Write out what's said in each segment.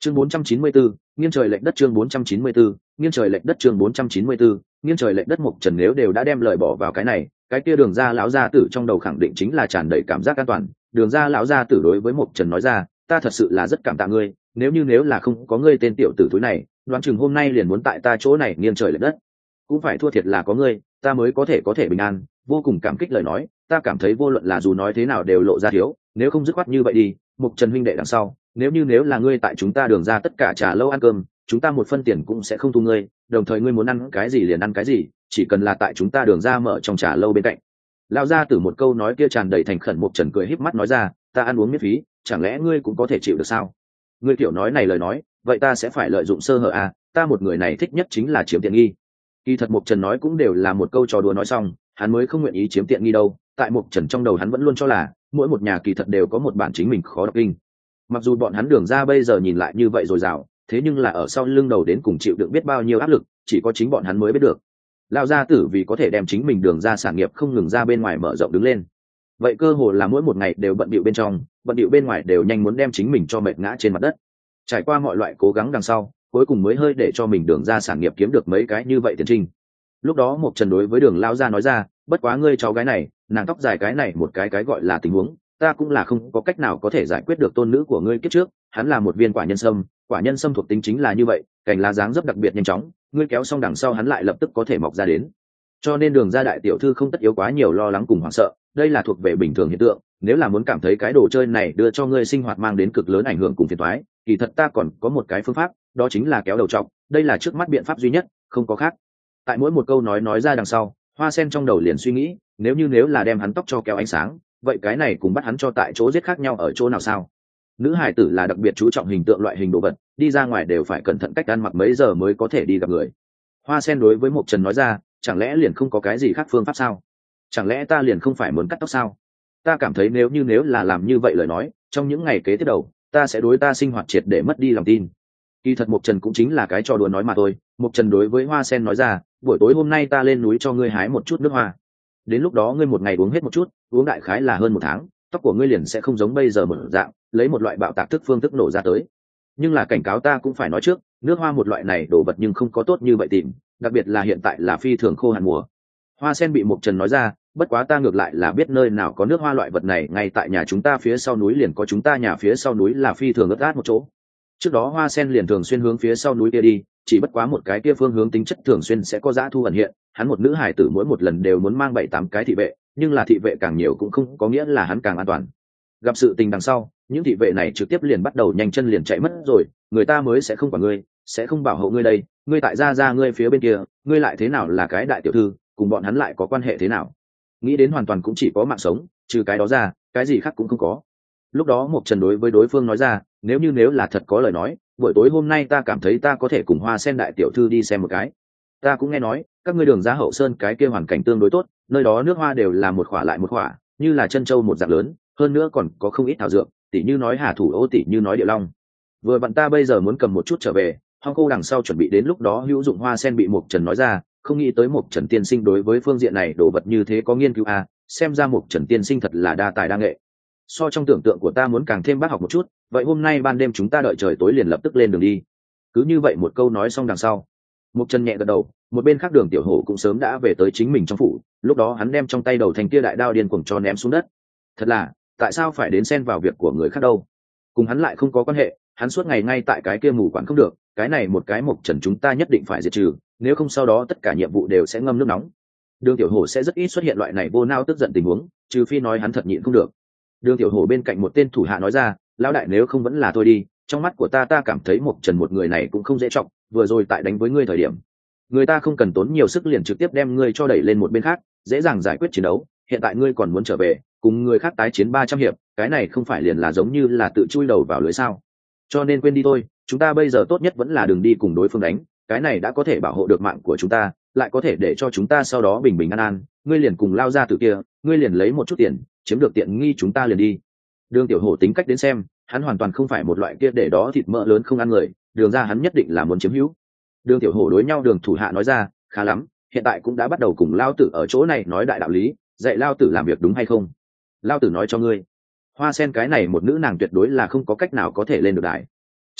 Chương 494, nghiêng trời lệch đất chương 494, nghiêng trời lệch đất chương 494, nghiêng trời lệch đất. Mộc Trần nếu đều đã đem lời bỏ vào cái này, cái kia Đường gia lão gia tử trong đầu khẳng định chính là tràn đầy cảm giác an toàn. Đường gia lão gia tử đối với Mộc Trần nói ra, ta thật sự là rất cảm tạ ngươi, nếu là không có ngươi tên tiểu tử thúi này, đoán chừng hôm nay liền muốn tại ta chỗ này nghiêng trời lệch đất. Cũng phải thua thiệt là có ngươi, ta mới có thể bình an, vô cùng cảm kích lời nói, ta cảm thấy vô luận là dù nói thế nào đều lộ ra thiếu, nếu không dứt khoát như vậy đi, Mộc Trần huynh đệ đằng sau, nếu là ngươi tại chúng ta Đường ra tất cả trà lâu ăn cơm, chúng ta một phân tiền cũng sẽ không thu ngươi, đồng thời ngươi muốn ăn cái gì liền ăn cái gì, chỉ cần là tại chúng ta Đường ra mở trong trà lâu bên cạnh. Lão gia tử một câu nói kia tràn đầy thành khẩn. Mộc Trần cười híp mắt nói ra, ta ăn uống miễn phí, chẳng lẽ ngươi cũng có thể chịu được sao? Ngươi kiểu nói này lời nói, vậy ta sẽ phải lợi dụng sơ hở à, ta một người này thích nhất chính là chiếm tiện nghi. Kỳ thật Mộc Trần nói cũng đều là một câu trò đùa nói xong, hắn mới không nguyện ý chiếm tiện nghi đâu. Tại Mộc Trần trong đầu hắn vẫn luôn cho là mỗi một nhà kỳ thật đều có một bản chính mình khó đọc kinh. Mặc dù bọn hắn Đường ra bây giờ nhìn lại như vậy rồi rào, thế nhưng là ở sau lưng đầu đến cùng chịu đựng biết bao nhiêu áp lực, chỉ có chính bọn hắn mới biết được. Lão gia tử vì có thể đem chính mình Đường ra sản nghiệp không ngừng ra bên ngoài mở rộng đứng lên, vậy cơ hồ là mỗi một ngày đều bận bịu bên trong, bận bịu bên ngoài đều nhanh muốn đem chính mình cho mệt ngã trên mặt đất. Trải qua mọi loại cố gắng đằng sau, cuối cùng mới hơi để cho mình Đường ra sản nghiệp kiếm được mấy cái như vậy tiền trinh. Lúc đó Mộc Trần đối với Đường lão gia nói ra, bất quá ngươi cháu gái này, nàng tóc dài cái này một cái gọi là tình huống, ta cũng là không có cách nào có thể giải quyết được tôn nữ của ngươi kiếp trước, hắn là một viên quả nhân sâm thuộc tính chính là như vậy, cành lá dáng dấp đặc biệt nhanh chóng, ngươi kéo xong đằng sau hắn lại lập tức có thể mọc ra đến. Cho nên Đường gia đại tiểu thư không tất yếu quá nhiều lo lắng cùng hoảng sợ, đây là thuộc về bình thường hiện tượng, nếu là muốn cảm thấy cái đồ chơi này đưa cho ngươi sinh hoạt mang đến cực lớn ảnh hưởng cùng phiền toái, kỳ thật ta còn có một cái phương pháp, đó chính là kéo đầu trọc, đây là trước mắt biện pháp duy nhất, không có khác. Tại mỗi một câu nói ra đằng sau, Hoa Sen trong đầu liền suy nghĩ, nếu là đem hắn tóc cho kéo ánh sáng, vậy cái này cùng bắt hắn cho tại chỗ giết khác nhau ở chỗ nào sao? Nữ hải tử là đặc biệt chú trọng hình tượng loại hình đồ vật, đi ra ngoài đều phải cẩn thận cách ăn mặc mấy giờ mới có thể đi gặp người. Hoa Sen đối với Mộc Trần nói ra, chẳng lẽ liền không có cái gì khác phương pháp sao? Chẳng lẽ ta liền không phải muốn cắt tóc sao? Ta cảm thấy nếu là làm như vậy lời nói, trong những ngày kế tiếp đầu, ta sẽ đối ta sinh hoạt triệt để mất đi lòng tin. Kỳ thật Mộc Trần cũng chính là cái trò đùa nói mà thôi. Mộc Trần đối với Hoa Sen nói ra, buổi tối hôm nay ta lên núi cho ngươi hái một chút nước hoa, đến lúc đó ngươi một ngày uống hết một chút, uống đại khái là hơn một tháng, tóc của ngươi liền sẽ không giống bây giờ một dạng lấy một loại bạo tạc thức phương thức nổ ra tới. Nhưng là cảnh cáo ta cũng phải nói trước, nước hoa một loại này đồ vật nhưng không có tốt như vậy tìm, đặc biệt là hiện tại là phi thường khô hạn mùa. Hoa Sen bị Mộc Trần nói ra, bất quá ta ngược lại là biết nơi nào có nước hoa loại vật này, ngay tại nhà chúng ta phía sau núi liền có, chúng ta nhà phía sau núi là phi thường ướt át một chỗ. Trước đó Hoa Sen liền thường xuyên hướng phía sau núi kia đi, chỉ bất quá một cái kia phương hướng tính chất thường xuyên sẽ có dã thu ẩn hiện, hắn một nữ hải tử mỗi một lần đều muốn mang 7-8 cái thị vệ, nhưng là thị vệ càng nhiều cũng không có nghĩa là hắn càng an toàn. Gặp sự tình đằng sau, những thị vệ này trực tiếp liền bắt đầu nhanh chân liền chạy mất rồi, người ta mới sẽ không quản ngươi, sẽ không bảo hộ ngươi đây, ngươi tại ra ngươi phía bên kia, ngươi lại thế nào là cái đại tiểu thư, cùng bọn hắn lại có quan hệ thế nào? Nghĩ đến hoàn toàn cũng chỉ có mạng sống, trừ cái đó ra, cái gì khác cũng không có. Lúc đó Mộc Trần đối với đối phương nói ra, nếu là thật có lời nói, buổi tối hôm nay ta cảm thấy ta có thể cùng Hoa Sen đại tiểu thư đi xem một cái. Ta cũng nghe nói các ngươi Đường ra hậu sơn cái kia hoàn cảnh tương đối tốt, nơi đó nước hoa đều là một khỏa lại một khỏa, như là chân châu một dạng lớn, hơn nữa còn có không ít thảo dược, tỉ như nói hà thủ ô, tỉ như nói địa long. Vừa vặn ta bây giờ muốn cầm một chút trở về, hoang khô đằng sau chuẩn bị đến lúc đó hữu dụng. Hoa Sen bị Mộc Trần nói ra, không nghĩ tới Mộc Trần tiên sinh đối với phương diện này đồ vật như thế có nghiên cứu à, xem ra Mộc Trần tiên sinh thật là đa tài đa nghệ, so trong tưởng tượng của ta muốn càng thêm bác học một chút. Vậy hôm nay ban đêm chúng ta đợi trời tối liền lập tức lên đường đi. Cứ như vậy một câu nói xong đằng sau, Mộc Trần nhẹ gật đầu, một bên khác Đường Tiểu Hổ cũng sớm đã về tới chính mình trong phủ, lúc đó hắn đem trong tay đầu thành kia đại đao điên cuồng cho ném xuống đất. Thật là, tại sao phải đến xen vào việc của người khác đâu? Cùng hắn lại không có quan hệ, hắn suốt ngày ngay tại cái kia mù quản không được, cái này một cái Mộc Trần chúng ta nhất định phải diệt trừ, nếu không sau đó tất cả nhiệm vụ đều sẽ ngâm nước nóng. Đường Tiểu Hổ sẽ rất ít xuất hiện loại này vô nao tức giận tình huống, trừ phi nói hắn thật nhịn không được. Đường Tiểu Hổ bên cạnh một tên thủ hạ nói ra, lão đại nếu không vẫn là tôi đi, trong mắt của ta cảm thấy Mộc Trần một người này cũng không dễ trọng, vừa rồi tại đánh với ngươi thời điểm, người ta không cần tốn nhiều sức liền trực tiếp đem ngươi cho đẩy lên một bên khác, dễ dàng giải quyết chiến đấu, hiện tại ngươi còn muốn trở về cùng người khác tái chiến 300 hiệp, cái này không phải liền là giống như là tự chui đầu vào lưới sao? Cho nên quên đi thôi, chúng ta bây giờ tốt nhất vẫn là đừng đi cùng đối phương đánh, cái này đã có thể bảo hộ được mạng của chúng ta, lại có thể để cho chúng ta sau đó bình bình an an, ngươi liền cùng lao ra từ kia, ngươi liền lấy một chút tiền, chiếm được tiện nghi chúng ta liền đi. Đường Tiểu Hổ tính cách đến xem, hắn hoàn toàn không phải một loại kia để đó thịt mỡ lớn không ăn người, Đường ra hắn nhất định là muốn chiếm hữu. Đường Tiểu Hổ đối nhau Đường thủ hạ nói ra, khá lắm, hiện tại cũng đã bắt đầu cùng lao tử ở chỗ này nói đại đạo lý, dạy lao tử làm việc đúng hay không? Lao tử nói cho ngươi, Hoa Sen cái này một nữ nàng tuyệt đối là không có cách nào có thể lên được đài.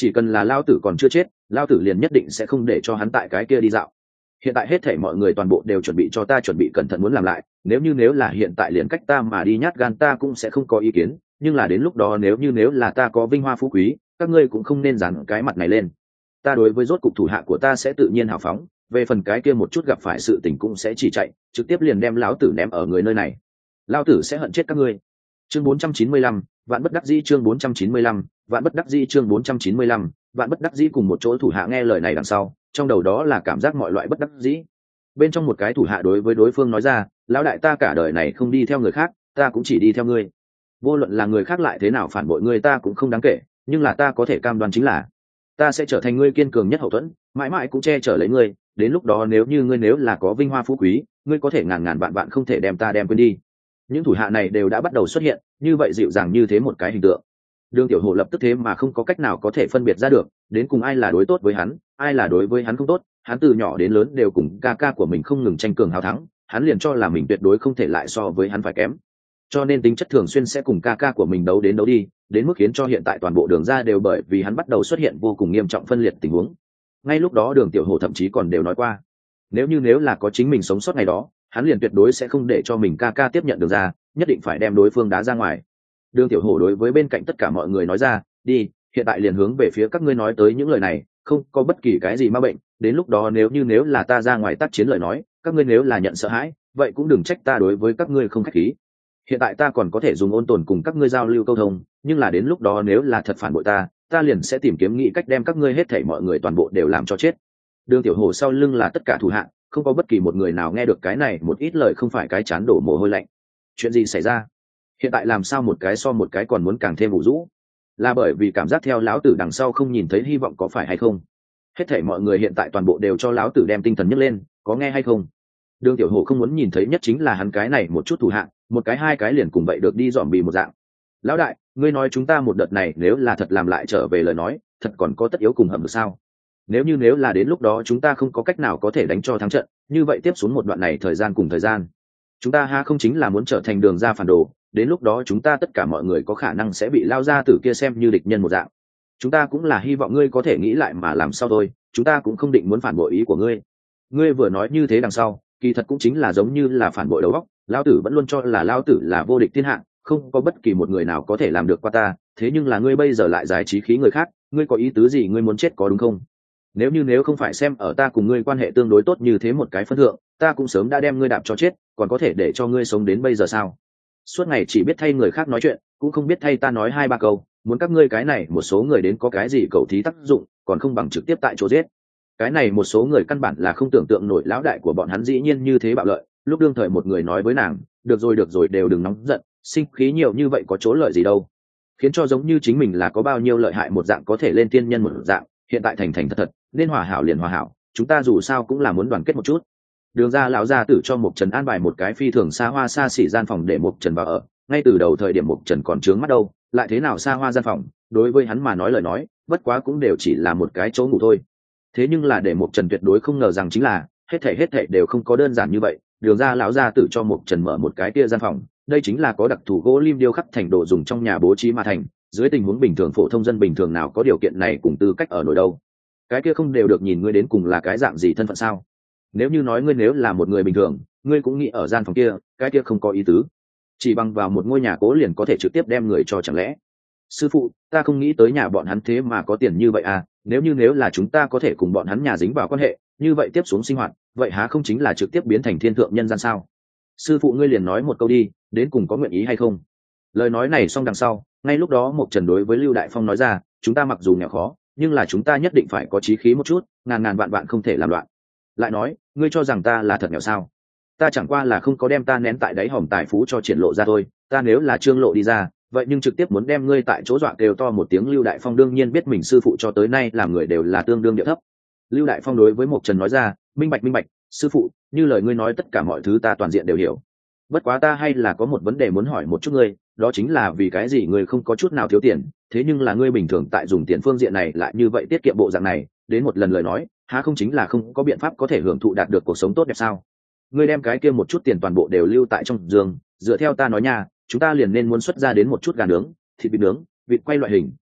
chỉ cần là lao tử còn chưa chết, lao tử liền nhất định sẽ không để cho hắn tại cái kia đi dạo. Hiện tại hết thảy mọi người toàn bộ đều chuẩn bị cho ta chuẩn bị cẩn thận muốn làm lại, nếu là hiện tại liền cách ta mà đi nhát gan ta cũng sẽ không có ý kiến, nhưng là đến lúc đó nếu là ta có vinh hoa phú quý, các ngươi cũng không nên dán cái mặt này lên. Ta đối với rốt cục thủ hạ của ta sẽ tự nhiên hào phóng, về phần cái kia một chút gặp phải sự tình cũng sẽ chỉ chạy, trực tiếp liền đem lão tử ném ở người nơi này. Lão tử sẽ hận chết các ngươi. Chương 495, vạn bất đắc dĩ. Chương 495, vạn bất đắc dĩ. Chương 495, vạn bất đắc dĩ. Cùng một chỗ thủ hạ nghe lời này đằng sau, trong đầu đó là cảm giác mọi loại bất đắc dĩ. Bên trong một cái thủ hạ đối với đối phương nói ra, lão đại ta cả đời này không đi theo người khác, ta cũng chỉ đi theo ngươi. Vô luận là người khác lại thế nào phản bội ngươi ta cũng không đáng kể, nhưng là ta có thể cam đoan chính là ta sẽ trở thành ngươi kiên cường nhất hậu thuẫn, mãi mãi cũng che chở lấy ngươi. Đến lúc đó nếu là có vinh hoa phú quý, ngươi có thể ngàn vạn không thể đem ta đem quên đi. Những thủ hạ này đều đã bắt đầu xuất hiện, như vậy dịu dàng như thế một cái hình tượng. Đường Tiểu Hổ lập tức thế mà không có cách nào có thể phân biệt ra được, đến cùng ai là đối tốt với hắn, ai là đối với hắn không tốt. Hắn từ nhỏ đến lớn đều cùng ca ca của mình không ngừng tranh cường hào thắng, hắn liền cho là mình tuyệt đối không thể lại so với hắn phải kém, cho nên tính chất thường xuyên sẽ cùng ca ca của mình đấu đến đấu đi, đến mức khiến cho hiện tại toàn bộ Đường ra đều bởi vì hắn bắt đầu xuất hiện vô cùng nghiêm trọng phân liệt tình huống. Ngay lúc đó Đường Tiểu Hổ thậm chí còn đều nói qua, nếu là có chính mình sống sót ngày đó, hắn liền tuyệt đối sẽ không để cho mình ca ca tiếp nhận Đường ra, nhất định phải đem đối phương đá ra ngoài. Đường Tiểu Hổ đối với bên cạnh tất cả mọi người nói ra, đi, hiện tại liền hướng về phía các ngươi nói tới những lời này, không có bất kỳ cái gì ma bệnh, đến lúc đó nếu là ta ra ngoài tác chiến lời nói, các ngươi nếu là nhận sợ hãi, vậy cũng đừng trách ta đối với các ngươi không khách khí. Hiện tại ta còn có thể dùng ôn tồn cùng các ngươi giao lưu câu thông, nhưng là đến lúc đó nếu là thật phản bội ta liền sẽ tìm kiếm nghĩ cách đem các ngươi hết thảy mọi người toàn bộ đều làm cho chết. Đường Tiểu Hổ sau lưng là tất cả thủ hạ, không có bất kỳ một người nào nghe được cái này một ít lời không phải cái chán đổ mồ hôi lạnh. Chuyện gì xảy ra? Hiện tại làm sao một cái so một cái còn muốn càng thêm vũ dũ? Là bởi vì cảm giác theo lão tử đằng sau không nhìn thấy hy vọng có phải hay không? Hết thảy mọi người hiện tại toàn bộ đều cho lão tử đem tinh thần nhấc lên, có nghe hay không? Đường Tiểu Hổ không muốn nhìn thấy nhất chính là hắn cái này một chút thủ hạ, một cái hai cái liền cùng vậy được đi dòm bì một dạng. Lão đại, ngươi nói chúng ta một đợt này nếu là thật làm lại trở về lời nói, thật còn có tất yếu cùng hầm được sao? Nếu là đến lúc đó chúng ta không có cách nào có thể đánh cho thắng trận, như vậy tiếp xuống một đoạn này thời gian, chúng ta ha không chính là muốn trở thành Đường ra phản đồ, đến lúc đó chúng ta tất cả mọi người có khả năng sẽ bị lao ra tử kia xem như địch nhân một dạng. Chúng ta cũng là hy vọng ngươi có thể nghĩ lại mà làm sao thôi, chúng ta cũng không định muốn phản bội ý của ngươi. Ngươi vừa nói như thế đằng sau, kỳ thật cũng chính là giống như là phản bội đầu óc, lão tử vẫn luôn cho là lão tử là vô địch thiên hạ, không có bất kỳ một người nào có thể làm được qua ta, thế nhưng là ngươi bây giờ lại giải trí khí người khác, ngươi có ý tứ gì? Ngươi muốn chết có đúng không? Nếu không phải xem ở ta cùng ngươi quan hệ tương đối tốt như thế một cái phân thượng, ta cũng sớm đã đem ngươi đạp cho chết, còn có thể để cho ngươi sống đến bây giờ sao? Suốt ngày chỉ biết thay người khác nói chuyện, cũng không biết thay ta nói hai ba câu, muốn các ngươi cái này một số người đến có cái gì cầu thí tác dụng, còn không bằng trực tiếp tại chỗ giết. Cái này một số người căn bản là không tưởng tượng nổi lão đại của bọn hắn dĩ nhiên như thế bạo lợi. Lúc đương thời một người nói với nàng, được rồi đều đừng nóng giận, sinh khí nhiều như vậy có chỗ lợi gì đâu, khiến cho giống như chính mình là có bao nhiêu lợi hại một dạng, có thể lên tiên nhân một dạng. Hiện tại thành thật nên hòa hảo liền hòa hảo, chúng ta dù sao cũng là muốn đoàn kết một chút. Đường ra lão gia tử cho Mục Trần an bài một cái phi thường xa hoa xa xỉ gian phòng để Mục Trần vào ở. Ngay từ đầu thời điểm Mục Trần còn trướng mắt đâu, lại thế nào xa hoa gian phòng, đối với hắn mà nói lời nói bất quá cũng đều chỉ là một cái chỗ ngủ thôi. Thế nhưng là để Mục Trần tuyệt đối không ngờ rằng chính là hết thảy đều không có đơn giản như vậy. Đường ra lão gia tử cho Mục Trần mở một cái kia gian phòng, đây chính là có đặc thù gỗ lim điêu khắc thành đồ dùng trong nhà bố trí mà thành, dưới tình huống bình thường phổ thông dân bình thường nào có điều kiện này cùng tư cách ở nổi đâu. Cái kia không đều được nhìn ngươi đến cùng là cái dạng gì thân phận sao? Nếu như nói ngươi nếu là một người bình thường, ngươi cũng nghĩ ở gian phòng kia, cái kia không có ý tứ. Chỉ bằng vào một ngôi nhà cố liền có thể trực tiếp đem người cho chẳng lẽ? Sư phụ, ta không nghĩ tới nhà bọn hắn thế mà có tiền như vậy à, nếu là chúng ta có thể cùng bọn hắn nhà dính vào quan hệ, như vậy tiếp xuống sinh hoạt, vậy há không chính là trực tiếp biến thành thiên thượng nhân gian sao? Sư phụ ngươi liền nói một câu đi, đến cùng có nguyện ý hay không? Lời nói này xong đằng sau, ngay lúc đó Mục Trần đối với Lưu Đại Phong nói ra, chúng ta mặc dù nghèo khó, nhưng là chúng ta nhất định phải có chí khí một chút, ngàn vạn không thể làm loạn. Lại nói, ngươi cho rằng ta là thật nghèo sao? Ta chẳng qua là không có đem ta nén tại đáy hòm tài phú cho triển lộ ra thôi, ta nếu là trương lộ đi ra, vậy nhưng trực tiếp muốn đem ngươi tại chỗ dọa kêu to một tiếng. Lưu Đại Phong đương nhiên biết mình sư phụ cho tới nay làm người đều là tương đương địa thấp. Lưu Đại Phong đối với Mục Trần nói ra, minh bạch, sư phụ, như lời ngươi nói tất cả mọi thứ ta toàn diện đều hiểu. Bất quá ta hay là có một vấn đề muốn hỏi một chút ngươi, đó chính là vì cái gì ngươi không có chút nào thiếu tiền, thế nhưng là ngươi bình thường tại dùng tiền phương diện này lại như vậy tiết kiệm bộ dạng này, đến một lần lời nói, há không chính là không có biện pháp có thể hưởng thụ đạt được cuộc sống tốt đẹp sao? Ngươi đem cái kia một chút tiền toàn bộ đều lưu tại trong giường, dựa theo ta nói nha, chúng ta liền nên muốn xuất ra đến một chút gà nướng, thịt vịt nướng, vịt quay loại hình,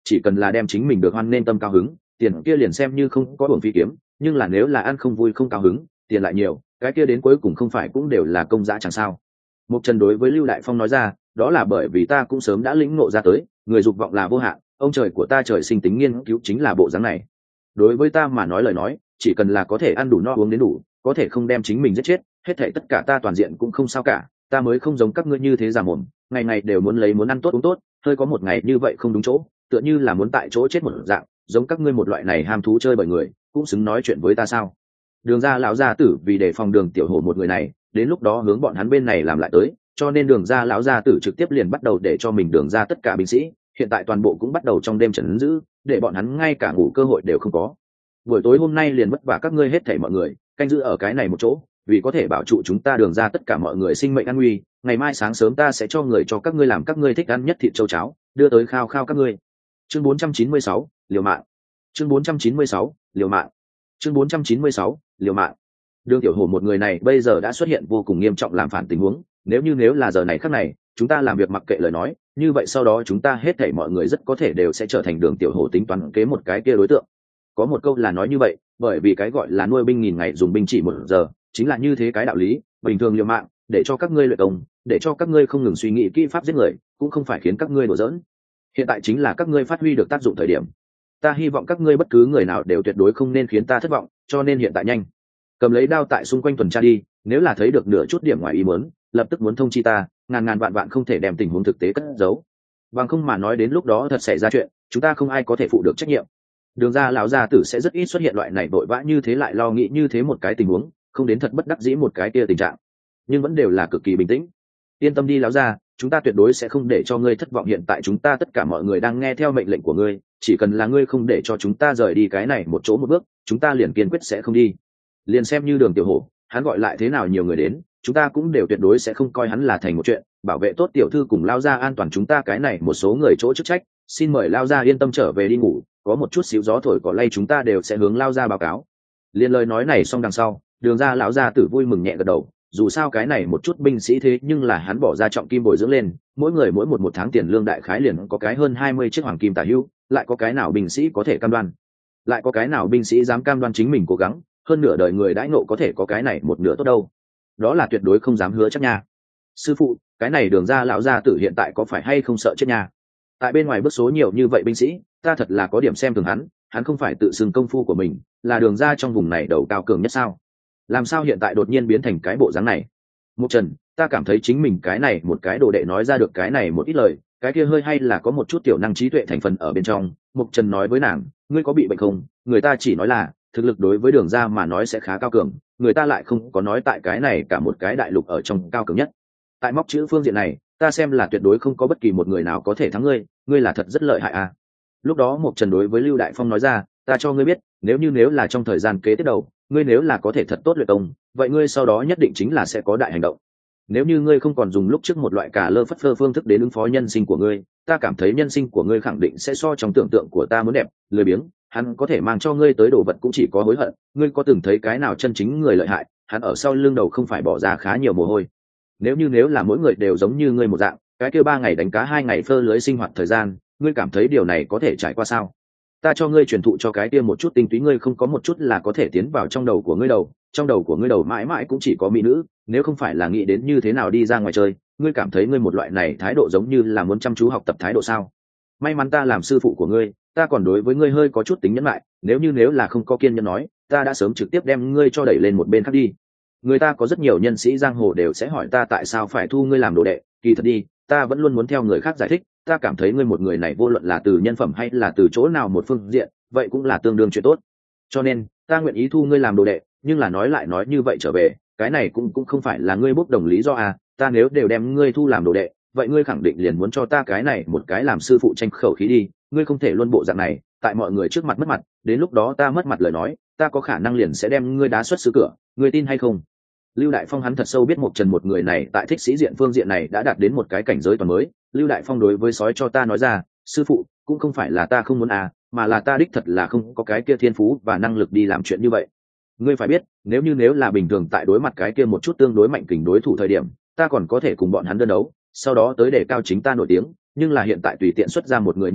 chỉ cần là đem chính mình được hoan nên tâm cao hứng, tiền kia liền xem như không có uổng phí kiếm, nhưng là nếu là ăn không vui không cao hứng, tiền lại nhiều, cái kia đến cuối cùng không phải cũng đều là công dã chẳng sao. Mục Trần đối với Lưu Đại Phong nói ra, đó là bởi vì ta cũng sớm đã lĩnh ngộ ra tới, người dục vọng là vô hạn, ông trời của ta trời sinh tính nghiên cứu chính là bộ dáng này. Đối với ta mà nói lời nói, chỉ cần là có thể ăn đủ no uống đến đủ, có thể không đem chính mình giết chết, hết thảy tất cả ta toàn diện cũng không sao cả, ta mới không giống các ngươi như thế giả mồm, ngày ngày đều muốn lấy muốn ăn tốt uống tốt, hơi có một ngày như vậy không đúng chỗ, tựa như là muốn tại chỗ chết một dạng, giống các ngươi một loại này ham thú chơi bởi người, cũng xứng nói chuyện với ta sao? Đường Gia lão gia tử vì đề phòng Đường Tiểu Hổ một người này, đến lúc đó hướng bọn hắn bên này làm lại tới, cho nên Đường Gia lão gia tử trực tiếp liền bắt đầu để cho mình Đường Gia tất cả binh sĩ, hiện tại toàn bộ cũng bắt đầu trong đêm trấn giữ, để bọn hắn ngay cả ngủ cơ hội đều không có. Buổi tối hôm nay liền vất vả các ngươi hết thảy mọi người, canh giữ ở cái này một chỗ, vì có thể bảo trụ chúng ta Đường Gia tất cả mọi người sinh mệnh an nguy, ngày mai sáng sớm ta sẽ cho người cho các ngươi làm các ngươi thích ăn nhất thịt châu cháo, đưa tới khao khao các ngươi. Chương 496, liều mạng. Chương 496, liều mạng. Chương 496, liều mạng. Đường Tiểu Hổ một người này bây giờ đã xuất hiện vô cùng nghiêm trọng làm phản tình huống, nếu là giờ này khắc này, chúng ta làm việc mặc kệ lời nói, như vậy sau đó chúng ta hết thảy mọi người rất có thể đều sẽ trở thành Đường Tiểu Hổ tính toán kế một cái kia đối tượng. Có một câu là nói như vậy, bởi vì cái gọi là nuôi binh nghìn ngày dùng binh chỉ một giờ, chính là như thế cái đạo lý, bình thường liều mạng, để cho các ngươi luyện công, để cho các ngươi không ngừng suy nghĩ kỹ pháp giết người, cũng không phải khiến các ngươi đùa giỡn. Hiện tại chính là các ngươi phát huy được tác dụng thời điểm. Ta hy vọng các ngươi bất cứ người nào đều tuyệt đối không nên khiến ta thất vọng, cho nên hiện tại nhanh cầm lấy đao tại xung quanh tuần tra đi, nếu là thấy được nửa chút điểm ngoài ý muốn, lập tức muốn thông chi ta, ngàn vạn không thể đem tình huống thực tế cất giấu, bằng không mà nói đến lúc đó thật xảy ra chuyện, chúng ta không ai có thể phụ được trách nhiệm. Đường Gia lão gia tử sẽ rất ít xuất hiện loại này vội vã như thế lại lo nghĩ như thế một cái tình huống, không đến thật bất đắc dĩ một cái kia tình trạng, nhưng vẫn đều là cực kỳ bình tĩnh. Yên tâm đi lão gia, chúng ta tuyệt đối sẽ không để cho ngươi thất vọng, hiện tại chúng ta tất cả mọi người đang nghe theo mệnh lệnh của ngươi, chỉ cần là ngươi không để cho chúng ta rời đi cái này một chỗ một bước, chúng ta liền kiên quyết sẽ không đi. Liền xem như Đường Tiểu Hổ, hắn gọi lại thế nào nhiều người đến, chúng ta cũng đều tuyệt đối sẽ không coi hắn là thành một chuyện, bảo vệ tốt tiểu thư cùng lao gia an toàn chúng ta cái này một số người chỗ chức trách, xin mời lao gia yên tâm trở về đi ngủ, có một chút xíu gió thổi cỏ lay chúng ta đều sẽ hướng lao gia báo cáo. Liên lời nói này xong đằng sau, Đường Gia lão gia tử vui mừng nhẹ gật đầu, dù sao cái này một chút binh sĩ thế nhưng là hắn bỏ ra trọng kim bồi dưỡng lên, mỗi người mỗi một tháng tiền lương đại khái liền có cái hơn 20 chiếc hoàng kim tả hữu, lại có cái nào binh sĩ có thể cam đoan, lại có cái nào binh sĩ dám cam đoan chính mình cố gắng hơn nửa đời người đãi ngộ có thể có cái này một nửa tốt đâu, đó là tuyệt đối không dám hứa chắc nha. Sư phụ, cái này Đường Gia lão gia tử hiện tại có phải hay không sợ chết nha? Tại bên ngoài bước số nhiều như vậy binh sĩ, ta thật là có điểm xem thường hắn không phải tự xưng công phu của mình là Đường Gia trong vùng này đầu cao cường nhất sao? Làm sao hiện tại đột nhiên biến thành cái bộ dáng này? Mục Trần, ta cảm thấy chính mình cái này một cái đồ đệ nói ra được cái này một ít lời, cái kia hơi hay là có một chút tiểu năng trí tuệ thành phần ở bên trong. Mục Trần nói với nàng, ngươi có bị bệnh không? Người ta chỉ nói là thực lực đối với Đường Gia mà nói sẽ khá cao cường, người ta lại không có nói tại cái này cả một cái đại lục ở trong cao cường nhất. Tại móc chữ phương diện này, ta xem là tuyệt đối không có bất kỳ một người nào có thể thắng ngươi, ngươi là thật rất lợi hại à. Lúc đó Mục Trần đối với Lưu Đại Phong nói ra, ta cho ngươi biết, nếu là trong thời gian kế tiếp đầu, ngươi nếu là có thể thật tốt luyện công, vậy ngươi sau đó nhất định chính là sẽ có đại hành động. Nếu như ngươi không còn dùng lúc trước một loại cả lơ phất phơ phương thức đến ứng phó nhân sinh của ngươi, ta cảm thấy nhân sinh của ngươi khẳng định sẽ so trong tưởng tượng của ta muốn đẹp, lười biếng, hắn có thể mang cho ngươi tới đồ vật cũng chỉ có hối hận. Ngươi có từng thấy cái nào chân chính người lợi hại, hắn ở sau lưng đầu không phải bỏ ra khá nhiều mồ hôi. Nếu là mỗi người đều giống như ngươi một dạng, cái kia 3 ngày đánh cá 2 ngày phơ lưới sinh hoạt thời gian, ngươi cảm thấy điều này có thể trải qua sao? Ta cho ngươi truyền thụ cho cái kia một chút tinh túy, ngươi không có một chút là có thể tiến vào trong đầu của ngươi đầu, trong đầu của ngươi đầu mãi mãi cũng chỉ có mỹ nữ, nếu không phải là nghĩ đến như thế nào đi ra ngoài chơi, ngươi cảm thấy ngươi một loại này thái độ giống như là muốn chăm chú học tập thái độ sao? May mắn ta làm sư phụ của ngươi, ta còn đối với ngươi hơi có chút tính nhẫn lại, nếu là không có kiên nhẫn nói, ta đã sớm trực tiếp đem ngươi cho đẩy lên một bên khác đi. Người ta có rất nhiều nhân sĩ giang hồ đều sẽ hỏi ta tại sao phải thu ngươi làm đồ đệ, kỳ thật đi, ta vẫn luôn muốn theo người khác giải thích, ta cảm thấy ngươi một người này vô luận là từ nhân phẩm hay là từ chỗ nào một phương diện, vậy cũng là tương đương chuyện tốt. Cho nên, ta nguyện ý thu ngươi làm đồ đệ, nhưng là nói lại nói như vậy trở về, cái này cũng không phải là ngươi bốc đồng lý do à, ta nếu đều đem ngươi thu làm đồ đệ, vậy ngươi khẳng định liền muốn cho ta cái này một cái làm sư phụ tranh khẩu khí đi, ngươi không thể luôn bộ dạng này, tại mọi người trước mặt mất mặt, đến lúc đó ta mất mặt lời nói, ta có khả năng liền sẽ đem ngươi đá xuất xứ cửa, ngươi tin hay không? Lưu Đại Phong hắn thật sâu biết Mục Trần một người này tại thích sĩ diện phương diện này đã đạt đến một cái cảnh giới toàn mới. Lưu Đại Phong đối với sói cho ta nói ra, sư phụ, cũng không phải là ta không muốn à, mà là ta đích thật là không có cái kia thiên phú và năng lực đi làm chuyện như vậy. Ngươi phải biết, nếu là bình thường tại đối mặt cái kia một chút tương đối mạnh kình đối thủ thời điểm, ta còn có thể cùng bọn hắn đơn đấu, sau đó tới để cao chính ta nổi tiếng, nhưng là hiện tại tùy tiện xuất ra một người như vậy,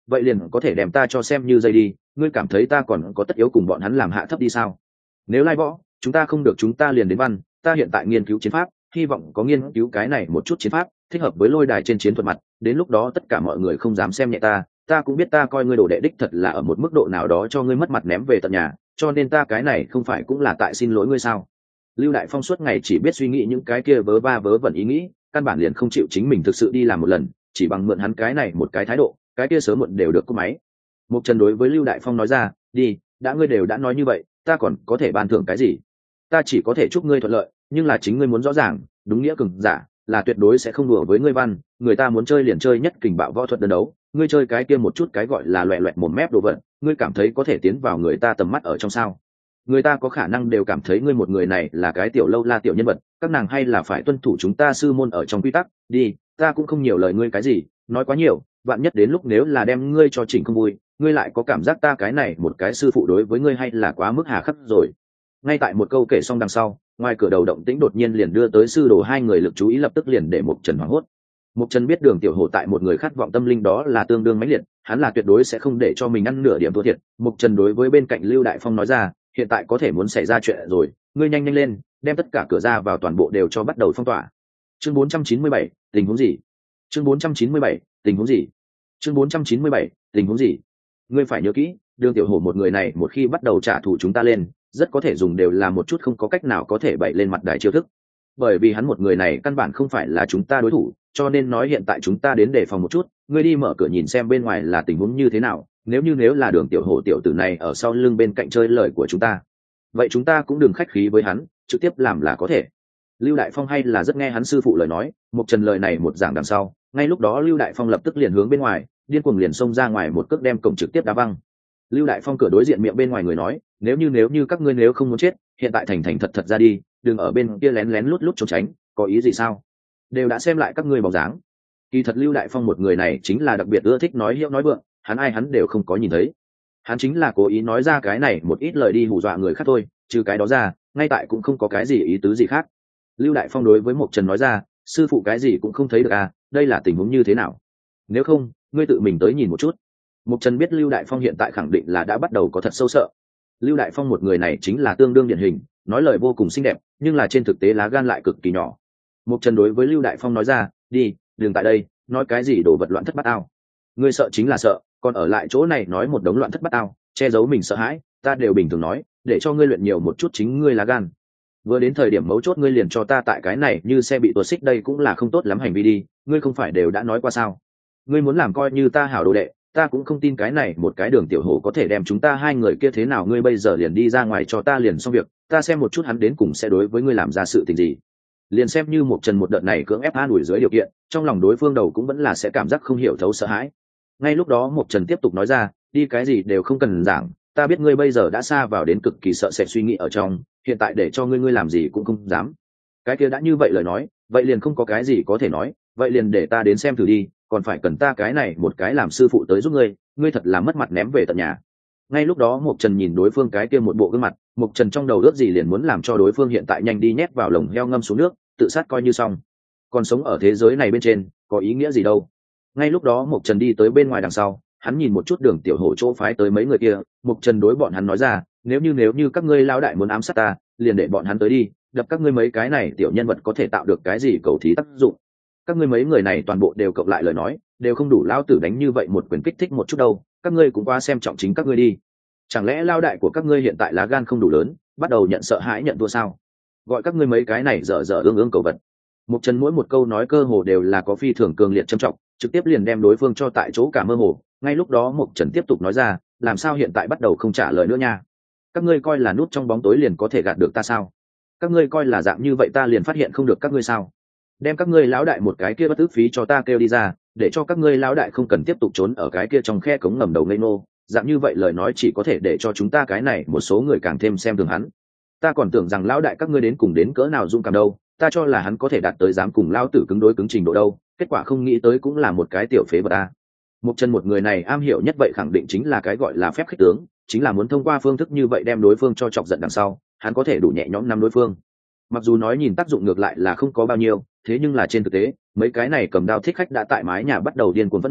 vậy liền có thể đem ta cho xem như dây đi, ngươi cảm thấy ta còn có tất yếu cùng bọn hắn làm hạ thấp đi sao? Nếu lai võ chúng ta không được, chúng ta liền đến văn, ta hiện tại nghiên cứu chiến pháp, hy vọng có nghiên cứu cái này một chút chiến pháp thích hợp với lôi đài trên chiến thuật mặt, đến lúc đó tất cả mọi người không dám xem nhẹ ta, ta cũng biết ta coi ngươi đồ đệ đích thật là ở một mức độ nào đó cho ngươi mất mặt ném về tận nhà, cho nên ta cái này không phải cũng là tại xin lỗi ngươi sao? Lưu Đại Phong suốt ngày chỉ biết suy nghĩ những cái kia vớ va vớ vẩn ý nghĩ, căn bản liền không chịu chính mình thực sự đi làm một lần, chỉ bằng mượn hắn cái này một cái thái độ, cái kia sớm muộn đều được cúp máy. Mục Trần đối với Lưu Đại Phong nói ra, đi, đã ngươi đều đã nói như vậy, ta còn có thể ban thưởng cái gì? Ta chỉ có thể chúc ngươi thuận lợi, nhưng là chính ngươi muốn rõ ràng, đúng nghĩa cường giả là tuyệt đối sẽ không đùa với ngươi văn, người ta muốn chơi liền chơi nhất kình bạo võ thuật đơn đấu, ngươi chơi cái kia một chút cái gọi là loẹt loẹt mồm mép đồ vật, ngươi cảm thấy có thể tiến vào người ta tầm mắt ở trong sao? Người ta có khả năng đều cảm thấy ngươi một người này là cái tiểu lâu la tiểu nhân vật, các nàng hay là phải tuân thủ chúng ta sư môn ở trong quy tắc, đi, ta cũng không nhiều lời ngươi cái gì, nói quá nhiều, vạn nhất đến lúc nếu là đem ngươi cho chỉnh không vui, ngươi lại có cảm giác ta cái này một cái sư phụ đối với ngươi hay là quá mức hà khắc rồi. Ngay tại một câu kể xong đằng sau, ngoài cửa đầu động tĩnh đột nhiên liền đưa tới sư đồ hai người lực chú ý, lập tức liền để Mục Trần hoảng hốt. Mục Trần biết Đường Tiểu Hổ tại một người khát vọng tâm linh đó là tương đương mãnh liệt, hắn là tuyệt đối sẽ không để cho mình ăn nửa điểm thua thiệt. Mục Trần đối với bên cạnh Lưu Đại Phong nói ra, hiện tại có thể muốn xảy ra chuyện rồi, ngươi nhanh nhanh lên, đem tất cả cửa ra vào toàn bộ đều cho bắt đầu phong tỏa. Chương 497, tình huống gì? Chương 497, tình huống gì? Chương 497, tình huống gì? Ngươi phải nhớ kỹ, Đường Tiểu Hổ một người này một khi bắt đầu trả thù chúng ta lên, rất có thể dùng đều là một chút không có cách nào có thể bày lên mặt đài chiêu thức. Bởi vì hắn một người này căn bản không phải là chúng ta đối thủ, cho nên nói hiện tại chúng ta đến đề phòng một chút, ngươi đi mở cửa nhìn xem bên ngoài là tình huống như thế nào, nếu là Đường Tiểu Hổ tiểu tử này ở sau lưng bên cạnh chơi lời của chúng ta, vậy chúng ta cũng đừng khách khí với hắn, trực tiếp làm là có thể. Lưu Đại Phong hay là rất nghe hắn sư phụ lời nói, Mục Trần lời này một giảng đằng sau, ngay lúc đó Lưu Đại Phong lập tức liền hướng bên ngoài, điên cuồng liền xông ra ngoài một cước đem cổng trực tiếp đá văng. Lưu Đại Phong cửa đối diện miệng bên ngoài người nói, nếu như các ngươi nếu không muốn chết, hiện tại thành thật ra đi, đừng ở bên kia lén lén lút lút trốn tránh, có ý gì sao? Đều đã xem lại các ngươi bóng dáng. Kỳ thật Lưu Đại Phong một người này chính là đặc biệt ưa thích nói hiệu nói vượng, hắn ai hắn đều không có nhìn thấy. Hắn chính là cố ý nói ra cái này một ít lời đi hù dọa người khác thôi, trừ cái đó ra, ngay tại cũng không có cái gì ý tứ gì khác. Lưu Đại Phong đối với Mục Trần nói ra, sư phụ cái gì cũng không thấy được à, đây là tình huống như thế nào? Nếu không, ngươi tự mình tới nhìn một chút. Mục Trần biết Lưu Đại Phong hiện tại khẳng định là đã bắt đầu có thật sâu sợ. Lưu Đại Phong một người này chính là tương đương điển hình, nói lời vô cùng xinh đẹp, nhưng là trên thực tế lá gan lại cực kỳ nhỏ. Mục Trần đối với Lưu Đại Phong nói ra, đi, đừng tại đây, nói cái gì đồ vật loạn thất bát ao. Ngươi sợ chính là sợ, còn ở lại chỗ này nói một đống loạn thất bát ao, che giấu mình sợ hãi, ta đều bình thường nói, để cho ngươi luyện nhiều một chút chính ngươi lá gan. Vừa đến thời điểm mấu chốt ngươi liền cho ta tại cái này như xe bị tuột xích, đây cũng là không tốt lắm hành vi đi, ngươi không phải đều đã nói qua sao? Ngươi muốn làm coi như ta hảo đồ đệ, ta cũng không tin cái này một cái Đường Tiểu Hổ có thể đem chúng ta hai người kia thế nào, ngươi bây giờ liền đi ra ngoài cho ta liền xong việc, ta xem một chút hắn đến cùng sẽ đối với ngươi làm ra sự tình gì. Liền xem như Mục Trần một đợt này cưỡng ép an ủi dưới điều kiện, trong lòng đối phương đầu cũng vẫn là sẽ cảm giác không hiểu thấu sợ hãi. Ngay lúc đó Mục Trần tiếp tục nói ra, đi cái gì đều không cần giảng, ta biết ngươi bây giờ đã xa vào đến cực kỳ sợ sệt suy nghĩ ở trong, hiện tại để cho ngươi làm gì cũng không dám. Cái kia đã như vậy lời nói, vậy liền không có cái gì có thể nói, vậy liền để ta đến xem thử đi, còn phải cần ta cái này một cái làm sư phụ tới giúp ngươi, ngươi thật là mất mặt ném về tận nhà. Ngay lúc đó Mục Trần nhìn đối phương cái kia một bộ gương mặt, Mục Trần trong đầu ước gì liền muốn làm cho đối phương hiện tại nhanh đi nhét vào lồng heo ngâm xuống nước, tự sát coi như xong. Còn sống ở thế giới này bên trên, có ý nghĩa gì đâu. Ngay lúc đó Mục Trần đi tới bên ngoài đằng sau, hắn nhìn một chút Đường Tiểu Hổ chỗ phái tới mấy người kia, Mục Trần đối bọn hắn nói ra, nếu như các ngươi lão đại muốn ám sát ta, liền để bọn hắn tới đi, đập các ngươi mấy cái này tiểu nhân vật có thể tạo được cái gì cầu thí tác dụng. Các ngươi mấy người này toàn bộ đều cộng lại lời nói, đều không đủ lão tử đánh như vậy một quyền kích thích một chút đâu, các ngươi cũng qua xem trọng chính các ngươi đi. Chẳng lẽ lao đại của các ngươi hiện tại lá gan không đủ lớn, bắt đầu nhận sợ hãi nhận thua sao? Gọi các ngươi mấy cái này dở dở ương ương cầu vật. Mục Trần mỗi một câu nói cơ hồ đều là có phi thường cường liệt trầm trọng, trực tiếp liền đem đối phương cho tại chỗ cả mơ hồ. Ngay lúc đó Mục Trần tiếp tục nói ra, làm sao hiện tại bắt đầu không trả lời nữa nha? Các ngươi coi là nút trong bóng tối liền có thể gạt được ta sao? Các ngươi coi là dạng như vậy ta liền phát hiện không được các ngươi sao? Đem các ngươi lão đại một cái kia bất tức phí cho ta kêu đi ra, để cho các ngươi lão đại không cần tiếp tục trốn ở cái kia trong khe cống ngầm đầu ngây nô, dạng như vậy lời nói chỉ có thể để cho chúng ta cái này một số người càng thêm xem thường hắn. Ta còn tưởng rằng lão đại các ngươi đến cùng đến cỡ nào dung cảm đâu, ta cho là hắn có thể đạt tới dám cùng lão tử cứng đối cứng trình độ đâu, kết quả không nghĩ tới cũng là một cái tiểu phế vật ta. Mục Trần một người này am hiểu nhất vậy khẳng định chính là cái gọi là phép khích tướng, chính là muốn thông qua phương thức như vậy đem đối phương cho chọc giận đằng sau, hắn có thể đủ nhẹ nhõm nắm đối phương. Mặc dù nói nhìn tác dụng ngược lại là không có bao nhiêu, thế nhưng là trên thực tế mấy cái này cầm đao thích khách đã tại mái nhà bắt đầu điên cuồng phẫn nộ,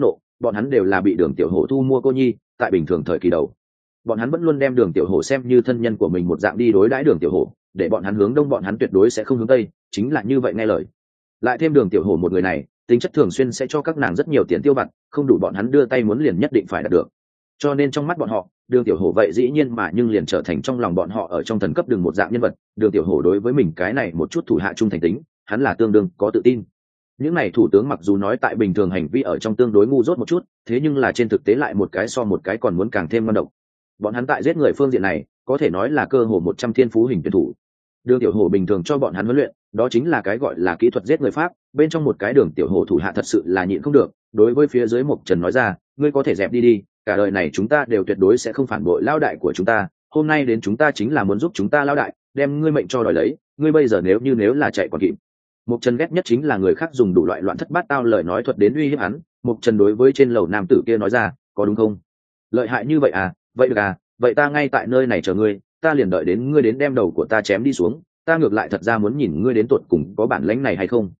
bọn hắn đều là bị Đường Tiểu Hổ thu mua cô nhi, tại bình thường thời kỳ đầu bọn hắn vẫn luôn đem Đường Tiểu Hổ xem như thân nhân của mình một dạng đi đối đãi Đường Tiểu Hổ, để bọn hắn hướng đông bọn hắn tuyệt đối sẽ không hướng tây, chính là như vậy nghe lời. Lại thêm Đường Tiểu Hổ một người này, tính chất thường xuyên sẽ cho các nàng rất nhiều tiền tiêu vặt, không đủ bọn hắn đưa tay muốn liền nhất định phải đạt được. Cho nên trong mắt bọn họ, Đường Tiểu Hổ vậy dĩ nhiên mà nhưng liền trở thành trong lòng bọn họ ở trong thần cấp đường một dạng nhân vật. Đường Tiểu Hổ đối với mình cái này một chút thủ hạ trung thành tính, hắn là tương đương có tự tin. Những này thủ tướng mặc dù nói tại bình thường hành vi ở trong tương đối ngu dốt một chút, thế nhưng là trên thực tế lại một cái so một cái còn muốn càng thêm ngon độc. Bọn hắn tại giết người phương diện này, có thể nói là cơ hồ 100 thiên phú hình tuyển thủ. Đường Tiểu Hổ bình thường cho bọn hắn huấn luyện, đó chính là cái gọi là kỹ thuật giết người pháp, bên trong một cái Đường Tiểu Hổ thủ hạ thật sự là nhịn không được, đối với phía dưới Mộc Trần nói ra, ngươi có thể dẹp đi đi, cả đời này chúng ta đều tuyệt đối sẽ không phản bội lão đại của chúng ta, hôm nay đến chúng ta chính là muốn giúp chúng ta lão đại, đem ngươi mệnh cho đòi lấy, ngươi bây giờ nếu là chạy còn kịp. Mộc Trần ghét nhất chính là người khác dùng đủ loại loạn thất bát tao lời nói thuật đến uy hiếp hắn. Mộc Trần đối với trên lầu nam tử kia nói ra, có đúng không? Lợi hại như vậy à? Vậy được à? Vậy ta ngay tại nơi này chờ ngươi, ta liền đợi đến ngươi đến đem đầu của ta chém đi xuống, ta ngược lại thật ra muốn nhìn ngươi đến tột cùng có bản lĩnh này hay không.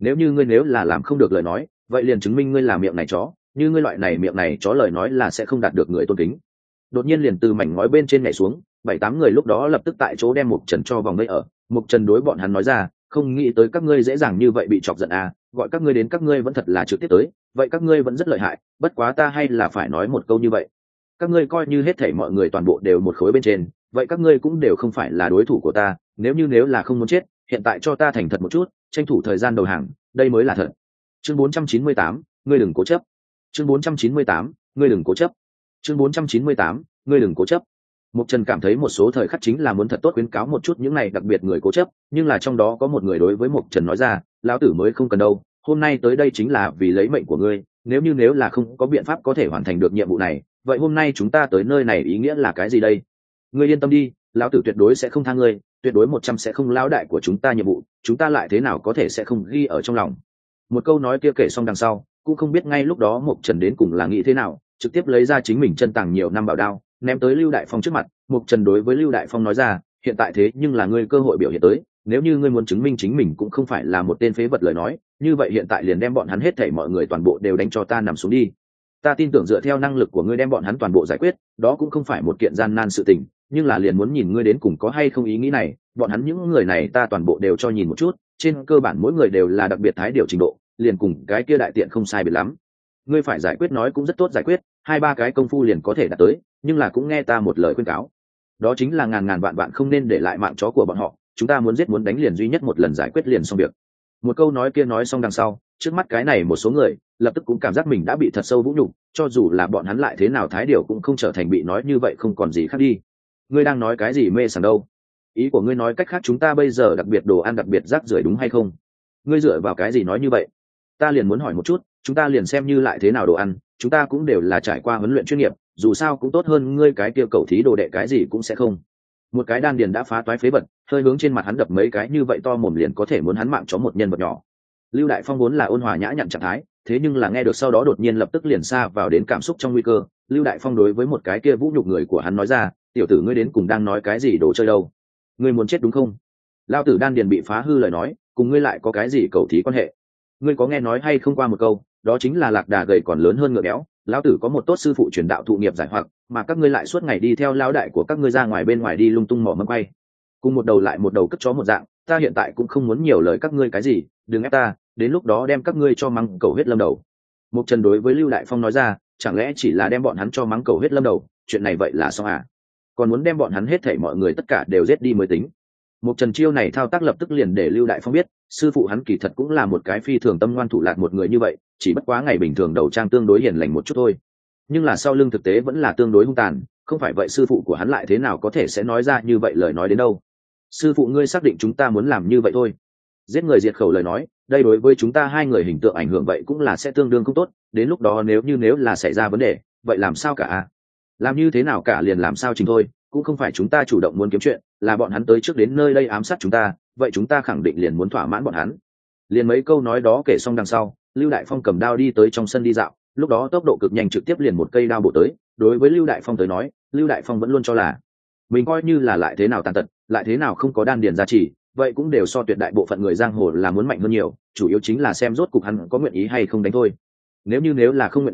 Nếu là làm không được lời nói, vậy liền chứng minh ngươi là miệng này chó, như ngươi loại này miệng này chó lời nói là sẽ không đạt được người tôn kính. Đột nhiên liền từ mảnh ngói bên trên nhảy xuống, 7-8 người lúc đó lập tức tại chỗ đem Mộc Trần cho vòng vây ở. Mộc Trần đối bọn hắn nói ra, không nghĩ tới các ngươi dễ dàng như vậy bị chọc giận à, gọi các ngươi đến các ngươi vẫn thật là trực tiếp tới, vậy các ngươi vẫn rất lợi hại, bất quá ta hay là phải nói một câu như vậy. Các ngươi coi như hết thảy mọi người toàn bộ đều một khối bên trên, vậy các ngươi cũng đều không phải là đối thủ của ta, nếu là không muốn chết, hiện tại cho ta thành thật một chút, tranh thủ thời gian đầu hàng, đây mới là thật. Chương 498, ngươi đừng cố chấp. Chương 498, ngươi đừng cố chấp. Chương 498, ngươi đừng cố chấp. Mộc Trần cảm thấy một số thời khắc chính là muốn thật tốt khuyến cáo một chút những này đặc biệt người cố chấp, nhưng là trong đó có một người đối với Mộc Trần nói ra, lão tử mới không cần đâu, hôm nay tới đây chính là vì lấy mệnh của ngươi, nếu là không có biện pháp có thể hoàn thành được nhiệm vụ này, vậy hôm nay chúng ta tới nơi này ý nghĩa là cái gì đây? Ngươi yên tâm đi, lão tử tuyệt đối sẽ không tha ngươi, tuyệt đối 100 sẽ không lão đại của chúng ta nhiệm vụ, chúng ta lại thế nào có thể sẽ không ghi ở trong lòng. Một câu nói kia kể xong đằng sau, cũng không biết ngay lúc đó Mộc Trần đến cùng là nghĩ thế nào, trực tiếp lấy ra chính mình chân tàng nhiều năm bảo đao, ném tới Lưu Đại Phong trước mặt. Mộc Trần đối với Lưu Đại Phong nói ra, hiện tại thế nhưng là ngươi cơ hội biểu hiện tới, nếu như ngươi muốn chứng minh chính mình cũng không phải là một tên phế vật lời nói, như vậy hiện tại liền đem bọn hắn hết thảy mọi người toàn bộ đều đánh cho ta nằm xuống đi. Ta tin tưởng dựa theo năng lực của ngươi đem bọn hắn toàn bộ giải quyết, đó cũng không phải một kiện gian nan sự tình, nhưng là liền muốn nhìn ngươi đến cùng có hay không ý nghĩ này, bọn hắn những người này ta toàn bộ đều cho nhìn một chút, trên cơ bản mỗi người đều là đặc biệt thái điều trình độ, liền cùng cái kia đại tiện không sai biệt lắm. Ngươi phải giải quyết nói cũng rất tốt giải quyết, 2-3 cái công phu liền có thể đạt tới, nhưng là cũng nghe ta một lời khuyên cáo, đó chính là ngàn vạn không nên để lại mạng chó của bọn họ, chúng ta muốn giết muốn đánh liền duy nhất một lần giải quyết liền xong việc. Một câu nói kia nói xong đằng sau, trước mắt cái này một số người lập tức cũng cảm giác mình đã bị thật sâu vũ nhục, cho dù là bọn hắn lại thế nào thái điều cũng không trở thành bị nói như vậy không còn gì khác đi. Ngươi đang nói cái gì mê sảng đâu? Ý của ngươi nói cách khác chúng ta bây giờ đặc biệt đồ ăn đặc biệt rác rưởi đúng hay không? Ngươi dựa vào cái gì nói như vậy? Ta liền muốn hỏi một chút, chúng ta liền xem như lại thế nào đồ ăn, chúng ta cũng đều là trải qua huấn luyện chuyên nghiệp, dù sao cũng tốt hơn ngươi cái kia cẩu thí đồ đệ cái gì cũng sẽ không. Một cái đan điền đã phá toái phế vật, hơi hướng trên mặt hắn đập mấy cái như vậy to mồm liền có thể muốn hắn mạng chó một nhân vật nhỏ. Lưu Đại Phong vốn là ôn hòa nhã nhặn trạng thái, thế nhưng là nghe được sau đó đột nhiên lập tức liền xa vào đến cảm xúc trong nguy cơ. Lưu Đại Phong đối với một cái kia vũ nhục người của hắn nói ra, tiểu tử ngươi đến cùng đang nói cái gì đồ chơi đâu? Ngươi muốn chết đúng không? Lao tử đan điền bị phá hư lời nói, cùng ngươi lại có cái gì cẩu thí quan hệ? Ngươi có nghe nói hay không qua một câu, đó chính là lạc đà gầy còn lớn hơn ngựa béo, lão tử có một tốt sư phụ truyền đạo thụ nghiệp giải hoặc, mà các ngươi lại suốt ngày đi theo lão đại của các ngươi ra ngoài bên ngoài đi lung tung mỏ mâm quay, cùng một đầu lại một đầu cất chó một dạng. Ta hiện tại cũng không muốn nhiều lời các ngươi cái gì, đừng ép ta, đến lúc đó đem các ngươi cho mắng cầu huyết lâm đầu. Mộc Trần đối với Lưu Đại Phong nói ra, chẳng lẽ chỉ là đem bọn hắn cho mắng cầu huyết lâm đầu, chuyện này vậy là xong à? Còn muốn đem bọn hắn hết thảy mọi người tất cả đều giết đi mới tính. Mộc Trần chiêu này thao tác lập tức liền để Lưu Đại Phong biết, sư phụ hắn kỳ thật cũng là một cái phi thường tâm ngoan thủ lạt một người như vậy, chỉ bất quá ngày bình thường đầu trang tương đối hiền lành một chút thôi, nhưng là sau lưng thực tế vẫn là tương đối hung tàn, không phải vậy sư phụ của hắn lại thế nào có thể sẽ nói ra như vậy lời nói đến đâu. Sư phụ ngươi xác định chúng ta muốn làm như vậy thôi? Giết người diệt khẩu lời nói, đây đối với chúng ta hai người hình tượng ảnh hưởng vậy cũng là sẽ tương đương không tốt, đến lúc đó nếu là xảy ra vấn đề, vậy làm sao cả? Làm như thế nào cả liền làm sao chính thôi, cũng không phải chúng ta chủ động muốn kiếm chuyện, là bọn hắn tới trước đến nơi đây ám sát chúng ta, vậy chúng ta khẳng định liền muốn thỏa mãn bọn hắn. Liền mấy câu nói đó kể xong đằng sau, Lưu Đại Phong cầm đao đi tới trong sân đi dạo, lúc đó tốc độ cực nhanh trực tiếp liền một cây đao bổ tới. Đối với Lưu Đại Phong tới nói, Lưu Đại Phong vẫn luôn cho là mình coi như là lại thế nào tàn tật, lại thế nào không có đan điền gia trì, vậy cũng đều so tuyệt đại bộ phận người giang hồ là muốn mạnh hơn nhiều, chủ yếu chính là xem rốt cục hắn có nguyện ý hay không đánh thôi. Nếu là không nguyện ý,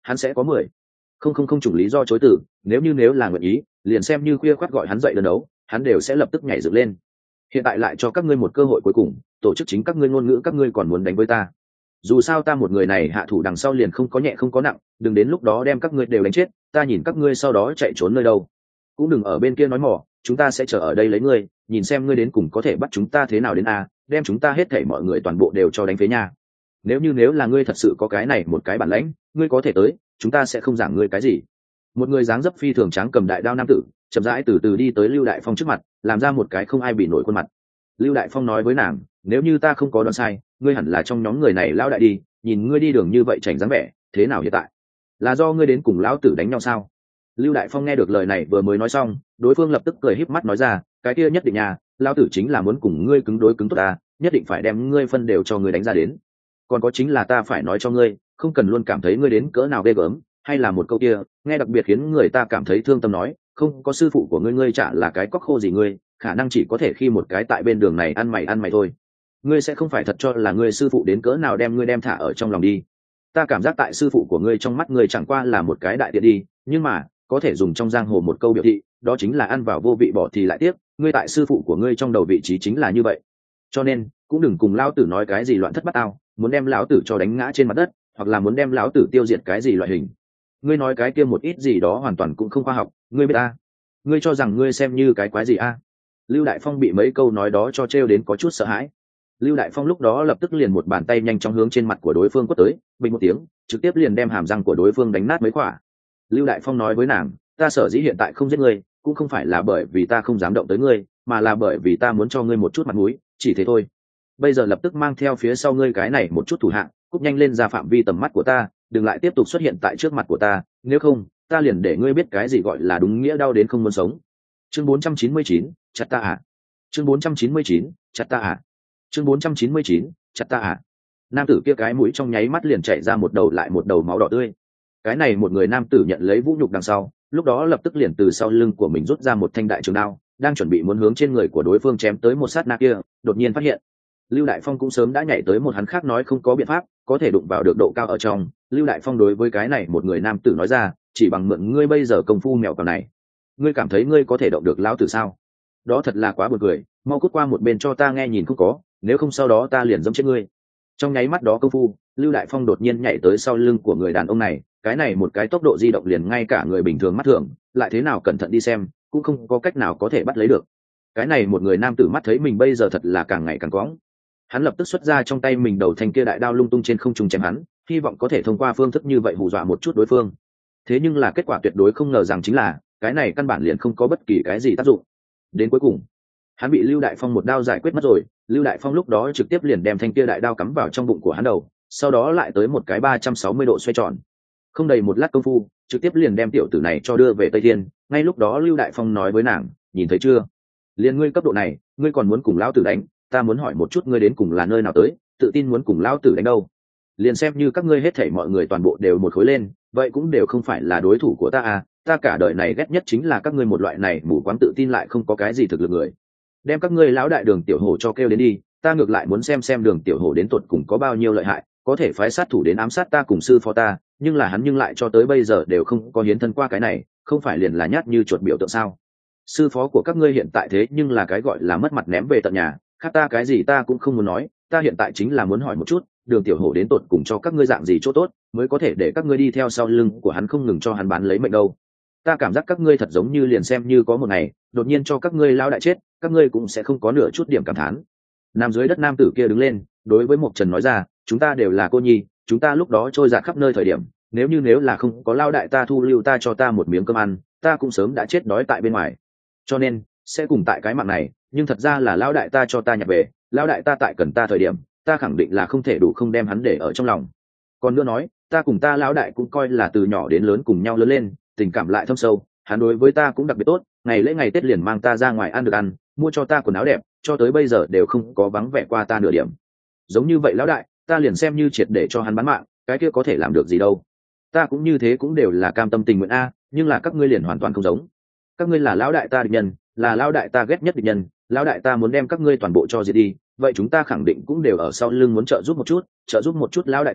hắn sẽ có 10 không chủng lý do chối từ. Nếu là nguyện ý, liền xem như khuya khoắt gọi hắn dậy đơn đấu, hắn đều sẽ lập tức nhảy dựng lên. Hiện tại lại cho các ngươi một cơ hội cuối cùng, tổ chức chính các ngươi ngôn ngữ, các ngươi còn muốn đánh với ta. Dù sao ta một người này hạ thủ đằng sau liền không có nhẹ không có nặng, đừng đến lúc đó đem các ngươi đều đánh chết, ta nhìn các ngươi sau đó chạy trốn nơi đâu. Cũng đừng ở bên kia nói mỏ, chúng ta sẽ chờ ở đây lấy ngươi, nhìn xem ngươi đến cùng có thể bắt chúng ta thế nào đến a, đem chúng ta hết thảy mọi người toàn bộ đều cho đánh phế nha. Nếu là ngươi thật sự có cái này một cái bản lãnh, ngươi có thể tới, chúng ta sẽ không giảng ngươi cái gì. Một người dáng dấp phi thường tráng cầm đại đao nam tử chậm rãi từ từ đi tới Lưu Đại Phong trước mặt, làm ra một cái không ai bị nổi khuôn mặt. Lưu Đại Phong nói với nàng, nếu như ta không có đoán sai, ngươi hẳn là trong nhóm người này lão đại đi, nhìn ngươi đi đường như vậy chảnh dáng vẻ, thế nào hiện tại? Là do ngươi đến cùng lão tử đánh nhau sao? Lưu Đại Phong nghe được lời này vừa mới nói xong, đối phương lập tức cười híp mắt nói ra, cái kia nhất định nha, lão tử chính là muốn cùng ngươi cứng đối cứng tốt ta, nhất định phải đem ngươi phân đều cho ngươi đánh ra đến. Còn có chính là ta phải nói cho ngươi, không cần luôn cảm thấy ngươi đến cỡ nào ghê gớm, hay là một câu kia, nghe đặc biệt khiến người ta cảm thấy thương tâm nói, không có sư phụ của ngươi chả là cái cóc khô gì ngươi, khả năng chỉ có thể khi một cái tại bên đường này ăn mày thôi. Ngươi sẽ không phải thật cho là ngươi sư phụ đến cỡ nào đem ngươi đem thả ở trong lòng đi. Ta cảm giác tại sư phụ của ngươi trong mắt ngươi chẳng qua là một cái đại tiện đi, nhưng mà có thể dùng trong giang hồ một câu biểu thị, đó chính là ăn vào vô vị bỏ thì lại tiếc, ngươi tại sư phụ của ngươi trong đầu vị trí chính là như vậy. Cho nên cũng đừng cùng lão tử nói cái gì loạn thất bát ao, muốn đem lão tử cho đánh ngã trên mặt đất, hoặc là muốn đem lão tử tiêu diệt cái gì loại hình. Ngươi nói cái kia một ít gì đó hoàn toàn cũng không khoa học, ngươi biết ta, ngươi cho rằng ngươi xem như cái quái gì a? Lưu Đại Phong bị mấy câu nói đó cho trêu đến có chút sợ hãi. Lưu Đại Phong lúc đó lập tức liền một bàn tay nhanh chóng hướng trên mặt của đối phương quất tới, bình một tiếng, trực tiếp liền đem hàm răng của đối phương đánh nát mấy quả. Lưu Đại Phong nói với nàng, ta sở dĩ hiện tại không giết ngươi, cũng không phải là bởi vì ta không dám động tới ngươi, mà là bởi vì ta muốn cho ngươi một chút mặt mũi, chỉ thế thôi. Bây giờ lập tức mang theo phía sau ngươi cái này một chút thủ hạng, cúp nhanh lên ra phạm vi tầm mắt của ta, đừng lại tiếp tục xuất hiện tại trước mặt của ta, nếu không ta liền để ngươi biết cái gì gọi là đúng nghĩa đau đến không muốn sống. Chương 499, chặt ta à. Chương 499, chặt ta à. Chương 499, chặt ta à. Nam tử kia cái mũi trong nháy mắt liền chảy ra một đầu lại một đầu máu đỏ tươi. Cái này một người nam tử nhận lấy vũ nhục đằng sau, lúc đó lập tức liền từ sau lưng của mình rút ra một thanh đại trường đao, đang chuẩn bị muốn hướng trên người của đối phương chém tới một sát na kia, đột nhiên phát hiện Lưu Đại Phong cũng sớm đã nhảy tới một hắn khác nói không có biện pháp, có thể đụng vào được độ cao ở trong. Lưu Đại Phong đối với cái này một người nam tử nói ra, chỉ bằng mượn ngươi bây giờ công phu mèo cào này, ngươi cảm thấy ngươi có thể động được lão tử sao? Đó thật là quá buồn cười, mau cút qua một bên cho ta nghe nhìn không có, nếu không sau đó ta liền giẫm chết ngươi. Trong nháy mắt đó công phu, Lưu Đại Phong đột nhiên nhảy tới sau lưng của người đàn ông này, cái này một cái tốc độ di động liền ngay cả người bình thường mắt thường, lại thế nào cẩn thận đi xem, cũng không có cách nào có thể bắt lấy được. Cái này một người nam tử mắt thấy mình bây giờ thật là càng ngày càng cóng. Hắn lập tức xuất ra trong tay mình đầu thanh kia đại đao lung tung trên không trung chém hắn, hy vọng có thể thông qua phương thức như vậy hù dọa một chút đối phương. Thế nhưng là kết quả tuyệt đối không ngờ rằng chính là, cái này căn bản liền không có bất kỳ cái gì tác dụng. Đến cuối cùng, hắn bị Lưu Đại Phong một đao giải quyết mất rồi. Lưu Đại Phong lúc đó trực tiếp liền đem thanh kia đại đao cắm vào trong bụng của hắn đầu, sau đó lại tới một cái 360 độ xoay tròn. Không đầy một lát công phu, trực tiếp liền đem tiểu tử này cho đưa về Tây Thiên. Ngay lúc đó Lưu Đại Phong nói với nàng, nhìn thấy chưa? Liền ngươi cấp độ này, ngươi còn muốn cùng lão tử đánh, ta muốn hỏi một chút ngươi đến cùng là nơi nào tới, tự tin muốn cùng lão tử đánh đâu? Liền xem như các ngươi hết thảy mọi người toàn bộ đều một khối lên, vậy cũng đều không phải là đối thủ của ta à, ta cả đời này ghét nhất chính là các ngươi một loại này mù quáng tự tin lại không có cái gì thực lực người. Đem các ngươi lão đại Đường Tiểu Hổ cho kêu đến đi, ta ngược lại muốn xem Đường Tiểu Hổ đến tột cùng có bao nhiêu lợi hại, có thể phái sát thủ đến ám sát ta cùng sư phó ta, nhưng là hắn nhưng lại cho tới bây giờ đều không có hiến thân qua cái này, không phải liền là nhát như chuột biểu tượng sao? Sư phó của các ngươi hiện tại thế nhưng là cái gọi là mất mặt ném về tận nhà, khác ta cái gì ta cũng không muốn nói, ta hiện tại chính là muốn hỏi một chút, Đường Tiểu Hổ đến tột cùng cho các ngươi dạng gì chỗ tốt, mới có thể để các ngươi đi theo sau lưng của hắn không ngừng cho hắn bán lấy mệnh đâu. Ta cảm giác các ngươi thật giống như liền xem như có một ngày đột nhiên cho các ngươi lao đại chết, các ngươi cũng sẽ không có nửa chút điểm cảm thán. Nằm dưới đất nam tử kia đứng lên, đối với Mộc Trần nói ra, chúng ta đều là cô nhi, chúng ta lúc đó trôi dạt khắp nơi thời điểm, nếu là không có lao đại ta thu lưu ta cho ta một miếng cơm ăn, ta cũng sớm đã chết đói tại bên ngoài. Cho nên sẽ cùng tại cái mạng này, nhưng thật ra là lao đại ta cho ta nhặt về, lao đại ta tại cần ta thời điểm, ta khẳng định là không thể đủ không đem hắn để ở trong lòng. Còn nữa nói, ta cùng ta lão đại cũng coi là từ nhỏ đến lớn cùng nhau lớn lên, tình cảm lại thâm sâu, hắn đối với ta cũng đặc biệt tốt, ngày lễ ngày Tết liền mang ta ra ngoài ăn được ăn, mua cho ta quần áo đẹp, cho tới bây giờ đều không có vắng vẻ qua ta nửa điểm. Giống như vậy lão đại, ta liền xem như triệt để cho hắn bán mạng, cái kia có thể làm được gì đâu. Ta cũng như thế cũng đều là cam tâm tình nguyện a, nhưng là các ngươi liền hoàn toàn không giống. Các ngươi là lão đại ta địch nhân, là lão đại ta ghét nhất địch nhân, lão đại ta muốn đem các ngươi toàn bộ cho diệt đi, vậy chúng ta khẳng định cũng đều ở sau lưng muốn trợ giúp một chút lão đại ta,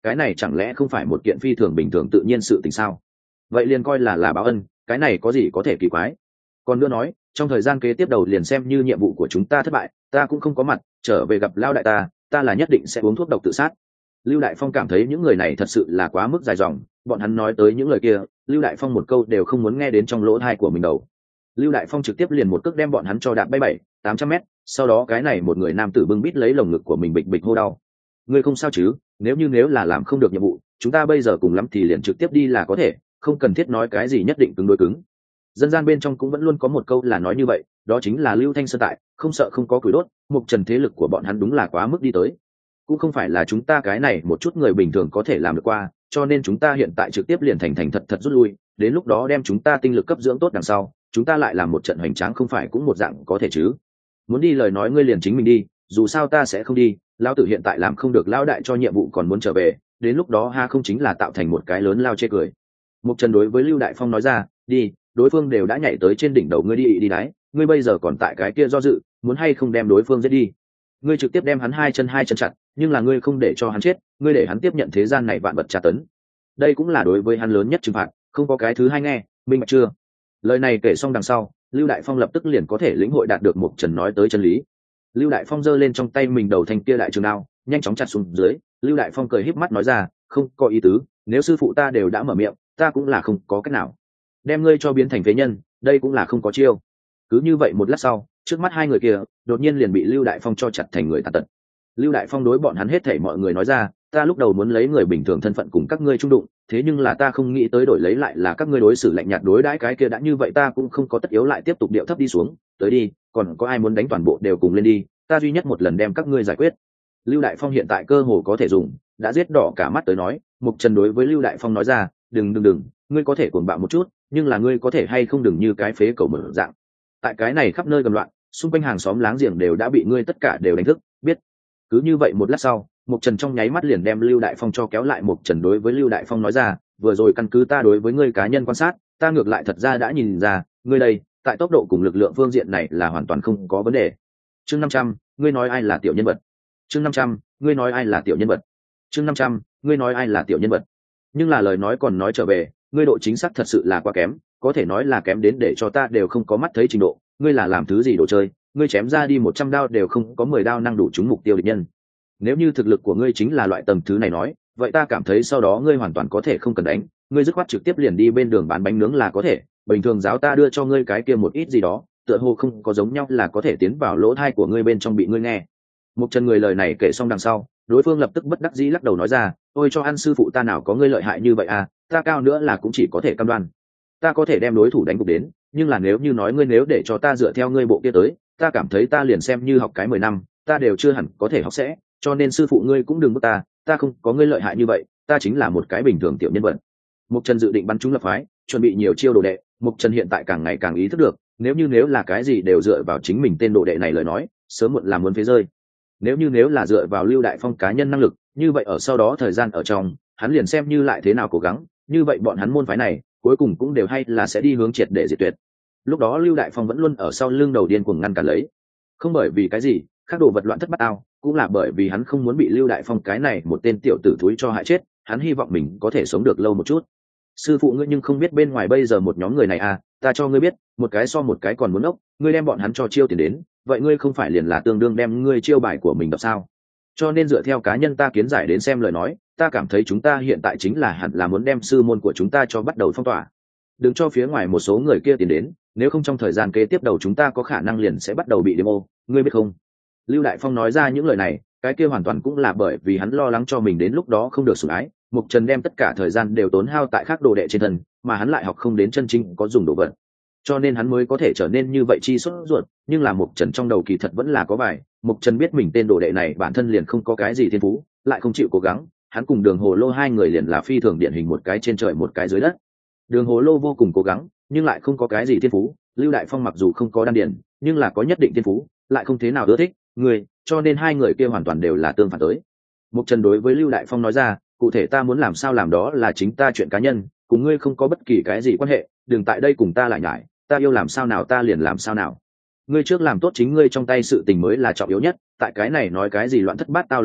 cái này chẳng lẽ không phải một kiện phi thường bình thường tự nhiên sự tình sao? Vậy liền coi là báo ân, cái này có gì có thể kỳ quái? Còn nữa nói, trong thời gian kế tiếp đầu liền xem như nhiệm vụ của chúng ta thất bại, ta cũng không có mặt trở về gặp Lao đại ta là nhất định sẽ uống thuốc độc tự sát. Lưu Đại Phong cảm thấy những người này thật sự là quá mức dài dòng, bọn hắn nói tới những lời kia, Lưu Đại Phong một câu đều không muốn nghe đến trong lỗ tai của mình đầu. Lưu Đại Phong trực tiếp liền một cước đem bọn hắn cho đạp bay 700-800 mét, sau đó cái này một người nam tử bưng bít lấy lồng ngực của mình bịch bịch hô đau. Ngươi không sao chứ? Nếu là làm không được nhiệm vụ, chúng ta bây giờ cùng lắm thì liền trực tiếp đi là có thể, không cần thiết nói cái gì nhất định cứng đối cứng. Dân gian bên trong cũng vẫn luôn có một câu là nói như vậy, đó chính là Lưu Thanh Sơn tại, không sợ không có củi đốt, mục trần thế lực của bọn hắn đúng là quá mức đi tới. Cũng không phải là chúng ta cái này một chút người bình thường có thể làm được qua, cho nên chúng ta hiện tại trực tiếp liền thành thật rút lui, đến lúc đó đem chúng ta tinh lực cấp dưỡng tốt đằng sau, chúng ta lại làm một trận hoành tráng không phải cũng một dạng có thể chứ? Muốn đi lời nói ngươi liền chính mình đi, dù sao ta sẽ không đi, lão tử hiện tại làm không được lão đại cho nhiệm vụ còn muốn trở về, đến lúc đó ha không chính là tạo thành một cái lớn lao chê cười. Mục Trần đối với Lưu Đại Phong nói ra, đi, đối phương đều đã nhảy tới trên đỉnh đầu ngươi đi đái, ngươi bây giờ còn tại cái kia do dự, muốn hay không đem đối phương giết đi. Ngươi trực tiếp đem hắn hai chân chặt, nhưng là ngươi không để cho hắn chết, ngươi để hắn tiếp nhận thế gian này vạn vật tra tấn. Đây cũng là đối với hắn lớn nhất trừng phạt, không có cái thứ hai nghe, minh bạch chưa? Lời này kể xong đằng sau, Lưu Đại Phong lập tức liền có thể lĩnh hội đạt được Mục Trần nói tới chân lý. Lưu Đại Phong giơ lên trong tay mình đầu thanh kia đại trường đao, nhanh chóng chặt xuống dưới. Lưu Đại Phong cười híp mắt nói ra, không có ý tứ, nếu sư phụ ta đều đã mở miệng, ta cũng là không có cách nào. Đem ngươi cho biến thành phế nhân, đây cũng là không có chiêu. Cứ như vậy một lát sau, trước mắt hai người kia đột nhiên liền bị Lưu Đại Phong cho chặt thành người tàn tật. Lưu Đại Phong đối bọn hắn hết thảy mọi người nói ra, ta lúc đầu muốn lấy người bình thường thân phận cùng các ngươi chung đụng, thế nhưng là ta không nghĩ tới đổi lấy lại là các ngươi đối xử lạnh nhạt đối đãi cái kia đã như vậy ta cũng không có tất yếu lại tiếp tục điệu thấp đi xuống, tới đi, còn có ai muốn đánh toàn bộ đều cùng lên đi, ta duy nhất một lần đem các ngươi giải quyết. Lưu Đại Phong hiện tại cơ hồ có thể dùng, đã giết đỏ cả mắt tới nói, Mục Trần đối với Lưu Đại Phong nói ra, đừng, ngươi có thể cuồng bạo một chút, nhưng là ngươi có thể hay không đừng như cái phế cầu mở dạng. Tại cái này khắp nơi gầm loạn, xung quanh hàng xóm láng giềng đều đã bị ngươi tất cả đều đánh thức, biết? Cứ như vậy một lát sau, Mục Trần trong nháy mắt liền đem Lưu Đại Phong cho kéo lại. Mục Trần đối với Lưu Đại Phong nói ra, vừa rồi căn cứ ta đối với ngươi cá nhân quan sát, ta ngược lại thật ra đã nhìn ra, ngươi đây, tại tốc độ cùng lực lượng phương diện này là hoàn toàn không có vấn đề. Chương 500, ngươi nói ai là tiểu nhân vật? Chương 500, ngươi nói ai là tiểu nhân vật? Chương 500, ngươi nói ai là tiểu nhân vật? Nhưng là lời nói còn nói trở về, ngươi độ chính xác thật sự là quá kém, có thể nói là kém đến để cho ta đều không có mắt thấy trình độ. Ngươi là làm thứ gì đồ chơi, ngươi chém ra đi 100 đao đều không có 10 đao năng đủ trúng mục tiêu địch nhân. Nếu như thực lực của ngươi chính là loại tầng thứ này nói, vậy ta cảm thấy sau đó ngươi hoàn toàn có thể không cần đánh, ngươi dứt khoát trực tiếp liền đi bên đường bán bánh nướng là có thể. Bình thường giáo ta đưa cho ngươi cái kia một ít gì đó, tựa hồ không có giống nhau là có thể tiến vào lỗ tai của ngươi bên trong bị ngươi nghe. Mục Trần người lời này kể xong đằng sau, đối phương lập tức bất đắc dĩ lắc đầu nói ra, ôi cho ăn sư phụ ta nào có ngươi lợi hại như vậy à, ta cao nữa là cũng chỉ có thể cam đoan ta có thể đem đối thủ đánh gục đến, nhưng là nếu như nói ngươi nếu để cho ta dựa theo ngươi bộ kia tới, ta cảm thấy ta liền xem như học cái 10 năm ta đều chưa hẳn có thể học sẽ, cho nên sư phụ ngươi cũng đừng bức ta không có ngươi lợi hại như vậy, ta chính là một cái bình thường tiểu nhân vật. Mục Trần dự định bắn trúng lập phái, chuẩn bị nhiều chiêu đồ đệ. Mục Trần hiện tại càng ngày càng ý thức được, nếu là cái gì đều dựa vào chính mình tên đồ đệ này lời nói, sớm muộn là muốn phế rơi. Nếu là dựa vào Lưu Đại Phong cá nhân năng lực, như vậy ở sau đó thời gian ở trong, hắn liền xem như lại thế nào cố gắng, như vậy bọn hắn môn phái này cuối cùng cũng đều hay là sẽ đi hướng triệt để diệt tuyệt. Lúc đó Lưu Đại Phong vẫn luôn ở sau lưng đầu điên cuồng ngăn cản lấy, không bởi vì cái gì khác đồ vật loạn thất bát ao, cũng là bởi vì hắn không muốn bị Lưu Đại Phong cái này một tên tiểu tử thúi cho hại chết, hắn hy vọng mình có thể sống được lâu một chút. Sư phụ ngươi nhưng không biết bên ngoài bây giờ một nhóm người này à, ta cho ngươi biết, một cái so một cái còn muốn ốc, ngươi đem bọn hắn cho chiêu tiền đến, vậy ngươi không phải liền là tương đương đem ngươi chiêu bài của mình đọc sao? Cho nên dựa theo cá nhân ta kiến giải đến xem lời nói, ta cảm thấy chúng ta hiện tại chính là hẳn là muốn đem sư môn của chúng ta cho bắt đầu phong tỏa. Đừng cho phía ngoài một số người kia tiền đến, nếu không trong thời gian kế tiếp đầu chúng ta có khả năng liền sẽ bắt đầu bị demo, ngươi biết không? Lưu Đại Phong nói ra những lời này, cái kia hoàn toàn cũng là bởi vì hắn lo lắng cho mình đến lúc đó không được sủng ái. Mục Trần đem tất cả thời gian đều tốn hao tại khác đồ đệ trên thân, mà hắn lại học không đến chân chính có dùng đồ vật, cho nên hắn mới có thể trở nên như vậy chi sốt ruột. Nhưng là Mục Trần trong đầu kỳ thật vẫn là có bài. Mục Trần biết mình tên đồ đệ này bản thân liền không có cái gì thiên phú, lại không chịu cố gắng, hắn cùng Đường Hồ Lô hai người liền là phi thường điển hình, một cái trên trời một cái dưới đất. Đường Hồ Lô vô cùng cố gắng, nhưng lại không có cái gì thiên phú. Lưu Đại Phong mặc dù không có đan điển, nhưng là có nhất định thiên phú, lại không thế nào ưa thích người, cho nên hai người kia hoàn toàn đều là tương phản tới. Mục Trần đối với Lưu Đại Phong nói ra, cụ thể ta muốn làm sao làm đó là chính ta chuyện cá nhân, cùng ngươi không có bất kỳ cái gì quan hệ, đừng tại đây cùng ta lại nhải, ta yêu làm sao nào ta liền làm sao nào. Ngươi trước làm tốt chính ngươi trong tay sự tình mới là trọng yếu nhất, tại cái này nói cái gì loạn thất bát tao lời nói,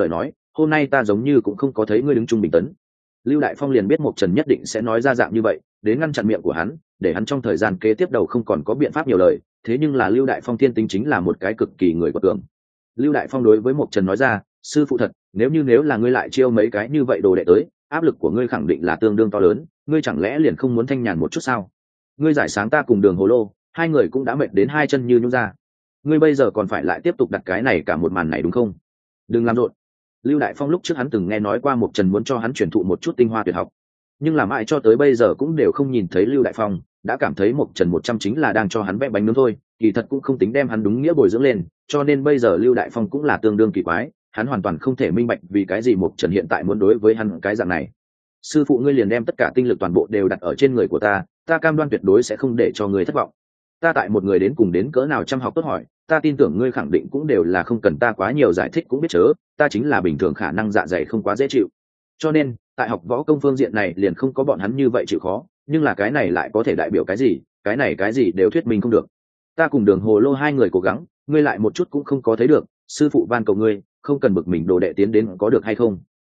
hôm nay ta giống như cũng không có thấy ngươi đứng trung bình tấn. Lưu Đại Phong liền biết Mộc Trần nhất định sẽ nói ra dạng như vậy, đến ngăn chặn miệng của hắn, để hắn trong thời gian kế tiếp đầu không còn có biện pháp nhiều lời. Thế nhưng là Lưu Đại Phong thiên tính chính là một cái cực kỳ người quật cường. Lưu Đại Phong đối với Mộc Trần nói ra, sư phụ thật, nếu là ngươi lại chiêu mấy cái như vậy đồ đệ tới, áp lực của ngươi khẳng định là tương đương to lớn, ngươi chẳng lẽ liền không muốn thanh nhàn một chút sao? Ngươi giải sáng ta cùng Đường Hồ Lô, hai người cũng đã mệt đến hai chân như nhũn ra, ngươi bây giờ còn phải lại tiếp tục đặt cái này cả một màn này đúng không? Đừng làm rộn. Lưu Đại Phong lúc trước hắn từng nghe nói qua Mộc Trần muốn cho hắn truyền thụ một chút tinh hoa tuyệt học, nhưng là mãi cho tới bây giờ cũng đều không nhìn thấy Lưu Đại Phong, đã cảm thấy Mộc Trần 100 chính là đang cho hắn vẽ bánh nướng thôi, kỳ thật cũng không tính đem hắn đúng nghĩa bồi dưỡng lên, cho nên bây giờ Lưu Đại Phong cũng là tương đương kỳ quái, hắn hoàn toàn không thể minh bạch vì cái gì Mộc Trần hiện tại muốn đối với hắn cái dạng này. Sư phụ ngươi liền đem tất cả tinh lực toàn bộ đều đặt ở trên người của ta, ta cam đoan tuyệt đối sẽ không để cho ngươi thất vọng. Ta tại một người đến cùng đến cỡ nào chăm học tốt hỏi, ta tin tưởng ngươi khẳng định cũng đều là không cần ta quá nhiều giải thích cũng biết chớ, ta chính là bình thường khả năng dạ dày không quá dễ chịu. Cho nên, tại học võ công phương diện này liền không có bọn hắn như vậy chịu khó, nhưng là cái này lại có thể đại biểu cái gì, cái gì đều thuyết minh không được. Ta cùng Đường Hồ Lô hai người cố gắng, ngươi lại một chút cũng không có thấy được, sư phụ van cầu ngươi, không cần bực mình đồ đệ tiến đến có được hay không?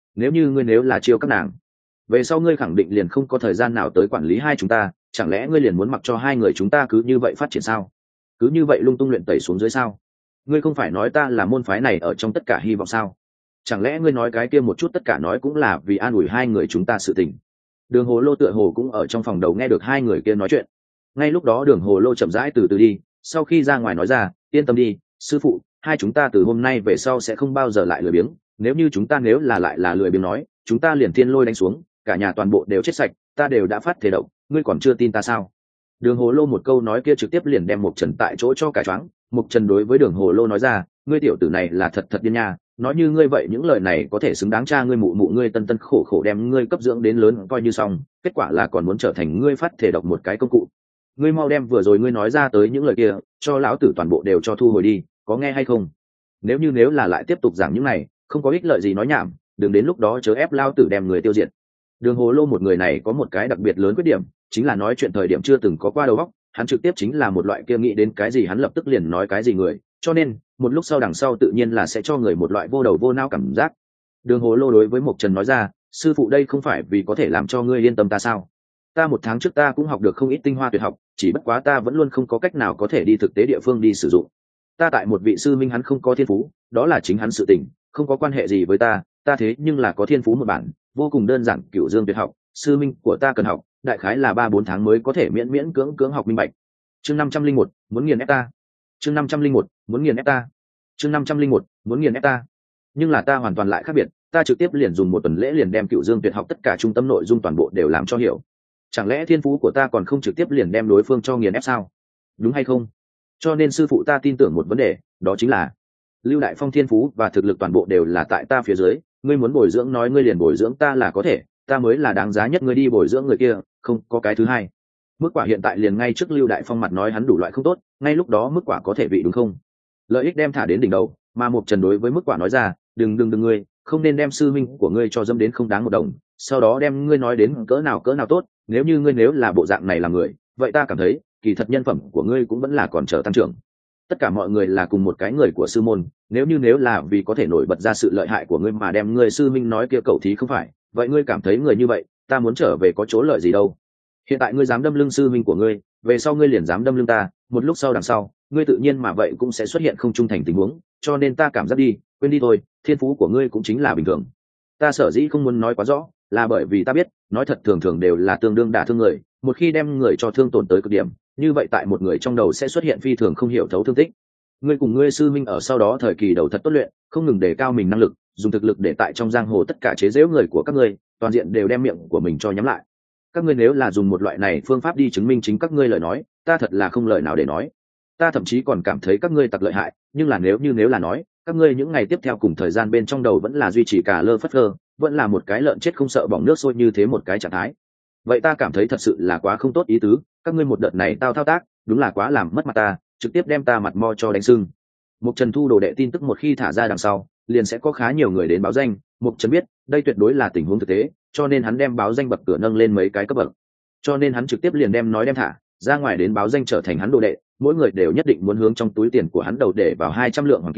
Nếu là chiêu các nàng, về sau ngươi khẳng định liền không có thời gian nào tới quản lý hai chúng ta, chẳng lẽ ngươi liền muốn mặc cho hai người chúng ta cứ như vậy phát triển sao? Cứ như vậy lung tung luyện tẩy xuống dưới sao? Ngươi không phải nói ta là môn phái này ở trong tất cả hy vọng sao? Chẳng lẽ ngươi nói cái kia một chút tất cả nói cũng là vì an ủi hai người chúng ta sự tình? Đường Hồ Lô tựa hồ cũng ở trong phòng đầu nghe được hai người kia nói chuyện. Ngay lúc đó Đường Hồ Lô chậm rãi từ từ đi, sau khi ra ngoài nói ra, yên tâm đi, sư phụ, hai chúng ta từ hôm nay về sau sẽ không bao giờ lại lười biếng, nếu là lại là lười biếng nói, chúng ta liền thiên lôi đánh xuống, cả nhà toàn bộ đều chết sạch, ta đều đã phát thể động, ngươi còn chưa tin ta sao? Đường Hồ Lô một câu nói kia trực tiếp liền đem Mộc Trần tại chỗ cho cả choáng. Mộc Trần đối với Đường Hồ Lô nói ra, ngươi tiểu tử này là thật điên nha, nói như ngươi vậy những lời này có thể xứng đáng cha ngươi mụ ngươi tân khổ khổ đem ngươi cấp dưỡng đến lớn coi như xong, kết quả là còn muốn trở thành ngươi phát thể độc một cái công cụ. Ngươi mau đem vừa rồi ngươi nói ra tới những lời kia, cho lão tử toàn bộ đều cho thu hồi đi, có nghe hay không? Nếu là lại tiếp tục giảng những này, không có ích lợi gì nói nhảm, đừng đến lúc đó chớ ép lão tử đem người tiêu diệt. Đường Hồ Lô một người này có một cái đặc biệt lớn khuyết điểm, chính là nói chuyện thời điểm chưa từng có qua đầu óc, hắn trực tiếp chính là một loại kia nghĩ đến cái gì hắn lập tức liền nói cái gì người, cho nên một lúc sau đằng sau tự nhiên là sẽ cho người một loại vô đầu vô não cảm giác. Đường Hồ Lô đối với Mộc Trần nói ra, sư phụ đây không phải vì có thể làm cho ngươi yên tâm ta sao? Ta một tháng trước ta cũng học được không ít tinh hoa tuyệt học, chỉ bất quá ta vẫn luôn không có cách nào có thể đi thực tế địa phương đi sử dụng. Ta tại một vị sư minh hắn không có thiên phú, đó là chính hắn sự tình, không có quan hệ gì với ta thế nhưng là có thiên phú một bản, vô cùng đơn giản Cửu Dương tuyệt học, sư minh của ta cần học, đại khái là 3-4 tháng mới có thể miễn cưỡng học minh bạch. Chương 501, muốn nghiền ép ta. Chương 501, muốn nghiền ép ta. Chương 501, muốn nghiền ép ta. Nhưng là ta hoàn toàn lại khác biệt, ta trực tiếp liền dùng một tuần lễ liền đem Cửu Dương tuyệt học tất cả trung tâm nội dung toàn bộ đều làm cho hiểu. Chẳng lẽ thiên phú của ta còn không trực tiếp liền đem đối phương cho nghiền ép sao? Đúng hay không? Cho nên sư phụ ta tin tưởng một vấn đề, đó chính là Lưu Đại Phong thiên phú và thực lực toàn bộ đều là tại ta phía dưới, ngươi muốn bồi dưỡng nói ngươi liền bồi dưỡng ta là có thể, ta mới là đáng giá nhất ngươi đi bồi dưỡng người kia, không có cái thứ hai. Mức quả hiện tại liền ngay trước Lưu Đại Phong mặt nói hắn đủ loại không tốt, ngay lúc đó mức quả có thể vị đúng không? Lợi ích đem thả đến đỉnh đầu, mà Mộc Trần đối với mức quả nói ra, đừng ngươi, không nên đem sư minh của ngươi cho dẫm đến không đáng một đồng, sau đó đem ngươi nói đến cỡ nào tốt, nếu là bộ dạng này là người, vậy ta cảm thấy, kỳ thật nhân phẩm của ngươi cũng vẫn là còn chờ tăng trưởng. Tất cả mọi người là cùng một cái người của sư môn, nếu là vì có thể nổi bật ra sự lợi hại của ngươi mà đem ngươi sư minh nói kia cậu thí không phải, vậy ngươi cảm thấy người như vậy, ta muốn trở về có chỗ lợi gì đâu? Hiện tại ngươi dám đâm lưng sư minh của ngươi, về sau ngươi liền dám đâm lưng ta, một lúc sau đằng sau, ngươi tự nhiên mà vậy cũng sẽ xuất hiện không trung thành tình huống, cho nên ta cảm giác đi, quên đi thôi, thiên phú của ngươi cũng chính là bình thường. Ta sở dĩ không muốn nói quá rõ, là bởi vì ta biết, nói thật thường đều là tương đương đả thương người, một khi đem người cho thương tổn tới cực điểm, như vậy tại một người trong đầu sẽ xuất hiện phi thường không hiểu thấu thương tích. Ngươi cùng ngươi sư minh ở sau đó thời kỳ đầu thật tốt luyện, không ngừng đề cao mình năng lực, dùng thực lực để tại trong giang hồ tất cả chế giễu người của các ngươi, toàn diện đều đem miệng của mình cho nhắm lại. Các ngươi nếu là dùng một loại này phương pháp đi chứng minh chính các ngươi lời nói, ta thật là không lời nào để nói. Ta thậm chí còn cảm thấy các ngươi tặc lợi hại, nhưng là nếu là nói, các ngươi những ngày tiếp theo cùng thời gian bên trong đầu vẫn là duy trì cả lơ phất lơ, vẫn là một cái lợn chết không sợ bỏng nước sôi như thế một cái trạng thái. Vậy ta cảm thấy thật sự là quá không tốt ý tứ, các ngươi một đợt này tao thao tác, đúng là quá làm mất mặt ta, trực tiếp đem ta mặt mo cho đánh sưng. Mục Trần thu đồ đệ tin tức một khi thả ra đằng sau, liền sẽ có khá nhiều người đến báo danh. Mục Trần biết đây tuyệt đối là tình huống thực tế, cho nên hắn đem báo danh bậc cửa nâng lên mấy cái cấp bậc. Cho nên hắn trực tiếp liền đem thả ra ngoài đến báo danh trở thành hắn đồ đệ, mỗi người đều nhất định muốn hướng trong túi tiền của hắn đầu để vào 200 lượng hoàng kim,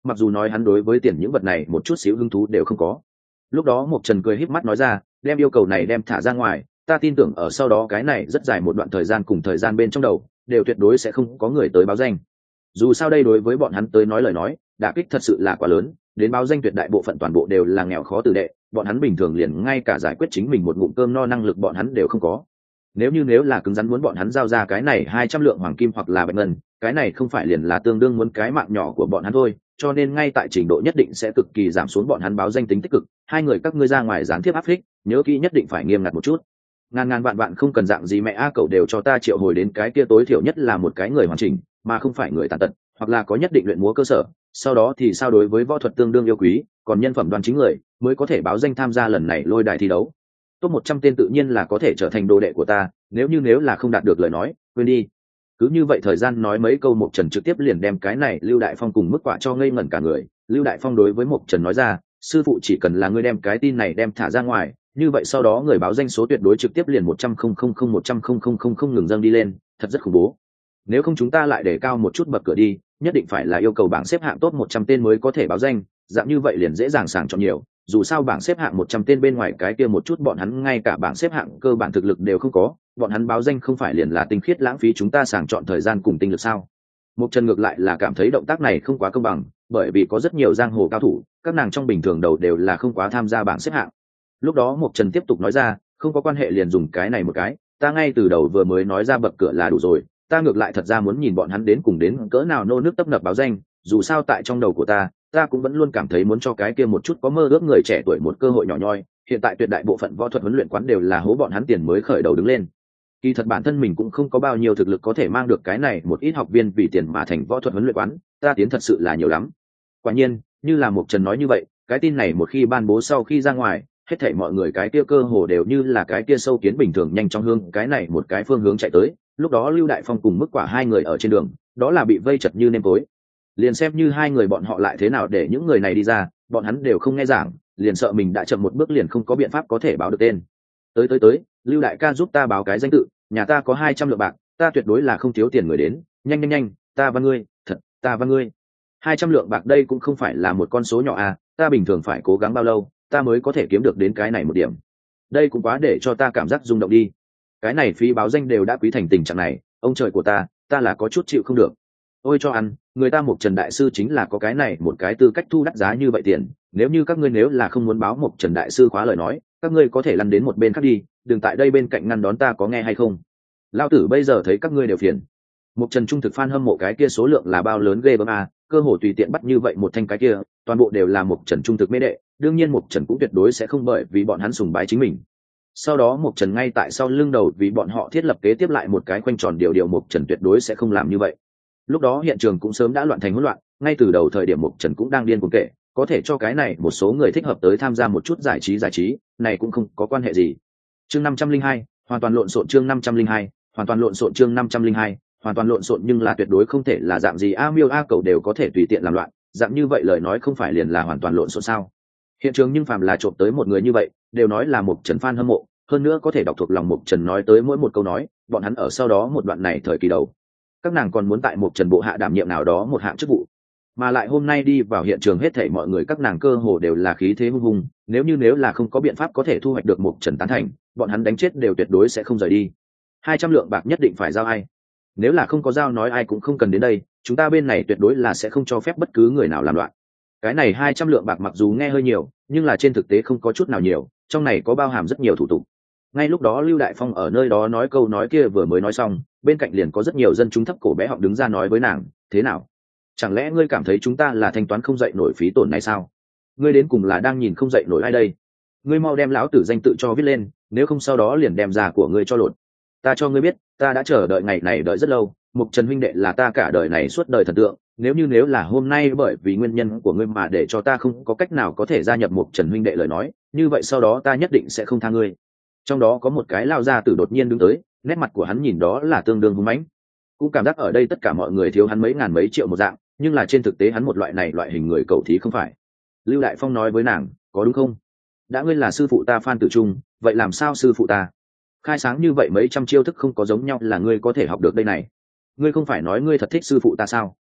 mặc dù nói hắn đối với tiền những vật này một chút xíu hứng thú đều không có. Lúc đó Mộc Trần cười híp mắt nói ra, đem yêu cầu này đem thả ra ngoài, ta tin tưởng ở sau đó cái này rất dài một đoạn thời gian cùng thời gian bên trong đầu đều tuyệt đối sẽ không có người tới báo danh. Dù sao đây đối với bọn hắn tới nói lời nói đả kích thật sự là quá lớn, đến báo danh tuyệt đại bộ phận toàn bộ đều là nghèo khó tử đệ, bọn hắn bình thường liền ngay cả giải quyết chính mình một ngụm cơm no năng lực bọn hắn đều không có. Nếu là cứng rắn muốn bọn hắn giao ra cái này 200 lượng hoàng kim hoặc là bạch ngân, cái này không phải liền là tương đương muốn cái mạng nhỏ của bọn hắn thôi, cho nên ngay tại trình độ nhất định sẽ cực kỳ giảm xuống bọn hắn báo danh tính tích cực. Hai người các ngươi ra ngoài gián tiếp áp phích, nhớ kỹ nhất định phải nghiêm ngặt một chút. Ngàn vạn không cần dạng gì mẹ a cậu đều cho ta triệu hồi đến cái kia tối thiểu nhất là một cái người hoàn chỉnh, mà không phải người tàn tật, hoặc là có nhất định luyện múa cơ sở. Sau đó thì sao đối với võ thuật tương đương yêu quý, còn nhân phẩm đoan chính người mới có thể báo danh tham gia lần này lôi đài thi đấu. Top 100 tên tự nhiên là có thể trở thành đồ đệ của ta, nếu là không đạt được lời nói, quên đi. Cứ như vậy thời gian nói mấy câu, Mộc Trần trực tiếp liền đem cái này Lưu Đại Phong cùng mức quả cho ngây ngẩn cả người. Lưu Đại Phong đối với Mộc Trần nói ra, sư phụ chỉ cần là ngươi đem cái tin này đem thả ra ngoài, như vậy sau đó người báo danh số tuyệt đối trực tiếp liền 100,000,100,000 ngừng dâng đi lên, thật rất khủng bố. Nếu không chúng ta lại để cao một chút bậc cửa đi, nhất định phải là yêu cầu bảng xếp hạng top 100 tên mới có thể báo danh, dạng như vậy liền dễ dàng sàng chọn nhiều. Dù sao bảng xếp hạng 100 tên bên ngoài cái kia một chút bọn hắn ngay cả bảng xếp hạng cơ bản thực lực đều không có, bọn hắn báo danh không phải liền là tinh khiết lãng phí chúng ta sàng chọn thời gian cùng tinh lực sao? Mộc Trần ngược lại là cảm thấy động tác này không quá công bằng, bởi vì có rất nhiều giang hồ cao thủ, các nàng trong bình thường đầu đều là không quá tham gia bảng xếp hạng. Lúc đó Mộc Trần tiếp tục nói ra, không có quan hệ liền dùng cái này một cái, ta ngay từ đầu vừa mới nói ra bậc cửa là đủ rồi, ta ngược lại thật ra muốn nhìn bọn hắn đến cùng đến cỡ nào nô nước tấp nập báo danh, dù sao tại trong đầu của ta cũng vẫn luôn cảm thấy muốn cho cái kia một chút có mơ ước người trẻ tuổi một cơ hội nhỏ nhoi, hiện tại tuyệt đại bộ phận võ thuật huấn luyện quán đều là hố bọn hắn tiền mới khởi đầu đứng lên. Kỳ thật bản thân mình cũng không có bao nhiêu thực lực có thể mang được cái này một ít học viên vì tiền mà thành võ thuật huấn luyện quán, ta tiến thật sự là nhiều lắm. Quả nhiên, như là Mộc Trần nói như vậy, cái tin này một khi ban bố sau khi ra ngoài, hết thảy mọi người cái kia cơ hồ đều như là cái kia sâu kiến bình thường nhanh chóng hướng cái này một cái phương hướng chạy tới. Lúc đó Lưu Đại Phong cùng mức quả hai người ở trên đường, đó là bị vây chật như nêm tối. Liền xem như hai người bọn họ lại thế nào để những người này đi ra, bọn hắn đều không nghe giảng, liền sợ mình đã chậm một bước liền không có biện pháp có thể báo được tên. Tới, Lưu đại ca giúp ta báo cái danh tự, nhà ta có 200 lượng bạc, ta tuyệt đối là không thiếu tiền người đến, nhanh, ta văn ngươi, thật, ta văn ngươi. 200 lượng bạc đây cũng không phải là một con số nhỏ à, ta bình thường phải cố gắng bao lâu, ta mới có thể kiếm được đến cái này một điểm. Đây cũng quá để cho ta cảm giác rung động đi. Cái này phí báo danh đều đã quý thành tình trạng này, ông trời của ta là có chút chịu không được. Ôi cho ăn, người ta Mộc Trần đại sư chính là có cái này một cái tư cách thu đắt giá như vậy tiền, nếu như các ngươi nếu là không muốn báo Mộc Trần đại sư khóa lời nói, các ngươi có thể lăn đến một bên khác đi, đừng tại đây bên cạnh ngăn đón ta, có nghe hay không? Lão tử bây giờ thấy các ngươi đều phiền. Mộc Trần trung thực fan hâm mộ cái kia số lượng là bao lớn ghê gớm à, cơ hồ tùy tiện bắt như vậy một thanh cái kia, toàn bộ đều là Mộc Trần trung thực mê đệ, đương nhiên Mộc Trần cũng tuyệt đối sẽ không bởi vì bọn hắn sùng bái chính mình. Sau đó Mộc Trần ngay tại sau lưng đầu vì bọn họ thiết lập kế tiếp lại một cái khoanh tròn điều Mộc Trần tuyệt đối sẽ không làm như vậy. Lúc đó hiện trường cũng sớm đã loạn thành hỗn loạn, ngay từ đầu thời điểm Mộc Trần cũng đang điên cuồng kể, có thể cho cái này một số người thích hợp tới tham gia một chút giải trí, này cũng không có quan hệ gì. Chương 502, hoàn toàn lộn xộn. Chương 502, hoàn toàn lộn xộn. Chương 502, hoàn toàn lộn xộn, nhưng là tuyệt đối không thể là dạng gì a miêu a cầu đều có thể tùy tiện làm loạn, dạng như vậy lời nói không phải liền là hoàn toàn lộn xộn sao? Hiện trường nhưng phàm là trộm tới một người như vậy, đều nói là Mộc Trần fan hâm mộ, hơn nữa có thể đọc thuộc lòng Mộc Trần nói tới mỗi một câu nói, bọn hắn ở sau đó một đoạn này thời kỳ đầu, các nàng còn muốn tại Mộc Trần bộ hạ đảm nhiệm nào đó một hạng chức vụ, mà lại hôm nay đi vào hiện trường hết thảy mọi người các nàng cơ hồ đều là khí thế hung hùng, nếu là không có biện pháp có thể thu hoạch được Mộc Trần tán thành, bọn hắn đánh chết đều tuyệt đối sẽ không rời đi. 200 lượng bạc nhất định phải giao ai, nếu là không có giao nói ai cũng không cần đến đây, chúng ta bên này tuyệt đối là sẽ không cho phép bất cứ người nào làm loạn. Cái này 200 lượng bạc mặc dù nghe hơi nhiều, nhưng là trên thực tế không có chút nào nhiều, trong này có bao hàm rất nhiều thủ tục. Ngay lúc đó Lưu Đại Phong ở nơi đó nói câu nói kia vừa mới nói xong, bên cạnh liền có rất nhiều dân chúng thấp cổ bé họng đứng ra nói với nàng, thế nào? Chẳng lẽ ngươi cảm thấy chúng ta là thanh toán không dậy nổi phí tổn này sao? Ngươi đến cùng là đang nhìn không dậy nổi ai đây? Ngươi mau đem lão tử danh tự cho viết lên, nếu không sau đó liền đem già của ngươi cho lột. Ta cho ngươi biết, ta đã chờ đợi ngày này đợi rất lâu, Mộc Trần huynh đệ là ta cả đời này suốt đời thần tượng, nếu là hôm nay bởi vì nguyên nhân của ngươi mà để cho ta không có cách nào có thể gia nhập Mộc Trần huynh đệ lời nói, như vậy sau đó ta nhất định sẽ không tha ngươi. Trong đó có một cái lao gia tử đột nhiên đứng tới, nét mặt của hắn nhìn đó là tương đương hung mãnh, cũng cảm giác ở đây tất cả mọi người thiếu hắn mấy ngàn mấy triệu một dạng, nhưng là trên thực tế hắn một loại hình người cầu thí không phải. Lưu Đại Phong nói với nàng, có đúng không? Đã ngươi là sư phụ ta Phan Tử Trung, vậy làm sao sư phụ ta khai sáng như vậy mấy trăm chiêu thức không có giống nhau là ngươi có thể học được đây này? Ngươi không phải nói ngươi thật thích sư phụ ta sao?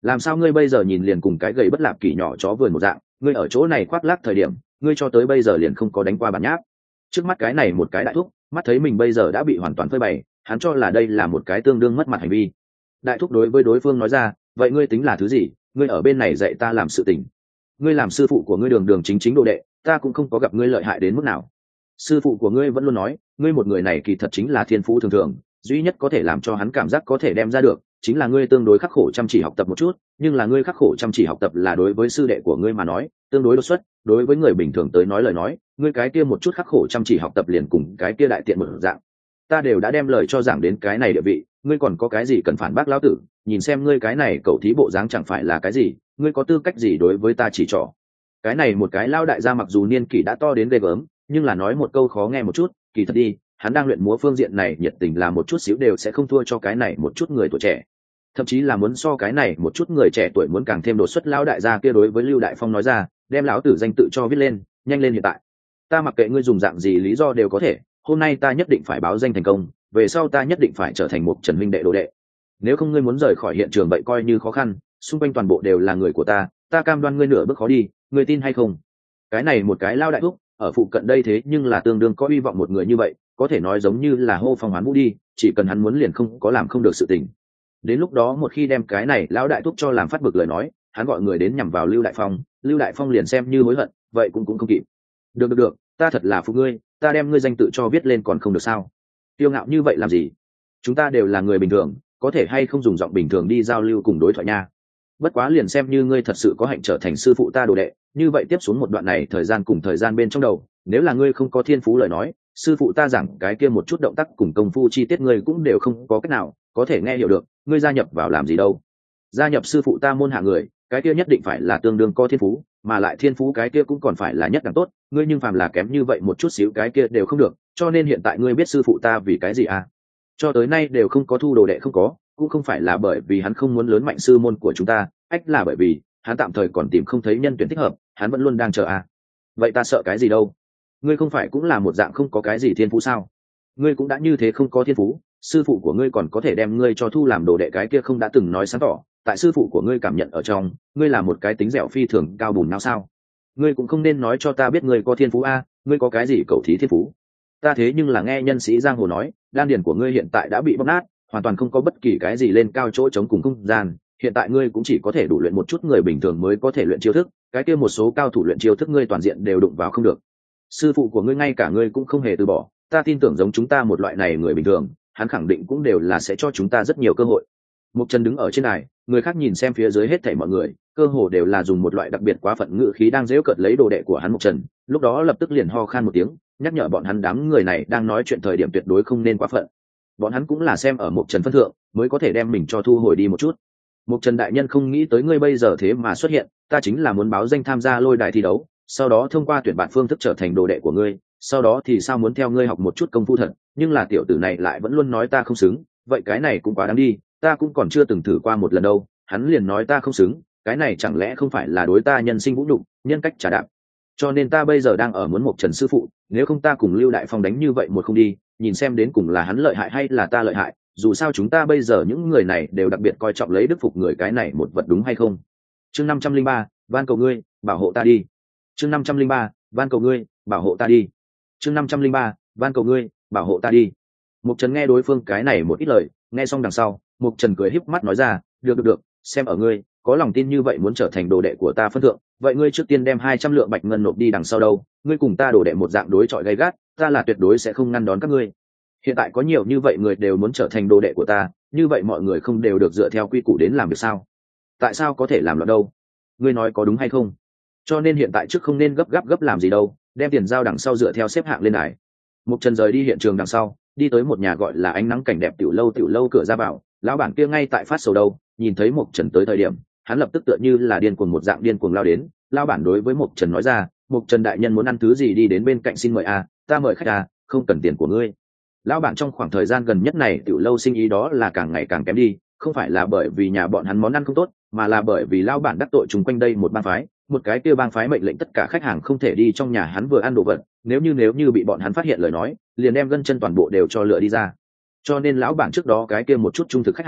làm sao ngươi bây giờ nhìn liền cùng cái gầy bất lạp kỷ nhỏ chó vườn một dạng, ngươi ở chỗ này khoác lác thời điểm, ngươi cho tới bây giờ liền không có đánh qua bản nháp. Trước mắt cái này một cái đại thúc, mắt thấy mình bây giờ đã bị hoàn toàn phơi bày, hắn cho là đây là một cái tương đương mất mặt hành vi. Đại thúc đối với đối phương nói ra, vậy ngươi tính là thứ gì, ngươi ở bên này dạy ta làm sự tình. Ngươi làm sư phụ của ngươi đường đường chính chính đồ đệ, ta cũng không có gặp ngươi lợi hại đến mức nào. Sư phụ của ngươi vẫn luôn nói, ngươi một người này kỳ thật chính là thiên phú thường thường, duy nhất có thể làm cho hắn cảm giác có thể đem ra được chính là ngươi tương đối khắc khổ chăm chỉ học tập một chút, nhưng là ngươi khắc khổ chăm chỉ học tập là đối với sư đệ của ngươi mà nói tương đối đột xuất, đối với người bình thường tới nói lời nói, ngươi cái kia một chút khắc khổ chăm chỉ học tập liền cùng cái kia đại tiện một dạng. Ta đều đã đem lời cho giảng đến cái này địa vị, ngươi còn có cái gì cần phản bác lão tử? Nhìn xem ngươi cái này cậu thí bộ dáng chẳng phải là cái gì, ngươi có tư cách gì đối với ta chỉ trỏ? Cái này một cái lao đại gia mặc dù niên kỷ đã to đến ghê gớm, nhưng là nói một câu khó nghe một chút, kỳ thật đi, hắn đang luyện múa phương diện này nhiệt tình là một chút xíu đều sẽ không thua cho cái này một chút người tuổi trẻ, thậm chí là muốn so cái này một chút người trẻ tuổi muốn càng thêm đột xuất. Lão đại gia kia đối với Lưu Đại Phong nói ra, đem lão tử danh tự cho viết lên, nhanh lên hiện tại. Ta mặc kệ ngươi dùng dạng gì lý do đều có thể, hôm nay ta nhất định phải báo danh thành công, về sau ta nhất định phải trở thành một Trần huynh đệ đồ đệ. Nếu không ngươi muốn rời khỏi hiện trường vậy coi như khó khăn, xung quanh toàn bộ đều là người của ta cam đoan ngươi nửa bước khó đi, ngươi tin hay không? Cái này một cái lao đại thúc ở phụ cận đây thế nhưng là tương đương có hy vọng một người như vậy, có thể nói giống như là hô phong hoán vũ đi, chỉ cần hắn muốn liền không có làm không được sự tình. Đến lúc đó một khi đem cái này lão đại thúc cho làm phát bực lời nói, hắn gọi người đến nhằm vào Lưu Đại Phong liền xem như hối hận vậy cũng không kịp. Được, ta thật là phụ ngươi, ta đem ngươi danh tự cho viết lên còn không được sao? Tiêu ngạo như vậy làm gì? Chúng ta đều là người bình thường, có thể hay không dùng giọng bình thường đi giao lưu cùng đối thoại nha. Bất quá liền xem như ngươi thật sự có hạnh trở thành sư phụ ta đồ đệ, như vậy tiếp xuống một đoạn này thời gian cùng thời gian bên trong đầu, nếu là ngươi không có thiên phú lời nói, sư phụ ta giảng cái kia một chút động tác cùng công phu chi tiết ngươi cũng đều không có cách nào có thể nghe hiểu được, ngươi gia nhập vào làm gì đâu? Gia nhập sư phụ ta môn hạ người, cái kia nhất định phải là tương đương có thiên phú, mà lại thiên phú cái kia cũng còn phải là nhất đẳng tốt, ngươi nhưng phàm là kém như vậy một chút xíu cái kia đều không được. Cho nên hiện tại ngươi biết sư phụ ta vì cái gì à? Cho tới nay đều không có thu đồ đệ, không có, cũng không phải là bởi vì hắn không muốn lớn mạnh sư môn của chúng ta, ách là bởi vì hắn tạm thời còn tìm không thấy nhân tuyển thích hợp, hắn vẫn luôn đang chờ à. Vậy ta sợ cái gì đâu? Ngươi không phải cũng là một dạng không có cái gì thiên phú sao? Ngươi cũng đã như thế không có thiên phú, sư phụ của ngươi còn có thể đem ngươi cho thu làm đồ đệ, cái kia không đã từng nói sáng tỏ, tại sư phụ của ngươi cảm nhận ở trong, ngươi là một cái tính dẻo phi thường cao bùn não sao? Ngươi cũng không nên nói cho ta biết ngươi có thiên phú a, ngươi có cái gì cầu thí thiên phú? Ta thế nhưng là nghe nhân sĩ giang hồ nói, đan điền của ngươi hiện tại đã bị bóc nát, hoàn toàn không có bất kỳ cái gì lên cao chỗ chống cùng không gian, hiện tại ngươi cũng chỉ có thể đủ luyện một chút người bình thường mới có thể luyện chiêu thức, cái kia một số cao thủ luyện chiêu thức ngươi toàn diện đều đụng vào không được. Sư phụ của ngươi ngay cả ngươi cũng không hề từ bỏ, ta tin tưởng giống chúng ta một loại này người bình thường, hắn khẳng định cũng đều là sẽ cho chúng ta rất nhiều cơ hội. Mục Trần đứng ở trên này, người khác nhìn xem phía dưới hết thảy mọi người, cơ hồ đều là dùng một loại đặc biệt quá phận ngữ khí đang giễu cợt lấy đồ đệ của hắn Mục Trần, lúc đó lập tức liền ho khan một tiếng, nhắc nhở bọn hắn đám người này đang nói chuyện thời điểm tuyệt đối không nên quá phận. Bọn hắn cũng là xem ở Mục Trần phân thượng, mới có thể đem mình cho thu hồi đi một chút. Mục Trần đại nhân không nghĩ tới ngươi bây giờ thế mà xuất hiện, ta chính là muốn báo danh tham gia lôi đài thi đấu, sau đó thông qua tuyển bạn phương thức trở thành đồ đệ của ngươi, sau đó thì sao muốn theo ngươi học một chút công phu thật, nhưng là tiểu tử này lại vẫn luôn nói ta không xứng, vậy cái này cũng quá đáng đi, ta cũng còn chưa từng thử qua một lần đâu, hắn liền nói ta không xứng, cái này chẳng lẽ không phải là đối ta nhân sinh vũ nhục, nhân cách trả đạp. Cho nên ta bây giờ đang ở muốn Mục Trần sư phụ, nếu không ta cùng Lưu Đại Phong đánh như vậy một không đi, nhìn xem đến cùng là hắn lợi hại hay là ta lợi hại, dù sao chúng ta bây giờ những người này đều đặc biệt coi trọng lấy đức phục người cái này một vật, đúng hay không? Chương 503, van cầu ngươi, bảo hộ ta đi. Chương 503, van cầu ngươi, bảo hộ ta đi. Chương 503, van cầu ngươi, bảo hộ ta đi. Mục Trần nghe đối phương cái này một ít lời, nghe xong đằng sau, Mục Trần cười híp mắt nói ra, được, xem ở ngươi có lòng tin như vậy muốn trở thành đồ đệ của ta phân thượng, vậy ngươi trước tiên đem 200 lượng bạch ngân nộp đi, đằng sau đâu, ngươi cùng ta đồ đệ một dạng đối chọi gay gắt, ta là tuyệt đối sẽ không ngăn đón các ngươi. Hiện tại có nhiều như vậy người đều muốn trở thành đồ đệ của ta, như vậy mọi người không đều được dựa theo quy củ đến làm việc sao? Tại sao có thể làm loạn đâu? Ngươi nói có đúng hay không? Cho nên hiện tại trước không nên gấp làm gì đâu, đem tiền giao đằng sau dựa theo xếp hạng lên đài. Mục Trần rời đi hiện trường đằng sau, đi tới một nhà gọi là Ánh Nắng Cảnh Đẹp tiểu lâu cửa ra vào, lão bản kia ngay tại phát sầu đâu, nhìn thấy Mục Trần tới thời điểm, hắn lập tức tựa như là điên cuồng một dạng điên cuồng lao đến. Lão bản đối với Mục Trần nói ra, Mục Trần đại nhân muốn ăn thứ gì đi đến bên cạnh xin mời a, ta mời khách a, không cần tiền của ngươi. Lão bản trong khoảng thời gian gần nhất này tiểu lâu sinh ý đó là càng ngày càng kém đi, không phải là bởi vì nhà bọn hắn món ăn không tốt, mà là bởi vì lão bản đắc tội chung quanh đây một bang phái, một cái kia bang phái mệnh lệnh tất cả khách hàng không thể đi trong nhà hắn vừa ăn đồ vật, nếu như bị bọn hắn phát hiện lời nói, liền đem gân chân toàn bộ đều cho lựa đi ra. Cho nên lão bản trước đó cái kia một chút trung thực khách hàng,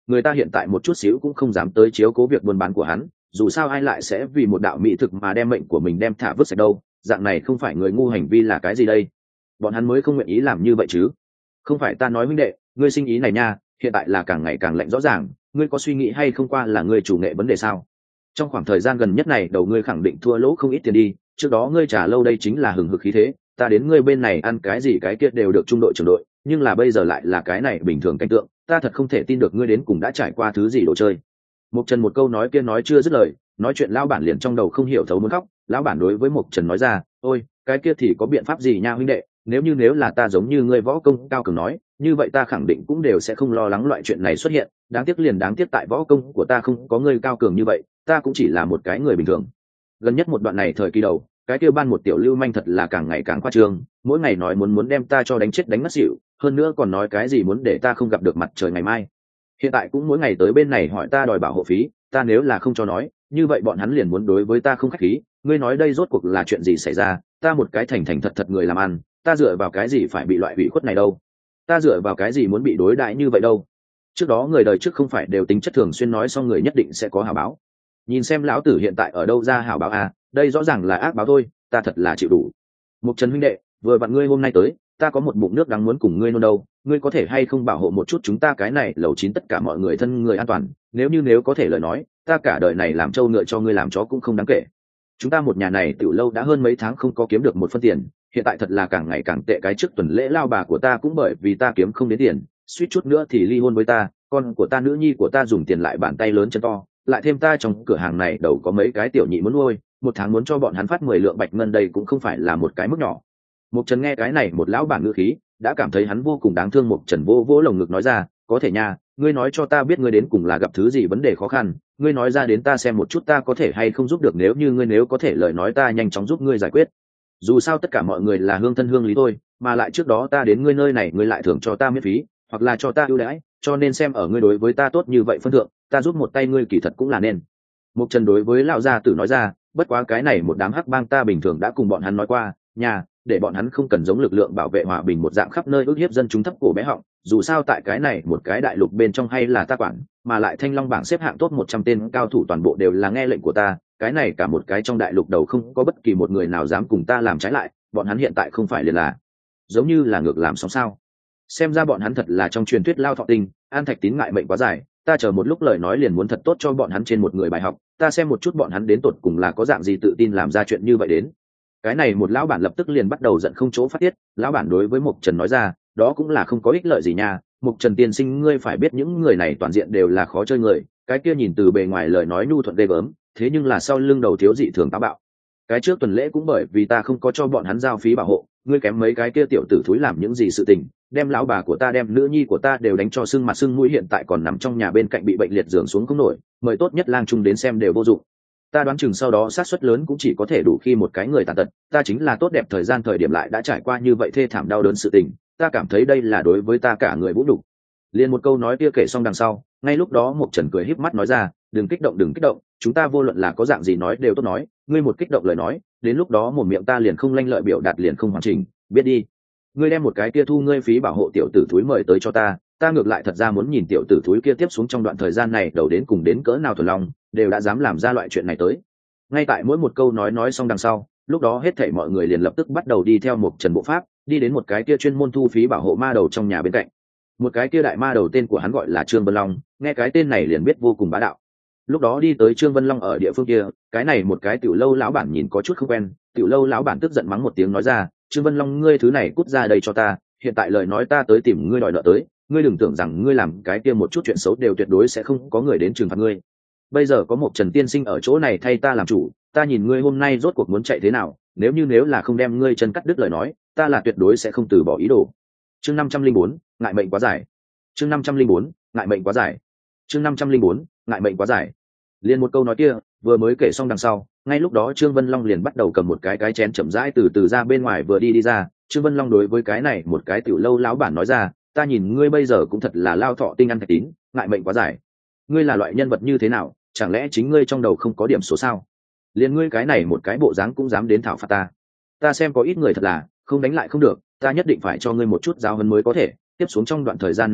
người ta hiện tại một chút xíu cũng không dám tới chiếu cố việc buôn bán của hắn, dù sao ai lại sẽ vì một đạo mỹ thực mà đem mệnh của mình đem thả vứt sạch đâu. Dạng này không phải người ngu hành vi là cái gì đây? Bọn hắn mới không nguyện ý làm như vậy chứ. Không phải ta nói huynh đệ, ngươi sinh ý này nha, hiện tại là càng ngày càng lạnh rõ ràng, ngươi có suy nghĩ hay không qua là ngươi chủ nghệ vấn đề sao? Trong khoảng thời gian gần nhất này đầu ngươi khẳng định thua lỗ không ít tiền đi, trước đó ngươi trả lâu đây chính là hừng hực khí thế, ta đến ngươi bên này ăn cái gì cái kia đều được trung đội trưởng đội, nhưng là bây giờ lại là cái này bình thường cảnh tượng, ta thật không thể tin được ngươi đến cùng đã trải qua thứ gì đồ chơi. Mục Trần một câu nói kia nói chưa dứt lời, nói chuyện lão bản liền trong đầu không hiểu thấu muốn khóc. Lão bản đối với Mục Trần nói ra, ôi cái kia thì có biện pháp gì nha huynh đệ, nếu là ta giống như ngươi võ công cao cường nói, như vậy ta khẳng định cũng đều sẽ không lo lắng loại chuyện này xuất hiện, đáng tiếc tại võ công của ta không có ngươi cao cường như vậy, ta cũng chỉ là một cái người bình thường. Gần nhất một đoạn này thời kỳ đầu, cái kia ban một tiểu lưu manh thật là càng ngày càng khoa trương, mỗi ngày nói muốn đem ta cho đánh chết đánh ngất xỉu, hơn nữa còn nói cái gì muốn để ta không gặp được mặt trời ngày mai. Hiện tại cũng mỗi ngày tới bên này hỏi ta đòi bảo hộ phí, ta nếu là không cho nói, như vậy bọn hắn liền muốn đối với ta không khách khí. Ngươi nói đây rốt cuộc là chuyện gì xảy ra? Ta một cái thành thành thật thật người làm ăn, ta dựa vào cái gì phải bị loại ủy khuất này đâu? Ta dựa vào cái gì muốn bị đối đãi như vậy đâu? Trước đó người đời trước không phải đều tính chất thường xuyên nói xong người nhất định sẽ có hảo báo. Nhìn xem lão tử hiện tại ở đâu ra hảo báo à, đây rõ ràng là ác báo thôi, ta thật là chịu đủ. Mục Trần huynh đệ, vừa vặn ngươi hôm nay tới, ta có một bụng nước đáng muốn cùng ngươi nôn đâu, ngươi có thể hay không bảo hộ một chút chúng ta cái này lầu 9 tất cả mọi người thân người an toàn, nếu có thể lời nói, ta cả đời này làm trâu ngựa cho ngươi làm chó cũng không đáng kể. Chúng ta một nhà này tiểu lâu đã hơn mấy tháng không có kiếm được một phân tiền, hiện tại thật là càng ngày càng tệ, cái trước tuần lễ lao bà của ta cũng bởi vì ta kiếm không đến tiền, suýt chút nữa thì ly hôn với ta, con của ta nữ nhi của ta dùng tiền lại bàn tay lớn chân to, lại thêm ta trong cửa hàng này đầu có mấy cái tiểu nhị muốn nuôi, một tháng muốn cho bọn hắn phát 10 lượng bạch ngân, đây cũng không phải là một cái mức nhỏ. Mục Trần nghe cái này một lão bản ngữ khí, đã cảm thấy hắn vô cùng đáng thương. Mục Trần vô vỗ lồng ngực nói ra, có thể nha, ngươi nói cho ta biết ngươi đến cùng là gặp thứ gì vấn đề khó khăn, ngươi nói ra đến ta xem một chút ta có thể hay không giúp được, nếu có thể lời nói ta nhanh chóng giúp ngươi giải quyết. Dù sao tất cả mọi người là hương thân hương lý thôi, mà lại trước đó ta đến ngươi nơi này ngươi lại thường cho ta miễn phí, hoặc là cho ta ưu đãi, cho nên xem ở ngươi đối với ta tốt như vậy phân thượng, ta giúp một tay ngươi kỳ thật cũng là nên. Mục Trần đối với lão gia tử nói ra, bất quá cái này một đám hắc bang ta bình thường đã cùng bọn hắn nói qua, nhà để bọn hắn không cần giống lực lượng bảo vệ hòa bình một dạng khắp nơi ức hiếp dân chúng thấp cổ bé họng, dù sao tại cái này một cái đại lục bên trong hay là ta quản, mà lại Thanh Long bảng xếp hạng top 100 tên cao thủ toàn bộ đều là nghe lệnh của ta, cái này cả một cái trong đại lục đầu không có bất kỳ một người nào dám cùng ta làm trái lại, bọn hắn hiện tại không phải liền là giống như là ngược làm sóng sao? Xem ra bọn hắn thật là trong truyền thuyết lao thọ tinh, An Thạch Tín ngại mệnh quá dài, ta chờ một lúc lời nói liền muốn thật tốt cho bọn hắn trên một người bài học, ta xem một chút bọn hắn đến tột cùng là có dạng gì tự tin làm ra chuyện như vậy đến. Cái này một lão bản lập tức liền bắt đầu giận không chỗ phát tiết. Lão bản đối với Mục Trần nói ra, đó cũng là không có ích lợi gì nha, Mục Trần tiên sinh ngươi phải biết những người này toàn diện đều là khó chơi người, cái kia nhìn từ bề ngoài lời nói nhu thuận ghê gớm, thế nhưng là sau lưng đầu thiếu dị thường táo bạo. Cái trước tuần lễ cũng bởi vì ta không có cho bọn hắn giao phí bảo hộ, ngươi kém mấy cái kia tiểu tử thúi làm những gì sự tình, đem lão bà của ta đem nữ nhi của ta đều đánh cho sưng mặt sưng mũi, hiện tại còn nằm trong nhà bên cạnh bị bệnh liệt giường xuống không nổi, mời tốt nhất lang trung đến xem đều vô dụng. Ta đoán chừng sau đó sát suất lớn cũng chỉ có thể đủ khi một cái người tàn tật, ta chính là tốt đẹp thời điểm lại đã trải qua như vậy thê thảm đau đớn sự tình, ta cảm thấy đây là đối với ta cả người vũ nhục. Liền một câu nói kia kể xong đằng sau, ngay lúc đó Mục Trần cười híp mắt nói ra, đừng kích động, chúng ta vô luận là có dạng gì nói đều tốt nói, ngươi một kích động lời nói, đến lúc đó một miệng ta liền không lanh lợi biểu đạt liền không hoàn chỉnh, biết đi. Ngươi đem một cái kia thu ngươi phí bảo hộ tiểu tử thúi mời tới cho ta, ta ngược lại thật ra muốn nhìn tiểu tử thúi kia tiếp xuống trong đoạn thời gian này đầu đến cùng đến cỡ nào thuần lòng, đều đã dám làm ra loại chuyện này tới. Ngay tại mỗi một câu nói xong đằng sau, lúc đó hết thảy mọi người liền lập tức bắt đầu đi theo Mục Trần bộ pháp, đi đến một cái kia chuyên môn thu phí bảo hộ ma đầu trong nhà bên cạnh. Một cái kia đại ma đầu tên của hắn gọi là Trương Vân Long, nghe cái tên này liền biết vô cùng bá đạo. Lúc đó đi tới Trương Vân Long ở địa phương kia, cái này một cái tiểu lâu lão bản nhìn có chút không quen, tiểu lâu lão bản tức giận mắng một tiếng nói ra, Trương Vân Long ngươi thứ này cút ra đây cho ta, hiện tại lời nói ta tới tìm ngươi đòi nợ tới, ngươi đừng tưởng rằng ngươi làm cái kia một chút chuyện xấu đều tuyệt đối sẽ không có người đến trừng phạt ngươi. Bây giờ có một Trần tiên sinh ở chỗ này thay ta làm chủ, ta nhìn ngươi hôm nay rốt cuộc muốn chạy thế nào, nếu là không đem ngươi chân cắt đứt lời nói, ta là tuyệt đối sẽ không từ bỏ ý đồ. Chương 504, ngại mệnh quá dài. Chương 504, ngại mệnh quá dài. Chương 504, ngại mệnh quá dài. Liên một câu nói kia, vừa mới kể xong đằng sau, ngay lúc đó Trương Vân Long liền bắt đầu cầm một cái chén chậm rãi từ ra bên ngoài vừa đi ra. Trương Vân Long đối với cái này một cái tiểu lâu lão bản nói ra, ta nhìn ngươi bây giờ cũng thật là lao thọ tinh ăn thạch tín, ngại mệnh quá dài. Ngươi là loại nhân vật như thế nào, chẳng lẽ chính ngươi trong đầu không có điểm số sao? Liên ngươi cái này một cái bộ dáng cũng dám đến thảo phạt ta. Ta xem có ít người thật là không đánh lại không được, ta nhất định phải cho ngươi một chút giáo huấn mới có thể. Tiếp xuống trong đoạn thời gian này đầu,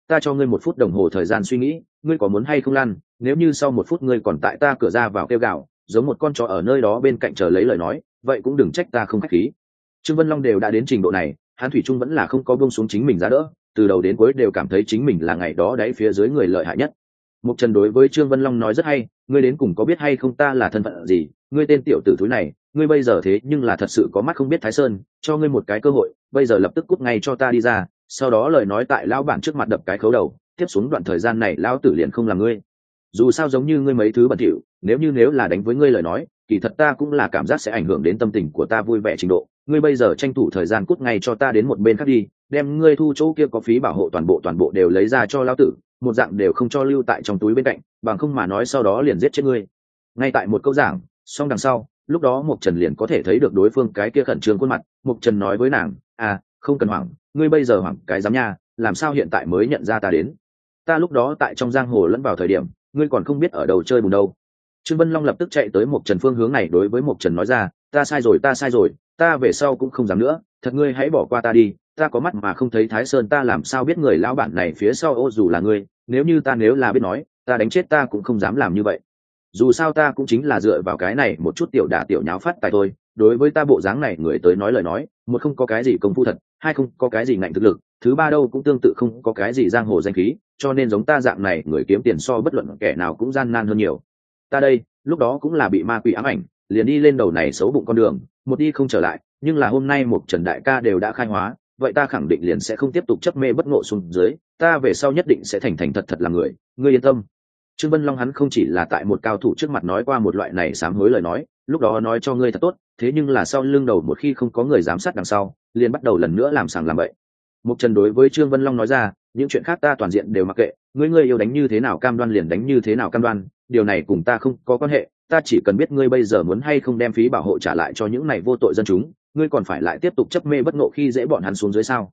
ta cho ngươi 1 phút đồng hồ thời gian suy nghĩ, ngươi có muốn hay không lăn, nếu như sau 1 phút ngươi còn tại ta cửa ra vào kêu gào, giống một con chó ở nơi đó bên cạnh chờ lấy lời nói, vậy cũng đừng trách ta không khách khí. Trương Vân Long đều đã đến trình độ này, hắn thủy chung vẫn là không có buông xuống chính mình giá đỡ, từ đầu đến cuối đều cảm thấy chính mình là ngày đó đáy phía dưới người lợi hại nhất. Mục Trần đối với Trương Vân Long nói rất hay, ngươi đến cùng có biết hay không ta là thân phận gì, ngươi tên tiểu tử thúi này, ngươi bây giờ thế nhưng là thật sự có mắt không biết Thái Sơn, cho ngươi một cái cơ hội, bây giờ lập tức cút ngay cho ta đi ra, sau đó lời nói tại lão bản trước mặt đập cái khấu đầu, tiếp xuống đoạn thời gian này lão tử liền không làm ngươi. Dù sao giống như ngươi mấy thứ bẩn thỉu, nếu là đánh với ngươi lời nói, kỳ thật ta cũng là cảm giác sẽ ảnh hưởng đến tâm tình của ta vui vẻ trình độ, ngươi bây giờ tranh thủ thời gian cút ngay cho ta đến một bên khác đi, đem ngươi thu chỗ kia có phí bảo hộ toàn bộ đều lấy ra cho lão tử, một dạng đều không cho lưu tại trong túi bên cạnh, bằng không mà nói sau đó liền giết chết ngươi. Ngay tại một câu giảng, xong đằng sau, lúc đó Mục Trần liền có thể thấy được đối phương cái kia khẩn trương khuôn mặt. Mục Trần nói với nàng, không cần hoảng, ngươi bây giờ hoảng cái dám nha, làm sao hiện tại mới nhận ra ta đến? Ta lúc đó tại trong giang hồ lẫn vào thời điểm, ngươi còn không biết ở đâu chơi bùn đâu. Trương Vân Long lập tức chạy tới Mục Trần phương hướng này đối với Mục Trần nói ra, ta sai rồi, ta về sau cũng không dám nữa, thật ngươi hãy bỏ qua ta đi, ta có mắt mà không thấy Thái Sơn, ta làm sao biết người lão bản này phía sau ô dù là ngươi, nếu là biết nói, ta đánh chết ta cũng không dám làm như vậy. Dù sao ta cũng chính là dựa vào cái này một chút tiểu đả tiểu nháo phát tài thôi, đối với ta bộ dáng này người tới nói lời nói, một không có cái gì công phu thật, hai không có cái gì ngạnh thực lực, thứ ba đâu cũng tương tự không có cái gì giang hồ danh khí, cho nên giống ta dạng này người kiếm tiền so bất luận kẻ nào cũng gian nan hơn nhiều. Ta đây, lúc đó cũng là bị ma quỷ ám ảnh, liền đi lên đầu này xấu bụng con đường, một đi không trở lại, nhưng là hôm nay Mục Trần đại ca đều đã khai hóa, vậy ta khẳng định liền sẽ không tiếp tục chấp mê bất ngộ xuống dưới, ta về sau nhất định sẽ thành thật làm người, ngươi yên tâm. Trương Vân Long hắn không chỉ là tại một cao thủ trước mặt nói qua một loại này sám hối lời nói, lúc đó nói cho ngươi thật tốt, thế nhưng là sau lưng đầu một khi không có người giám sát đằng sau, liền bắt đầu lần nữa làm sàng làm bậy. Mục Trần đối với Trương Vân Long nói ra, những chuyện khác ta toàn diện đều mặc kệ, ngươi yêu đánh như thế nào cam đoan liền đánh như thế nào cam đoan, điều này cùng ta không có quan hệ, ta chỉ cần biết ngươi bây giờ muốn hay không đem phí bảo hộ trả lại cho những này vô tội dân chúng, ngươi còn phải lại tiếp tục chấp mê bất ngộ khi dễ bọn hắn xuống dưới sao?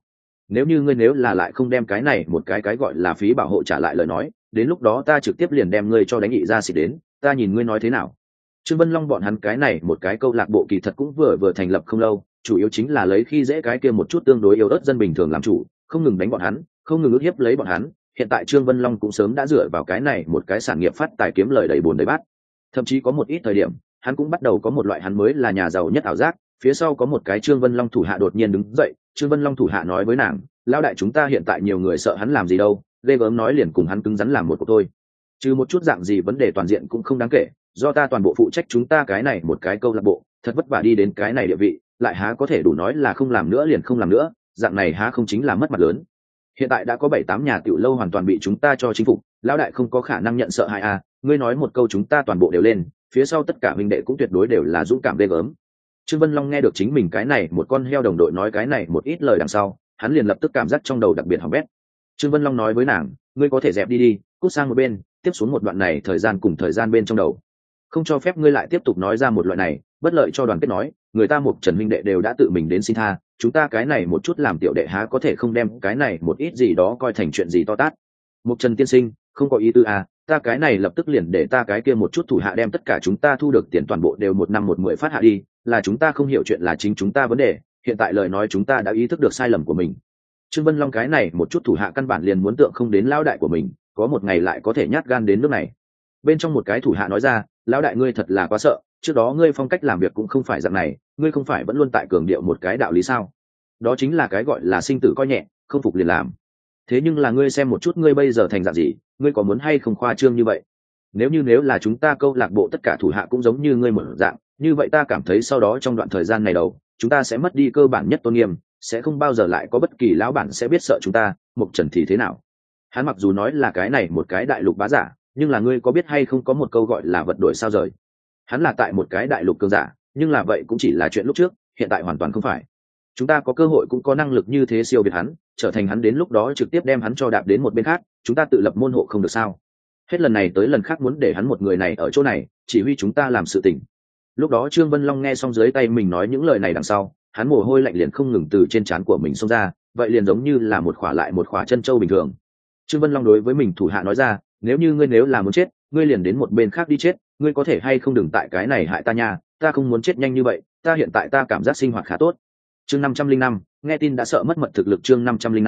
Nếu là lại không đem cái này một cái gọi là phí bảo hộ trả lại lời nói, đến lúc đó ta trực tiếp liền đem ngươi cho đánh nghị ra xịt đến, ta nhìn ngươi nói thế nào? Trương Vân Long bọn hắn cái này một cái câu lạc bộ kỳ thật cũng vừa thành lập không lâu, chủ yếu chính là lấy khi dễ cái kia một chút tương đối yếu ớt dân bình thường làm chủ, không ngừng đánh bọn hắn, không ngừng ức hiếp lấy bọn hắn. Hiện tại Trương Vân Long cũng sớm đã dựa vào cái này một cái sản nghiệp phát tài kiếm lời đầy bồn đầy bát, thậm chí có một ít thời điểm hắn cũng bắt đầu có một loại hắn mới là nhà giàu nhất ảo giác. Phía sau có một cái Trương Vân Long thủ hạ đột nhiên đứng dậy, Trương Vân Long thủ hạ nói với nàng, lão đại chúng ta hiện tại nhiều người sợ hắn làm gì đâu, ghê gớm nói liền cùng hắn cứng rắn làm một cuộc thôi, trừ một chút dạng gì vấn đề toàn diện cũng không đáng kể, do ta toàn bộ phụ trách chúng ta cái này một cái câu lạc bộ, thật vất vả đi đến cái này địa vị, lại há có thể đủ nói là không làm nữa liền không làm nữa, dạng này há không chính là mất mặt lớn. Hiện tại đã có 7-8 nhà tiểu lâu hoàn toàn bị chúng ta cho chính phục, lão đại không có khả năng nhận sợ hãi ngươi nói một câu chúng ta toàn bộ đều lên, phía sau tất cả huynh đệ cũng tuyệt đối đều là dũng cảm ghê gớm. Trương Vân Long nghe được chính mình cái này một con heo đồng đội nói cái này một ít lời đằng sau, hắn liền lập tức cảm giác trong đầu đặc biệt hỏng bét. Trương Vân Long nói với nàng, ngươi có thể dẹp đi, cút sang một bên, tiếp xuống một đoạn này thời gian bên trong đầu, không cho phép ngươi lại tiếp tục nói ra một loại này bất lợi cho đoàn kết nói, người ta Mục Trần huynh đệ đều đã tự mình đến xin tha, chúng ta cái này một chút làm tiểu đệ há có thể không đem cái này một ít gì đó coi thành chuyện gì to tát. Mục Trần tiên sinh, không có ý tư ta cái này lập tức liền để ta cái kia một chút thủ hạ đem tất cả chúng ta thu được tiền toàn bộ đều 1 năm 10 phát hạ đi, là chúng ta không hiểu chuyện là chính chúng ta vấn đề, hiện tại lời nói chúng ta đã ý thức được sai lầm của mình. Trương Vân Long cái này một chút thủ hạ căn bản liền muốn tượng không đến lão đại của mình, có một ngày lại có thể nhát gan đến nước này. Bên trong một cái thủ hạ nói ra, lão đại ngươi thật là quá sợ, trước đó ngươi phong cách làm việc cũng không phải dạng này, ngươi không phải vẫn luôn tại cường điệu một cái đạo lý sao? Đó chính là cái gọi là sinh tử coi nhẹ, không phục liền làm. Thế nhưng là ngươi xem một chút ngươi bây giờ thành dạng gì, ngươi có muốn hay không khoa trương như vậy? Nếu là chúng ta câu lạc bộ tất cả thủ hạ cũng giống như ngươi một dạng, như vậy ta cảm thấy sau đó trong đoạn thời gian này đầu, chúng ta sẽ mất đi cơ bản nhất tôn nghiêm, sẽ không bao giờ lại có bất kỳ lão bản sẽ biết sợ chúng ta. Mục Trần thì thế nào? Hắn mặc dù nói là cái này một cái đại lục bá giả, nhưng là ngươi có biết hay không có một câu gọi là vật đổi sao rời. Hắn là tại một cái đại lục cường giả, nhưng là vậy cũng chỉ là chuyện lúc trước, hiện tại hoàn toàn không phải. Chúng ta có cơ hội cũng có năng lực như thế siêu việt hắn, trở thành hắn, đến lúc đó trực tiếp đem hắn cho đạp đến một bên khác, chúng ta tự lập môn hộ không được sao? Hết lần này tới lần khác muốn để hắn một người này ở chỗ này chỉ huy chúng ta làm sự tình. Lúc đó Trương Vân Long nghe xong dưới tay mình nói những lời này đằng sau, hắn mồ hôi lạnh liền không ngừng từ trên trán của mình xông ra, vậy liền giống như là một khỏa lại một khỏa chân châu bình thường. Trương Vân Long đối với mình thủ hạ nói ra, nếu là muốn chết, ngươi liền đến một bên khác đi chết, ngươi có thể hay không đừng tại cái này hại ta nha, ta không muốn chết nhanh như vậy, ta hiện tại ta cảm giác sinh hoạt khá tốt. Chương 505, nghe tin đã sợ mất mật thực lực. Chương 505,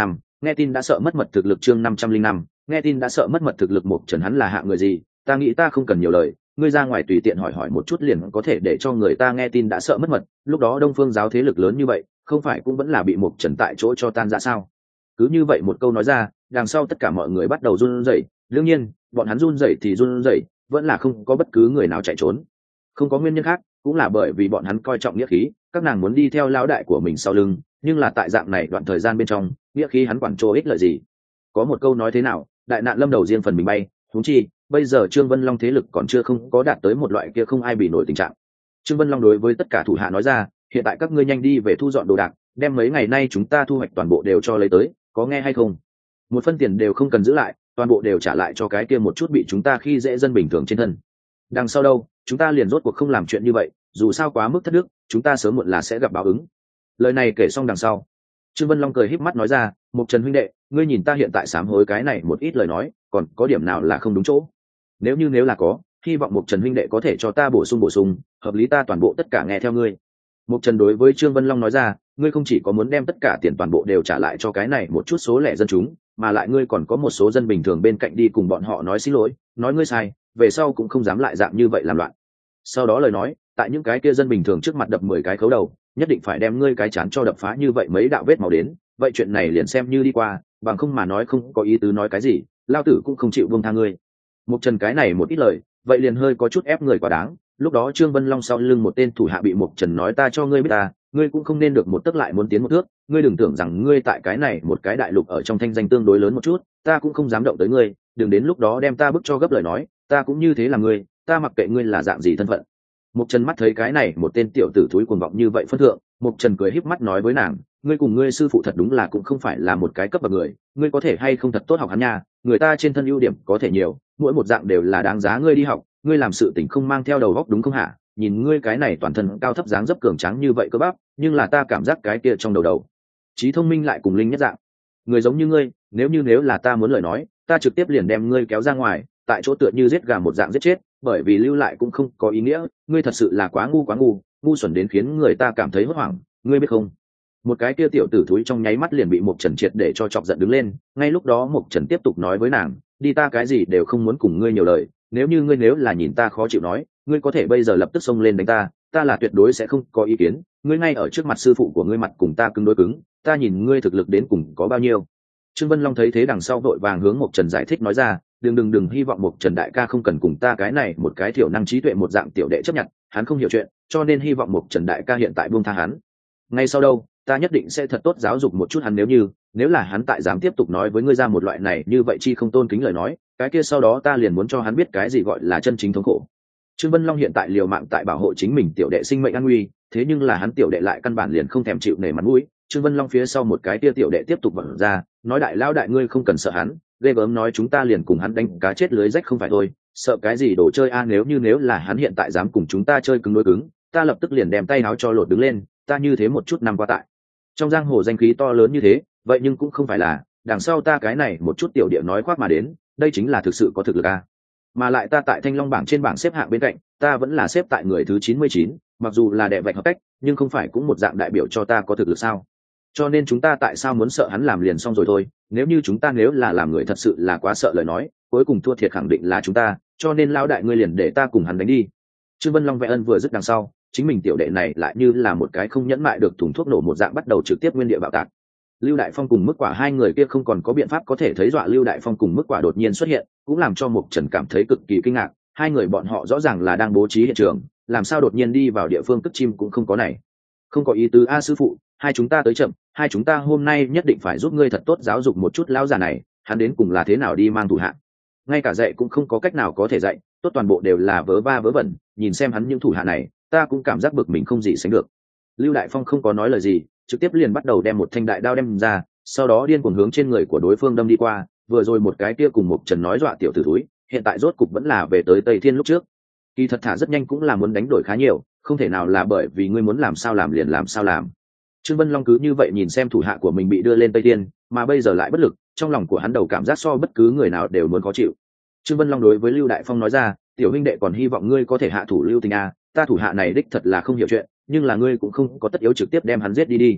nghe tin đã sợ mất mật thực lực chương 505, nghe tin đã sợ mất mật thực lực. Mộc Trần hắn là hạng người gì, ta nghĩ ta không cần nhiều lời, ngươi ra ngoài tùy tiện hỏi hỏi một chút liền có thể để cho người ta nghe tin đã sợ mất mật. Lúc đó Đông Phương giáo thế lực lớn như vậy, không phải cũng vẫn là bị Mộc Trần tại chỗ cho tan ra sao? Cứ như vậy một câu nói ra, đằng sau tất cả mọi người bắt đầu run rẩy. Đương nhiên, bọn hắn run rẩy thì run rẩy, vẫn là không có bất cứ người nào chạy trốn. Không có nguyên nhân khác, cũng là bởi vì bọn hắn coi trọng nghĩa khí, các nàng muốn đi theo lão đại của mình sau lưng, nhưng là tại dạng này đoạn thời gian bên trong, nghĩa khí hắn quản trô ích lợi gì? Có một câu nói thế nào, đại nạn lâm đầu riêng phần mình bay, huống chi bây giờ Trương Vân Long thế lực còn chưa không có đạt tới một loại kia không ai bị nổi tình trạng. Trương Vân Long đối với tất cả thủ hạ nói ra, hiện tại các ngươi nhanh đi về thu dọn đồ đạc, đem mấy ngày nay chúng ta thu hoạch toàn bộ đều cho lấy tới, có nghe hay không? Một phân tiền đều không cần giữ lại, toàn bộ đều trả lại cho cái kia một chút bị chúng ta khi dễ dân bình thường trên thân. Đằng sau đâu, chúng ta liền rốt cuộc không làm chuyện như vậy, dù sao quá mức thất đức, chúng ta sớm muộn là sẽ gặp báo ứng. Lời này kể xong đằng sau, Trương Vân Long cười híp mắt nói ra, Mộc Trần huynh đệ, ngươi nhìn ta hiện tại sám hối cái này một ít lời nói, còn có điểm nào là không đúng chỗ? Nếu là có, hy vọng Mộc Trần huynh đệ có thể cho ta bổ sung, hợp lý ta toàn bộ tất cả nghe theo ngươi. Mộc Trần đối với Trương Vân Long nói ra, ngươi không chỉ có muốn đem tất cả tiền toàn bộ đều trả lại cho cái này một chút số lẻ dân chúng, mà lại ngươi còn có một số dân bình thường bên cạnh đi cùng bọn họ nói xin lỗi, nói ngươi sai, về sau cũng không dám lại dạng như vậy làm loạn. Sau đó lời nói, tại những cái kia dân bình thường trước mặt đập 10 cái khấu đầu, nhất định phải đem ngươi cái chán cho đập phá như vậy mấy đạo vết máu đến, vậy chuyện này liền xem như đi qua, bằng không mà nói không có ý tứ nói cái gì, lao tử cũng không chịu buông tha ngươi. Mộc Trần cái này một ít lời, vậy liền hơi có chút ép người quá đáng. Lúc đó Trương Vân Long sau lưng một tên thủ hạ bị Mộc Trần nói ta cho ngươi biết ta, ngươi cũng không nên được một tấc lại muốn tiến một thước, ngươi đừng tưởng rằng ngươi tại cái này một cái đại lục ở trong thanh danh tương đối lớn một chút, ta cũng không dám động tới ngươi, đừng đến lúc đó đem ta bức cho gấp lời nói, ta cũng như thế là ngươi, ta mặc kệ ngươi là dạng gì thân phận. Mộc Trần mắt thấy cái này một tên tiểu tử thúi cuồng vọng như vậy phân thượng, Mộc Trần cười híp mắt nói với nàng, ngươi cùng ngươi sư phụ thật đúng là cũng không phải là một cái cấp bậc người, ngươi có thể hay không thật tốt học hắn nha, người ta trên thân ưu điểm có thể nhiều, mỗi một dạng đều là đáng giá ngươi đi học, ngươi làm sự tình không mang theo đầu óc đúng không hả? Nhìn ngươi cái này toàn thân cao thấp dáng dấp cường tráng như vậy cơ bắp, nhưng là ta cảm giác cái kia trong đầu trí thông minh lại cùng linh nhất dạng. Người giống như ngươi, nếu là ta muốn lời nói, ta trực tiếp liền đem ngươi kéo ra ngoài, tại chỗ tựa như giết gà một dạng giết chết, bởi vì lưu lại cũng không có ý nghĩa, ngươi thật sự là quá ngu xuẩn đến khiến người ta cảm thấy hốt hoảng, ngươi biết không? Một cái kia tiểu tử thúi trong nháy mắt liền bị Mộc Trần triệt để cho chọc giận đứng lên, ngay lúc đó Mộc Trần tiếp tục nói với nàng, đi ta cái gì đều không muốn cùng ngươi nhiều lời, nếu là nhìn ta khó chịu nói, ngươi có thể bây giờ lập tức xông lên đánh ta là tuyệt đối sẽ không có ý kiến, ngươi ngay ở trước mặt sư phụ của ngươi mặt cùng ta cứng đối cứng, ta nhìn ngươi thực lực đến cùng có bao nhiêu. Trương Vân Long thấy thế đằng sau vội vàng hướng Mộc Trần giải thích nói ra, đừng hy vọng Mộc Trần đại ca không cần cùng ta cái này một cái thiểu năng trí tuệ một dạng tiểu đệ chấp nhận, hắn không hiểu chuyện, cho nên hy vọng Mộc Trần đại ca hiện tại buông tha hắn. Ngay sau đâu, ta nhất định sẽ thật tốt giáo dục một chút hắn, nếu là hắn tại dám tiếp tục nói với ngươi ra một loại này như vậy chi không tôn kính lời nói, cái kia sau đó ta liền muốn cho hắn biết cái gì gọi là chân chính thống khổ. Trương Vân Long hiện tại liều mạng tại bảo hộ chính mình tiểu đệ sinh mệnh an nguy, thế nhưng là hắn tiểu đệ lại căn bản liền không thèm chịu nể mặt mũi. Trương Vân Long phía sau một cái tia tiểu đệ tiếp tục bật ra, nói đại lao đại ngươi không cần sợ hắn, ghê gớm nói chúng ta liền cùng hắn đánh cá chết lưới rách không phải thôi, sợ cái gì đồ chơi a, nếu là hắn hiện tại dám cùng chúng ta chơi cứng đối cứng, ta lập tức liền đem tay áo cho lột đứng lên, ta như thế một chút năm qua tại trong giang hồ danh khí to lớn như thế, vậy nhưng cũng không phải là đằng sau ta cái này một chút tiểu địa nói khoác mà đến, đây chính là thực sự có thực lực a. Mà lại ta tại Thanh Long bảng trên bảng xếp hạng bên cạnh, ta vẫn là xếp tại người thứ 99, mặc dù là đệ vạch hợp cách, nhưng không phải cũng một dạng đại biểu cho ta có thực lực sao? Cho nên chúng ta tại sao muốn sợ hắn làm liền xong rồi thôi, nếu như chúng ta nếu là làm người thật sự là quá sợ lời nói, cuối cùng thua thiệt khẳng định là chúng ta, cho nên lão đại ngươi liền để ta cùng hắn đánh đi. Trương Vân Long vẽ ân vừa dứt đằng sau, chính mình tiểu đệ này lại như là một cái không nhẫn mại được thùng thuốc nổ một dạng bắt đầu trực tiếp nguyên địa bạo tạc. Lưu Đại Phong cùng Mức Quả hai người kia không còn có biện pháp có thể thấy dọa Lưu Đại Phong cùng Mức Quả đột nhiên xuất hiện, cũng làm cho Mộc Trần cảm thấy cực kỳ kinh ngạc, hai người bọn họ rõ ràng là đang bố trí hiện trường, làm sao đột nhiên đi vào địa phương cất chim cũng không có này. Không có ý tứ a sư phụ, hai chúng ta tới chậm, hai chúng ta hôm nay nhất định phải giúp ngươi thật tốt giáo dục một chút lão già này, hắn đến cùng là thế nào đi mang thủ hạ. Ngay cả dạy cũng không có cách nào có thể dạy, tốt toàn bộ đều là vớ va vớ vẩn, nhìn xem hắn những thủ hạ này, ta cũng cảm giác bực mình không gì sánh được. Lưu Đại Phong không có nói lời gì, trực tiếp liền bắt đầu đem một thanh đại đao đem ra, sau đó điên cuồng hướng trên người của đối phương đâm đi qua, vừa rồi một cái kia cùng Mộc Trần nói dọa tiểu tử thúi, hiện tại rốt cục vẫn là về tới Tây Thiên lúc trước. Kỳ thật thả rất nhanh cũng là muốn đánh đổi khá nhiều, không thể nào là bởi vì ngươi muốn làm sao làm liền làm sao làm. Trương Vân Long cứ như vậy nhìn xem thủ hạ của mình bị đưa lên Tây Thiên, mà bây giờ lại bất lực, trong lòng của hắn đầu cảm giác so bất cứ người nào đều muốn khó chịu. Trương Vân Long đối với Lưu Đại Phong nói ra, tiểu huynh đệ còn hy vọng ngươi có thể hạ thủ lưu tình a, ta thủ hạ này đích thật là không hiểu chuyện, nhưng là ngươi cũng không có tất yếu trực tiếp đem hắn giết đi.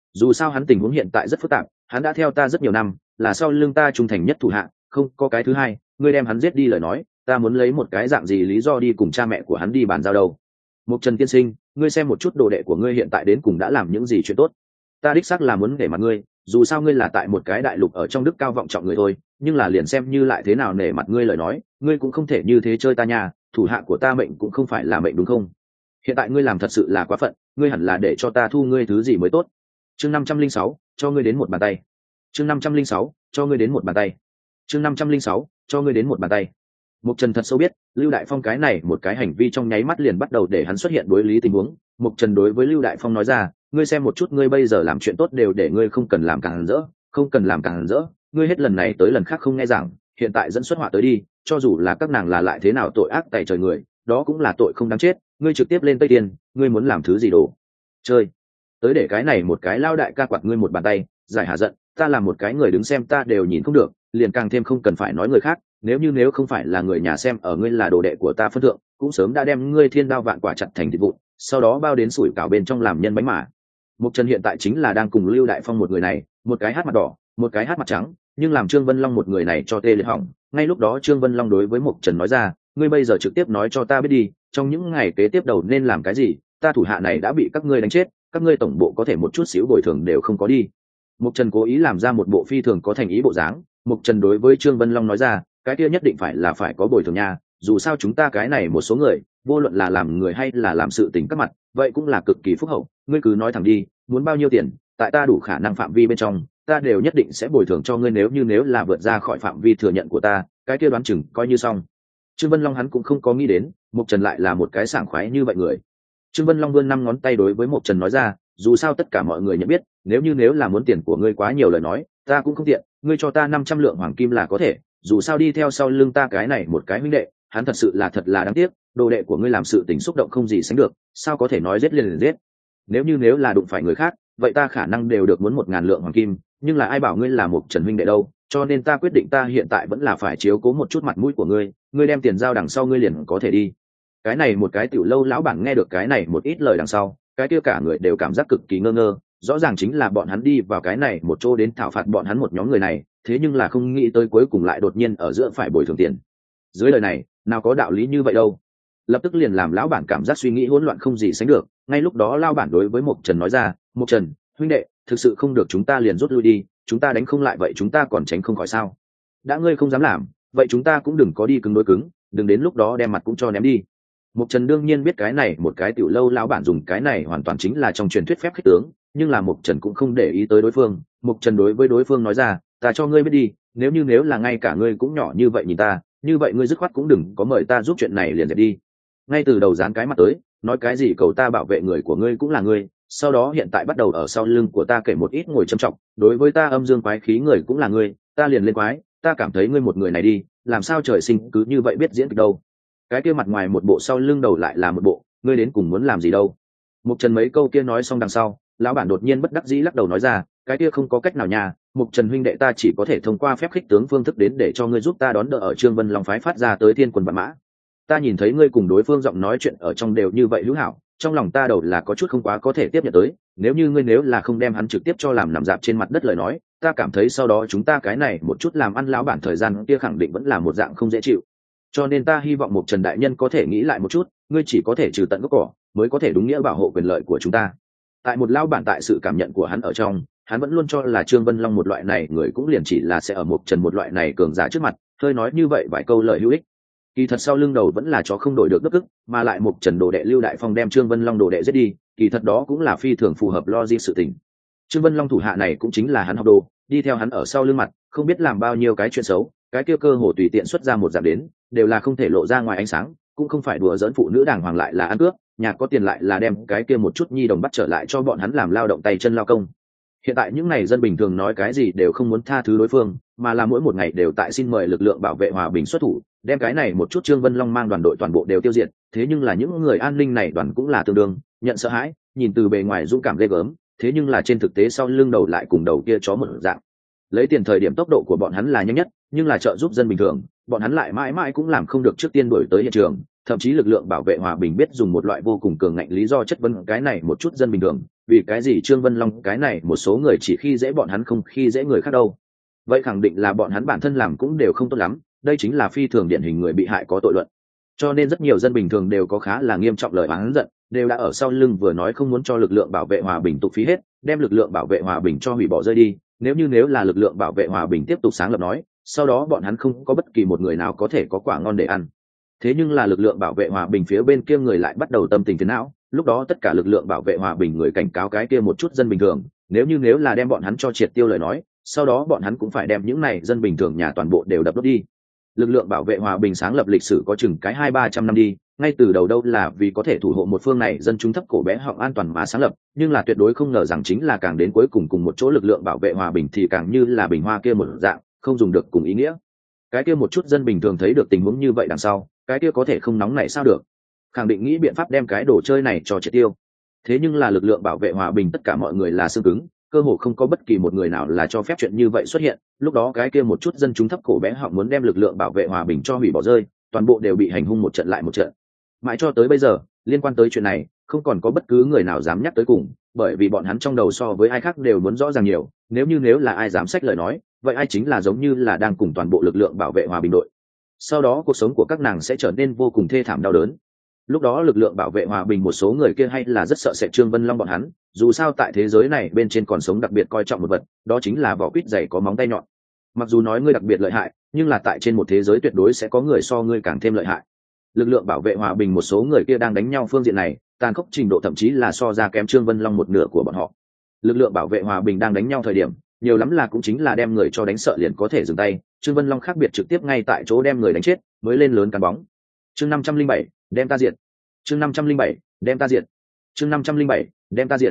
dù sao hắn tình huống hiện tại rất phức tạp, hắn đã theo ta rất nhiều năm, là sau lưng ta trung thành nhất thủ hạ, không có cái thứ hai. Ngươi đem hắn giết đi lời nói, ta muốn lấy một cái dạng gì lý do đi cùng cha mẹ của hắn đi bàn giao đâu? Mục Trần tiên sinh, ngươi xem một chút đồ đệ của ngươi hiện tại đến cùng đã làm những gì chuyện tốt. Ta đích xác là muốn để mặt ngươi, dù sao ngươi là tại một cái đại lục ở trong đức cao vọng trọng người thôi, nhưng là liền xem như lại thế nào nể mặt ngươi lời nói, ngươi cũng không thể như thế chơi ta nha, thủ hạ của ta mệnh cũng không phải là mệnh đúng không? Hiện tại ngươi làm thật sự là quá phận, ngươi hẳn là để cho ta thu ngươi thứ gì mới tốt. Chương 506, cho ngươi đến một bàn tay. Chương 506, cho ngươi đến một bàn tay. Chương 506, cho ngươi đến một bàn tay. Mục Trần thật sâu biết, Lưu Đại Phong cái này một cái hành vi trong nháy mắt liền bắt đầu để hắn xuất hiện đối lý tình huống. Mục Trần đối với Lưu Đại Phong nói ra, ngươi xem một chút, ngươi bây giờ làm chuyện tốt đều để ngươi không cần làm càng rỡ, không cần làm càng rỡ, ngươi hết lần này tới lần khác không nghe giảng, hiện tại dẫn xuất họa tới đi, cho dù là các nàng là lại thế nào tội ác tày trời người, đó cũng là tội không đáng chết, ngươi trực tiếp lên Tây Tiên, ngươi muốn làm thứ gì đồ chơi? Tới để cái này một cái lao đại ca quạt ngươi một bàn tay, giải hạ giận, ta làm một cái người đứng xem ta đều nhìn không được, liền càng thêm không cần phải nói người khác, nếu không phải là người nhà xem ở ngươi là đồ đệ của ta phân thượng, cũng sớm đã đem ngươi thiên đao vạn quả chặt thành thịt vụn, sau đó bao đến sủi cảo bên trong làm nhân bánh mà. Mục Trần hiện tại chính là đang cùng Lưu Đại Phong một người này, một cái hát mặt đỏ, một cái hát mặt trắng, nhưng làm Trương Vân Long một người này cho tê liệt hỏng. Ngay lúc đó Trương Vân Long đối với Mục Trần nói ra, ngươi bây giờ trực tiếp nói cho ta biết đi, trong những ngày kế tiếp đầu nên làm cái gì, ta thủ hạ này đã bị các ngươi đánh chết, các ngươi tổng bộ có thể một chút xíu bồi thường đều không có đi. Mục Trần cố ý làm ra một bộ phi thường có thành ý bộ dáng. Mục Trần đối với Trương Vân Long nói ra, cái kia nhất định phải có bồi thường nha, dù sao chúng ta cái này một số người, vô luận là làm người hay là làm sự tình các mặt, vậy cũng là cực kỳ phúc hậu, ngươi cứ nói thẳng đi, muốn bao nhiêu tiền, tại ta đủ khả năng phạm vi bên trong, ta đều nhất định sẽ bồi thường cho ngươi, nếu là vượt ra khỏi phạm vi thừa nhận của ta, cái kia đoán chừng coi như xong. Trương Vân Long hắn cũng không có nghĩ đến, Mục Trần lại là một cái sảng khoái như vậy người. Trương Vân Long vươn 5 ngón tay đối với Mục Trần nói ra, dù sao tất cả mọi người nhận biết, nếu là muốn tiền của ngươi quá nhiều lời nói, ta cũng không tiện, ngươi cho ta 500 lượng hoàng kim là có thể, dù sao đi theo sau lưng ta cái này một cái huynh đệ, hắn thật là đáng tiếc, đồ đệ của ngươi làm sự tình xúc động không gì sánh được, sao có thể nói giết liền giết. Nếu là đụng phải người khác, vậy ta khả năng đều được muốn 1000 lượng hoàng kim, nhưng là ai bảo ngươi là Mục Trần huynh đệ đâu, cho nên ta quyết định ta hiện tại vẫn là phải chiếu cố một chút mặt mũi của ngươi, ngươi đem tiền giao đằng sau ngươi liền có thể đi. Cái này một cái tiểu lâu lão bản nghe được cái này một ít lời đằng sau, cái kia cả người đều cảm giác cực kỳ ngơ ngơ, rõ ràng chính là bọn hắn đi vào cái này một chỗ đến thảo phạt bọn hắn một nhóm người này, thế nhưng là không nghĩ tới cuối cùng lại đột nhiên ở giữa phải bồi thường tiền. Dưới lời này, nào có đạo lý như vậy đâu. Lập tức liền làm lão bản cảm giác suy nghĩ hỗn loạn không gì sánh được. Ngay lúc đó lão bản đối với Mục Trần nói ra, Mục Trần huynh đệ, thực sự không được chúng ta liền rút lui đi, chúng ta đánh không lại vậy chúng ta còn tránh không khỏi sao? Đã ngươi không dám làm, vậy chúng ta cũng đừng có đi cứng đối cứng, đừng đến lúc đó đem mặt cũng cho ném đi. Mục Trần đương nhiên biết cái này một cái tiểu lâu lão bản dùng cái này hoàn toàn chính là trong truyền thuyết phép khích tướng, nhưng là Mục Trần cũng không để ý tới đối phương. Mục Trần đối với đối phương nói ra, ta cho ngươi biết đi, nếu là ngay cả ngươi cũng nhỏ như vậy nhìn ta, như vậy ngươi dứt khoát cũng đừng có mời ta giúp chuyện này liền dẹp đi. Ngay từ đầu dán cái mặt tới, nói cái gì cầu ta bảo vệ người của ngươi cũng là ngươi, sau đó hiện tại bắt đầu ở sau lưng của ta kể một ít ngồi châm trọng, đối với ta âm dương quái khí người cũng là ngươi, ta liền lên quái, ta cảm thấy ngươi một người này đi, làm sao trời sinh cứ như vậy biết diễn kịch đâu. Cái kia mặt ngoài một bộ sau lưng đầu lại là một bộ, ngươi đến cùng muốn làm gì đâu. Mục Trần mấy câu kia nói xong đằng sau, lão bản đột nhiên bất đắc dĩ lắc đầu nói ra, cái kia không có cách nào nha, Mục Trần huynh đệ ta chỉ có thể thông qua phép khích tướng phương thức đến để cho ngươi giúp ta đón đỡ ở Trương Vân Long phái phát ra tới thiên quân vạn mã. Ta nhìn thấy ngươi cùng đối phương giọng nói chuyện ở trong đều như vậy hữu hảo, trong lòng ta đầu là có chút không quá có thể tiếp nhận tới, nếu là không đem hắn trực tiếp cho làm nằm dạp trên mặt đất lời nói, ta cảm thấy sau đó chúng ta cái này một chút làm ăn lão bản thời gian kia khẳng định vẫn là một dạng không dễ chịu. Cho nên ta hy vọng Mục Trần đại nhân có thể nghĩ lại một chút, ngươi chỉ có thể trừ tận gốc cỏ, mới có thể đúng nghĩa bảo hộ quyền lợi của chúng ta. Tại một lão bản tại sự cảm nhận của hắn ở trong, hắn vẫn luôn cho là Trương Vân Long một loại này người cũng liền chỉ là sẽ ở Mục Trần một loại này cường giả trước mặt, hơi nói như vậy vài câu lời hữu ích. Kỳ thật sau lưng đầu vẫn là chó không đổi được đức ức, mà lại Mục Trần đồ đệ Lưu Đại Phong đem Trương Vân Long đồ đệ giết đi, kỳ thật đó cũng là phi thường phù hợp logic sự tình. Trương Vân Long thủ hạ này cũng chính là hắn học đồ, đi theo hắn ở sau lưng mặt, không biết làm bao nhiêu cái chuyện xấu, cái kia cơ hồ tùy tiện xuất ra một dạng đến, đều là không thể lộ ra ngoài ánh sáng, cũng không phải đùa giỡn phụ nữ đàng hoàng lại là ăn cướp, nhà có tiền lại là đem cái kia một chút nhi đồng bắt trở lại cho bọn hắn làm lao động tay chân lao công. Hiện tại những này dân bình thường nói cái gì đều không muốn tha thứ đối phương, mà là mỗi một ngày đều tại xin mời lực lượng bảo vệ hòa bình xuất thủ, đem cái này một chút Trương Vân Long mang đoàn đội toàn bộ đều tiêu diệt. Thế nhưng là những người an ninh này đoàn cũng là tương đương nhận sợ hãi, nhìn từ bề ngoài dũng cảm ghê gớm, thế nhưng là trên thực tế sau lưng đầu lại cùng đầu kia chó một dạng. Lấy tiền thời điểm tốc độ của bọn hắn là nhanh nhất, nhưng là trợ giúp dân bình thường, bọn hắn lại mãi mãi cũng làm không được trước tiên đuổi tới hiện trường, thậm chí lực lượng bảo vệ hòa bình biết dùng một loại vô cùng cường ngạnh lý do chất vấn cái này một chút dân bình thường, vì cái gì Trương Vân Long cái này một số người chỉ khi dễ bọn hắn không khi dễ người khác đâu. Vậy khẳng định là bọn hắn bản thân làm cũng đều không tốt lắm, đây chính là phi thường điển hình người bị hại có tội luận. Cho nên rất nhiều dân bình thường đều có khá là nghiêm trọng lời oán giận, đều đã ở sau lưng vừa nói không muốn cho lực lượng bảo vệ hòa bình tục phí hết, đem lực lượng bảo vệ hòa bình cho hủy bỏ rơi đi, nếu là lực lượng bảo vệ hòa bình tiếp tục sáng lập nói, sau đó bọn hắn không có bất kỳ một người nào có thể có quả ngon để ăn. Thế nhưng là lực lượng bảo vệ hòa bình phía bên kia người lại bắt đầu tâm tình phiền não, lúc đó tất cả lực lượng bảo vệ hòa bình người cảnh cáo cái kia một chút dân bình thường, nếu là đem bọn hắn cho triệt tiêu lời nói, sau đó bọn hắn cũng phải đem những này dân bình thường nhà toàn bộ đều đập đốt đi. Lực lượng bảo vệ hòa bình sáng lập lịch sử có chừng cái 200-300 năm đi, ngay từ đầu đâu là vì có thể thủ hộ một phương này dân chúng thấp cổ bé họng an toàn mà sáng lập, nhưng là tuyệt đối không ngờ rằng chính là càng đến cuối cùng cùng một chỗ lực lượng bảo vệ hòa bình thì càng như là bình hoa kia một dạng, không dùng được cùng ý nghĩa. Cái kia một chút dân bình thường thấy được tình huống như vậy đằng sau, cái kia có thể không nóng này sao được, khẳng định nghĩ biện pháp đem cái đồ chơi này cho triệt tiêu. Thế nhưng là lực lượng bảo vệ hòa bình tất cả mọi người là xương cứng, cơ hồ không có bất kỳ một người nào là cho phép chuyện như vậy xuất hiện. Lúc đó cái kia một chút dân chúng thấp cổ bé họng muốn đem lực lượng bảo vệ hòa bình cho hủy bỏ rơi, toàn bộ đều bị hành hung một trận lại một trận. Mãi cho tới bây giờ, liên quan tới chuyện này, không còn có bất cứ người nào dám nhắc tới cùng, bởi vì bọn hắn trong đầu so với ai khác đều muốn rõ ràng nhiều, nếu là ai dám xách lời nói, vậy ai chính là giống như là đang cùng toàn bộ lực lượng bảo vệ hòa bình đội. Sau đó cuộc sống của các nàng sẽ trở nên vô cùng thê thảm đau đớn. Lúc đó lực lượng bảo vệ hòa bình một số người kia hay là rất sợ sệt Trương Vân Long bọn hắn, dù sao tại thế giới này bên trên còn sống đặc biệt coi trọng một vật, đó chính là vỏ quýt dày có móng tay nhọn. Mặc dù nói ngươi đặc biệt lợi hại, nhưng là tại trên một thế giới tuyệt đối sẽ có người so ngươi càng thêm lợi hại. Lực lượng bảo vệ hòa bình một số người kia đang đánh nhau phương diện này, tàn khốc trình độ thậm chí là so ra kém Trương Vân Long một nửa của bọn họ. Lực lượng bảo vệ hòa bình đang đánh nhau thời điểm, nhiều lắm là cũng chính là đem người cho đánh sợ liền có thể dừng tay, Trương Vân Long khác biệt trực tiếp ngay tại chỗ đem người đánh chết, mới lên lớn cán bóng. Chương 507, đem ta diệt. Chương 507, đem ta diệt. Chương 507, đem ta diệt.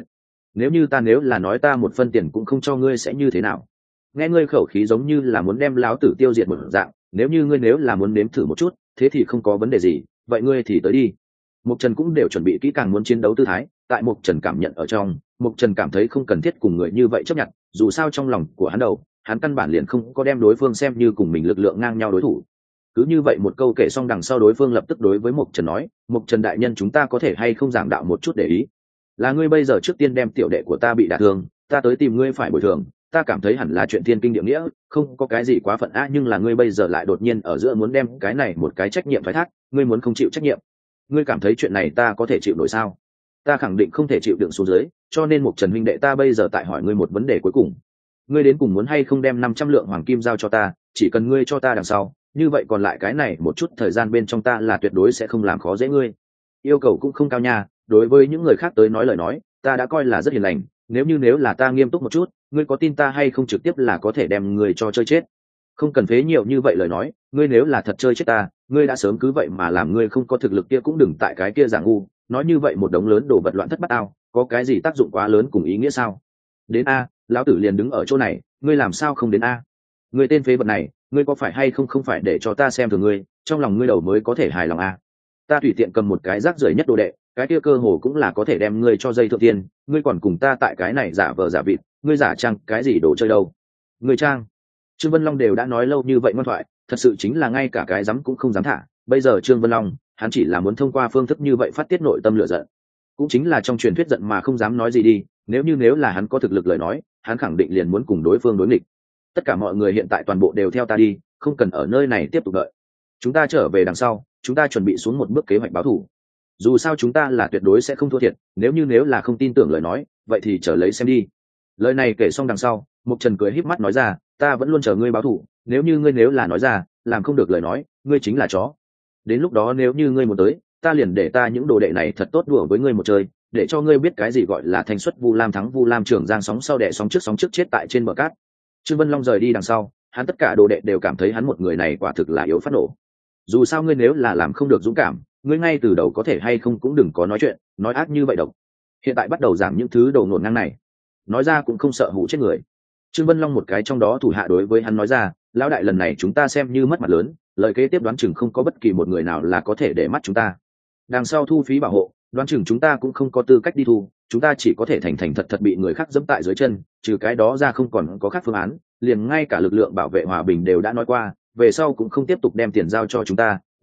Nếu là nói ta một phân tiền cũng không cho ngươi sẽ như thế nào? Nghe ngươi khẩu khí giống như là muốn đem láo tử tiêu diệt một dạng, nếu là muốn nếm thử một chút, thế thì không có vấn đề gì, vậy ngươi thì tới đi. Mục Trần cũng đều chuẩn bị kỹ càng muốn chiến đấu tư thái, tại Mục Trần cảm nhận ở trong, Mục Trần cảm thấy không cần thiết cùng người như vậy chấp nhận, dù sao trong lòng của hắn đầu, hắn căn bản liền không có đem đối phương xem như cùng mình lực lượng ngang nhau đối thủ. Cứ như vậy một câu kể xong đằng sau đối phương lập tức đối với Mục Trần nói, Mục Trần đại nhân chúng ta có thể hay không giảng đạo một chút để ý. Là ngươi bây giờ trước tiên đem tiểu đệ của ta bị đả thương, ta tới tìm ngươi phải bồi thường, ta cảm thấy hẳn là chuyện thiên kinh địa nghĩa, không có cái gì quá phận nhưng là ngươi bây giờ lại đột nhiên ở giữa muốn đem cái này một cái trách nhiệm thoái thác, ngươi muốn không chịu trách nhiệm. Ngươi cảm thấy chuyện này ta có thể chịu nổi sao? Ta khẳng định không thể chịu đựng xuống dưới, cho nên Mục Trần huynh đệ ta bây giờ tại hỏi ngươi một vấn đề cuối cùng. Ngươi đến cùng muốn hay không đem 500 lượng hoàng kim giao cho ta, chỉ cần ngươi cho ta đằng sau, như vậy còn lại cái này một chút thời gian bên trong ta là tuyệt đối sẽ không làm khó dễ ngươi. Yêu cầu cũng không cao nha, đối với những người khác tới nói lời nói, ta đã coi là rất hiền lành, nếu là ta nghiêm túc một chút, ngươi có tin ta hay không trực tiếp là có thể đem người cho chơi chết. Không cần phế nhiều như vậy lời nói, ngươi nếu là thật chơi chết ta, ngươi đã sớm cứ vậy mà làm ngươi không có thực lực kia cũng đừng tại cái kia giả ngu, nói như vậy một đống lớn đồ vật loạn thất bát ao, có cái gì tác dụng quá lớn cùng ý nghĩa sao? Đến a, lão tử liền đứng ở chỗ này, ngươi làm sao không đến a? Ngươi tên phế vật này, ngươi có phải hay không phải để cho ta xem thường ngươi, trong lòng ngươi đầu mới có thể hài lòng a? Ta tùy tiện cầm một cái rác rưởi nhất đồ đệ, cái kia cơ hồ cũng là có thể đem ngươi cho dây thượng tiên, ngươi còn cùng ta tại cái này giả vờ giả vịt, ngươi giả trang cái gì đồ chơi đâu? Ngươi trang? Trương Vân Long đều đã nói lâu như vậy ngoan thoại, thật sự chính là ngay cả cái dám cũng không dám thả. Bây giờ Trương Vân Long, hắn chỉ là muốn thông qua phương thức như vậy phát tiết nội tâm lửa giận, cũng chính là trong truyền thuyết giận mà không dám nói gì đi. Nếu là hắn có thực lực lời nói, hắn khẳng định liền muốn cùng đối phương đối nghịch. Tất cả mọi người hiện tại toàn bộ đều theo ta đi, không cần ở nơi này tiếp tục đợi. Chúng ta trở về đằng sau, chúng ta chuẩn bị xuống một bước kế hoạch báo thù. Dù sao chúng ta là tuyệt đối sẽ không thua thiệt, nếu là không tin tưởng lời nói, vậy thì chờ lấy xem đi. Lời này kể xong đằng sau, Mục Trần cười híp mắt nói ra, ta vẫn luôn chờ ngươi báo thù, nếu là nói ra, làm không được lời nói, ngươi chính là chó. Đến lúc đó nếu như ngươi muốn tới, ta liền để ta những đồ đệ này thật tốt đùa với ngươi một chơi, để cho ngươi biết cái gì gọi là thanh xuất Vu Lam thắng Vu Lam, Trường Giang sóng sau đẻ sóng trước chết tại trên bờ cát. Trương Vân Long rời đi đằng sau, hắn tất cả đồ đệ đều cảm thấy hắn một người này quả thực là yếu phát nổ. Dù sao ngươi nếu là làm không được dũng cảm, ngươi ngay từ đầu có thể hay không cũng đừng có nói chuyện nói ác như vậy độc. Hiện tại bắt đầu giảm những thứ đầu ngổn ngang này, nói ra cũng không sợ hủ chết người. Trương Vân Long một cái trong đó thủ hạ đối với hắn nói ra, lão đại lần này chúng ta xem như mất mặt lớn, lời kế tiếp đoán chừng không có bất kỳ một người nào là có thể để mắt chúng ta. Đằng sau thu phí bảo hộ, đoán chừng chúng ta cũng không có tư cách đi thu, chúng ta chỉ có thể thành thật bị người khác giẫm tại dưới chân, trừ cái đó ra không còn có khác phương án. Liền ngay cả lực lượng bảo vệ hòa bình đều đã nói qua, về sau cũng không tiếp tục đem tiền giao cho chúng ta,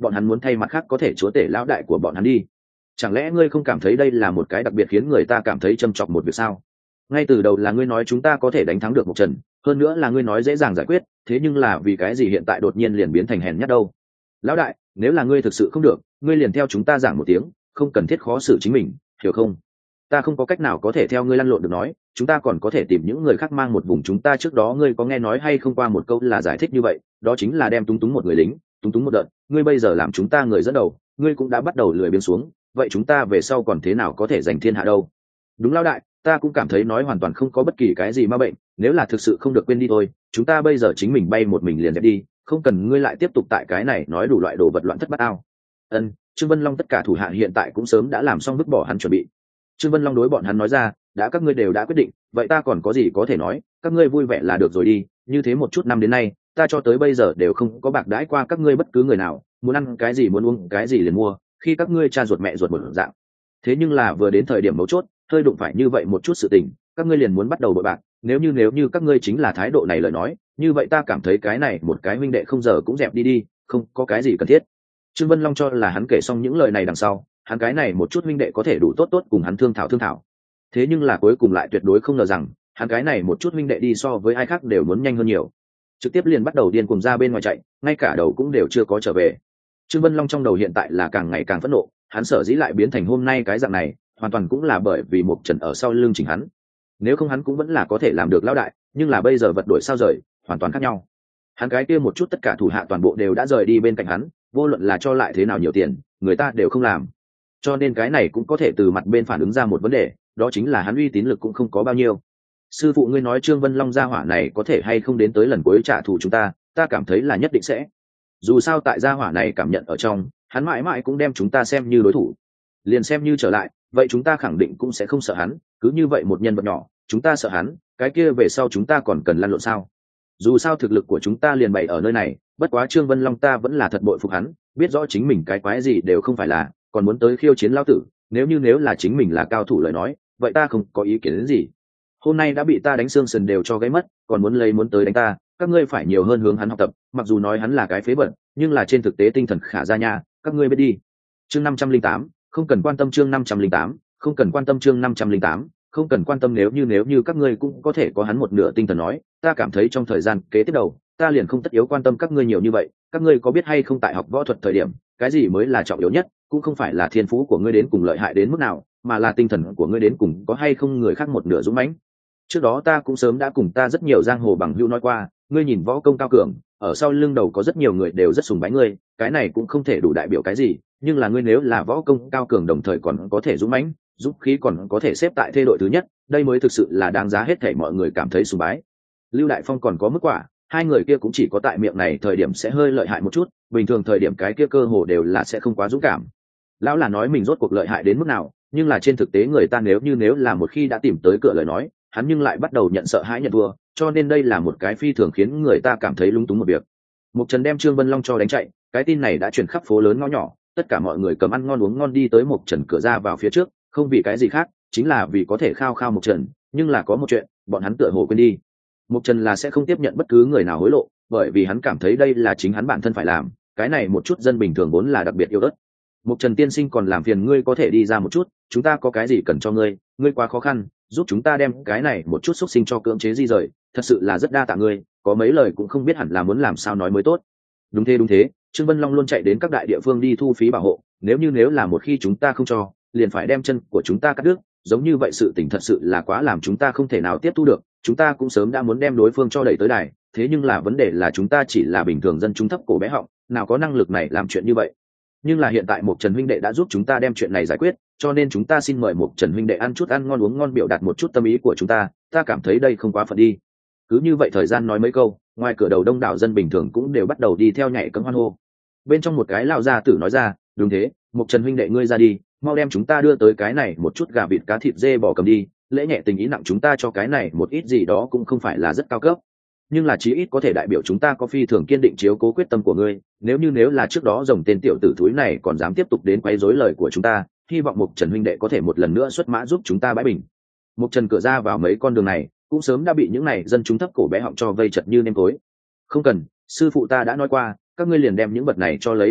bọn hắn muốn thay mặt khác có thể chúa tể lão đại của bọn hắn đi. Chẳng lẽ ngươi không cảm thấy đây là một cái đặc biệt khiến người ta cảm thấy châm chọc một việc sao? Ngay từ đầu là ngươi nói chúng ta có thể đánh thắng được Mộc Trần, hơn nữa là ngươi nói dễ dàng giải quyết, thế nhưng là vì cái gì hiện tại đột nhiên liền biến thành hèn nhát đâu? Lão đại, nếu là ngươi thực sự không được, ngươi liền theo chúng ta giảng một tiếng, không cần thiết khó xử chính mình, hiểu không? Ta không có cách nào có thể theo ngươi lăn lộn được nói, chúng ta còn có thể tìm những người khác mang một vùng chúng ta trước đó ngươi có nghe nói hay không qua một câu là giải thích như vậy, đó chính là đem túng túng một người lính, túng túng một đợt, ngươi bây giờ làm chúng ta người dẫn đầu, ngươi cũng đã bắt đầu lười biếng xuống, vậy chúng ta về sau còn thế nào có thể giành thiên hạ đâu? Đúng lão đại, ta cũng cảm thấy nói hoàn toàn không có bất kỳ cái gì ma bệnh, nếu là thực sự không được quên đi thôi, chúng ta bây giờ chính mình bay một mình liền dẹp đi, không cần ngươi lại tiếp tục tại cái này nói đủ loại đồ vật loạn thất bát ao. Trương Vân Long tất cả thủ hạ hiện tại cũng sớm đã làm xong vứt bỏ hắn chuẩn bị. Trương Vân Long đối bọn hắn nói ra, đã các ngươi đều đã quyết định, vậy ta còn có gì có thể nói, các ngươi vui vẻ là được rồi đi, như thế một chút năm đến nay, ta cho tới bây giờ đều không có bạc đãi qua các ngươi bất cứ người nào, muốn ăn cái gì muốn uống cái gì liền mua, khi các ngươi cha ruột mẹ ruột một dạng. Thế nhưng là vừa đến thời điểm mấu chốt, hơi đụng phải như vậy một chút sự tình, các ngươi liền muốn bắt đầu bội bạc, nếu như các ngươi chính là thái độ này lời nói, như vậy ta cảm thấy cái này một cái huynh đệ không giờ cũng dẹp đi đi, không có cái gì cần thiết. Trương Vân Long cho là hắn kể xong những lời này đằng sau, hắn cái này một chút huynh đệ có thể đủ tốt tốt cùng hắn thương thảo. Thế nhưng là cuối cùng lại tuyệt đối không ngờ rằng, hắn cái này một chút huynh đệ đi so với ai khác đều muốn nhanh hơn nhiều. Trực tiếp liền bắt đầu điên cuồng ra bên ngoài chạy, ngay cả đầu cũng đều chưa có trở về. Trương Vân Long trong đầu hiện tại là càng ngày càng phẫn nộ, hắn sở dĩ lại biến thành hôm nay cái dạng này, hoàn toàn cũng là bởi vì Mộc Trần ở sau lưng chỉnh hắn. Nếu không hắn cũng vẫn là có thể làm được lão đại, nhưng là bây giờ vật đổi sao rời, hoàn toàn khác nhau. Hắn cái kia một chút tất cả thủ hạ toàn bộ đều đã rời đi bên cạnh hắn, vô luận là cho lại thế nào nhiều tiền, người ta đều không làm. Cho nên cái này cũng có thể từ mặt bên phản ứng ra một vấn đề, đó chính là hắn uy tín lực cũng không có bao nhiêu. Sư phụ ngươi nói Trương Vân Long gia hỏa này có thể hay không đến tới lần cuối trả thù chúng ta cảm thấy là nhất định sẽ. Dù sao tại gia hỏa này cảm nhận ở trong, hắn mãi mãi cũng đem chúng ta xem như đối thủ. Liền xem như trở lại, vậy chúng ta khẳng định cũng sẽ không sợ hắn, cứ như vậy một nhân vật nhỏ, chúng ta sợ hắn, cái kia về sau chúng ta còn cần lăn lộn sao? Dù sao thực lực của chúng ta liền bày ở nơi này, bất quá Trương Vân Long ta vẫn là thật bội phục hắn, biết rõ chính mình cái quái gì đều không phải là, còn muốn tới khiêu chiến lão tử, nếu là chính mình là cao thủ lời nói, vậy ta không có ý kiến đến gì. Hôm nay đã bị ta đánh xương sườn đều cho gãy mất, còn muốn tới đánh ta, các ngươi phải nhiều hơn hướng hắn học tập, mặc dù nói hắn là cái phế bẩn, nhưng là trên thực tế tinh thần khả ra nha, các ngươi biết đi. Chương 508, không cần quan tâm chương 508, không cần quan tâm chương 508, không cần quan tâm nếu như các ngươi cũng có thể có hắn một nửa tinh thần nói, ta cảm thấy trong thời gian kế tiếp đầu, ta liền không tất yếu quan tâm các ngươi nhiều như vậy, các ngươi có biết hay không tại học võ thuật thời điểm, cái gì mới là trọng yếu nhất, cũng không phải là thiên phú của ngươi đến cùng lợi hại đến mức nào, mà là tinh thần của ngươi đến cùng có hay không người khác một nửa dũng mãnh. Trước đó ta cũng sớm đã cùng ta rất nhiều giang hồ bằng hữu nói qua, ngươi nhìn võ công cao cường, ở sau lưng đầu có rất nhiều người đều rất sùng bái ngươi, cái này cũng không thể đủ đại biểu cái gì, nhưng là ngươi nếu là võ công cao cường đồng thời còn có thể dũng mãnh, dũng khí còn có thể xếp tại thê đội thứ nhất, đây mới thực sự là đáng giá hết thảy mọi người cảm thấy sùng bái. Lưu Đại Phong còn có mức quả, hai người kia cũng chỉ có tại miệng này thời điểm sẽ hơi lợi hại một chút, bình thường thời điểm cái kia cơ hồ đều là sẽ không quá dũng cảm. Lão là nói mình rốt cuộc lợi hại đến mức nào, nhưng là trên thực tế người ta nếu là một khi đã tìm tới cửa lời nói, hắn nhưng lại bắt đầu nhận sợ hãi nhận thua, cho nên đây là một cái phi thường khiến người ta cảm thấy lung túng một việc. Mục Trần đem Trương Vân Long cho đánh chạy, cái tin này đã truyền khắp phố lớn ngõ nhỏ, tất cả mọi người cầm ăn ngon uống ngon đi tới Mục Trần cửa ra vào phía trước, không vì cái gì khác, chính là vì có thể khao khao Mục Trần, nhưng là có một chuyện, bọn hắn tựa hồ quên đi. Mục Trần là sẽ không tiếp nhận bất cứ người nào hối lộ, bởi vì hắn cảm thấy đây là chính hắn bản thân phải làm, cái này một chút dân bình thường vốn là đặc biệt yêu đất. Mục Trần tiên sinh còn làm phiền ngươi có thể đi ra một chút, chúng ta có cái gì cần cho ngươi quá khó khăn, giúp chúng ta đem cái này một chút xúc sinh cho cưỡng chế di rời, thật sự là rất đa tạ ngươi, có mấy lời cũng không biết hẳn là muốn làm sao nói mới tốt. Đúng thế, Trương Vân Long luôn chạy đến các đại địa phương đi thu phí bảo hộ, nếu là một khi chúng ta không cho, liền phải đem chân của chúng ta cắt đứt, giống như vậy sự tình thật sự là quá làm chúng ta không thể nào tiếp thu được, chúng ta cũng sớm đã muốn đem đối phương cho đẩy tới đài, thế nhưng là vấn đề là chúng ta chỉ là bình thường dân chúng thấp cổ bé họng, nào có năng lực này làm chuyện như vậy. Nhưng là hiện tại Mục Trần huynh đệ đã giúp chúng ta đem chuyện này giải quyết, cho nên chúng ta xin mời Mục Trần huynh đệ ăn chút ăn ngon uống ngon biểu đạt một chút tâm ý của chúng ta cảm thấy đây không quá phận đi. Cứ như vậy thời gian nói mấy câu, ngoài cửa đầu đông đảo dân bình thường cũng đều bắt đầu đi theo nhảy cẫng hoan hô. Bên trong một cái lão gia tử nói ra, đúng thế, Mục Trần huynh đệ ngươi ra đi, mau đem chúng ta đưa tới cái này một chút gà vịt cá thịt dê bò cầm đi, lễ nhẹ tình ý nặng chúng ta cho cái này một ít gì đó cũng không phải là rất cao cấp, nhưng là chí ít có thể đại biểu chúng ta có phi thường kiên định chiếu cố quyết tâm của ngươi, nếu là trước đó rồng tên tiểu tử thúi này còn dám tiếp tục đến quấy rối lời của chúng ta, hy vọng Mục Trần huynh đệ có thể một lần nữa xuất mã giúp chúng ta bãi bình. Mục Trần cửa ra vào mấy con đường này cũng sớm đã bị những này dân chúng thấp cổ bé họng cho vây chật như nêm tối. Không cần, sư phụ ta đã nói qua, các ngươi liền đem những vật này cho lấy về đi,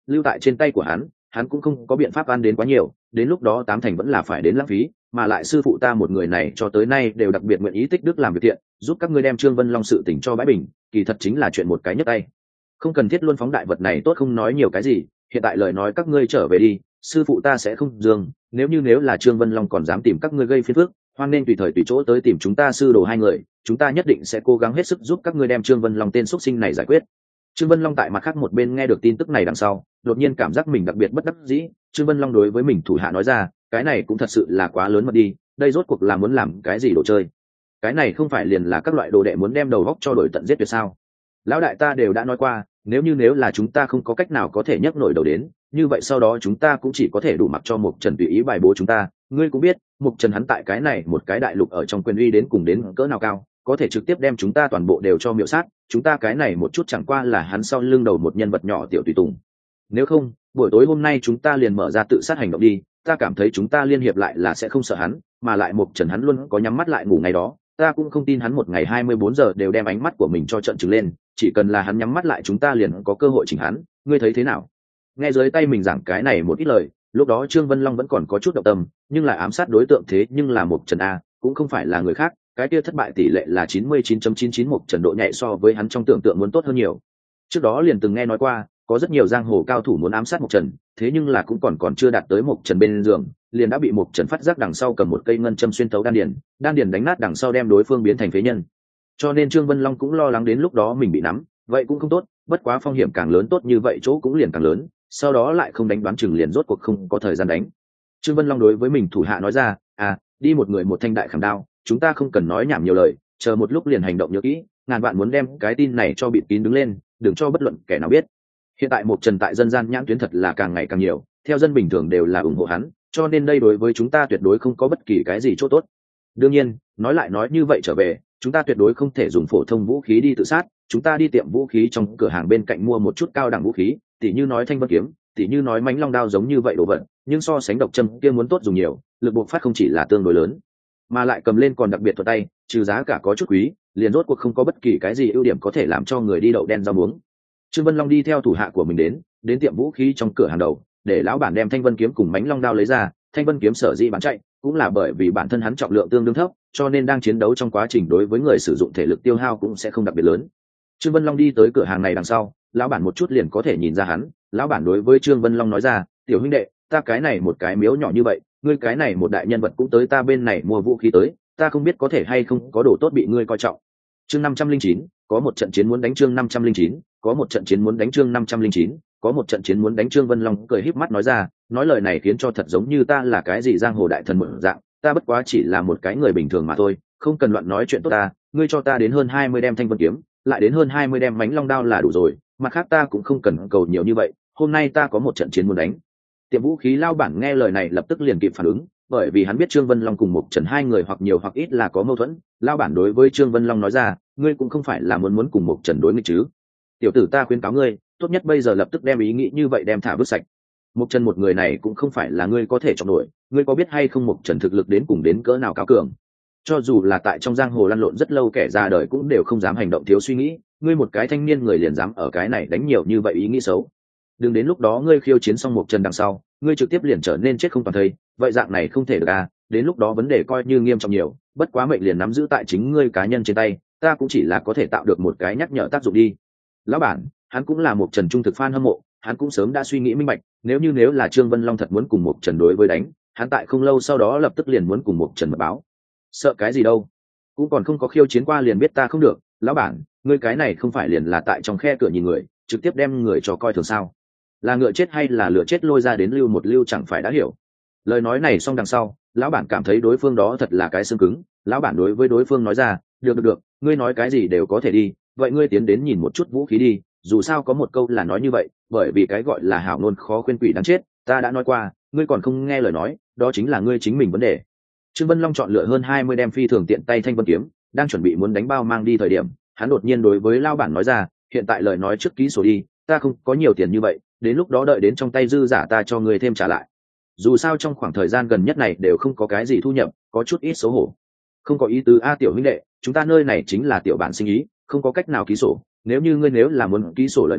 lưu tại trên tay của hắn cũng không có biện pháp ăn đến quá nhiều, đến lúc đó tám thành vẫn là phải đến lãng phí, mà lại sư phụ ta một người này cho tới nay đều đặc biệt nguyện ý tích đức làm việc thiện, giúp các ngươi đem Trương Vân Long sự tình cho bãi bình, kỳ thật chính là chuyện một cái nhấc tay. Không cần thiết luôn phóng đại vật này tốt, không nói nhiều cái gì, hiện tại lời nói các ngươi trở về đi, sư phụ ta sẽ không dừng, nếu là Trương Vân Long còn dám tìm các ngươi gây phiền phức, hoan nên tùy thời tùy chỗ tới tìm chúng ta sư đồ hai người, chúng ta nhất định sẽ cố gắng hết sức giúp các ngươi đem Trương Vân Long tên xuất sinh này giải quyết. Trương Vân Long tại mặt khác một bên nghe được tin tức này đằng sau, đột nhiên cảm giác mình đặc biệt bất đắc dĩ. Trương Vân Long đối với mình thủ hạ nói ra, cái này cũng thật sự là quá lớn mật đi, đây rốt cuộc là muốn làm cái gì đồ chơi? Cái này không phải liền là các loại đồ đệ muốn đem đầu góc cho đổi tận giết tuyệt sao? Lão đại ta đều đã nói qua, nếu là chúng ta không có cách nào có thể nhấc nổi đầu đến, như vậy sau đó chúng ta cũng chỉ có thể đủ mặc cho Mục Trần tùy ý bài bố chúng ta. Ngươi cũng biết, Mục Trần hắn tại cái này một cái đại lục ở trong quyền uy đến cùng đến cỡ nào cao, có thể trực tiếp đem chúng ta toàn bộ đều cho miểu sát, chúng ta cái này một chút chẳng qua là hắn sau lưng đầu một nhân vật nhỏ tiểu tùy tùng. Nếu không, buổi tối hôm nay chúng ta liền mở ra tự sát hành động đi, ta cảm thấy chúng ta liên hiệp lại là sẽ không sợ hắn, mà lại Mục Trần hắn luôn có nhắm mắt lại ngủ ngày đó, ta cũng không tin hắn một ngày 24 giờ đều đem ánh mắt của mình cho trận trừng lên, chỉ cần là hắn nhắm mắt lại chúng ta liền có cơ hội chỉnh hắn, ngươi thấy thế nào? Nghe dưới tay mình giảng cái này một ít lời, lúc đó Trương Vân Long vẫn còn có chút động tâm, nhưng lại ám sát đối tượng thế nhưng là Mục Trần a, cũng không phải là người khác, cái kia thất bại tỷ lệ là 99.99, Mục Trần độ nhạy so với hắn trong tưởng tượng muốn tốt hơn nhiều. Trước đó liền từng nghe nói qua, có rất nhiều giang hồ cao thủ muốn ám sát Mục Trần, thế nhưng là cũng còn chưa đạt tới Mục Trần bên giường, liền đã bị Mục Trần phát giác đằng sau cầm một cây ngân châm xuyên thấu đan điền đánh nát đằng sau đem đối phương biến thành phế nhân. Cho nên Trương Vân Long cũng lo lắng đến lúc đó mình bị nắm, vậy cũng không tốt, bất quá phong hiểm càng lớn tốt như vậy chỗ cũng liền càng lớn, sau đó lại không đánh đoán chừng liền rốt cuộc không có thời gian đánh. Trương Vân Long đối với mình thủ hạ nói ra, đi một người một thanh đại khảm đao, chúng ta không cần nói nhảm nhiều lời, chờ một lúc liền hành động nhớ kỹ, ngàn vạn muốn đem cái tin này cho bịt kín đứng lên, đừng cho bất luận kẻ nào biết. Hiện tại Mục Trần tại dân gian nhãn tuyến thật là càng ngày càng nhiều, theo dân bình thường đều là ủng hộ hắn, cho nên đây đối với chúng ta tuyệt đối không có bất kỳ cái gì chỗ tốt. Đương nhiên, nói lại nói như vậy trở về, chúng ta tuyệt đối không thể dùng phổ thông vũ khí đi tự sát, chúng ta đi tiệm vũ khí trong cửa hàng bên cạnh mua một chút cao đẳng vũ khí, tỉ như nói thanh vân kiếm, tỉ như nói mãnh long đao giống như vậy đồ vật, nhưng so sánh độc châm kia muốn tốt dùng nhiều, lực bộc phát không chỉ là tương đối lớn, mà lại cầm lên còn đặc biệt thuận tay, trừ giá cả có chút quý, liền rốt cuộc không có bất kỳ cái gì ưu điểm có thể làm cho người đi đậu đen rau muống. Trương Vân Long đi theo thủ hạ của mình đến tiệm vũ khí trong cửa hàng đầu, để lão bản đem thanh vân kiếm cùng mãnh long đao lấy ra. Thanh vân kiếm sở dĩ bán chạy cũng là bởi vì bản thân hắn trọng lượng tương đương thấp, cho nên đang chiến đấu trong quá trình đối với người sử dụng thể lực tiêu hao cũng sẽ không đặc biệt lớn. Trương Vân Long đi tới cửa hàng này đằng sau, lão bản một chút liền có thể nhìn ra hắn. Lão bản đối với Trương Vân Long nói ra, tiểu huynh đệ, ta cái này một cái miếu nhỏ như vậy, ngươi cái này một đại nhân vật cũng tới ta bên này mua vũ khí tới, ta không biết có thể hay không có đồ tốt bị ngươi coi trọng. Chương 509, có một trận chiến muốn đánh chương 509, có một trận chiến muốn đánh chương 509, có một trận chiến muốn đánh. Trương Vân Long cười híp mắt nói ra, nói lời này khiến cho thật giống như ta là cái gì giang hồ đại thần một dạng, ta bất quá chỉ là một cái người bình thường mà thôi, không cần loạn nói chuyện tốt ta, ngươi cho ta đến hơn 20 đem thanh vân kiếm, lại đến hơn 20 đem mãnh long đao là đủ rồi, mặt khác ta cũng không cần cầu nhiều như vậy, hôm nay ta có một trận chiến muốn đánh. Tiệm vũ khí lao bản nghe lời này lập tức liền kịp phản ứng, bởi vì hắn biết Trương Vân Long cùng Mục Trần hai người hoặc nhiều hoặc ít là có mâu thuẫn. Lao bản đối với Trương Vân Long nói ra, ngươi cũng không phải là muốn cùng Mục Trần đối nghịch chứ? Tiểu tử ta khuyên cáo ngươi, tốt nhất bây giờ lập tức đem ý nghĩ như vậy đem thả vứt sạch. Mục Trần một người này cũng không phải là ngươi có thể chọn nổi, ngươi có biết hay không Mục Trần thực lực đến cùng đến cỡ nào cao cường? Cho dù là tại trong giang hồ lăn lộn rất lâu kẻ ra đời cũng đều không dám hành động thiếu suy nghĩ, ngươi một cái thanh niên người liền dám ở cái này đánh nhiều như vậy ý nghĩ xấu. Đừng đến lúc đó ngươi khiêu chiến xong Mục Trần đằng sau, ngươi trực tiếp liền trở nên chết không toàn thây, vậy dạng này không thể được à, đến lúc đó vấn đề coi như nghiêm trọng nhiều, bất quá mệnh liền nắm giữ tại chính ngươi cá nhân trên tay, ta cũng chỉ là có thể tạo được một cái nhắc nhở tác dụng đi. Lão bản, hắn cũng là Mục Trần trung thực fan hâm mộ, hắn cũng sớm đã suy nghĩ minh bạch, nếu là Trương Vân Long thật muốn cùng Mục Trần đối với đánh, hắn tại không lâu sau đó lập tức liền muốn cùng Mục Trần mật báo. Sợ cái gì đâu, cũng còn không có khiêu chiến qua liền biết ta không được. Lão bản, ngươi cái này không phải liền là tại trong khe cửa nhìn người, trực tiếp đem người cho coi thường sao? Là ngựa chết hay là lửa chết lôi ra đến lưu một lưu chẳng phải đã hiểu. Lời nói này xong đằng sau, lão bản cảm thấy đối phương đó thật là cái xương cứng. Lão bản đối với đối phương nói ra, được, ngươi nói cái gì đều có thể đi, vậy ngươi tiến đến nhìn một chút vũ khí đi, dù sao có một câu là nói như vậy, bởi vì cái gọi là hảo ngôn khó khuyên quỷ đáng chết, ta đã nói qua, ngươi còn không nghe lời nói, đó chính là ngươi chính mình vấn đề. Trương Vân Long chọn lựa hơn 20 đem phi thường tiện tay thanh vân kiếm, đang chuẩn bị muốn đánh bao mang đi thời điểm, hắn đột nhiên đối với lão bản nói ra, hiện tại lời nói trước ký sổ đi, ta không có nhiều tiền như vậy, đến lúc đó đợi đến trong tay dư giả ta cho ngươi thêm trả lại. Dù sao trong khoảng thời gian gần nhất này đều không có cái gì thu nhập, có chút ít xấu hổ. Không có ý tứ a tiểu huynh đệ, chúng ta nơi này chính là tiểu bản sinh ý, không có cách nào ký sổ, nếu như ngươi là muốn ký sổ lời nói,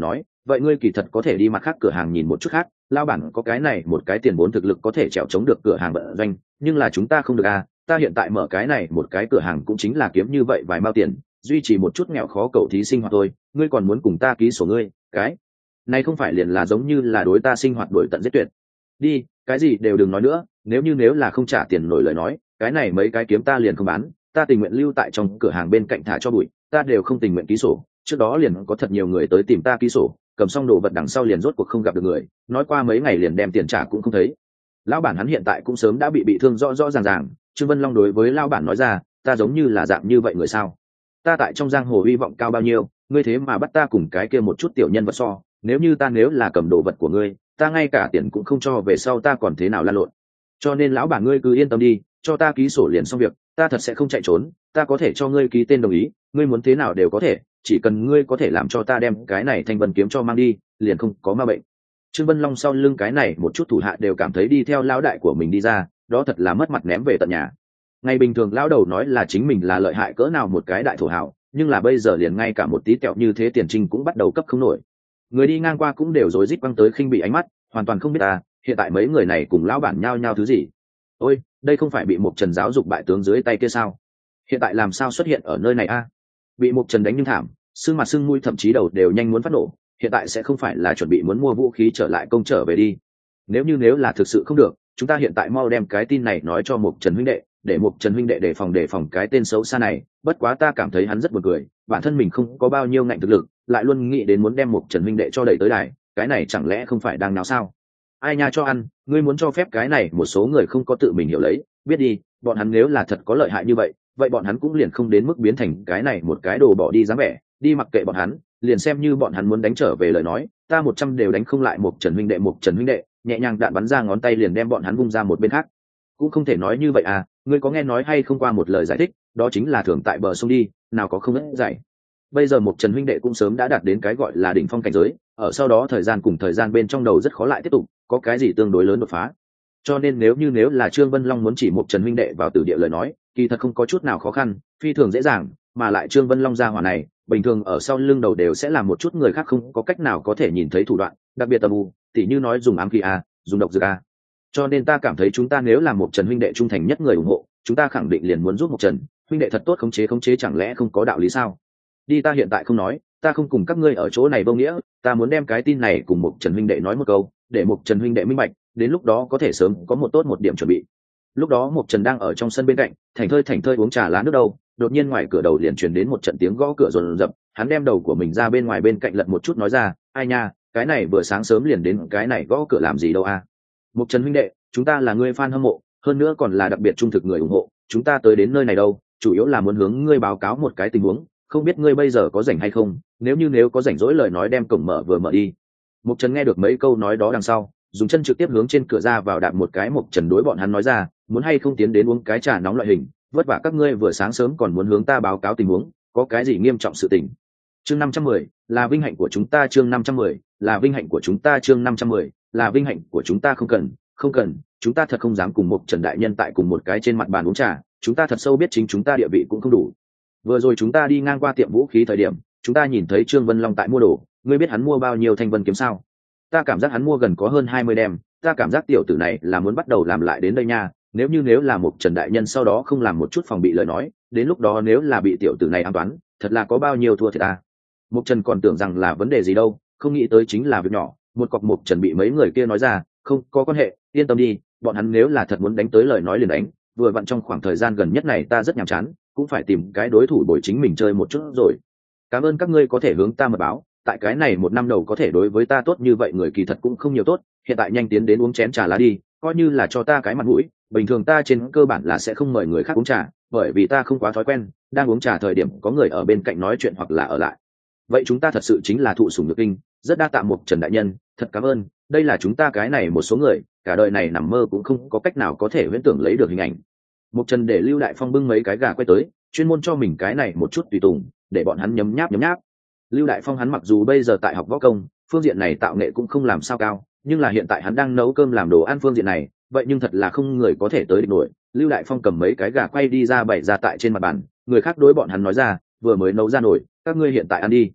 vậy ngươi kỳ thật có thể đi mặt khác cửa hàng nhìn một chút khác, lao bản có cái này một cái tiền vốn thực lực có thể trèo chống được cửa hàng vận doanh, nhưng là chúng ta không được à, ta hiện tại mở cái này một cái cửa hàng cũng chính là kiếm như vậy vài mao tiền, duy trì một chút nghèo khó cậu thí sinh hoạt thôi, ngươi còn muốn cùng ta ký sổ ngươi, cái này không phải liền là giống như là đối ta sinh hoạt đổi tận giết tuyệt. Đi, cái gì đều đừng nói nữa, nếu là không trả tiền nổi lời nói, cái này mấy cái kiếm ta liền không bán, ta tình nguyện lưu tại trong cửa hàng bên cạnh thả cho bụi, ta đều không tình nguyện ký sổ. Trước đó liền có thật nhiều người tới tìm ta ký sổ, cầm xong đồ vật đằng sau liền rốt cuộc không gặp được người, nói qua mấy ngày liền đem tiền trả cũng không thấy. Lão bản hắn hiện tại cũng sớm đã bị thương rõ rõ ràng ràng. Trương Vân Long đối với lão bản nói ra, ta giống như là dạng như vậy người sao? Ta tại trong giang hồ hy vọng cao bao nhiêu, ngươi thế mà bắt ta cùng cái kia một chút tiểu nhân vật so, nếu là cầm đồ vật của ngươi, ta ngay cả tiền cũng không cho, về sau ta còn thế nào lan lộn. Cho nên lão bản ngươi cứ yên tâm đi, cho ta ký sổ liền xong việc, ta thật sẽ không chạy trốn, ta có thể cho ngươi ký tên đồng ý, ngươi muốn thế nào đều có thể, chỉ cần ngươi có thể làm cho ta đem cái này thanh vân kiếm cho mang đi, liền không có ma bệnh. Trương Vân Long sau lưng cái này một chút thủ hạ đều cảm thấy đi theo lão đại của mình đi ra, đó thật là mất mặt ném về tận nhà. Ngày bình thường lão đầu nói là chính mình là lợi hại cỡ nào một cái đại thổ hào, nhưng là bây giờ liền ngay cả một tí kẹo như thế tiền trinh cũng bắt đầu cấp không nổi. Người đi ngang qua cũng đều rối rít quăng tới khinh bị ánh mắt, hoàn toàn không biết hiện tại mấy người này cùng lão bản nhao nhao thứ gì. Ôi, đây không phải bị Mục Trần giáo dục bại tướng dưới tay kia sao? Hiện tại làm sao xuất hiện ở nơi này Bị Mục Trần đánh nhưng thảm, sưng mặt sưng mũi, thậm chí đầu đều nhanh muốn phát nổ, hiện tại sẽ không phải là chuẩn bị muốn mua vũ khí trở lại công trở về đi. Nếu là thực sự không được, chúng ta hiện tại mau đem cái tin này nói cho Mục Trần huynh đệ, để Mục Trần huynh đệ đề phòng cái tên xấu xa này, bất quá ta cảm thấy hắn rất buồn cười, bản thân mình không có bao nhiêu ngạnh thực lực, lại luôn nghĩ đến muốn đem Mục Trần huynh đệ cho đẩy tới đài, cái này chẳng lẽ không phải đang náo sao? Ai nha cho ăn, ngươi muốn cho phép cái này một số người không có tự mình hiểu lấy, biết đi, bọn hắn nếu là thật có lợi hại như vậy, vậy bọn hắn cũng liền không đến mức biến thành cái này một cái đồ bỏ đi dáng vẻ, đi mặc kệ bọn hắn, liền xem như bọn hắn muốn đánh trở về lời nói, ta 100 đều đánh không lại Mục Trần huynh đệ, nhẹ nhàng đạn bắn ra ngón tay liền đem bọn hắn vung ra một bên khác. Cũng không thể nói như vậy ngươi có nghe nói hay không qua một lời giải thích, đó chính là thường tại bờ sông đi, nào có không hết giải. Bây giờ Mục Trần huynh đệ cũng sớm đã đạt đến cái gọi là đỉnh phong cảnh giới, ở sau đó thời gian cùng thời gian bên trong đầu rất khó lại tiếp tục có cái gì tương đối lớn đột phá. Cho nên nếu là Trương Vân Long muốn chỉ Mục Trần huynh đệ vào tử địa lời nói, kỳ thật không có chút nào khó khăn, phi thường dễ dàng, mà lại Trương Vân Long gia hỏa này, bình thường ở sau lưng đầu đều sẽ làm một chút người khác không có cách nào có thể nhìn thấy thủ đoạn, đặc biệt âm u, tỉ như nói dùng ám khí dùng độc dược Cho nên ta cảm thấy chúng ta nếu là Mục Trần huynh đệ trung thành nhất người ủng hộ, chúng ta khẳng định liền muốn giúp Mục Trần huynh đệ thật tốt khống chế, chẳng lẽ không có đạo lý sao? Đi, ta hiện tại không nói, ta không cùng các ngươi ở chỗ này vô nghĩa, ta muốn đem cái tin này cùng Mục Trần huynh đệ nói một câu, để Mục Trần huynh đệ minh bạch, đến lúc đó có thể sớm có một điểm chuẩn bị. Lúc đó Mục Trần đang ở trong sân bên cạnh, thảnh thơi uống trà lá nước đâu, đột nhiên ngoài cửa đầu liền truyền đến một trận tiếng gõ cửa rồn rập, hắn đem đầu của mình ra bên ngoài bên cạnh lật một chút nói ra, ai nha, cái này vừa sáng sớm liền đến cái này gõ cửa làm gì đâu Mục Trần huynh đệ, chúng ta là người fan hâm mộ, hơn nữa còn là đặc biệt trung thực người ủng hộ, chúng ta tới đến nơi này đâu, chủ yếu là muốn hướng ngươi báo cáo một cái tình huống, không biết ngươi bây giờ có rảnh hay không, nếu có rảnh rỗi lời nói đem cổng mở vừa mở đi. Mục Trần nghe được mấy câu nói đó đằng sau, dùng chân trực tiếp hướng trên cửa ra vào đạp một cái. Mục Trần đối bọn hắn nói ra, muốn hay không tiến đến uống cái trà nóng loại hình, vất vả các ngươi vừa sáng sớm còn muốn hướng ta báo cáo tình huống, có cái gì nghiêm trọng sự tình. Chương 510, là vinh hạnh của chúng ta, chương 510, là vinh hạnh của chúng ta, chương 510, là vinh hạnh của chúng ta, không cần, chúng ta thật không dám cùng Mục Trần đại nhân tại cùng một cái trên mặt bàn uống trà, chúng ta thật sâu biết chính chúng ta địa vị cũng không đủ. Vừa rồi chúng ta đi ngang qua tiệm vũ khí thời điểm, chúng ta nhìn thấy Trương Vân Long tại mua đồ, ngươi biết hắn mua bao nhiêu thanh vân kiếm sao? Ta cảm giác hắn mua gần có hơn 20 đem, ta cảm giác tiểu tử này là muốn bắt đầu làm lại đến đây nha, nếu là Mục Trần đại nhân sau đó không làm một chút phòng bị lời nói, đến lúc đó nếu là bị tiểu tử này an toán, thật là có bao nhiêu thua thiệt Mục Trần còn tưởng rằng là vấn đề gì đâu, không nghĩ tới chính là việc nhỏ, một cọc Mục Trần bị mấy người kia nói ra, không có quan hệ, yên tâm đi, bọn hắn nếu là thật muốn đánh tới lời nói liền đánh, vừa vặn trong khoảng thời gian gần nhất này ta rất nhàm chán, cũng phải tìm cái đối thủ bồi chính mình chơi một chút rồi. Cảm ơn các ngươi có thể hướng ta mật báo, tại cái này một năm đầu có thể đối với ta tốt như vậy người kỳ thật cũng không nhiều tốt, hiện tại nhanh tiến đến uống chén trà lá đi, coi như là cho ta cái mặt mũi, bình thường ta trên cơ bản là sẽ không mời người khác uống trà, bởi vì ta không quá thói quen, đang uống trà thời điểm có người ở bên cạnh nói chuyện hoặc là ở lại. Vậy chúng ta thật sự chính là thụ sủng nhược kinh, rất đa tạ Mục Trần đại nhân, thật cảm ơn, đây là chúng ta cái này một số người, cả đời này nằm mơ cũng không có cách nào có thể huyễn tưởng lấy được hình ảnh. Mục Trần để Lưu Đại Phong bưng mấy cái gà quay tới, chuyên môn cho mình cái này một chút tùy tùng, để bọn hắn nhấm nháp. Lưu Đại Phong hắn mặc dù bây giờ tại học võ công, phương diện này tạo nghệ cũng không làm sao cao, nhưng là hiện tại hắn đang nấu cơm làm đồ ăn phương diện này, vậy nhưng thật là không người có thể tới địch nổi. Lưu Đại Phong cầm mấy cái gà quay đi ra bày ra tại trên mặt bàn, người khác đối bọn hắn nói ra, vừa mới nấu ra nổi, các ngươi hiện tại ăn đi.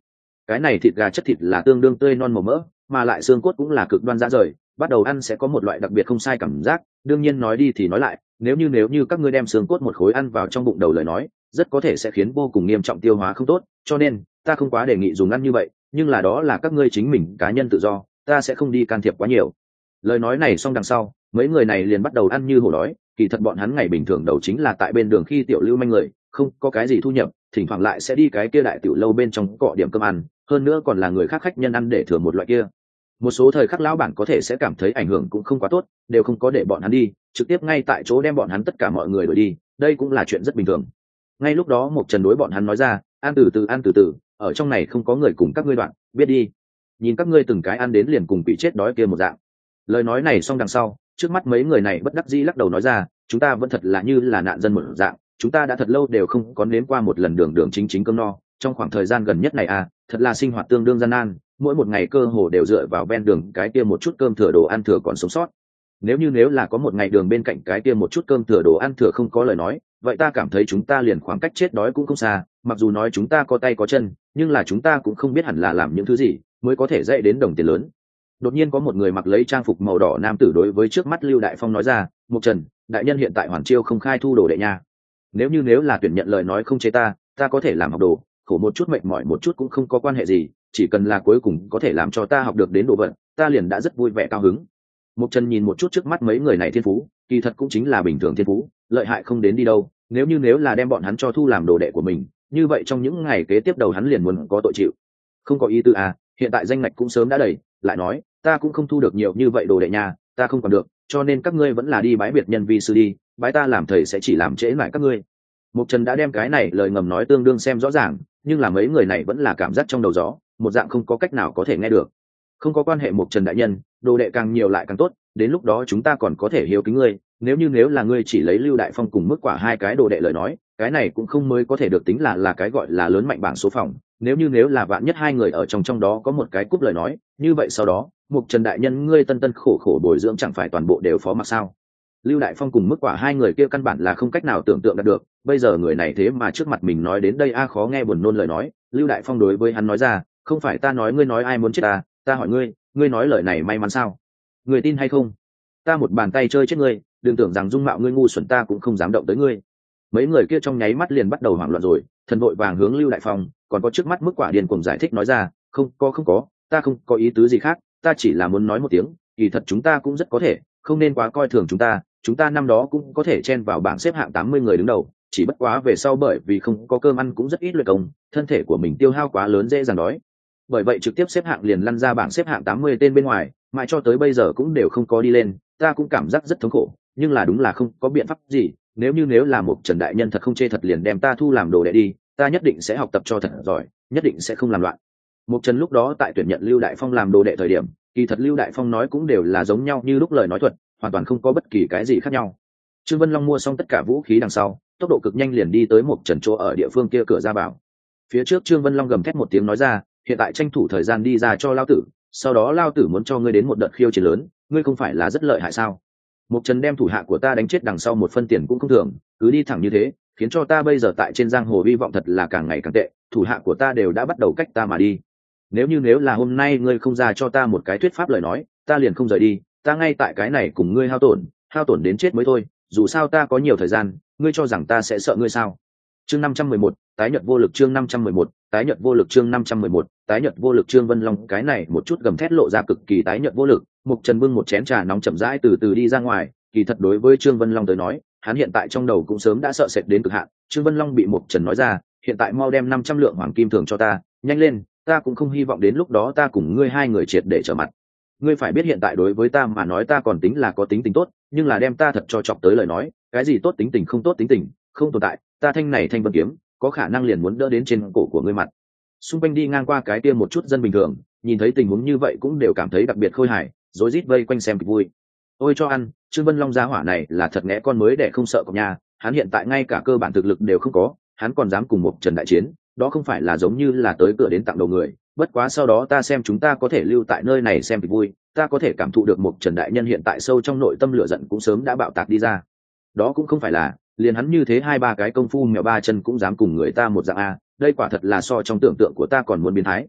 Cái này thịt gà chất thịt là tương đương tươi non màu mỡ, mà lại xương cốt cũng là cực đoan dã rời, bắt đầu ăn sẽ có một loại đặc biệt không sai cảm giác. Đương nhiên nói đi thì nói lại, nếu như các ngươi đem xương cốt một khối ăn vào trong bụng đầu lời nói, rất có thể sẽ khiến vô cùng nghiêm trọng tiêu hóa không tốt, cho nên ta không quá đề nghị dùng ăn như vậy, nhưng là đó là các ngươi chính mình cá nhân tự do, ta sẽ không đi can thiệp quá nhiều. Lời nói này xong đằng sau, mấy người này liền bắt đầu ăn như hổ đói. Kỳ thật bọn hắn ngày bình thường đầu chính là tại bên đường khi tiểu lưu manh người, không có cái gì thu nhập, thỉnh thoảng lại sẽ đi cái kia đại tiểu lâu bên trong cọ điểm cơm ăn, hơn nữa còn là người khác khách nhân ăn để thừa một loại kia. Một số thời khắc lão bản có thể sẽ cảm thấy ảnh hưởng cũng không quá tốt, đều không có để bọn hắn đi, trực tiếp ngay tại chỗ đem bọn hắn tất cả mọi người đuổi đi, đây cũng là chuyện rất bình thường. Ngay lúc đó một Trần đối bọn hắn nói ra, ăn từ từ, ở trong này không có người cùng các ngươi đoạn, biết đi. Nhìn các ngươi từng cái ăn đến liền cùng bị chết đói kia một dạng. Lời nói này xong đằng sau, trước mắt mấy người này bất đắc dĩ lắc đầu nói ra, chúng ta vẫn thật là như là nạn dân một dạng, chúng ta đã thật lâu đều không có nếm qua một lần đường đường chính cơm no, trong khoảng thời gian gần nhất này thật là sinh hoạt tương đương gian nan, mỗi một ngày cơ hồ đều dựa vào ven đường cái kia một chút cơm thừa đồ ăn thừa còn sống sót. Nếu là có một ngày đường bên cạnh cái kia một chút cơm thừa đồ ăn thừa không có lời nói, vậy ta cảm thấy chúng ta liền khoảng cách chết đói cũng không xa. Mặc dù nói chúng ta có tay có chân, nhưng là chúng ta cũng không biết hẳn là làm những thứ gì mới có thể dạy đến đồng tiền lớn. Đột nhiên có một người mặc lấy trang phục màu đỏ nam tử đối với trước mắt Lưu Đại Phong nói ra, Mục Trần, đại nhân hiện tại Hoàn Chiêu không khai thu đồ đệ nha. Nếu là tuyển nhận lời nói không chế ta có thể làm học đồ, khổ một chút mệt mỏi một chút cũng không có quan hệ gì, chỉ cần là cuối cùng có thể làm cho ta học được đến đồ vật, ta liền đã rất vui vẻ cao hứng. Mục Trần nhìn một chút trước mắt mấy người này thiên phú, kỳ thật cũng chính là bình thường thiên phú, lợi hại không đến đi đâu. Nếu là đem bọn hắn cho thu làm đồ đệ của mình, như vậy trong những ngày kế tiếp đầu hắn liền muốn có tội chịu. Không có ý tư hiện tại danh ngạch cũng sớm đã đầy, lại nói ta cũng không thu được nhiều như vậy đồ đệ nha, ta không còn được, cho nên các ngươi vẫn là đi bái biệt nhân vi sư đi, bái ta làm thầy sẽ chỉ làm trễ lại các ngươi. Mục Trần đã đem cái này lời ngầm nói tương đương xem rõ ràng, nhưng là mấy người này vẫn là cảm giác trong đầu gió, một dạng không có cách nào có thể nghe được. Không có quan hệ Mục Trần đại nhân, đồ đệ càng nhiều lại càng tốt, đến lúc đó chúng ta còn có thể hiếu kính ngươi, nếu là ngươi chỉ lấy Lưu Đại Phong cùng Mức Quả hai cái đồ đệ lời nói, cái này cũng không mới có thể được tính là cái gọi là lớn mạnh bảng số phòng. Nếu là vạn nhất hai người ở trong đó có một cái cúp lời nói, như vậy sau đó Mục Trần đại nhân ngươi tân khổ khổ bồi dưỡng chẳng phải toàn bộ đều phó mặc sao? Lưu Đại Phong cùng Mức Quả hai người kia căn bản là không cách nào tưởng tượng được, bây giờ người này thế mà trước mặt mình nói đến đây khó nghe buồn nôn lời nói. Lưu Đại Phong đối với hắn nói ra, không phải ta nói ngươi nói ai muốn chết ta hỏi ngươi nói lời này may mắn sao? Ngươi tin hay không? Ta một bàn tay chơi chết ngươi, đừng tưởng rằng dung mạo ngươi ngu xuẩn ta cũng không dám động tới ngươi. Mấy người kia trong nháy mắt liền bắt đầu hoảng loạn rồi, thần vội vàng hướng Lưu Đại Phong, còn có trước mắt Mức Quả điên cuồng giải thích nói ra, không có, ta không có ý tứ gì khác, ta chỉ là muốn nói một tiếng, kỳ thật chúng ta cũng rất có thể, không nên quá coi thường chúng ta năm đó cũng có thể chen vào bảng xếp hạng 80 người đứng đầu, chỉ bất quá về sau bởi vì không có cơm ăn cũng rất ít luyện công, thân thể của mình tiêu hao quá lớn dễ dàng đói. Bởi vậy trực tiếp xếp hạng liền lăn ra bảng xếp hạng 80 tên bên ngoài, mãi cho tới bây giờ cũng đều không có đi lên, ta cũng cảm giác rất thống khổ, nhưng là đúng là không có biện pháp gì, nếu là một Trần đại nhân thật không chê thật liền đem ta thu làm đồ đệ đi, ta nhất định sẽ học tập cho thật giỏi, nhất định sẽ không làm loạn. Một Trần lúc đó tại tuyển nhận Lưu Đại Phong làm đồ đệ thời điểm, kỳ thật Lưu Đại Phong nói cũng đều là giống nhau như lúc lời nói thuật, hoàn toàn không có bất kỳ cái gì khác nhau. Trương Vân Long mua xong tất cả vũ khí đằng sau, tốc độ cực nhanh liền đi tới một Trần chỗ ở địa phương kia cửa ra vào. Phía trước Trương Vân Long gầm thét một tiếng nói ra, hiện tại tranh thủ thời gian đi ra cho Lao Tử, sau đó Lao Tử muốn cho ngươi đến một đợt khiêu chiến lớn, ngươi không phải là rất lợi hại sao? Một Trần đem thủ hạ của ta đánh chết đằng sau một phân tiền cũng không thường, cứ đi thẳng như thế, khiến cho ta bây giờ tại trên giang hồ hy vọng thật là càng ngày càng tệ, thủ hạ của ta đều đã bắt đầu cách ta mà đi. Nếu là hôm nay ngươi không ra cho ta một cái thuyết pháp lời nói, ta liền không rời đi, ta ngay tại cái này cùng ngươi hao tổn đến chết mới thôi, dù sao ta có nhiều thời gian, ngươi cho rằng ta sẽ sợ ngươi sao? Chương 511, tái nhợt vô lực chương 511, tái nhợt vô lực chương 511, tái nhợt vô lực Trương Vân Long cái này một chút gầm thét lộ ra cực kỳ tái nhợt vô lực. Mục Trần bưng một chén trà nóng chậm rãi từ từ đi ra ngoài, kỳ thật đối với Trương Vân Long tới nói, hắn hiện tại trong đầu cũng sớm đã sợ sệt đến cực hạn. Trương Vân Long bị Mục Trần nói ra, hiện tại mau đem 500 lượng hoàng kim thường cho ta, nhanh lên, ta cũng không hy vọng đến lúc đó ta cùng ngươi hai người triệt để trở mặt. Ngươi phải biết hiện tại đối với ta mà nói ta còn tính là có tính tình tốt, nhưng là đem ta thật cho chọc tới lời nói, cái gì tốt tính tình không tồn tại, ta thanh này thanh vân kiếm có khả năng liền muốn đỡ đến trên cổ của ngươi mặt. Xung quanh đi ngang qua cái kia một chút dân bình thường nhìn thấy tình huống như vậy cũng đều cảm thấy đặc biệt khôi hài, rối rít vây quanh xem kịch vui. Ôi cho ăn, Trương Vân Long gia hỏa này là thật ngẽ con mới để không sợ cọp nhà, hắn hiện tại ngay cả cơ bản thực lực đều không có, hắn còn dám cùng một Trần đại chiến, đó không phải là giống như là tới cửa đến tặng đầu người. Bất quá sau đó ta xem chúng ta có thể lưu tại nơi này xem kịch vui, ta có thể cảm thụ được một Trần đại nhân hiện tại sâu trong nội tâm lửa giận cũng sớm đã bạo tạc đi ra. Đó cũng không phải là liền hắn như thế 2-3 cái công phu mèo ba chân cũng dám cùng người ta một dạng đây quả thật là so trong tưởng tượng của ta còn muốn biến thái.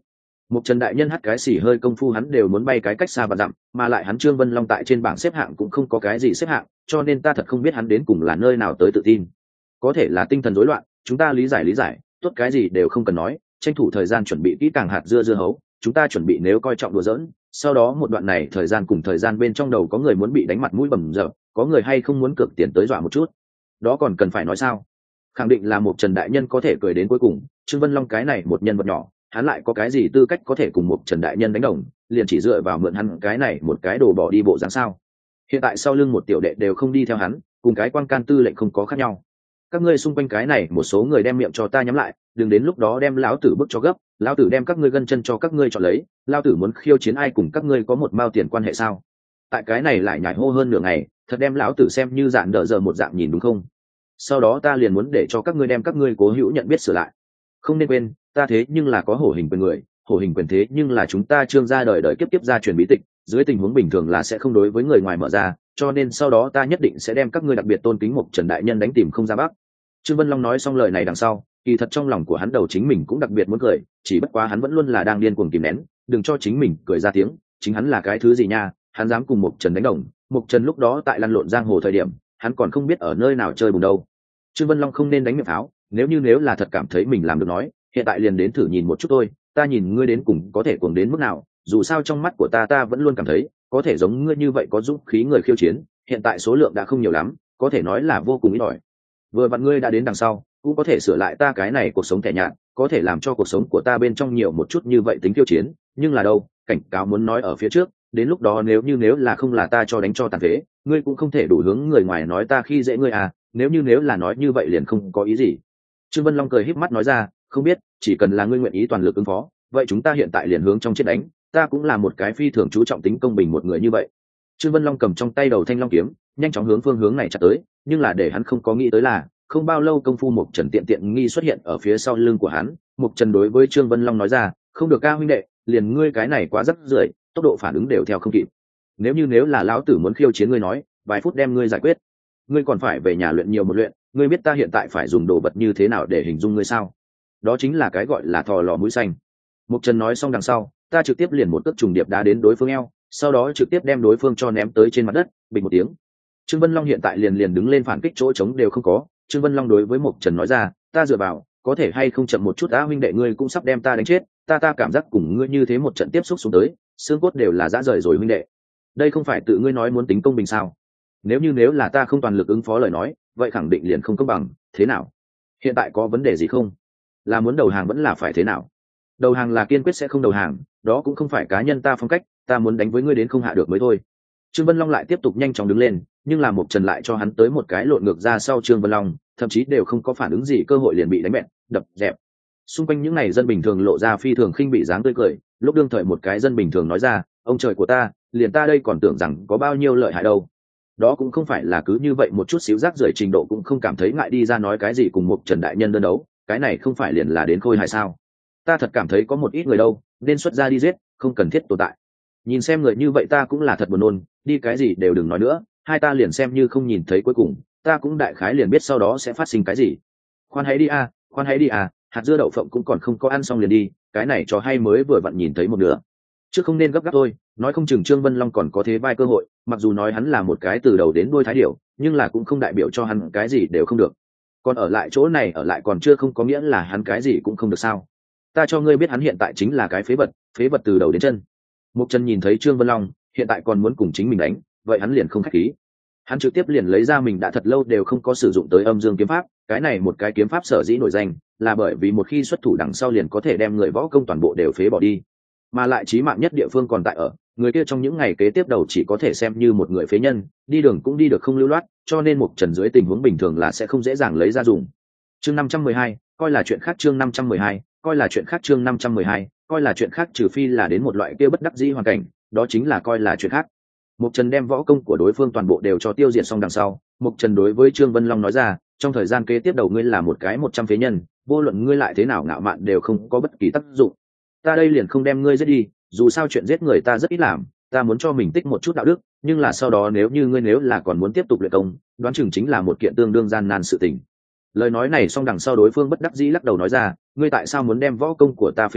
Một Trần đại nhân hắt cái xỉ hơi công phu hắn đều muốn bay cái cách xa và dặm, mà lại hắn Trương Vân Long tại trên bảng xếp hạng cũng không có cái gì xếp hạng, cho nên ta thật không biết hắn đến cùng là nơi nào tới tự tin. Có thể là tinh thần rối loạn, chúng ta lý giải, tốt cái gì đều không cần nói, tranh thủ thời gian chuẩn bị kỹ càng hạt dưa hấu, chúng ta chuẩn bị nếu coi trọng đùa giỡn, sau đó một đoạn này thời gian cùng thời gian bên trong đầu có người muốn bị đánh mặt mũi bầm dập, có người hay không muốn cược tiền tới dọa một chút. Đó còn cần phải nói sao? Khẳng định là một Trần đại nhân có thể cười đến cuối cùng, Trương Vân Long cái này một nhân vật nhỏ, hắn lại có cái gì tư cách có thể cùng một Trần đại nhân đánh đồng, liền chỉ dựa vào mượn hắn cái này một cái đồ bỏ đi bộ dáng sao? Hiện tại sau lưng một tiểu đệ đều không đi theo hắn, cùng cái quan can tư lệnh không có khác nhau. Các ngươi xung quanh cái này một số người đem miệng cho ta nhắm lại, đừng đến lúc đó đem lão tử bức cho gấp, lão tử đem các ngươi gân chân cho các ngươi chọn lấy, lão tử muốn khiêu chiến ai cùng các ngươi có một mao tiền quan hệ sao? Tại cái này lại nhảy hô hơn nửa ngày, thật đem lão tử xem như dạng đỡ giờ một dạng nhìn đúng không? Sau đó ta liền muốn để cho các ngươi đem các ngươi cố hữu nhận biết sửa lại. Không nên quên, ta thế nhưng là có hổ hình quyền người, hổ hình quyền thế nhưng là chúng ta Trương gia đời đời kiếp kiếp gia truyền bí tịch, dưới tình huống bình thường là sẽ không đối với người ngoài mở ra, cho nên sau đó ta nhất định sẽ đem các ngươi đặc biệt tôn kính một Trần đại nhân đánh tìm không ra bắc. Trương Vân Long nói xong lời này đằng sau, kỳ thật trong lòng của hắn đầu chính mình cũng đặc biệt muốn cười, chỉ bất quá hắn vẫn luôn là đang điên cuồng kìm nén, đừng cho chính mình cười ra tiếng, chính hắn là cái thứ gì nha, hắn dám cùng một Trần đánh đồng, một Trần lúc đó tại lăn lộn giang hồ thời điểm, hắn còn không biết ở nơi nào chơi bùn đâu. Trương Vân Long không nên đánh miệng pháo, nếu là thật cảm thấy mình làm được nói, hiện tại liền đến thử nhìn một chút thôi, ta nhìn ngươi đến cùng có thể cuồng đến mức nào, dù sao trong mắt của ta vẫn luôn cảm thấy, có thể giống ngươi như vậy có dũng khí người khiêu chiến, hiện tại số lượng đã không nhiều lắm, có thể nói là vô cùng ít ỏi. Vừa vặn ngươi đã đến đằng sau, cũng có thể sửa lại ta cái này cuộc sống tẻ nhạt, có thể làm cho cuộc sống của ta bên trong nhiều một chút như vậy tính khiêu chiến, nhưng là đâu, cảnh cáo muốn nói ở phía trước, đến lúc đó nếu là không là ta cho đánh cho tàn phế, ngươi cũng không thể đủ hướng người ngoài nói ta khi dễ ngươi à, nếu là nói như vậy liền không có ý gì. Trương Vân Long cười híp mắt nói ra, không biết, chỉ cần là ngươi nguyện ý toàn lực ứng phó, vậy chúng ta hiện tại liền hướng trong chết đánh, ta cũng là một cái phi thường chú trọng tính công bình một người như vậy. Trương Vân Long cầm trong tay đầu thanh long kiếm, nhanh chóng hướng phương hướng này chặt tới, nhưng là để hắn không có nghĩ tới là, không bao lâu công phu Mục Trần tiện nghi xuất hiện ở phía sau lưng của hắn. Mục Trần đối với Trương Vân Long nói ra, không được ca huynh đệ, liền ngươi cái này quá rất rưởi, tốc độ phản ứng đều theo không kịp. Nếu là lão tử muốn khiêu chiến ngươi nói, vài phút đem ngươi giải quyết. Ngươi còn phải về nhà luyện nhiều một luyện, ngươi biết ta hiện tại phải dùng đồ vật như thế nào để hình dung ngươi sao? Đó chính là cái gọi là thò lò mũi xanh. Mục Trần nói xong đằng sau, ta trực tiếp liền một cước trùng điệp đá đến đối phương eo, sau đó trực tiếp đem đối phương cho ném tới trên mặt đất, bình một tiếng. Trương Vân Long hiện tại liền đứng lên phản kích, chỗ trống đều không có. Trương Vân Long đối với Mục Trần nói ra, ta dựa vào, có thể hay không chậm một chút á huynh đệ, ngươi cũng sắp đem ta đánh chết, ta cảm giác cùng ngươi như thế một trận tiếp xúc xuống tới, xương cốt đều là rã rời rồi huynh đệ. Đây không phải tự ngươi nói muốn tính công bình sao? Nếu là ta không toàn lực ứng phó lời nói, vậy khẳng định liền không công bằng, thế nào? Hiện tại có vấn đề gì không? Là muốn đầu hàng vẫn là phải thế nào? Đầu hàng là kiên quyết sẽ không đầu hàng, đó cũng không phải cá nhân ta phong cách, ta muốn đánh với ngươi đến không hạ được mới thôi. Trương Vân Long lại tiếp tục nhanh chóng đứng lên, nhưng là Mục Trần lại cho hắn tới một cái lộn ngược ra sau Trương Vân Long, thậm chí đều không có phản ứng gì, cơ hội liền bị đánh bẹt, đập dẹp. Xung quanh những này dân bình thường lộ ra phi thường khinh bị dáng tươi cười, lúc đương thời một cái dân bình thường nói ra, ông trời của ta, liền ta đây còn tưởng rằng có bao nhiêu lợi hại đâu. Đó cũng không phải là cứ như vậy một chút xíu rác rưởi trình độ cũng không cảm thấy ngại đi ra nói cái gì cùng Mục Trần đại nhân đơn đấu, cái này không phải liền là đến khôi hài sao? Ta thật cảm thấy có một ít người đâu, nên xuất ra đi giết, không cần thiết tồn tại. Nhìn xem người như vậy ta cũng là thật buồn nôn, đi cái gì đều đừng nói nữa, hai ta liền xem như không nhìn thấy cuối cùng, ta cũng đại khái liền biết sau đó sẽ phát sinh cái gì. Khoan hãy đi à, hạt dưa đậu phộng cũng còn không có ăn xong liền đi, cái này cho hay mới vừa vặn nhìn thấy một nửa. Chứ không nên gấp gáp thôi, nói không chừng Trương Vân Long còn có thế vai cơ hội, mặc dù nói hắn là một cái từ đầu đến đuôi thái điểu, nhưng là cũng không đại biểu cho hắn cái gì đều không được. Còn ở lại chỗ này ở lại còn chưa không có nghĩa là hắn cái gì cũng không được sao? Ta cho ngươi biết hắn hiện tại chính là cái phế vật từ đầu đến chân. Mục Trần nhìn thấy Trương Vân Long hiện tại còn muốn cùng chính mình đánh, vậy hắn liền không khách khí. Hắn trực tiếp liền lấy ra mình đã thật lâu đều không có sử dụng tới âm dương kiếm pháp, cái này một cái kiếm pháp sở dĩ nổi danh là bởi vì một khi xuất thủ đằng sau liền có thể đem người võ công toàn bộ đều phế bỏ đi, mà lại chí mạng nhất địa phương còn tại ở người kia trong những ngày kế tiếp đầu chỉ có thể xem như một người phế nhân, đi đường cũng đi được không lưu loát, cho nên Mục Trần dưới tình huống bình thường là sẽ không dễ dàng lấy ra dùng. Chương 512, coi là chuyện khác. Chương 512, coi là chuyện khác. Chương 512, coi là chuyện khác, trừ phi là đến một loại kia bất đắc dĩ hoàn cảnh, đó chính là coi là chuyện khác. Mục Trần đem võ công của đối phương toàn bộ đều cho tiêu diệt xong đằng sau, Mục Trần đối với Trương Vân Long nói ra, trong thời gian kế tiếp đầu ngươi là một cái 100 phế nhân, vô luận ngươi lại thế nào ngạo mạn đều không có bất kỳ tác dụng. Ta đây liền không đem ngươi giết đi, dù sao chuyện giết người ta rất ít làm, ta muốn cho mình tích một chút đạo đức, nhưng là sau đó nếu như ngươi là còn muốn tiếp tục luyện công, đoán chừng chính là một kiện tương đương gian nan sự tình. Lời nói này xong đằng sau đối phương bất đắc dĩ lắc đầu nói ra, ngươi tại sao muốn đem võ công của ta phế đi,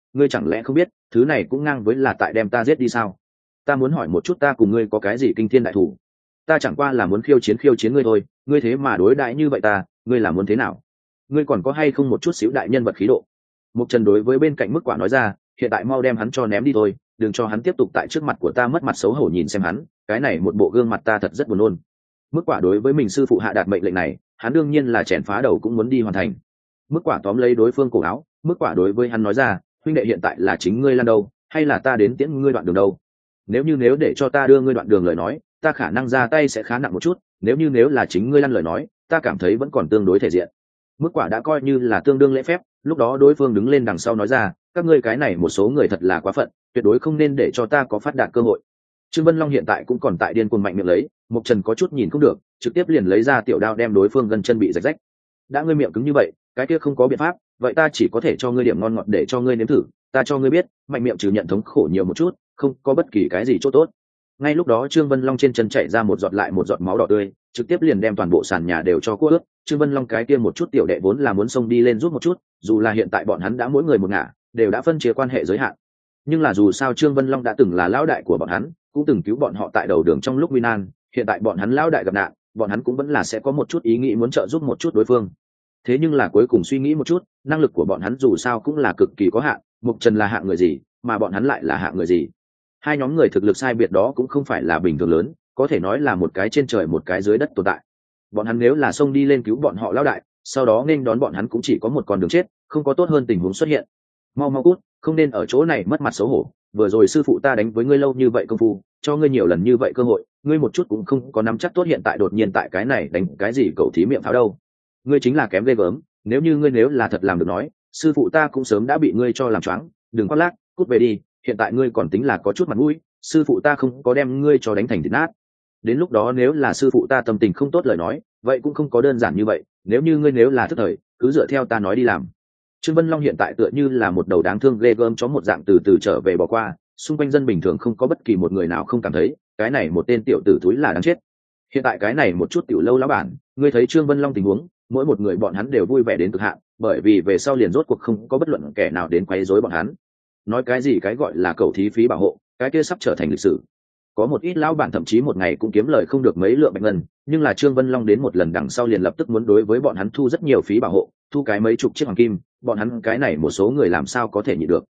ngươi chẳng lẽ không biết thứ này cũng ngang với là tại đem ta giết đi sao? Ta muốn hỏi một chút, ta cùng ngươi có cái gì kinh thiên đại thủ? Ta chẳng qua là muốn khiêu chiến ngươi thôi, ngươi thế mà đối đãi như vậy ta, ngươi là muốn thế nào? Ngươi còn có hay không một chút xíu đại nhân vật khí độ? Mục Trần đối với bên cạnh Mức Quả nói ra, hiện tại mau đem hắn cho ném đi thôi, đừng cho hắn tiếp tục tại trước mặt của ta mất mặt xấu hổ nhìn xem hắn, cái này một bộ gương mặt ta thật rất buồn nôn. Mức Quả đối với mình sư phụ hạ đạt mệnh lệnh này, hắn đương nhiên là chèn phá đầu cũng muốn đi hoàn thành. Mức Quả tóm lấy đối phương cổ áo, Mức Quả đối với hắn nói ra, huynh đệ hiện tại là chính ngươi lăn đâu, hay là ta đến tiễn ngươi đoạn đường đâu? Nếu để cho ta đưa ngươi đoạn đường lời nói, ta khả năng ra tay sẽ khá nặng một chút, nếu là chính ngươi lăn lời nói, ta cảm thấy vẫn còn tương đối thể diện. Mức Quả đã coi như là tương đương lễ phép, lúc đó đối phương đứng lên đằng sau nói ra, các ngươi cái này một số người thật là quá phận, tuyệt đối không nên để cho ta có phát đạt cơ hội. Trương Vân Long hiện tại cũng còn tại điên cuồng mạnh miệng lấy, Mộc Trần có chút nhìn không được, trực tiếp liền lấy ra tiểu đao đem đối phương gân chân bị rạch rách. Đã ngươi miệng cứng như vậy, cái kia không có biện pháp, vậy ta chỉ có thể cho ngươi điểm ngon ngọt để cho ngươi nếm thử, ta cho ngươi biết, mạnh miệng trừ nhận thống khổ nhiều một chút, không có bất kỳ cái gì chỗ tốt. Ngay lúc đó Trương Vân Long trên chân chảy ra một giọt lại một giọt máu đỏ tươi, trực tiếp liền đem toàn bộ sàn nhà đều cho cua ướt. Trương Vân Long cái kia một chút tiểu đệ vốn là muốn xông đi lên giúp một chút, dù là hiện tại bọn hắn đã mỗi người một ngả, đều đã phân chia quan hệ giới hạn. Nhưng là dù sao Trương Vân Long đã từng là lão đại của bọn hắn, cũng từng cứu bọn họ tại đầu đường trong lúc nguy nan, hiện tại bọn hắn lão đại gặp nạn, bọn hắn cũng vẫn là sẽ có một chút ý nghĩ muốn trợ giúp một chút đối phương. Thế nhưng là cuối cùng suy nghĩ một chút, năng lực của bọn hắn dù sao cũng là cực kỳ có hạn, Mục Trần là hạng người gì, mà bọn hắn lại là hạng người gì? Hai nhóm người thực lực sai biệt đó cũng không phải là bình thường lớn, có thể nói là một cái trên trời một cái dưới đất tồn tại. Bọn hắn nếu là xông đi lên cứu bọn họ lão đại, sau đó nên đón bọn hắn cũng chỉ có một con đường chết, không có tốt hơn tình huống xuất hiện. Mau cút, không nên ở chỗ này mất mặt xấu hổ, vừa rồi sư phụ ta đánh với ngươi lâu như vậy công phu, cho ngươi nhiều lần như vậy cơ hội, ngươi một chút cũng không có nắm chắc tốt, hiện tại đột nhiên tại cái này đánh cái gì cậu thí miệng pháo đâu. Ngươi chính là kém ghê gớm, nếu là thật làm được nói, sư phụ ta cũng sớm đã bị ngươi cho làm choáng, đừng khoác lác, cút về đi, hiện tại ngươi còn tính là có chút mặt mũi, sư phụ ta không có đem ngươi cho đánh thành thịt nát. Đến lúc đó nếu là sư phụ ta tâm tình không tốt lời nói, vậy cũng không có đơn giản như vậy, nếu là thức thời, cứ dựa theo ta nói đi làm. Trương Vân Long hiện tại tựa như là một đầu đáng thương ghê gớm chó một dạng từ từ trở về bỏ qua, xung quanh dân bình thường không có bất kỳ một người nào không cảm thấy cái này một tên tiểu tử thúi là đáng chết. Hiện tại cái này một chút tiểu lâu lão bản, ngươi thấy Trương Vân Long tình huống, mỗi một người bọn hắn đều vui vẻ đến cực hạn, bởi vì về sau liền rốt cuộc không có bất luận kẻ nào đến quấy rối bọn hắn. Nói cái gì cái gọi là cầu thí phí bảo hộ, cái kia sắp trở thành lịch sử. Có một ít lão bản thậm chí một ngày cũng kiếm lời không được mấy lượng bạch ngân, nhưng là Trương Vân Long đến một lần đằng sau liền lập tức muốn đối với bọn hắn thu rất nhiều phí bảo hộ, thu cái mấy chục chiếc hoàng kim, bọn hắn cái này một số người làm sao có thể nhịn được.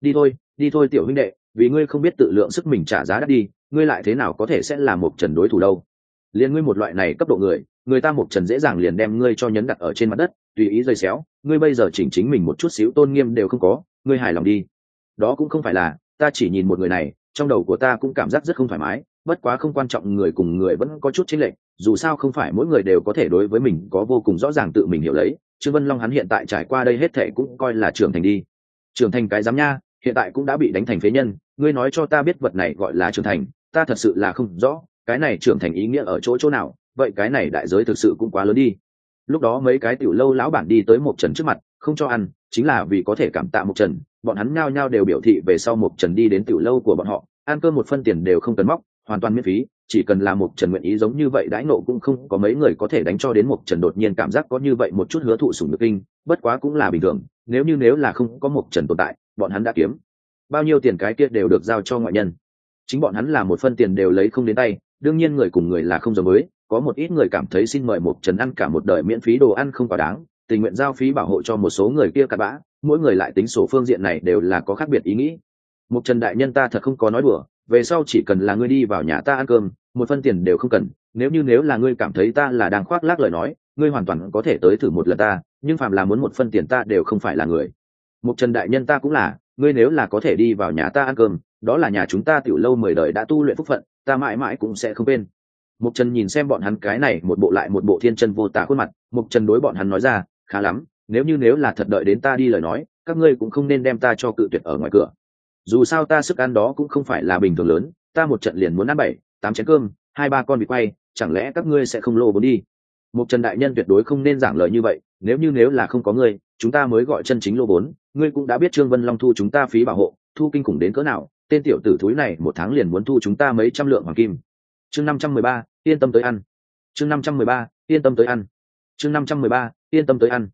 Đi thôi tiểu huynh đệ, vì ngươi không biết tự lượng sức mình trả giá đắt đi, ngươi lại thế nào có thể sẽ là Mộc Trần đối thủ đâu. Liên ngươi một loại này cấp độ người ta Mộc Trần dễ dàng liền đem ngươi cho nhấn đặt ở trên mặt đất, tùy ý rơi xéo, ngươi bây giờ chỉnh chính mình một chút xíu tôn nghiêm đều không có, ngươi hài lòng đi. Đó cũng không phải là, ta chỉ nhìn một người này, trong đầu của ta cũng cảm giác rất không thoải mái, bất quá không quan trọng, người cùng người vẫn có chút chênh lệch, dù sao không phải mỗi người đều có thể đối với mình có vô cùng rõ ràng tự mình hiểu lấy. Trương Vân Long hắn hiện tại trải qua đây hết thệ cũng coi là trưởng thành đi. Trưởng thành cái dám nha, hiện tại cũng đã bị đánh thành phế nhân, ngươi nói cho ta biết vật này gọi là trưởng thành, ta thật sự là không rõ, cái này trưởng thành ý nghĩa ở chỗ nào, vậy cái này đại giới thực sự cũng quá lớn đi. Lúc đó mấy cái tiểu lâu lão bản đi tới Mộc Trần trước mặt, không cho ăn, chính là vì có thể cảm tạ Mộc Trần, bọn hắn nhao nhao đều biểu thị về sau Mộc Trần đi đến tiểu lâu của bọn họ, ăn cơm một phân tiền đều không cần móc, hoàn toàn miễn phí, chỉ cần là Mộc Trần nguyện ý giống như vậy đãi nộ cũng không có mấy người có thể đánh cho đến Mộc Trần đột nhiên cảm giác có như vậy một chút hứa thụ sủng nhược kinh, bất quá cũng là bình thường, nếu là không có Mộc Trần tồn tại, bọn hắn đã kiếm bao nhiêu tiền cái kia đều được giao cho ngoại nhân. Chính bọn hắn là một phân tiền đều lấy không đến tay, đương nhiên người cùng người là không giống với, có một ít người cảm thấy xin mời Mộc Trần ăn cả một đời miễn phí đồ ăn không quá đáng, tình nguyện giao phí bảo hộ cho một số người kia cặn bã, mỗi người lại tính sổ phương diện này đều là có khác biệt ý nghĩ. Mộc Trần đại nhân ta thật không có nói đùa, về sau chỉ cần là ngươi đi vào nhà ta ăn cơm, một phân tiền đều không cần, nếu là ngươi cảm thấy ta là đang khoác lác lời nói, ngươi hoàn toàn có thể tới thử một lần ta, nhưng phàm là muốn một phân tiền ta đều không phải là người. Mộc Trần đại nhân ta cũng là, ngươi nếu là có thể đi vào nhà ta ăn cơm, đó là nhà chúng ta tiểu lâu 10 đời đã tu luyện phúc phận, ta mãi mãi cũng sẽ không quên. Mộc Trần nhìn xem bọn hắn cái này một bộ lại một bộ thiên chân vô tả khuôn mặt, Mộc Trần đối bọn hắn nói ra, khá lắm, nếu là thật đợi đến ta đi lời nói, các ngươi cũng không nên đem ta cho cự tuyệt ở ngoài cửa. Dù sao ta sức ăn đó cũng không phải là bình thường lớn, ta một trận liền muốn ăn 7-8 chén cơm, 2-3 con vịt quay, chẳng lẽ các ngươi sẽ không lô vốn đi. Mộc Trần đại nhân tuyệt đối không nên giảng lời như vậy, nếu là không có ngươi, chúng ta mới gọi chân chính lô vốn, ngươi cũng đã biết Trương Vân Long thu chúng ta phí bảo hộ, thu kinh khủng đến cỡ nào, tên tiểu tử thúi này một tháng liền muốn thu chúng ta mấy trăm lượng hoàng kim. Chương 513, yên tâm tới ăn. Chương 513, yên tâm tới ăn. Chương 513, yên tâm tới ăn.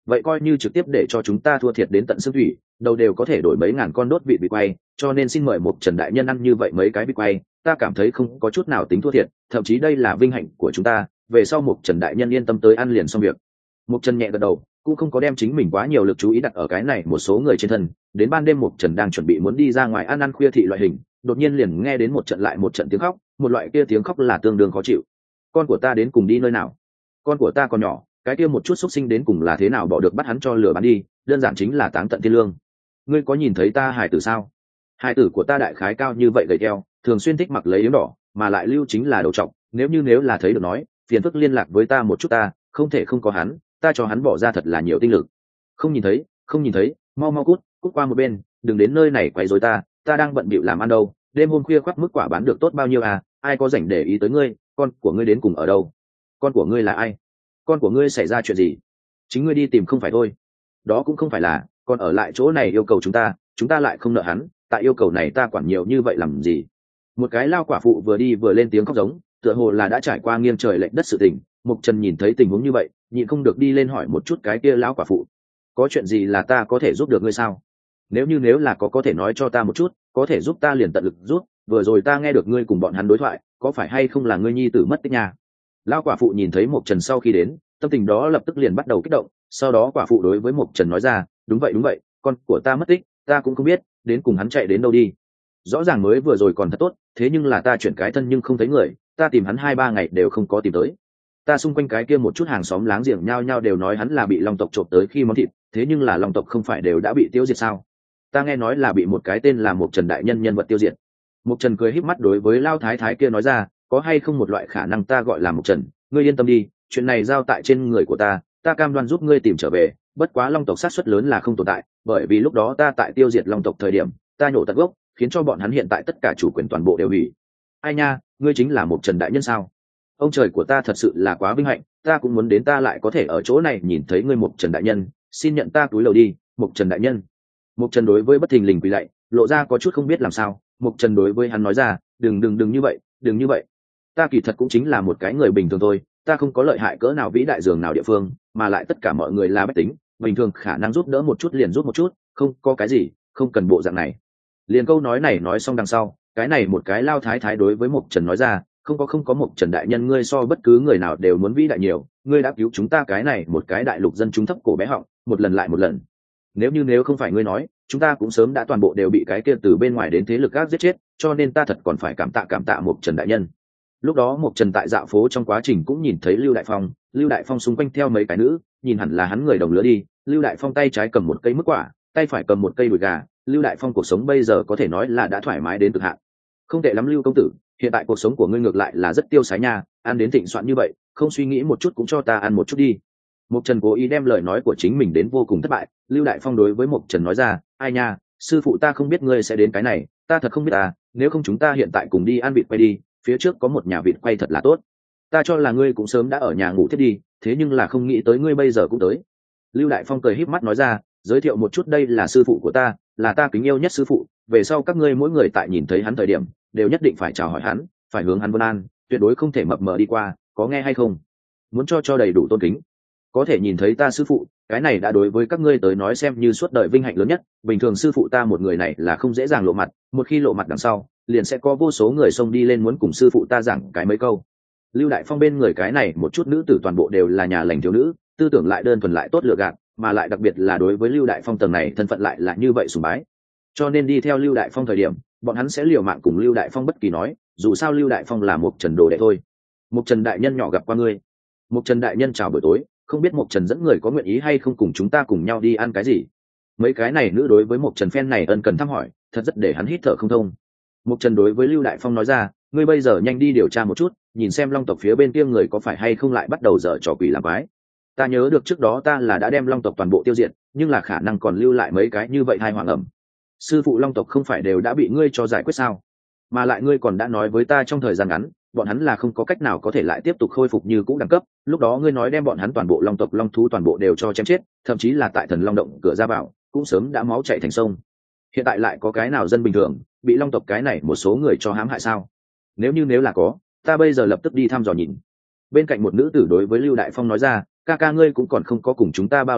vậy coi như trực tiếp để cho chúng ta thua thiệt đến tận xương thủy, đầu đều có thể đổi mấy ngàn con đốt vị quay, cho nên xin mời Mục Trần đại nhân ăn như vậy mấy cái vịt quay, ta cảm thấy không có chút nào tính thua thiệt, thậm chí đây là vinh hạnh của chúng ta, về sau Mục Trần đại nhân yên tâm tới ăn liền xong việc. Mục Trần nhẹ gật đầu, cũng không có đem chính mình quá nhiều lực chú ý đặt ở cái này một số người trên thân. Đến ban đêm Mục Trần đang chuẩn bị muốn đi ra ngoài ăn khuya thị loại hình, đột nhiên liền nghe đến một trận lại một trận tiếng khóc, một loại kia tiếng khóc là tương đương khó chịu. Con của ta đến cùng đi nơi nào? Con của ta còn nhỏ, cái kia một chút xúc sinh đến cùng là thế nào bỏ được bắt hắn cho lừa bán đi, đơn giản chính là táng tận thiên lương. Ngươi có nhìn thấy ta hài tử sao? Hài tử của ta đại khái cao như vậy gầy teo, thường xuyên thích mặc lấy yếm đỏ, mà lại lưu chính là đầu trọc, nếu là thấy được nói, phiền phức liên lạc với ta một chút, ta không thể không có hắn, ta cho hắn bỏ ra thật là nhiều tinh lực. Không nhìn thấy, mau mau cút qua một bên, đừng đến nơi này quấy rối ta đang bận bịu làm ăn đâu, đêm hôm khuya khoắt mức quả bán được tốt bao nhiêu à, ai có rảnh để ý tới ngươi, con của ngươi đến cùng ở đâu? Con của ngươi là ai? Con của ngươi xảy ra chuyện gì? Chính ngươi đi tìm không phải thôi. Đó cũng không phải là, còn ở lại chỗ này yêu cầu chúng ta lại không nợ hắn, tại yêu cầu này ta quản nhiều như vậy làm gì? Một cái lao quả phụ vừa đi vừa lên tiếng khóc giống, tựa hồ là đã trải qua nghiêng trời lệch đất sự tình. Mục Trần nhìn thấy tình huống như vậy, nhịn không được đi lên hỏi một chút cái kia lão quả phụ, có chuyện gì là ta có thể giúp được ngươi sao? Nếu là có thể nói cho ta một chút, có thể giúp ta liền tận lực giúp. Vừa rồi ta nghe được ngươi cùng bọn hắn đối thoại, có phải hay không là ngươi nhi tử mất tích nhà? Lão quả phụ nhìn thấy Mục Trần sau khi đến, tâm tình đó lập tức liền bắt đầu kích động. Sau đó quả phụ đối với Mục Trần nói ra, đúng vậy, con của ta mất tích, ta cũng không biết đến cùng hắn chạy đến đâu đi. Rõ ràng mới vừa rồi còn thật tốt, thế nhưng là ta chuyển cái thân nhưng không thấy người, ta tìm hắn 2-3 ngày đều không có tìm tới. Ta xung quanh cái kia một chút hàng xóm láng giềng nhao nhao đều nói hắn là bị long tộc trộm tới khi món thịt, thế nhưng là long tộc không phải đều đã bị tiêu diệt sao? Ta nghe nói là bị một cái tên là Mục Trần đại nhân nhân vật tiêu diệt. Mục Trần cười híp mắt đối với lao thái thái kia nói ra, có hay không một loại khả năng ta gọi là Mục Trần, ngươi yên tâm đi, chuyện này giao tại trên người của ta cam đoan giúp ngươi tìm trở về, bất quá long tộc sát suất lớn là không tồn tại, bởi vì lúc đó ta tại tiêu diệt long tộc thời điểm, ta nhổ tận gốc, khiến cho bọn hắn hiện tại tất cả chủ quyền toàn bộ đều hủy. Ai nha, ngươi chính là Mục Trần đại nhân sao? Ông trời của ta thật sự là quá vinh hạnh, ta cũng muốn đến, ta lại có thể ở chỗ này nhìn thấy ngươi Mục Trần đại nhân, xin nhận ta túi lầu đi, Mục Trần đại nhân. Mục Trần đối với bất thình lình quỳ lạy, lộ ra có chút không biết làm sao. Mục Trần đối với hắn nói ra, đừng như vậy, ta kỳ thật cũng chính là một cái người bình thường thôi, ta không có lợi hại cỡ nào vĩ đại dường nào địa phương, mà lại tất cả mọi người là bách tính, bình thường khả năng giúp đỡ một chút liền giúp một chút, không có cái gì, không cần bộ dạng này. Liền câu nói này nói xong đằng sau, cái này một cái lao thái thái đối với Mục Trần nói ra, không có Mục Trần đại nhân, ngươi so bất cứ người nào đều muốn vĩ đại nhiều, ngươi đã cứu chúng ta cái này một cái đại lục dân chúng thấp cổ bé họng, một lần lại một lần. Nếu không phải ngươi nói, chúng ta cũng sớm đã toàn bộ đều bị cái kia từ bên ngoài đến thế lực gác giết chết, cho nên ta thật còn phải cảm tạ Mục Trần đại nhân. Lúc đó Mục Trần tại dạo phố trong quá trình cũng nhìn thấy Lưu Đại Phong xung quanh theo mấy cái nữ, nhìn hẳn là hắn người đồng lứa đi. Lưu Đại Phong tay trái cầm một cây mứt quả, tay phải cầm một cây đùi gà. Lưu Đại Phong cuộc sống bây giờ có thể nói là đã thoải mái đến cực hạn. Không tệ lắm Lưu công tử, hiện tại cuộc sống của ngươi ngược lại là rất tiêu sái nha, ăn đến thịnh soạn như vậy, không suy nghĩ một chút cũng cho ta ăn một chút đi. Mục Trần cố ý đem lời nói của chính mình đến vô cùng thất bại. Lưu Đại Phong đối với Mục Trần nói ra, ai nha, sư phụ ta không biết ngươi sẽ đến cái này, ta thật không biết à, nếu không chúng ta hiện tại cùng đi ăn vịt quay đi, phía trước có một nhà vịt quay thật là tốt. Ta cho là ngươi cũng sớm đã ở nhà ngủ thiết đi, thế nhưng là không nghĩ tới ngươi bây giờ cũng tới. Lưu Đại Phong cười híp mắt nói ra, giới thiệu một chút, đây là sư phụ của ta, là ta kính yêu nhất sư phụ, về sau các ngươi mỗi người tại nhìn thấy hắn thời điểm đều nhất định phải chào hỏi hắn, phải hướng hắn vân an, tuyệt đối không thể mập mờ đi qua, có nghe hay không? Muốn cho đầy đủ tôn kính. Có thể nhìn thấy ta sư phụ, cái này đã đối với các ngươi tới nói xem như suốt đời vinh hạnh lớn nhất. Bình thường sư phụ ta một người này là không dễ dàng lộ mặt, một khi lộ mặt đằng sau liền sẽ có vô số người xông đi lên muốn cùng sư phụ ta giảng cái mấy câu. Lưu Đại Phong bên người cái này một chút nữ tử toàn bộ đều là nhà lành thiếu nữ, tư tưởng lại đơn thuần lại tốt lựa gạt, mà lại đặc biệt là đối với Lưu Đại Phong tầng này thân phận lại là như vậy sùng bái, cho nên đi theo Lưu Đại Phong thời điểm bọn hắn sẽ liều mạng cùng Lưu Đại Phong bất kỳ nói, dù sao Lưu Đại Phong là Mục Trần đồ đệ thôi. Mục Trần đại nhân nhỏ gặp qua ngươi. Mục Trần đại nhân chào buổi tối, không biết Mục Trần dẫn người có nguyện ý hay không cùng chúng ta cùng nhau đi ăn cái gì? Mấy cái này nữ đối với Mục Trần phen này ân cần thăm hỏi, thật rất để hắn hít thở không thông. Mục Trần đối với Lưu Đại Phong nói ra, ngươi bây giờ nhanh đi điều tra một chút, nhìn xem Long tộc phía bên kia người có phải hay không lại bắt đầu dở trò quỷ làm quái. Ta nhớ được trước đó ta là đã đem Long tộc toàn bộ tiêu diệt, nhưng là khả năng còn lưu lại mấy cái như vậy hai hoàng ẩm. Sư phụ Long tộc không phải đều đã bị ngươi cho giải quyết sao? Mà lại ngươi còn đã nói với ta trong thời gian ngắn bọn hắn là không có cách nào có thể lại tiếp tục khôi phục như cũ đẳng cấp, lúc đó ngươi nói đem bọn hắn toàn bộ Long tộc Long thú toàn bộ đều cho chém chết, thậm chí là tại Thần Long động cửa ra vào cũng sớm đã máu chảy thành sông. Hiện tại lại có cái nào dân bình thường bị Long tộc cái này một số người cho hãm hại sao? Nếu là có, ta bây giờ lập tức đi thăm dò nhìn. Bên cạnh một nữ tử đối với Lưu Đại Phong nói ra, ca ca ngươi cũng còn không có cùng chúng ta bao lâu đâu,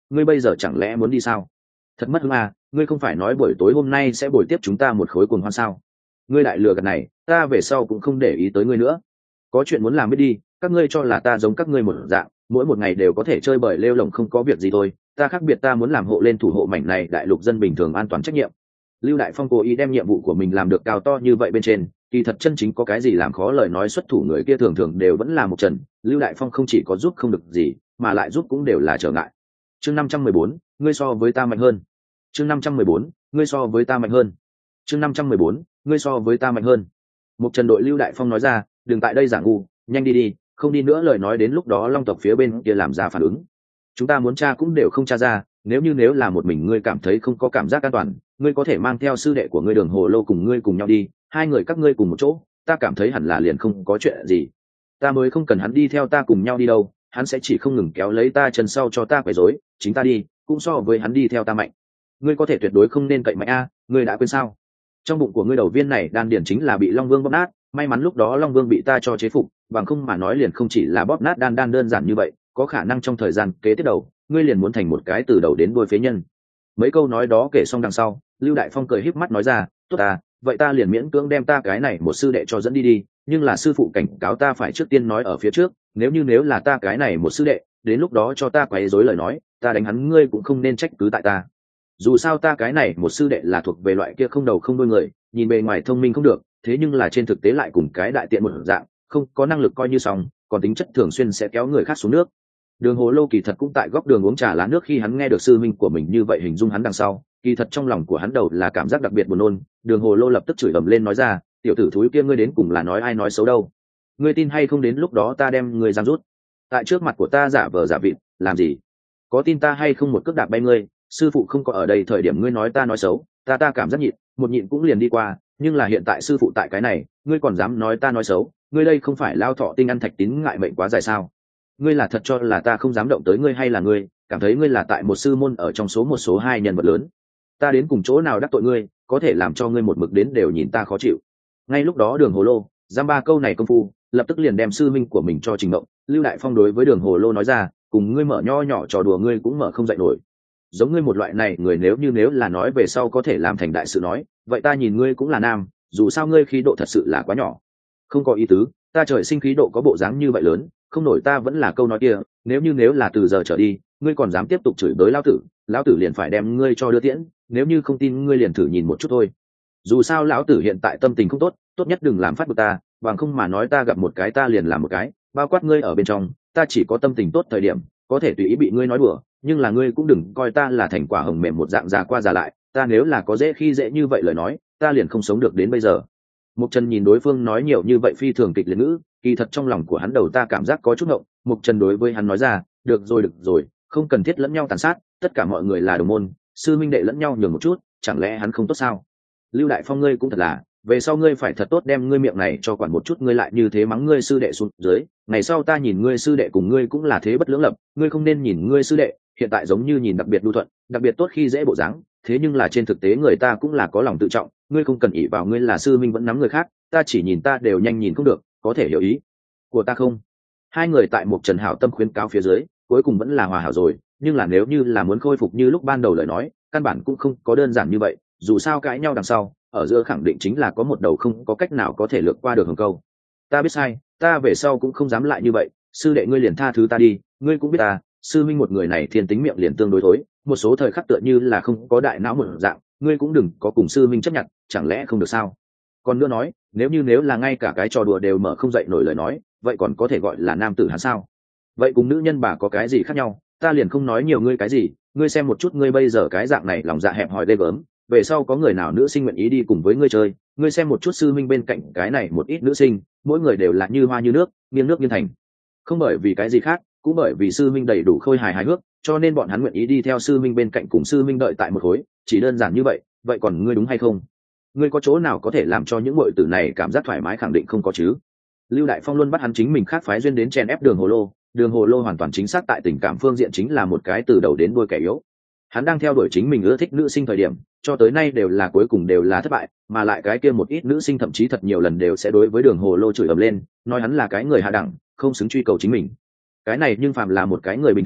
ngươi bây giờ chẳng lẽ muốn đi sao? Thật mất hứng à, ngươi không phải nói buổi tối hôm nay sẽ buổi tiếp chúng ta một khối cuồng hoan sao? Ngươi đại lừa gạt này, ta về sau cũng không để ý tới ngươi nữa. Có chuyện muốn làm biết đi, các ngươi cho là ta giống các ngươi một dạng, mỗi một ngày đều có thể chơi bời lêu lồng không có việc gì thôi. Ta khác biệt, ta muốn làm hộ lên thủ hộ mảnh này đại lục dân bình thường an toàn trách nhiệm. Lưu Đại Phong cố ý đem nhiệm vụ của mình làm được cao to như vậy bên trên, kỳ thật chân chính có cái gì làm khó lời nói xuất thủ người kia thường thường đều vẫn là một trần. Lưu Đại Phong không chỉ có giúp không được gì, mà lại giúp cũng đều là trở ngại. Chương 514, ngươi so với ta mạnh hơn. Chương 514, ngươi so với ta mạnh hơn. Chương 514, ngươi so với ta mạnh hơn. Một trần đội Lưu Đại Phong nói ra, đừng tại đây giả ngu, nhanh đi đi, không đi nữa lời nói đến lúc đó Long tộc phía bên kia làm ra phản ứng. Chúng ta muốn tra cũng đều không tra ra, nếu là một mình ngươi cảm thấy không có cảm giác an toàn, ngươi có thể mang theo sư đệ của ngươi Đường Hồ Lô cùng ngươi cùng nhau đi, hai người các ngươi cùng một chỗ, ta cảm thấy hẳn là liền không có chuyện gì. Ta mới không cần hắn đi theo ta cùng nhau đi đâu, hắn sẽ chỉ không ngừng kéo lấy ta chân sau cho ta quấy rối, chính ta đi, cũng so với hắn đi theo ta mạnh. Ngươi có thể tuyệt đối không nên cậy mạnh a, ngươi đã quên sao? Trong bụng của ngươi đầu viên này đan điển chính là bị Long Vương bóp nát, may mắn lúc đó Long Vương bị ta cho chế phục, bằng không mà nói liền không chỉ là bóp nát đan đơn giản như vậy, có khả năng trong thời gian kế tiếp đầu, ngươi liền muốn thành một cái từ đầu đến đuôi phế nhân. Mấy câu nói đó kể xong đằng sau, Lưu Đại Phong cười híp mắt nói ra, tốt à, vậy ta liền miễn cưỡng đem ta cái này một sư đệ cho dẫn đi đi, nhưng là sư phụ cảnh cáo ta phải trước tiên nói ở phía trước, nếu là ta cái này một sư đệ, đến lúc đó cho ta quấy rối lời nói, ta đánh hắn ngươi cũng không nên trách cứ tại ta. Dù sao ta cái này một sư đệ là thuộc về loại kia không đầu không đuôi người, nhìn bề ngoài thông minh không được, thế nhưng là trên thực tế lại cùng cái đại tiện một dạng, không có năng lực coi như xong, còn tính chất thường xuyên sẽ kéo người khác xuống nước. Đường Hồ Lô kỳ thật cũng tại góc đường uống trà lá nước, khi hắn nghe được sư minh của mình như vậy hình dung hắn đằng sau, kỳ thật trong lòng của hắn đầu là cảm giác đặc biệt buồn nôn. Đường Hồ Lô lập tức chửi ầm lên nói ra, tiểu tử thúi kia ngươi đến cùng là nói ai nói xấu đâu? Ngươi tin hay không đến lúc đó ta đem ngươi giam rút, tại trước mặt của ta giả vờ giả vịt, làm gì? Có tin ta hay không một cước đạp bay ngươi? Sư phụ không có ở đây thời điểm ngươi nói ta nói xấu, ta cảm giác nhịn, một nhịn cũng liền đi qua, nhưng là hiện tại sư phụ tại cái này, ngươi còn dám nói ta nói xấu, ngươi đây không phải lao thọ tinh ăn thạch tín ngại mệnh quá dài sao? Ngươi là thật cho là ta không dám động tới ngươi, hay là ngươi cảm thấy ngươi là tại một sư môn ở trong số một số hai nhân vật lớn? Ta đến cùng chỗ nào đắc tội ngươi, có thể làm cho ngươi một mực đến đều nhìn ta khó chịu? Ngay lúc đó Đường Hồ Lô giam ba câu này công phu, lập tức liền đem sư minh của mình cho trình động. Lưu Đại Phong đối với Đường Hồ Lô nói ra, cùng ngươi mở nho nhỏ trò đùa ngươi cũng mở không dậy nổi. Giống ngươi một loại này người nếu là nói về sau có thể làm thành đại sự nói, vậy ta nhìn ngươi cũng là nam, dù sao ngươi khí độ thật sự là quá nhỏ. Không có ý tứ, ta trời sinh khí độ có bộ dáng như vậy lớn, không nổi ta vẫn là câu nói kia, nếu là từ giờ trở đi ngươi còn dám tiếp tục chửi bới lão tử liền phải đem ngươi cho đưa tiễn, nếu như không tin ngươi liền thử nhìn một chút thôi. Dù sao lão tử hiện tại tâm tình không tốt, tốt nhất đừng làm phát bực ta, bằng không mà nói ta gặp một cái ta liền làm một cái, bao quát ngươi ở bên trong, ta chỉ có tâm tình tốt thời điểm có thể tùy ý bị ngươi nói đùa, nhưng là ngươi cũng đừng coi ta là thành quả hồng mềm một dạng già qua già lại, ta nếu là có dễ khi dễ như vậy lời nói, ta liền không sống được đến bây giờ. Mục Trần nhìn đối phương nói nhiều như vậy phi thường kịch liệt ngữ, kỳ thật trong lòng của hắn đầu ta cảm giác có chút ngộng. Mục Trần đối với hắn nói ra, được rồi, không cần thiết lẫn nhau tàn sát, tất cả mọi người là đồng môn, sư minh đệ lẫn nhau nhường một chút, chẳng lẽ hắn không tốt sao? Lưu Đại Phong ngươi cũng thật là, về sau ngươi phải thật tốt đem ngươi miệng này cho quản một chút, ngươi lại như thế mắng ngươi sư đệ xuống dưới, ngày sau ta nhìn ngươi sư đệ cùng ngươi cũng là thế bất lưỡng lập, ngươi không nên nhìn ngươi sư đệ hiện tại giống như nhìn đặc biệt nhu thuận, đặc biệt tốt khi dễ bộ dáng, thế nhưng là trên thực tế người ta cũng là có lòng tự trọng, ngươi không cần ỷ vào ngươi là sư minh vẫn nắm người khác, ta chỉ nhìn ta đều nhanh nhìn không được, có thể hiểu ý của ta không? Hai người tại một Trần hảo tâm khuyến cáo phía dưới, cuối cùng vẫn là hòa hảo rồi, nhưng là nếu như là muốn khôi phục như lúc ban đầu lời nói, căn bản cũng không có đơn giản như vậy, dù sao cãi nhau đằng sau, ở giữa khẳng định chính là có một đầu không có cách nào có thể lược qua được hồng câu. Ta biết sai, ta về sau cũng không dám lại như vậy, sư đệ ngươi liền tha thứ ta đi, ngươi cũng biết ta, sư minh một người này thiên tính miệng liền tương đối thối, một số thời khắc tựa như là không có đại não một dạng, ngươi cũng đừng có cùng sư minh chấp nhận, chẳng lẽ không được sao? Còn nữa nói, nếu là ngay cả cái trò đùa đều mở không dậy nổi lời nói, vậy còn có thể gọi là nam tử hắn sao? Vậy cùng nữ nhân bà có cái gì khác nhau? Ta liền không nói nhiều ngươi cái gì, ngươi xem một chút ngươi bây giờ cái dạng này lòng dạ hẹp hòi ghê gớm, về sau có người nào nữ sinh nguyện ý đi cùng với ngươi chơi, ngươi xem một chút sư minh bên cạnh cái này một ít nữ sinh, mỗi người đều là như hoa như nước nghiêng thành. Không bởi vì cái gì khác, cũng bởi vì sư minh đầy đủ khôi hài hài hước, cho nên bọn hắn nguyện ý đi theo sư minh bên cạnh cùng sư minh đợi tại một khối, chỉ đơn giản như vậy. Vậy còn ngươi đúng hay không? Ngươi có chỗ nào có thể làm cho những muội tử này cảm giác thoải mái? Khẳng định không có chứ. Lưu Đại Phong luôn bắt hắn chính mình khác phái duyên đến chen ép Đường Hồ Lô hoàn toàn chính xác tại tình cảm phương diện chính là một cái từ đầu đến đuôi kẻ yếu. Hắn đang theo đuổi chính mình ưa thích nữ sinh thời điểm, cho tới nay đều là cuối cùng đều là thất bại, mà lại cái kia một ít nữ sinh thậm chí thật nhiều lần đều sẽ đối với Đường Hồ Lô chửi ầm lên, nói hắn là cái người hạ đẳng, không xứng truy cầu chính mình. Cái này nhưng phàm là một cái người bình thường,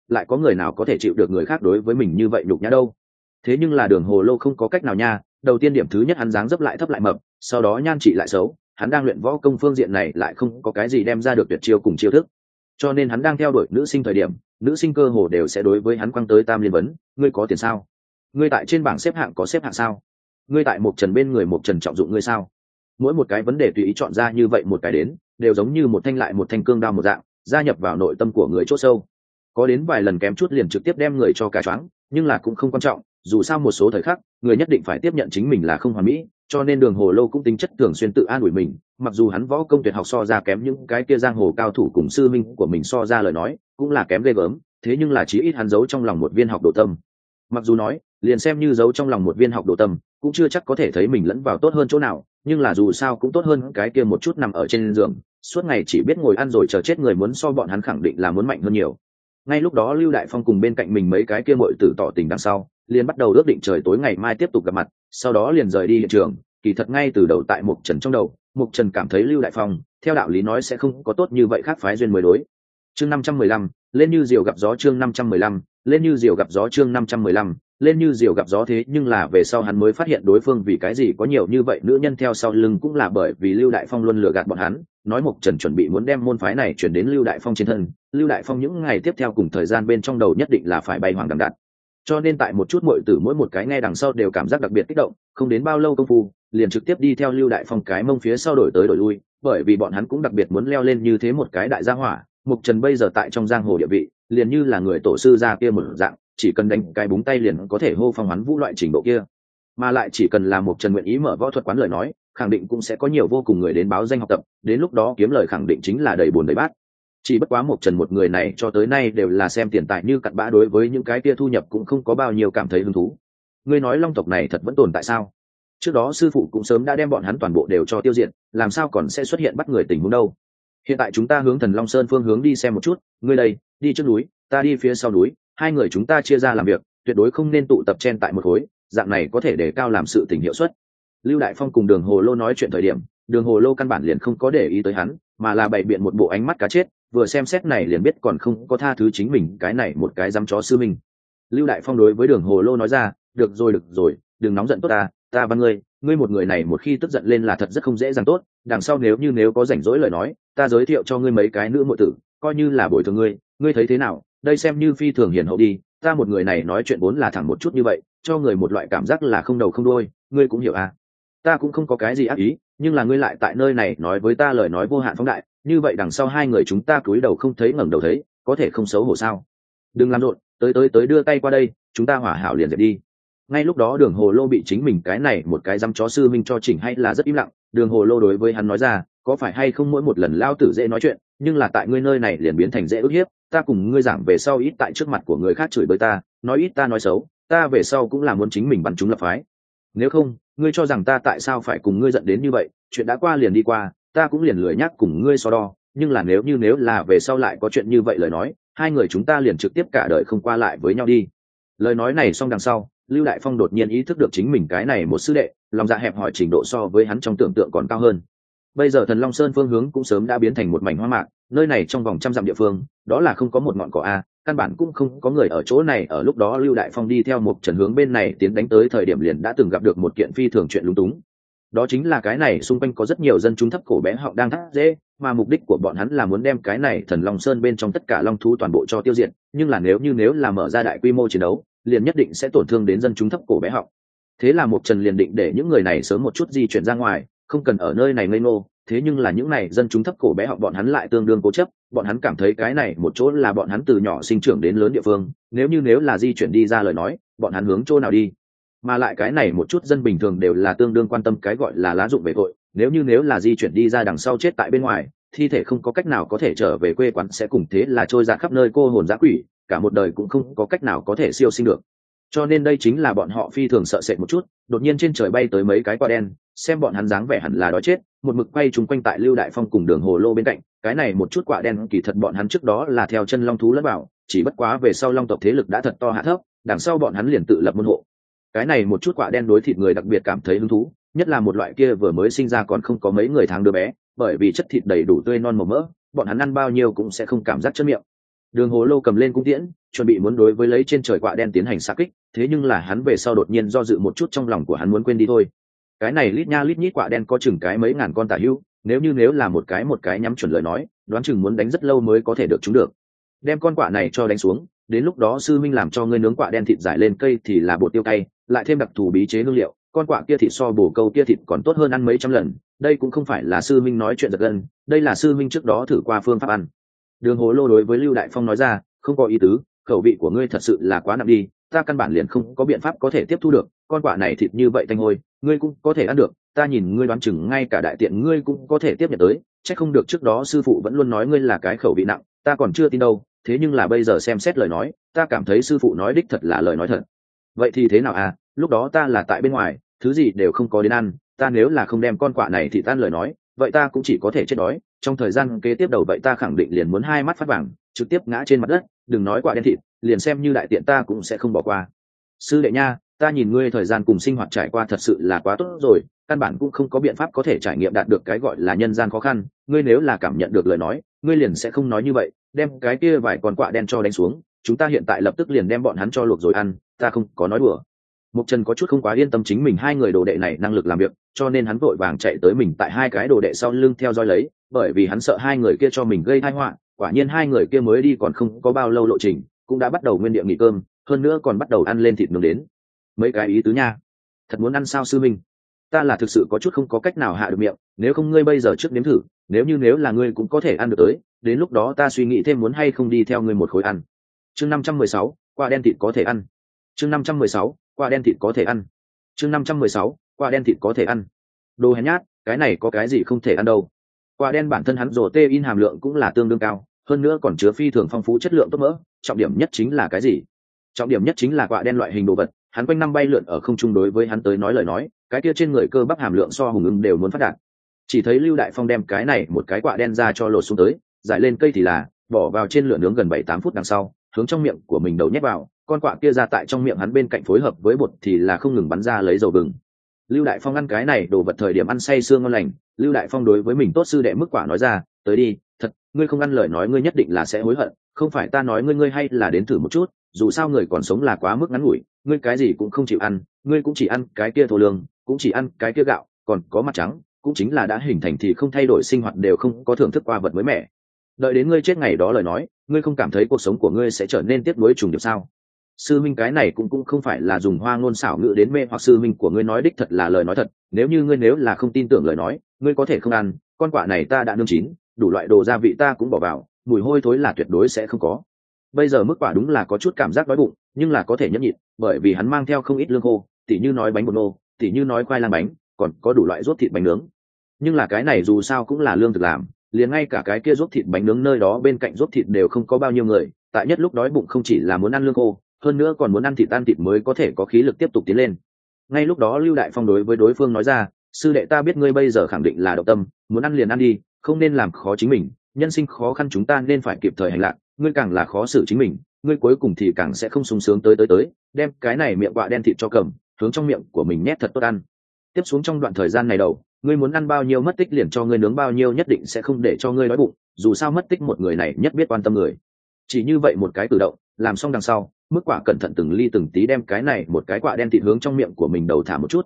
lại có người nào có thể chịu được người khác đối với mình như vậy nhục nhã đâu. Thế nhưng là Đường Hồ Lô không có cách nào nha. Đầu tiên điểm thứ nhất, hắn dáng dấp lại thấp lại mập, sau đó nhan trị lại xấu, hắn đang luyện võ công phương diện này lại không có cái gì đem ra được tuyệt chiêu cùng chiêu thức, cho nên hắn đang theo đuổi nữ sinh thời điểm, nữ sinh cơ hồ đều sẽ đối với hắn quăng tới tam liên vấn: ngươi có tiền sao? Ngươi tại trên bảng xếp hạng có xếp hạng sao? Ngươi tại Mộc Trần bên người Mộc Trần trọng dụng ngươi sao? Mỗi một cái vấn đề tùy ý chọn ra như vậy một cái đến, đều giống như một thanh lại một thanh cương đao một dạng, gia nhập vào nội tâm của người chỗ sâu. Có đến vài lần kém chút liền trực tiếp đem người cho cả choáng, nhưng là cũng không quan trọng, dù sao một số thời khắc, người nhất định phải tiếp nhận chính mình là không hoàn mỹ, cho nên Đường Hồ Lô cũng tính chất thường xuyên tự an ủi mình, mặc dù hắn võ công tuyệt học so ra kém những cái kia giang hồ cao thủ cùng sư minh của mình so ra lời nói, cũng là kém ghê gớm, thế nhưng là chí ít hắn giấu trong lòng một viên học đồ tâm. Mặc dù nói, liền xem như giấu trong lòng một viên học đồ tâm, cũng chưa chắc có thể thấy mình lẫn vào tốt hơn chỗ nào, nhưng là dù sao cũng tốt hơn cái kia một chút nằm ở trên giường, suốt ngày chỉ biết ngồi ăn rồi chờ chết người muốn so bọn hắn khẳng định là muốn mạnh hơn nhiều. Ngay lúc đó Lưu Đại Phong cùng bên cạnh mình mấy cái kia muội tử tỏ tình đằng sau, liền bắt đầu ước định trời tối ngày mai tiếp tục gặp mặt, sau đó liền rời đi hiện trường. Kỳ thật ngay từ đầu tại Mộc Trần trong đầu, Mộc Trần cảm thấy Lưu Đại Phong theo đạo lý nói sẽ không có tốt như vậy khác phái duyên mới đối. Chương 515, lên như diều gặp gió. Chương 515, lên như diều gặp gió. Chương 515, lên như diều gặp gió. Thế nhưng là về sau hắn mới phát hiện đối phương vì cái gì có nhiều như vậy nữ nhân theo sau lưng, cũng là bởi vì Lưu Đại Phong luôn lừa gạt bọn hắn, nói Mộc Trần chuẩn bị muốn đem môn phái này chuyển đến Lưu Đại Phong trên thân. Lưu Đại Phong những ngày tiếp theo cùng thời gian bên trong đầu nhất định là phải bay hoàng đằng đạn, cho nên tại một chút muội tử mỗi một cái nghe đằng sau đều cảm giác đặc biệt kích động, không đến bao lâu công phu liền trực tiếp đi theo Lưu Đại Phong cái mông phía sau đổi tới đổi lui, bởi vì bọn hắn cũng đặc biệt muốn leo lên như thế một cái đại gia hỏa. Mộc Trần bây giờ tại trong giang hồ địa vị liền như là người tổ sư gia kia một dạng, chỉ cần đánh cái búng tay liền có thể hô phong hoán vũ loại trình độ kia, mà lại chỉ cần là Mộc Trần nguyện ý mở võ thuật quán lời nói, khẳng định cũng sẽ có nhiều vô cùng người đến báo danh học tập, đến lúc đó kiếm lời khẳng định chính là đầy bùn đầy bát. Chỉ bất quá Mộc Trần một người này cho tới nay đều là xem tiền tài như cặn bã, đối với những cái kia thu nhập cũng không có bao nhiêu cảm thấy hứng thú. Ngươi nói Long tộc này thật vẫn tồn tại sao? Trước đó sư phụ cũng sớm đã đem bọn hắn toàn bộ đều cho tiêu diệt, làm sao còn sẽ xuất hiện bắt người tình huống đâu? Hiện tại chúng ta hướng Thần Long Sơn phương hướng đi xem một chút, ngươi đây, đi trước núi, ta đi phía sau núi, hai người chúng ta chia ra làm việc, tuyệt đối không nên tụ tập chen tại một khối, dạng này có thể để cao làm sự tình hiệu suất. Lưu Đại Phong cùng Đường Hồ Lô nói chuyện thời điểm, Đường Hồ Lô căn bản liền không có để ý tới hắn, mà là bày biện một bộ ánh mắt cá chết, vừa xem xét này liền biết còn không có tha thứ chính mình cái này một cái dám chó sư minh. Lưu Đại Phong đối với Đường Hồ Lô nói ra: được rồi, đừng nóng giận tốt ta văn ngươi một người này một khi tức giận lên là thật rất không dễ dàng tốt, đằng sau nếu có rảnh rỗi lời nói, ta giới thiệu cho ngươi mấy cái nữ muội tử, coi như là bồi thường ngươi thấy thế nào? Đây xem như phi thường hiền hậu đi, ta một người này nói chuyện vốn là thẳng một chút như vậy, cho người một loại cảm giác là không đầu không đuôi, ngươi cũng hiểu à? Ta cũng không có cái gì ác ý, nhưng là ngươi lại tại nơi này nói với ta lời nói vô hạn phóng đại, như vậy đằng sau hai người chúng ta cúi đầu không thấy ngẩng đầu thấy, có thể không xấu hổ sao? Đừng làm rộn, tới đưa tay qua đây, chúng ta hòa hảo liền dẹp đi. Ngay lúc đó Đường Hồ Lô bị chính mình cái này một cái dăm chó sư minh cho chỉnh hay là rất im lặng. Đường Hồ Lô đối với hắn nói ra: có phải hay không mỗi một lần lao tử dễ nói chuyện, nhưng là tại ngươi nơi này liền biến thành dễ ức hiếp, ta cùng ngươi giảng về sau ít tại trước mặt của người khác chửi bới ta, nói ít ta nói xấu, ta về sau cũng là muốn chính mình bắn chúng lập phái. Nếu không, ngươi cho rằng ta tại sao phải cùng ngươi giận đến như vậy? Chuyện đã qua liền đi qua, ta cũng liền lười nhắc cùng ngươi so đo, nhưng là nếu là về sau lại có chuyện như vậy lời nói, hai người chúng ta liền trực tiếp cả đời không qua lại với nhau đi. Lời nói này xong đằng sau, Lưu Đại Phong đột nhiên ý thức được chính mình cái này một sư đệ, lòng dạ hẹp hòi trình độ so với hắn trong tưởng tượng còn cao hơn. Bây giờ Thần Long Sơn phương hướng cũng sớm đã biến thành một mảnh hoang mạc, nơi này trong vòng trăm dặm địa phương, đó là không có một ngọn cỏ a, căn bản cũng không có người ở chỗ này. Ở lúc đó Lưu Đại Phong đi theo Mộc Trần hướng bên này tiến đánh tới thời điểm liền đã từng gặp được một kiện phi thường chuyện lúng túng. Đó chính là cái này xung quanh có rất nhiều dân chúng thấp cổ bé họng đang thắt dễ, mà mục đích của bọn hắn là muốn đem cái này Thần Long Sơn bên trong tất cả long thú toàn bộ cho tiêu diệt, nhưng là nếu là mở ra đại quy mô chiến đấu, liền nhất định sẽ tổn thương đến dân chúng thấp cổ bé họng. Thế là Mộc Trần liền định để những người này sớm một chút di chuyển ra ngoài, không cần ở nơi này ngây ngô. Thế nhưng là những này dân chúng thấp cổ bé họng bọn hắn lại tương đương cố chấp, bọn hắn cảm thấy cái này một chỗ là bọn hắn từ nhỏ sinh trưởng đến lớn địa phương, nếu là di chuyển đi ra lời nói, bọn hắn hướng chỗ nào đi? Mà lại cái này một chút dân bình thường đều là tương đương quan tâm cái gọi là lá dụng về tội, nếu là di chuyển đi ra đằng sau chết tại bên ngoài, thi thể không có cách nào có thể trở về quê quán, sẽ cùng thế là trôi ra khắp nơi cô hồn dã quỷ, cả một đời cũng không có cách nào có thể siêu sinh được. Cho nên đây chính là bọn họ phi thường sợ sệt một chút. Đột nhiên trên trời bay tới mấy cái quả đen, xem bọn hắn dáng vẻ hẳn là đói chết, một mực quay chúng quanh tại Lưu Đại Phong cùng Đường Hồ Lô bên cạnh. Cái này một chút quả đen kỳ thật bọn hắn trước đó là theo chân long thú lẫn vào, chỉ bất quá về sau long tộc thế lực đã thật to hạ thấp, đằng sau bọn hắn liền tự lập môn hộ. Cái này một chút quả đen đối thịt người đặc biệt cảm thấy hứng thú, nhất là một loại kia vừa mới sinh ra còn không có mấy người tháng đứa bé, bởi vì chất thịt đầy đủ tươi non màu mỡ, bọn hắn ăn bao nhiêu cũng sẽ không cảm giác chất miệng. Đường Hồ Lô cầm lên cung tiễn, chuẩn bị muốn đối với lấy trên trời quạ đen tiến hành xạ kích, thế nhưng là hắn về sau đột nhiên do dự một chút, trong lòng của hắn muốn quên đi thôi. Cái này lít nha lít nhít quạ đen có chừng cái mấy ngàn con tả hữu, nếu là một cái nhắm chuẩn lời nói, đoán chừng muốn đánh rất lâu mới có thể được chúng được. Đem con quạ này cho đánh xuống, đến lúc đó sư minh làm cho ngươi nướng quạ đen thịt giải lên cây thì là bột tiêu cay, lại thêm đặc thù bí chế hương liệu, con quạ kia thịt so bổ câu kia thịt còn tốt hơn ăn mấy trăm lần. Đây cũng không phải là sư minh nói chuyện giật gân, đây là sư minh trước đó thử qua phương pháp ăn. Đường Hồ Lô đối với Lưu Đại Phong nói ra, không có ý tứ, khẩu vị của ngươi thật sự là quá nặng đi, ta căn bản liền không có biện pháp có thể tiếp thu được, con quạ này thịt như vậy tanh hôi, ngươi cũng có thể ăn được, ta nhìn ngươi đoán chừng ngay cả đại tiện ngươi cũng có thể tiếp nhận tới, chắc không được trước đó sư phụ vẫn luôn nói ngươi là cái khẩu vị nặng, ta còn chưa tin đâu, thế nhưng là bây giờ xem xét lời nói, ta cảm thấy sư phụ nói đích thật là lời nói thật. Vậy thì thế nào à, lúc đó ta là tại bên ngoài, thứ gì đều không có đến ăn, ta nếu là không đem con quạ này thì tan lời nói, vậy ta cũng chỉ có thể chết đói, trong thời gian kế tiếp đầu vậy ta khẳng định liền muốn hai mắt phát vàng, trực tiếp ngã trên mặt đất, đừng nói quạ đen thịt, liền xem như đại tiện ta cũng sẽ không bỏ qua. Sư đệ nha, ta nhìn ngươi thời gian cùng sinh hoạt trải qua thật sự là quá tốt rồi, căn bản cũng không có biện pháp có thể trải nghiệm đạt được cái gọi là nhân gian khó khăn, ngươi nếu là cảm nhận được lời nói, ngươi liền sẽ không nói như vậy, đem cái kia vài con quạ đen cho đánh xuống, chúng ta hiện tại lập tức liền đem bọn hắn cho luộc rồi ăn, ta không có nói đùa. Mục Trần có chút không quá yên tâm chính mình hai người đồ đệ này năng lực làm việc, cho nên hắn vội vàng chạy tới mình tại hai cái đồ đệ sau lưng theo dõi lấy, bởi vì hắn sợ hai người kia cho mình gây tai họa. Quả nhiên hai người kia mới đi còn không có bao lâu lộ trình, cũng đã bắt đầu nguyên địa nghỉ cơm, hơn nữa còn bắt đầu ăn lên thịt nướng đến. Mấy cái ý tứ nha, thật muốn ăn sao sư minh? Ta là thực sự có chút không có cách nào hạ được miệng, nếu không ngươi bây giờ trước nếm thử, nếu là ngươi cũng có thể ăn được tới, đến lúc đó ta suy nghĩ thêm muốn hay không đi theo ngươi một khối ăn. Chương 516, quả đen thịt có thể ăn. Chương 516, quả đen thịt có thể ăn. Chương 516, quả đen thịt có thể ăn. Đồ hèn nhát, cái này có cái gì không thể ăn đâu. Quả đen bản thân hắn protein hàm lượng cũng là tương đương cao, hơn nữa còn chứa phi thường phong phú chất lượng tốt mỡ, trọng điểm nhất chính là cái gì? Trọng điểm nhất chính là quả đen loại hình đồ vật, hắn quanh năm bay lượn ở không trung, đối với hắn tới nói lời nói, cái kia trên người cơ bắp hàm lượng so hùng ưng đều muốn phát đạt. Chỉ thấy Lưu Đại Phong đem cái này một cái quả đen ra cho lột xuống tới, giải lên cây thì là bỏ vào trên lửa nướng gần 7-8 phút đằng sau, hướng trong miệng của mình đầu nhét vào, con quạ kia ra tại trong miệng hắn bên cạnh phối hợp với bột thì là không ngừng bắn ra lấy dầu vừng. Lưu Đại Phong ăn cái này đồ vật thời điểm ăn say sương ngon lành, Lưu Đại Phong đối với mình tốt sư đệ mức quả nói ra, tới đi, thật, ngươi không ăn lời nói ngươi nhất định là sẽ hối hận, không phải ta nói ngươi hay là đến thử một chút, dù sao người còn sống là quá mức ngắn ngủi, ngươi cái gì cũng không chịu ăn, ngươi cũng chỉ ăn cái kia thô lương, cũng chỉ ăn cái kia gạo, còn có mặt trắng, cũng chính là đã hình thành thì không thay đổi sinh hoạt đều không có thưởng thức qua vật mới mẻ. Đợi đến ngươi chết ngày đó lời nói, ngươi không cảm thấy cuộc sống của ngươi sẽ trở nên tiếc nuối trùng điệp sao? Sư minh cái này cũng không phải là dùng hoa ngôn xảo ngữ đến mê hoặc sư minh của ngươi nói đích thật là lời nói thật, nếu là không tin tưởng lời nói, ngươi có thể không ăn, con quạ này ta đã nướng chín, đủ loại đồ gia vị ta cũng bỏ vào, mùi hôi thối là tuyệt đối sẽ không có. Bây giờ mức quả đúng là có chút cảm giác đói bụng, nhưng là có thể nhẫn nhịn, bởi vì hắn mang theo không ít lương khô, tỉ như nói bánh bột nô, tỉ như nói khoai lang bánh, còn có đủ loại ruốc thịt bánh nướng. Nhưng là cái này dù sao cũng là lương thực làm, liền ngay cả cái kia ruốc thịt bánh nướng nơi đó bên cạnh ruốc thịt đều không có bao nhiêu người, tại nhất lúc đói bụng không chỉ là muốn ăn lương khô, hơn nữa còn muốn ăn thịt mới có thể có khí lực tiếp tục tiến lên. Ngay lúc đó Lưu Đại Phong đối với đối phương nói ra, sư đệ ta biết ngươi bây giờ khẳng định là động tâm, muốn ăn liền ăn đi, không nên làm khó chính mình, nhân sinh khó khăn chúng ta nên phải kịp thời hành lạc, ngươi càng là khó xử chính mình, ngươi cuối cùng thì càng sẽ không sung sướng tới, đem cái này miệng quạ đen thịt cho cầm, hướng trong miệng của mình nhét thật tốt ăn. Tiếp xuống trong đoạn thời gian này đầu, ngươi muốn ăn bao nhiêu mất tích liền cho ngươi nướng bao nhiêu, nhất định sẽ không để cho ngươi đói bụng, dù sao mất tích một người này nhất biết quan tâm người. Chỉ như vậy một cái cử động, làm xong đằng sau, mức quả cẩn thận từng ly từng tí đem cái này một cái quạ đen thịt hướng trong miệng của mình đầu thả một chút.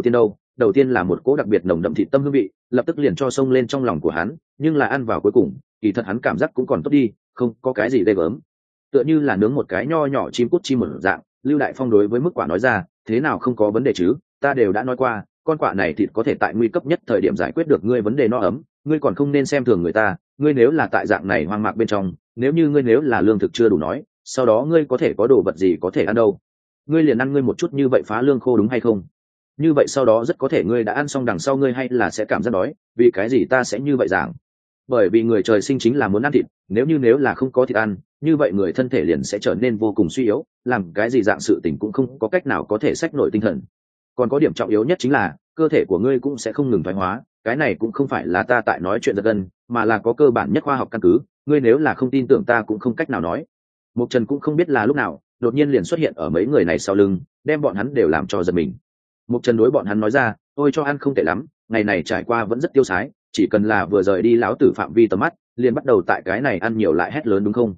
Đầu tiên là một cỗ đặc biệt nồng đậm thịt tâm hương vị, lập tức liền cho xông lên trong lòng của hắn, nhưng là ăn vào cuối cùng, kỳ thật hắn cảm giác cũng còn tốt đi, không có cái gì ghê gớm. Tựa như là nướng một cái nho nhỏ chim cút chim một dạng, Lưu Đại Phong đối với mức quả nói ra, thế nào không có vấn đề chứ, ta đều đã nói qua, con quạ này thịt có thể tại nguy cấp nhất thời điểm giải quyết được ngươi vấn đề no ấm, ngươi còn không nên xem thường người ta, ngươi nếu là tại dạng này hoang mạc bên trong, nếu là lương thực chưa đủ nói, sau đó ngươi có thể có đồ vật gì có thể ăn đâu, ngươi liền ăn ngươi một chút như vậy phá lương khô đúng hay không? Như vậy sau đó rất có thể ngươi đã ăn xong đằng sau ngươi hay là sẽ cảm giác đói, vì cái gì ta sẽ như vậy giảng? Bởi vì người trời sinh chính là muốn ăn thịt, nếu là không có thịt ăn, như vậy người thân thể liền sẽ trở nên vô cùng suy yếu, làm cái gì dạng sự tình cũng không có cách nào có thể xách nổi tinh thần. Còn có điểm trọng yếu nhất chính là cơ thể của ngươi cũng sẽ không ngừng thoái hóa, cái này cũng không phải là ta tại nói chuyện giật gân, mà là có cơ bản nhất khoa học căn cứ, ngươi nếu là không tin tưởng ta cũng không cách nào nói. Mục Trần cũng không biết là lúc nào, đột nhiên liền xuất hiện ở mấy người này sau lưng, đem bọn hắn đều làm cho giật mình. Mục Trần đối bọn hắn nói ra, ôi cho ăn không tệ lắm, ngày này trải qua vẫn rất tiêu sái, chỉ cần là vừa rời đi lão tử phạm vi tầm mắt, liền bắt đầu tại cái này ăn nhiều lại hét lớn đúng không?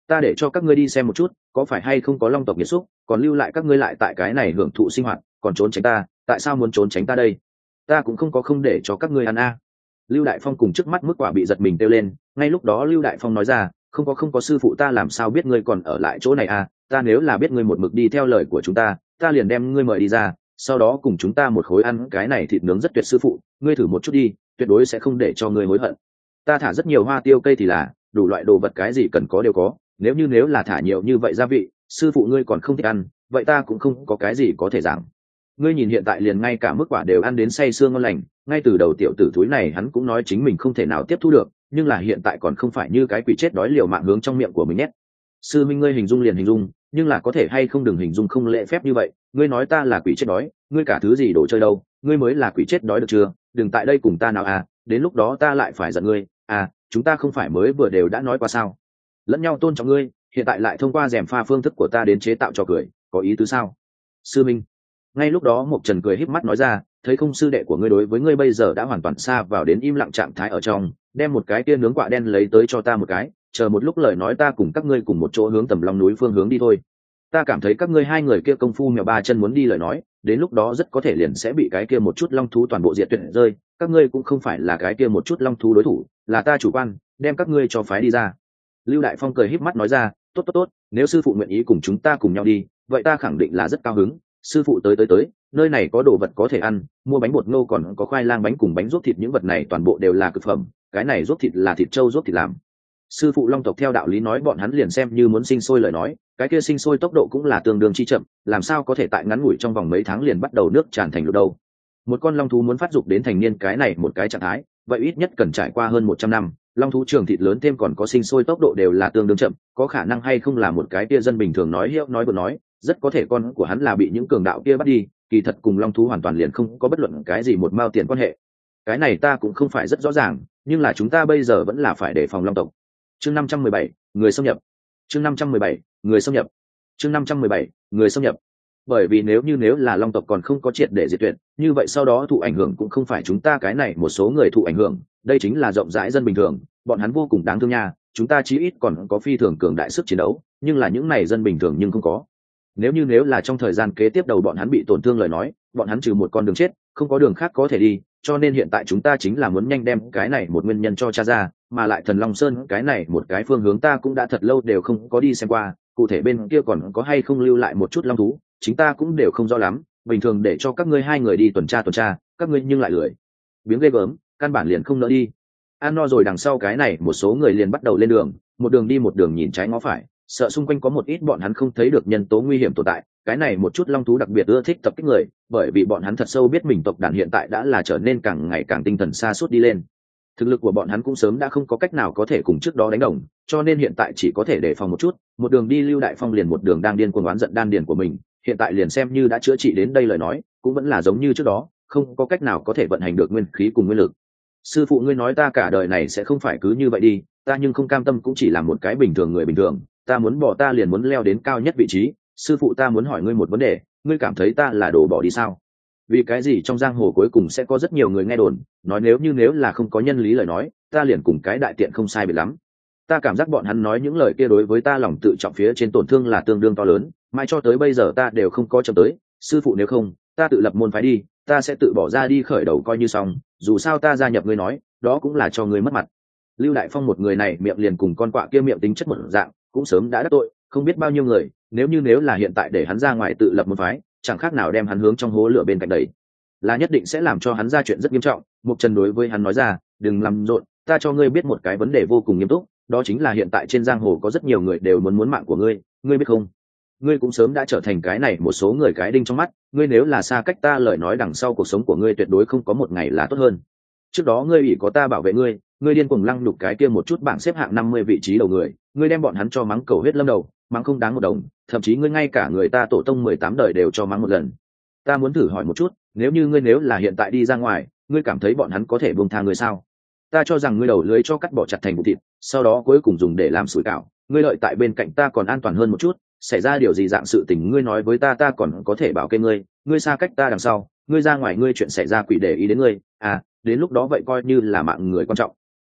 ta để cho các ngươi đi xem một chút có phải hay không có long tộc nhiệt xúc, còn lưu lại các ngươi lại tại cái này hưởng thụ sinh hoạt, còn trốn tránh ta, tại sao muốn trốn tránh ta đây? Ta cũng không có không để cho các ngươi ăn a. Lưu Đại Phong cùng trước mắt mức quả bị giật mình kêu lên. Ngay lúc đó Lưu Đại Phong nói ra, không có sư phụ, ta làm sao biết ngươi còn ở lại chỗ này a? Ta nếu là biết ngươi một mực đi theo lời của chúng ta liền đem ngươi mời đi ra, sau đó cùng chúng ta một khối ăn cái này thịt nướng rất tuyệt. Sư phụ, ngươi thử một chút đi, tuyệt đối sẽ không để cho ngươi hối hận. Ta thả rất nhiều hoa tiêu cây thì là đủ loại đồ vật, cái gì cần có đều có, nếu là thả nhiều như vậy gia vị, sư phụ ngươi còn không thích ăn, vậy ta cũng không có cái gì có thể giảng. Ngươi nhìn hiện tại liền ngay cả mức quả đều ăn đến say sưa ngon lành, ngay từ đầu tiểu tử thúi này hắn cũng nói chính mình không thể nào tiếp thu được, nhưng là hiện tại còn không phải như cái quỷ chết đói liều mạng hướng trong miệng của mình nhét. Sư minh, ngươi hình dung liền hình dung, nhưng là có thể hay không đừng hình dung không lễ phép như vậy. Ngươi nói ta là quỷ chết đói, ngươi cả thứ gì đồ chơi đâu, ngươi mới là quỷ chết đói được chưa? Đừng tại đây cùng ta nào à, đến lúc đó ta lại phải giận ngươi à. Chúng ta không phải mới vừa đều đã nói qua sao, lẫn nhau tôn trọng ngươi, hiện tại lại thông qua rèm pha phương thức của ta đến chế tạo trò cười, có ý tứ sao? Sư minh. Ngay lúc đó Mộc Trần cười híp mắt nói ra, thấy không, sư đệ của ngươi đối với ngươi bây giờ đã hoàn toàn xa vào đến im lặng trạng thái ở trong, đem một cái kia nướng quạ đen lấy tới cho ta một cái, chờ một lúc lời nói ta cùng các ngươi cùng một chỗ hướng Tầm Long núi phương hướng đi thôi. Ta cảm thấy các ngươi hai người kia công phu mèo ba chân muốn đi lời nói, đến lúc đó rất có thể liền sẽ bị cái kia một chút long thú toàn bộ diệt tuyệt rơi, các ngươi cũng không phải là cái kia một chút long thú đối thủ, là ta chủ quan, đem các ngươi cho phái đi ra. Lưu Đại Phong cười híp mắt nói ra, tốt, nếu sư phụ nguyện ý cùng chúng ta cùng nhau đi, vậy ta khẳng định là rất cao hứng. Sư phụ tới, nơi này có đồ vật có thể ăn, mua bánh bột ngô còn có khoai lang bánh cùng bánh ruốc thịt, những vật này toàn bộ đều là cực phẩm, cái này ruốc thịt là thịt trâu ruốc thịt làm. Sư phụ long tộc theo đạo lý nói bọn hắn liền xem như muốn sinh sôi lời nói, cái kia sinh sôi tốc độ cũng là tương đương chi chậm, làm sao có thể tại ngắn ngủi trong vòng mấy tháng liền bắt đầu nước tràn thành lụt đâu. Một con long thú muốn phát dục đến thành niên cái này một cái trạng thái, vậy ít nhất cần trải qua hơn 100 năm. Long thú trường thịt lớn thêm còn có sinh sôi tốc độ đều là tương đương chậm, có khả năng hay không là một cái kia dân bình thường nói hiệu nói vừa nói, rất có thể con của hắn là bị những cường đạo kia bắt đi, kỳ thật cùng long thú hoàn toàn liền không có bất luận cái gì một mao tiền quan hệ. Cái này ta cũng không phải rất rõ ràng, nhưng là chúng ta bây giờ vẫn là phải đề phòng long tộc. Chương 517, người xâm nhập. Chương 517, người xâm nhập. Chương 517, người xâm nhập. Bởi vì nếu là long tộc còn không có triệt để diệt tuyệt, như vậy sau đó thụ ảnh hưởng cũng không phải chúng ta cái này một số người thụ ảnh hưởng, đây chính là rộng rãi dân bình thường, bọn hắn vô cùng đáng thương nha. Chúng ta chí ít còn có phi thường cường đại sức chiến đấu, nhưng là những này dân bình thường nhưng không có. Nếu là trong thời gian kế tiếp đầu bọn hắn bị tổn thương lời nói, bọn hắn trừ một con đường chết, không có đường khác có thể đi, cho nên hiện tại chúng ta chính là muốn nhanh đem cái này một nguyên nhân cho tra ra, mà lại Thần Long Sơn cái này một cái phương hướng ta cũng đã thật lâu đều không có đi xem qua, cụ thể bên kia còn có hay không lưu lại một chút long thú, chính ta cũng đều không rõ lắm, bình thường để cho các ngươi hai người đi tuần tra, các ngươi nhưng lại lười biếng ghê gớm, căn bản liền không nỡ đi. Ăn no rồi đằng sau cái này một số người liền bắt đầu lên đường, một đường đi một đường nhìn trái ngó phải, sợ xung quanh có một ít bọn hắn không thấy được nhân tố nguy hiểm tồn tại. Cái này một chút long thú đặc biệt ưa thích tập kích người, bởi vì bọn hắn thật sâu biết mình tộc đàn hiện tại đã là trở nên càng ngày càng tinh thần sa sút đi lên, thực lực của bọn hắn cũng sớm đã không có cách nào có thể cùng trước đó đánh đồng, cho nên hiện tại chỉ có thể đề phòng một chút. Một đường đi Lưu Đại Phong liền một đường đang điên cuồng oán giận đan điền của mình, hiện tại liền xem như đã chữa trị đến đây lời nói cũng vẫn là giống như trước đó, không có cách nào có thể vận hành được nguyên khí cùng nguyên lực. Sư phụ ngươi nói ta cả đời này sẽ không phải cứ như vậy đi, ta nhưng không cam tâm cũng chỉ là một cái bình thường người bình thường, ta muốn bỏ ta liền muốn leo đến cao nhất vị trí. Sư phụ, ta muốn hỏi ngươi một vấn đề, ngươi cảm thấy ta là đồ bỏ đi sao? Vì cái gì trong giang hồ cuối cùng sẽ có rất nhiều người nghe đồn nói nếu là không có nhân lý lời nói, ta liền cùng cái đại tiện không sai biệt lắm. Ta cảm giác bọn hắn nói những lời kia đối với ta lòng tự trọng phía trên tổn thương là tương đương to lớn, mãi cho tới bây giờ ta đều không có chậm tới. Sư phụ, nếu không ta tự lập môn phái đi, ta sẽ tự bỏ ra đi khởi đầu coi như xong, dù sao ta gia nhập ngươi nói đó cũng là cho ngươi mất mặt. Lưu Đại Phong một người này miệng liền cùng con quạ kia miệng tính chất một dạng, cũng sớm đã đắc tội không biết bao nhiêu người, nếu là hiện tại để hắn ra ngoài tự lập môn phái, chẳng khác nào đem hắn hướng trong hố lửa bên cạnh đấy, là nhất định sẽ làm cho hắn ra chuyện rất nghiêm trọng. Mục Trần đối với hắn nói ra, đừng làm rộn, ta cho ngươi biết một cái vấn đề vô cùng nghiêm túc, đó chính là hiện tại trên giang hồ có rất nhiều người đều muốn mạng của ngươi, ngươi biết không? Ngươi cũng sớm đã trở thành cái này một số người cái đinh trong mắt, ngươi nếu là xa cách ta lời nói đằng sau cuộc sống của ngươi tuyệt đối không có một ngày là tốt hơn. Trước đó ngươi ủy có ta bảo vệ ngươi, ngươi điên cuồng lăng nhục cái kia một chút bảng xếp hạng 50 vị trí đầu người, ngươi đem bọn hắn cho mắng cầu huyết lâm đầu, mắng không đáng một đồng, thậm chí ngươi ngay cả người ta tổ tông 18 đời đều cho mắng một lần. Ta muốn thử hỏi một chút, nếu là hiện tại đi ra ngoài, ngươi cảm thấy bọn hắn có thể buông tha ngươi sao? Ta cho rằng ngươi đầu lưới cho cắt bỏ chặt thành bột thịt, sau đó cuối cùng dùng để làm sủi cảo, ngươi lợi tại bên cạnh ta còn an toàn hơn một chút. Xảy ra điều gì dạng sự tình ngươi nói với ta, ta còn có thể bảo kê ngươi. Ngươi xa cách ta đằng sau, ngươi ra ngoài, ngươi chuyện xảy ra quỷ để ý đến ngươi, đến lúc đó vậy coi như là mạng người quan trọng.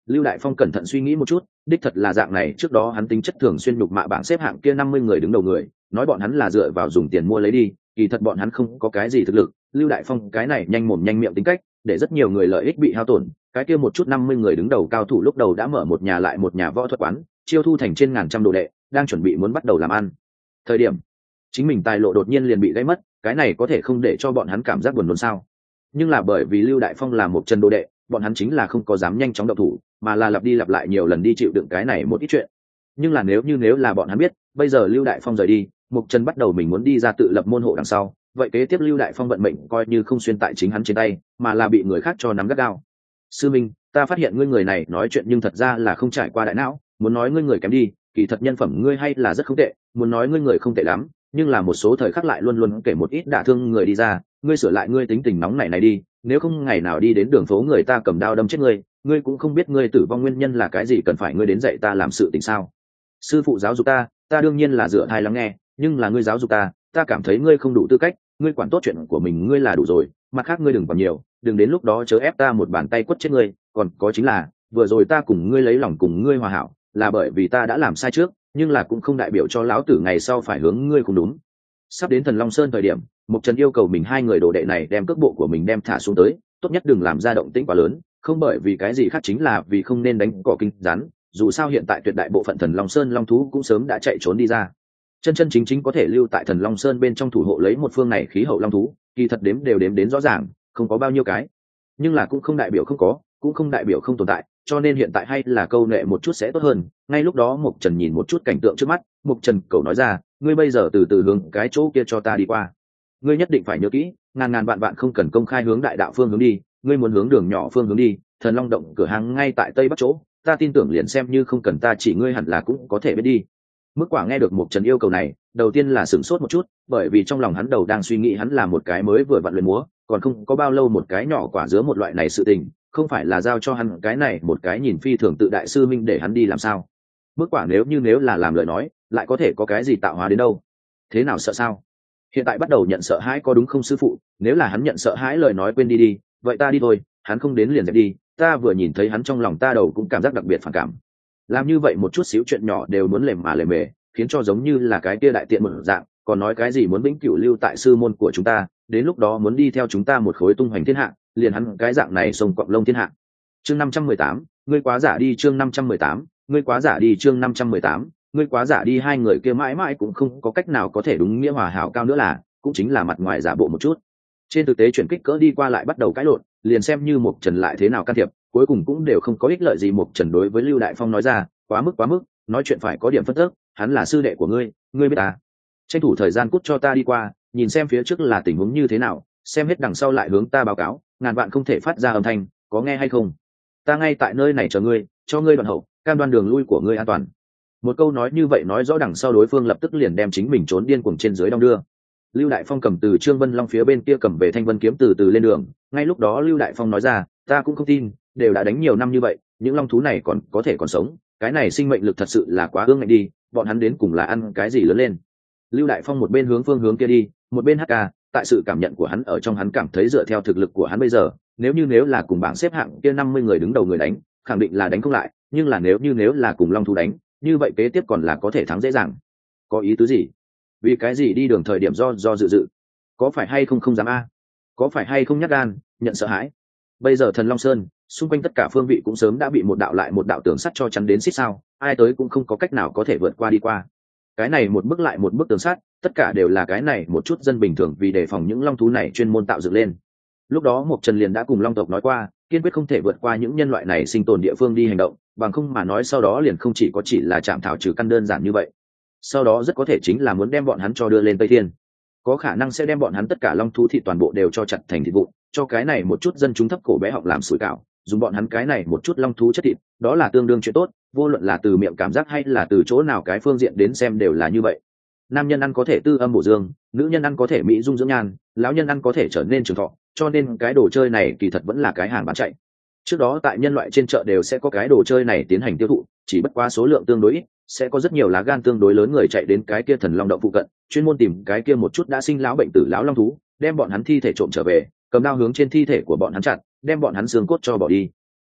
Lưu Đại Phong cẩn thận suy nghĩ một chút, đích thật là dạng này, trước đó hắn tính chất thường xuyên nhục mạ bảng xếp hạng kia 50 người đứng đầu người, nói bọn hắn là dựa vào dùng tiền mua lấy đi, kỳ thật bọn hắn không có cái gì thực lực. Lưu Đại Phong cái này nhanh mồm nhanh miệng tính cách, để rất nhiều người lợi ích bị hao tổn, cái kia một chút 50 người đứng đầu cao thủ lúc đầu đã mở một nhà lại một nhà võ thuật quán, chiêu thu thành trên ngàn trăm đồ đệ, đang chuẩn bị muốn bắt đầu làm ăn. Thời điểm chính mình tài lộ đột nhiên liền bị gãy mất, cái này có thể không để cho bọn hắn cảm giác buồn nôn sao? Nhưng là bởi vì Lưu Đại Phong là một chân đồ đệ, bọn hắn chính là không có dám nhanh chóng động thủ, mà là lặp đi lặp lại nhiều lần đi chịu đựng cái này một ít chuyện. Nhưng là nếu là bọn hắn biết bây giờ Lưu Đại Phong rời đi, Mục Trần bắt đầu mình muốn đi ra tự lập môn hộ đằng sau, vậy kế tiếp Lưu Đại Phong vận mệnh coi như không xuyên tại chính hắn trên tay, mà là bị người khác cho nắm gắt gao. Sư minh, ta phát hiện ngươi người này nói chuyện nhưng thật ra là không trải qua đại não, muốn nói ngươi người kém đi, kỳ thật nhân phẩm ngươi hay là rất không tệ, muốn nói ngươi người không tệ lắm, nhưng là một số thời khắc lại luôn luôn kể một ít đả thương người đi ra, ngươi sửa lại ngươi tính tình nóng này đi, nếu không ngày nào đi đến đường phố người ta cầm đao đâm chết ngươi, ngươi cũng không biết ngươi tử vong nguyên nhân là cái gì, cần phải ngươi đến dạy ta làm sự tình sao? Sư phụ giáo dục ta đương nhiên là dựa thai lắng nghe, nhưng là ngươi giáo dục ta cảm thấy ngươi không đủ tư cách, ngươi quản tốt chuyện của mình ngươi là đủ rồi, mặt khác ngươi đừng còn nhiều, đừng đến lúc đó chớ ép ta một bàn tay quất chết ngươi. Còn có chính là vừa rồi ta cùng ngươi lấy lòng cùng ngươi hòa hảo, là bởi vì ta đã làm sai trước, nhưng là cũng không đại biểu cho lão tử ngày sau phải hướng ngươi không đúng. Sắp đến Thần Long Sơn thời điểm, Mục Trần yêu cầu mình hai người đồ đệ này đem cước bộ của mình đem thả xuống tới, tốt nhất đừng làm ra động tĩnh quá lớn, không bởi vì cái gì khác, chính là vì không nên đánh cỏ kinh rắn, dù sao hiện tại tuyệt đại bộ phận Thần Long Sơn long thú cũng sớm đã chạy trốn đi ra. Chân chân chính chính có thể lưu tại Thần Long Sơn bên trong thủ hộ lấy một phương này khí hậu long thú, kỳ thật đếm đều đếm đến rõ ràng, không có bao nhiêu cái. Nhưng là cũng không đại biểu không có, cũng không đại biểu không tồn tại, cho nên hiện tại hay là câu nệ một chút sẽ tốt hơn. Ngay lúc đó Mục Trần nhìn một chút cảnh tượng trước mắt, Mục Trần cầu nói ra, ngươi bây giờ từ từ hướng cái chỗ kia cho ta đi qua. Ngươi nhất định phải nhớ kỹ, ngàn vạn không cần công khai hướng đại đạo phương hướng đi, ngươi muốn hướng đường nhỏ phương hướng đi, Thần Long động cửa hàng ngay tại tây bắc chỗ, ta tin tưởng liền xem như không cần ta chỉ ngươi hẳn là cũng có thể biết đi. Mức Quả nghe được Mục Trần yêu cầu này, đầu tiên là sửng sốt một chút, bởi vì trong lòng hắn đầu đang suy nghĩ hắn là một cái mới vừa vặn luyện múa, còn không có bao lâu một cái nhỏ quả dứa một loại này sự tình, không phải là giao cho hắn cái này một cái nhìn phi thường tự đại sư minh để hắn đi làm sao? Mức Quả nếu là làm lời nói, lại có thể có cái gì tạo hóa đến đâu? Thế nào sợ sao? Hiện tại bắt đầu nhận sợ hãi có đúng không sư phụ? Nếu là hắn nhận sợ hãi lời nói quên đi, vậy ta đi thôi, hắn không đến liền dẹp đi, ta vừa nhìn thấy hắn trong lòng ta đầu cũng cảm giác đặc biệt phản cảm. Làm như vậy một chút xíu chuyện nhỏ đều muốn lèm mà lèm mề, khiến cho giống như là cái kia đại tiện một dạng, còn nói cái gì muốn vĩnh cửu lưu tại sư môn của chúng ta, đến lúc đó muốn đi theo chúng ta một khối tung hoành thiên hạ, liền hắn cái dạng này sông cọp lông thiên hạ. Chương 518, ngươi quá giả đi, chương 518, ngươi quá giả đi, chương 518, ngươi quá giả đi. Hai người kia mãi mãi cũng không có cách nào có thể đúng nghĩa hòa hảo cao nữa, là cũng chính là mặt ngoài giả bộ một chút, trên thực tế chuyển kích cỡ đi qua lại bắt đầu cãi lộn, liền xem như Mục Trần lại thế nào can thiệp, cuối cùng cũng đều không có ích lợi gì. Mục Trần đối với Lưu Đại Phong nói ra, quá mức, nói chuyện phải có điểm phân tức, hắn là sư đệ của ngươi, ngươi biết ta, tranh thủ thời gian cút cho ta đi qua, nhìn xem phía trước là tình huống như thế nào, xem hết đằng sau lại hướng ta báo cáo, ngàn vạn không thể phát ra âm thanh, có nghe hay không? Ta ngay tại nơi này chờ ngươi, cho ngươi đoạn hậu, cam đoan đường lui của ngươi an toàn. Một câu nói như vậy nói rõ đằng sau đối phương lập tức liền đem chính mình trốn điên cuồng trên dưới đong đưa. Lưu Đại Phong cầm từ Trương Vân Long phía bên kia cầm về Thanh Vân kiếm từ từ lên đường. Ngay lúc đó Lưu Đại Phong nói ra, ta cũng không tin, đều đã đánh nhiều năm như vậy, những long thú này còn có thể còn sống, cái này sinh mệnh lực thật sự là quá ương ngạnh đi, bọn hắn đến cùng là ăn cái gì lớn lên. Lưu Đại Phong một bên hướng phương hướng kia đi, một bên hát ca, tại sự cảm nhận của hắn ở trong hắn cảm thấy dựa theo thực lực của hắn bây giờ, nếu là cùng bảng xếp hạng kia 50 người đứng đầu người đánh, khẳng định là đánh không lại, nhưng là nếu là cùng long thú đánh, như vậy kế tiếp còn là có thể thắng dễ dàng. Có ý tứ gì? Vì cái gì đi đường thời điểm do dự, có phải hay không dám có phải hay không nhát gan, nhận sợ hãi? Bây giờ Thần Long Sơn xung quanh tất cả phương vị cũng sớm đã bị một đạo lại một đạo tường sắt cho chắn đến xít sao, ai tới cũng không có cách nào có thể vượt qua đi qua. Cái này một bức lại một bức tường sắt, tất cả đều là cái này một chút dân bình thường vì đề phòng những long thú này chuyên môn tạo dựng lên. Lúc đó Mục Trần liền đã cùng long tộc nói qua, kiên quyết không thể vượt qua những nhân loại này sinh tồn địa phương đi hành động, bằng không mà nói sau đó liền không chỉ là chạm thảo trừ căn đơn giản như vậy, sau đó rất có thể chính là muốn đem bọn hắn cho đưa lên Tây Thiên, có khả năng sẽ đem bọn hắn tất cả long thú thị toàn bộ đều cho chặt thành thịt vụn, cho cái này một chút dân chúng thấp cổ bé họng làm sủi cảo, dùng bọn hắn cái này một chút long thú chất thịt, đó là tương đương chuyện tốt, vô luận là từ miệng cảm giác hay là từ chỗ nào cái phương diện đến xem đều là như vậy. Nam nhân ăn có thể tư âm bổ dương, nữ nhân ăn có thể mỹ dung dưỡng nhan, lão nhân ăn có thể trở nên trường thọ, cho nên cái đồ chơi này kỳ thật vẫn là cái hàng bán chạy. Trước đó tại nhân loại trên chợ đều sẽ có cái đồ chơi này tiến hành tiêu thụ, chỉ bất quá số lượng tương đối ít, sẽ có rất nhiều lá gan tương đối lớn người chạy đến cái kia Thần Long động phụ cận, chuyên môn tìm cái kia một chút đã sinh lão bệnh tử lão long thú, đem bọn hắn thi thể trộm trở về, cầm đao hướng trên thi thể của bọn hắn chặt, đem bọn hắn xương cốt cho bỏ đi.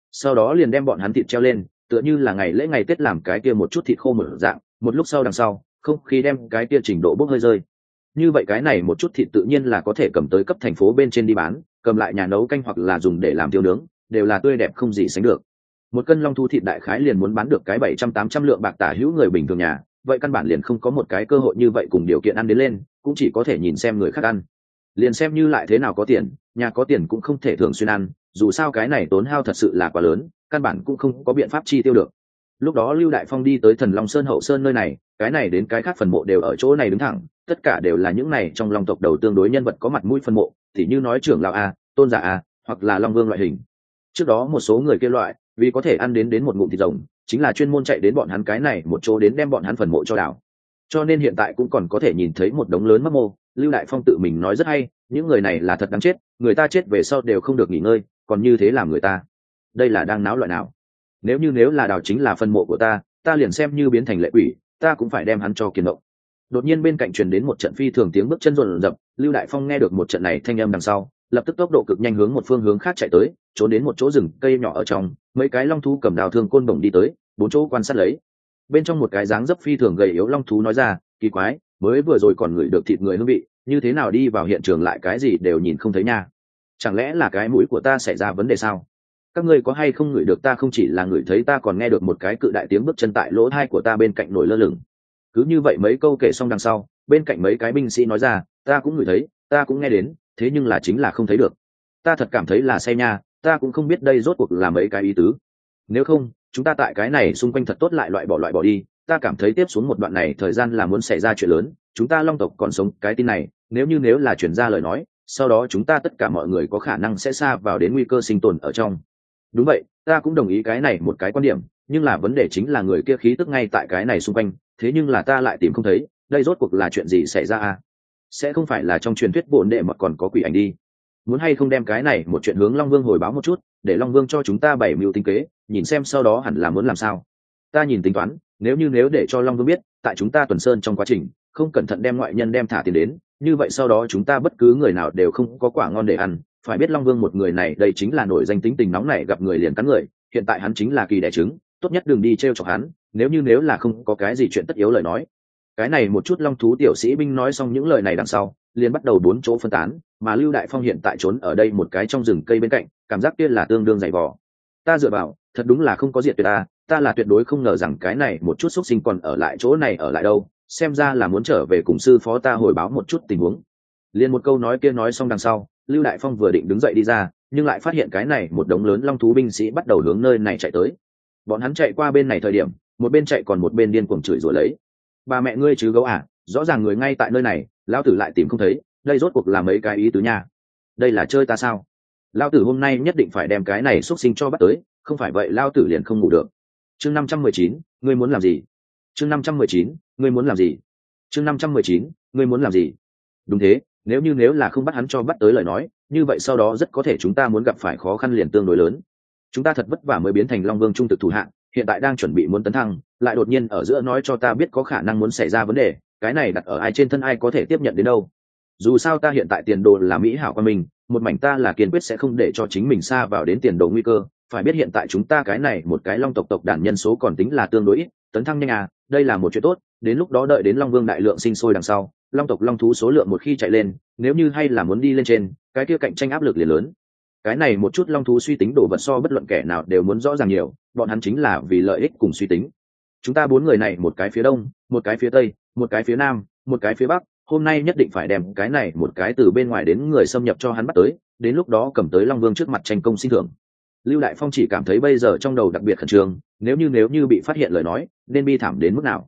sau đó liền đem bọn hắn thịt treo lên, tựa như là ngày lễ ngày Tết làm cái kia một chút thịt khô mở dạng, một lúc sau đằng sau không khí đem cái kia trình độ bốc hơi rơi. Như vậy cái này một chút thịt tự nhiên là có thể cầm tới cấp thành phố bên trên đi bán, cầm lại nhà nấu canh hoặc là dùng để làm tiêu nướng, đều là tươi đẹp không gì sánh được. Một cân long thú thịt đại khái liền muốn bán được cái 700-800 lượng bạc tả hữu, người bình thường nhà vậy căn bản liền không có một cái cơ hội như vậy cùng điều kiện ăn đến lên, cũng chỉ có thể nhìn xem người khác ăn. Liền xem như lại thế nào có tiền, nhà có tiền cũng không thể thường xuyên ăn, dù sao cái này tốn hao thật sự là quá lớn, căn bản cũng không có biện pháp chi tiêu được. Lúc đó Lưu Đại Phong đi tới Thần Long Sơn hậu sơn nơi này, cái này đến cái khác phần mộ đều ở chỗ này đứng thẳng, tất cả đều là những này trong long tộc đầu tương đối nhân vật có mặt mũi phần mộ, thì như nói trưởng lão a, tôn giả a, hoặc là long vương loại hình. Trước đó một số người kia loại vì có thể ăn đến một ngụm thịt rồng, chính là chuyên môn chạy đến bọn hắn cái này một chỗ đến đem bọn hắn phần mộ cho đảo. Cho nên hiện tại cũng còn có thể nhìn thấy một đống lớn mấp mô. Lưu Đại Phong tự mình nói rất hay, những người này là thật đáng chết, người ta chết về sau đều không được nghỉ ngơi, còn như thế làm người ta, đây là đang náo loại nào? Nếu là đào chính là phần mộ của ta liền xem như biến thành lệ quỷ, ta cũng phải đem hắn cho kiền động. Đột nhiên bên cạnh truyền đến một trận phi thường tiếng bước chân rộn rập, Lưu Đại Phong nghe được một trận này thanh âm đằng sau, lập tức tốc độ cực nhanh hướng một phương hướng khác chạy tới, trốn đến một chỗ rừng cây nhỏ ở trong, mấy cái long thú cầm đào thương côn đồng đi tới, bốn chỗ quan sát lấy. Bên trong một cái dáng dấp phi thường gầy yếu long thú nói ra, kỳ quái, mới vừa rồi còn ngửi được thịt người hương vị, như thế nào đi vào hiện trường lại cái gì đều nhìn không thấy nha? Chẳng lẽ là cái mũi của ta xảy ra vấn đề sao? Các ngươi có hay không ngửi được? Ta không chỉ là ngửi thấy, ta còn nghe được một cái cự đại tiếng bước chân tại lỗ tai của ta bên cạnh nổi lơ lửng. Cứ như vậy mấy câu kể xong đằng sau, bên cạnh mấy cái binh sĩ nói ra, ta cũng ngửi thấy, ta cũng nghe đến, thế nhưng là chính là không thấy được. Ta thật cảm thấy là say nha, ta cũng không biết đây rốt cuộc là mấy cái ý tứ. Nếu không, chúng ta tại cái này xung quanh thật tốt lại loại bỏ đi, ta cảm thấy tiếp xuống một đoạn này thời gian là muốn xảy ra chuyện lớn, chúng ta long tộc còn sống cái tin này, nếu là chuyển ra lời nói, sau đó chúng ta tất cả mọi người có khả năng sẽ sa vào đến nguy cơ sinh tồn ở trong. Đúng vậy, ta cũng đồng ý cái này một cái quan điểm, nhưng là vấn đề chính là người kia khí tức ngay tại cái này xung quanh, thế nhưng là ta lại tìm không thấy, đây rốt cuộc là chuyện gì xảy ra à? Sẽ không phải là trong truyền thuyết bổn đệ mà còn có quỷ ảnh đi? Muốn hay không đem cái này một chuyện hướng Long Vương hồi báo một chút, để Long Vương cho chúng ta bày mưu tính kế, nhìn xem sau đó hẳn là muốn làm sao. Ta nhìn tính toán, nếu để cho Long Vương biết, tại chúng ta tuần sơn trong quá trình, không cẩn thận đem ngoại nhân đem thả tiền đến, như vậy sau đó chúng ta bất cứ người nào đều không có quả ngon để ăn. Phải biết Long Vương một người này đây chính là nổi danh tính tình nóng này, gặp người liền cắn người, hiện tại hắn chính là kỳ đẻ trứng, tốt nhất đừng đi trêu chọc hắn, nếu là không có cái gì chuyện tất yếu lời nói. Cái này một chút long thú tiểu sĩ binh nói xong những lời này đằng sau, liền bắt đầu bốn chỗ phân tán, mà Lưu Đại Phong hiện tại trốn ở đây một cái trong rừng cây bên cạnh, cảm giác kia là tương đương dày vò. Ta dựa vào, thật đúng là không có diệt tuyệt ta là tuyệt đối không ngờ rằng cái này một chút xúc sinh còn ở lại chỗ này ở lại đâu, xem ra là muốn trở về cùng sư phó ta hồi báo một chút tình huống. Liền một câu nói kia nói xong đằng sau, Lưu Đại Phong vừa định đứng dậy đi ra, nhưng lại phát hiện cái này một đống lớn long thú binh sĩ bắt đầu hướng nơi này chạy tới. Bọn hắn chạy qua bên này thời điểm, một bên chạy còn một bên điên cuồng chửi rủa lấy. Bà mẹ ngươi chứ gấu à, rõ ràng người ngay tại nơi này, lão tử lại tìm không thấy, đây rốt cuộc là mấy cái ý tứ nha? Đây là chơi ta sao? Lão tử hôm nay nhất định phải đem cái này xuất sinh cho bắt tới, không phải vậy lão tử liền không ngủ được. Chương 519, ngươi muốn làm gì? Chương 519, ngươi muốn làm gì? Chương 519, ngươi muốn làm gì? Đúng thế, nếu là không bắt hắn cho bắt tới lời nói, như vậy sau đó rất có thể chúng ta muốn gặp phải khó khăn liền tương đối lớn. Chúng ta thật vất vả mới biến thành Long Vương trung thực thủ hạng, hiện tại đang chuẩn bị muốn tấn thăng, lại đột nhiên ở giữa nói cho ta biết có khả năng muốn xảy ra vấn đề, cái này đặt ở ai trên thân ai có thể tiếp nhận đến đâu. Dù sao ta hiện tại tiền đồ là mỹ hảo của mình, một mảnh ta là kiên quyết sẽ không để cho chính mình sa vào đến tiền đồ nguy cơ. Phải biết hiện tại chúng ta cái này một cái long tộc đàn nhân số còn tính là tương đối ít, tấn thăng nhanh đây là một chuyện tốt. Đến lúc đó đợi đến Long Vương đại lượng sinh sôi đằng sau, long tộc long thú số lượng một khi chạy lên, nếu như hay là muốn đi lên trên, cái kia cạnh tranh áp lực liền lớn. Cái này một chút long thú suy tính đồ vật so bất luận kẻ nào đều muốn rõ ràng nhiều, bọn hắn chính là vì lợi ích cùng suy tính. Chúng ta bốn người này, một cái phía đông, một cái phía tây, một cái phía nam, một cái phía bắc, hôm nay nhất định phải đem cái này một cái từ bên ngoài đến người xâm nhập cho hắn bắt tới, đến lúc đó cầm tới Long Vương trước mặt tranh công sinh thưởng. Lưu Đại Phong chỉ cảm thấy bây giờ trong đầu đặc biệt khẩn trương, nếu như bị phát hiện lời nói, nên bi thảm đến mức nào.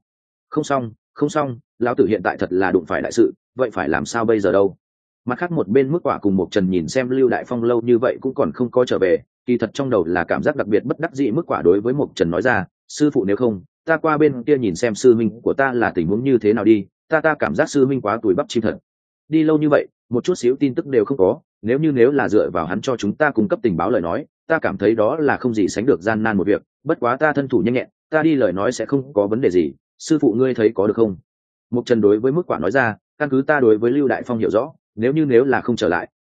Không xong, lão tử hiện tại thật là đụng phải đại sự, vậy phải làm sao bây giờ đâu? Mặt khác một bên Mức Quả cùng Mộc Trần nhìn xem Lưu Đại Phong lâu như vậy cũng còn không có trở về, kỳ thật trong đầu là cảm giác đặc biệt bất đắc dĩ. Mức Quả đối với Mộc Trần nói ra, sư phụ nếu không, ta qua bên kia nhìn xem sư minh của ta là tình huống như thế nào đi, ta cảm giác sư minh quá tuổi bắp chim thật. Đi lâu như vậy, một chút xíu tin tức đều không có, nếu là dựa vào hắn cho chúng ta cung cấp tình báo lời nói, ta cảm thấy đó là không gì sánh được gian nan một việc, bất quá ta thân thủ nhanh nhẹn, ta đi lời nói sẽ không có vấn đề gì, sư phụ ngươi thấy có được không? Mộc Trần đối với Mức Quả nói ra, căn cứ ta đối với Lưu Đại Phong hiểu rõ, nếu là không trở lại,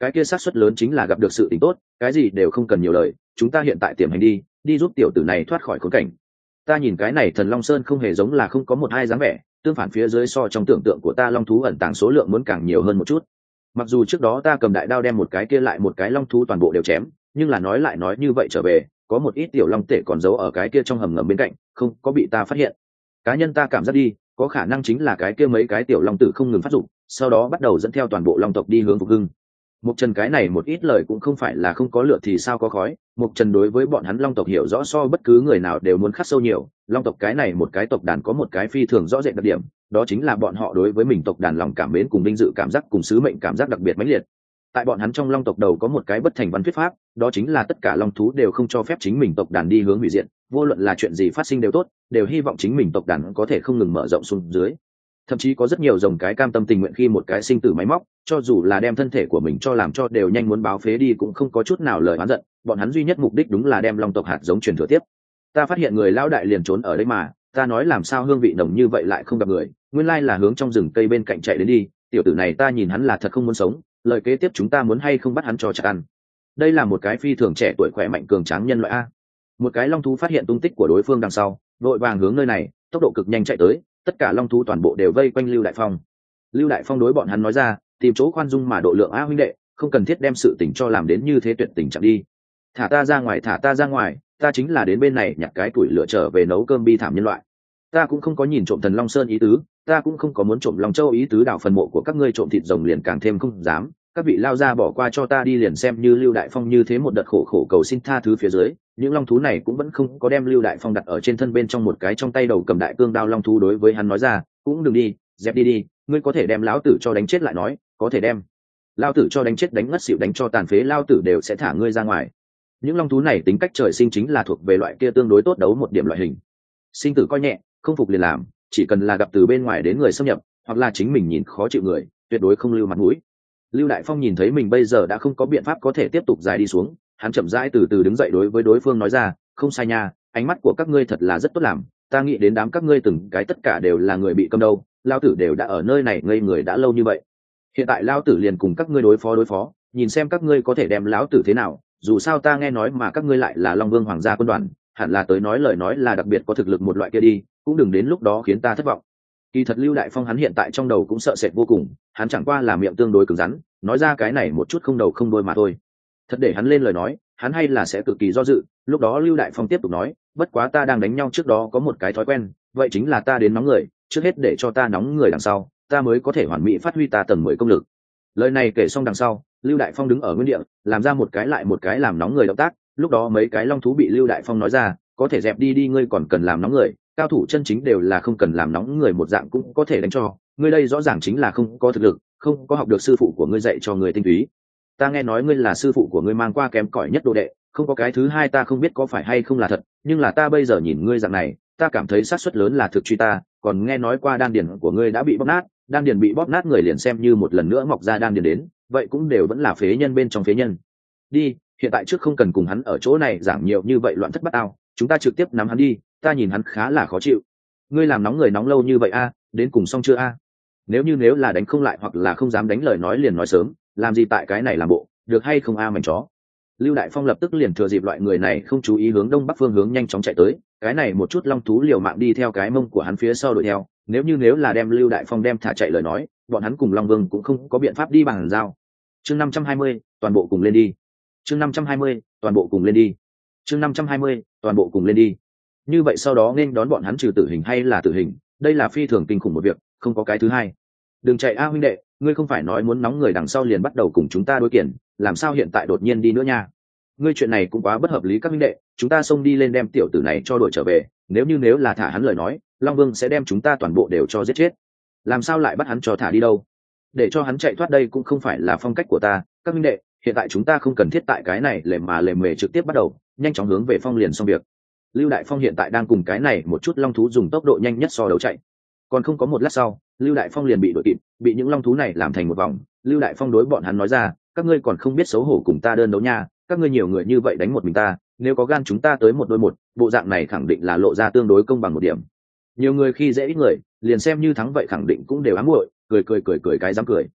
cái kia xác suất lớn chính là gặp được sự tình tốt, cái gì đều không cần nhiều lời, chúng ta hiện tại tiềm hành đi giúp tiểu tử này thoát khỏi khốn cảnh. Ta nhìn cái này Thần Long Sơn không hề giống là không có một hai dáng vẻ, tương phản phía dưới so trong tưởng tượng của ta long thú ẩn tàng số lượng muốn càng nhiều hơn một chút. Mặc dù trước đó ta cầm đại đao đem một cái kia lại một cái long thú toàn bộ đều chém, nhưng là nói lại nói như vậy trở về, có một ít tiểu long tể còn giấu ở cái kia trong hầm ngầm bên cạnh, không có bị ta phát hiện. Cá nhân ta cảm giác đi, có khả năng chính là cái kia mấy cái tiểu long tử không ngừng phát dụng, sau đó bắt đầu dẫn theo toàn bộ long tộc đi hướng phục hưng. Mục Trần cái này một ít lời cũng không phải là không có lửa thì sao có khói, Mục Trần đối với bọn hắn long tộc hiểu rõ so bất cứ người nào đều muốn khắc sâu nhiều. Long tộc cái này một cái tộc đàn có một cái phi thường rõ rệt đặc điểm, đó chính là bọn họ đối với mình tộc đàn lòng cảm mến cùng vinh dự cảm giác cùng sứ mệnh cảm giác đặc biệt mãnh liệt. Tại bọn hắn trong long tộc đầu có một cái bất thành văn thuyết pháp, đó chính là tất cả long thú đều không cho phép chính mình tộc đàn đi hướng hủy diệt, vô luận là chuyện gì phát sinh đều tốt, đều hy vọng chính mình tộc đàn có thể không ngừng mở rộng xuống dưới. Thậm chí có rất nhiều rồng cái cam tâm tình nguyện khi một cái sinh tử máy móc, cho dù là đem thân thể của mình cho làm cho đều nhanh muốn báo phế đi cũng không có chút nào lời oán giận, bọn hắn duy nhất mục đích đúng là đem long tộc hạt giống truyền thừa tiếp. Ta phát hiện người lão đại liền trốn ở đây mà, ta nói làm sao hương vị nồng như vậy lại không gặp người, nguyên lai là hướng trong rừng cây bên cạnh chạy đến đi, tiểu tử này ta nhìn hắn là thật không muốn sống, lời kế tiếp chúng ta muốn hay không bắt hắn cho chặt ăn. Đây là một cái phi thường trẻ tuổi khỏe mạnh cường tráng nhân loại a. Một cái long thú phát hiện tung tích của đối phương đằng sau, vội vàng hướng nơi này, tốc độ cực nhanh chạy tới, tất cả long thú toàn bộ đều vây quanh Lưu Đại Phong. Lưu Đại Phong đối bọn hắn nói ra, tìm chỗ khoan dung mà độ lượng a huynh đệ, không cần thiết đem sự tình cho làm đến như thế tuyệt tình chẳng đi. Thả ta ra ngoài, thả ta ra ngoài, ta chính là đến bên này nhặt cái củi lửa trở về nấu cơm bi thảm nhân loại. Ta cũng không có nhìn trộm Thần Long Sơn ý tứ, ta cũng không có muốn trộm Long Châu ý tứ, đào phần mộ của các ngươi trộm thịt rồng liền càng thêm không dám. Các vị lao ra bỏ qua cho ta đi, liền xem như Lưu Đại Phong như thế một đợt khổ khổ cầu xin tha thứ phía dưới, những long thú này cũng vẫn không có đem Lưu Đại Phong đặt ở trên thân bên trong một cái trong tay đầu cầm đại cương đao long thú đối với hắn nói ra, cũng đừng đi, dẹp đi đi, ngươi có thể đem lão tử cho đánh chết lại nói, có thể đem lão tử cho đánh chết đánh ngất xỉu đánh cho tàn phế lão tử đều sẽ thả ngươi ra ngoài. Những long thú này tính cách trời sinh chính là thuộc về loại kia tương đối tốt đấu một điểm loại hình, sinh tử coi nhẹ, không phục liền làm, chỉ cần là gặp từ bên ngoài đến người xâm nhập, hoặc là chính mình nhìn khó chịu người, tuyệt đối không lưu mặt mũi. Lưu Đại Phong nhìn thấy mình bây giờ đã không có biện pháp có thể tiếp tục dài đi xuống, hắn chậm rãi từ từ đứng dậy đối với đối phương nói ra, không sai nha, ánh mắt của các ngươi thật là rất tốt làm, ta nghĩ đến đám các ngươi từng cái tất cả đều là người bị cầm đâu, lao tử đều đã ở nơi này ngây người đã lâu như vậy, hiện tại lao tử liền cùng các ngươi đối phó, nhìn xem các ngươi có thể đem lão tử thế nào, dù sao ta nghe nói mà các ngươi lại là Long Vương hoàng gia quân đoàn, hẳn là tới nói lời nói là đặc biệt có thực lực một loại kia đi, cũng đừng đến lúc đó khiến ta thất vọng. Kỳ thật Lưu Đại Phong hắn hiện tại trong đầu cũng sợ sệt vô cùng, hắn chẳng qua là miệng tương đối cứng rắn, nói ra cái này một chút không đầu không đuôi mà thôi. Thật để hắn lên lời nói, hắn hay là sẽ cực kỳ do dự. Lúc đó Lưu Đại Phong tiếp tục nói, bất quá ta đang đánh nhau trước đó có một cái thói quen, vậy chính là ta đến nóng người, trước hết để cho ta nóng người đằng sau, ta mới có thể hoàn mỹ phát huy ta tầng 10 công lực. Lời này kể xong đằng sau, Lưu Đại Phong đứng ở nguyên địa, làm ra một cái lại một cái làm nóng người động tác. Lúc đó mấy cái long thú bị Lưu Đại Phong nói ra, có thể dẹp đi đi, ngươi còn cần làm nóng người, cao thủ chân chính đều là không cần làm nóng người một dạng cũng có thể đánh cho ngươi, đây rõ ràng chính là không có thực lực, không có học được sư phụ của ngươi dạy cho người tinh túy. Ta nghe nói ngươi là sư phụ của ngươi mang qua kém cỏi nhất đồ đệ, không có cái thứ hai ta không biết có phải hay không là thật, nhưng là ta bây giờ nhìn ngươi dạng này, ta cảm thấy xác suất lớn là thực truy ta, còn nghe nói qua đan điền của ngươi đã bị bóp nát, đan điền bị bóp nát người liền xem như một lần nữa mọc ra đan điền đến, vậy cũng đều vẫn là phế nhân bên trong phế nhân. Đi, hiện tại trước không cần cùng hắn ở chỗ này giảng nhiều như vậy loạn thất bát ao, chúng ta trực tiếp nắm hắn đi, ta nhìn hắn khá là khó chịu. Ngươi làm nóng người nóng lâu như vậy a, đến cùng xong chưa a? Nếu là đánh không lại hoặc là không dám đánh lời nói liền nói sớm, làm gì tại cái này làm bộ, được hay không a mảnh chó. Lưu Đại Phong lập tức liền thừa dịp loại người này không chú ý hướng đông bắc phương hướng nhanh chóng chạy tới, cái này một chút long thú liều mạng đi theo cái mông của hắn phía sau đuổi theo, nếu là đem Lưu Đại Phong đem thả chạy lời nói, bọn hắn cùng Long Vương cũng không có biện pháp đi bằng dao. Chương 520, toàn bộ cùng lên đi. Chương 520, toàn bộ cùng lên đi. Chương 520, toàn bộ cùng lên đi. Như vậy sau đó nên đón bọn hắn trừ tử hình hay là tử hình, đây là phi thường kinh khủng một việc, không có cái thứ hai. Đừng chạy a huynh đệ, ngươi không phải nói muốn nóng người đằng sau liền bắt đầu cùng chúng ta đối kiển, làm sao hiện tại đột nhiên đi nữa nha? Ngươi chuyện này cũng quá bất hợp lý các huynh đệ, chúng ta xông đi lên đem tiểu tử này cho đuổi trở về, nếu là thả hắn lời nói, Long Vương sẽ đem chúng ta toàn bộ đều cho giết chết. Làm sao lại bắt hắn cho thả đi đâu? Để cho hắn chạy thoát đây cũng không phải là phong cách của ta, các huynh đệ, hiện tại chúng ta không cần thiết tại cái này lề mề trực tiếp bắt đầu, nhanh chóng hướng về Phong liền xong việc. Lưu Đại Phong hiện tại đang cùng cái này một chút long thú dùng tốc độ nhanh nhất so đấu chạy, còn không có một lát sau, Lưu Đại Phong liền bị đuổi kịp, bị những long thú này làm thành một vòng. Lưu Đại Phong đối bọn hắn nói ra, các ngươi còn không biết xấu hổ cùng ta đơn đấu nha, các ngươi nhiều người như vậy đánh một mình ta, nếu có gan chúng ta tới một đôi một, bộ dạng này khẳng định là lộ ra tương đối công bằng một điểm. Nhiều người khi dễ ít người, liền xem như thắng vậy khẳng định cũng đều ám muội, cười cái dám cười.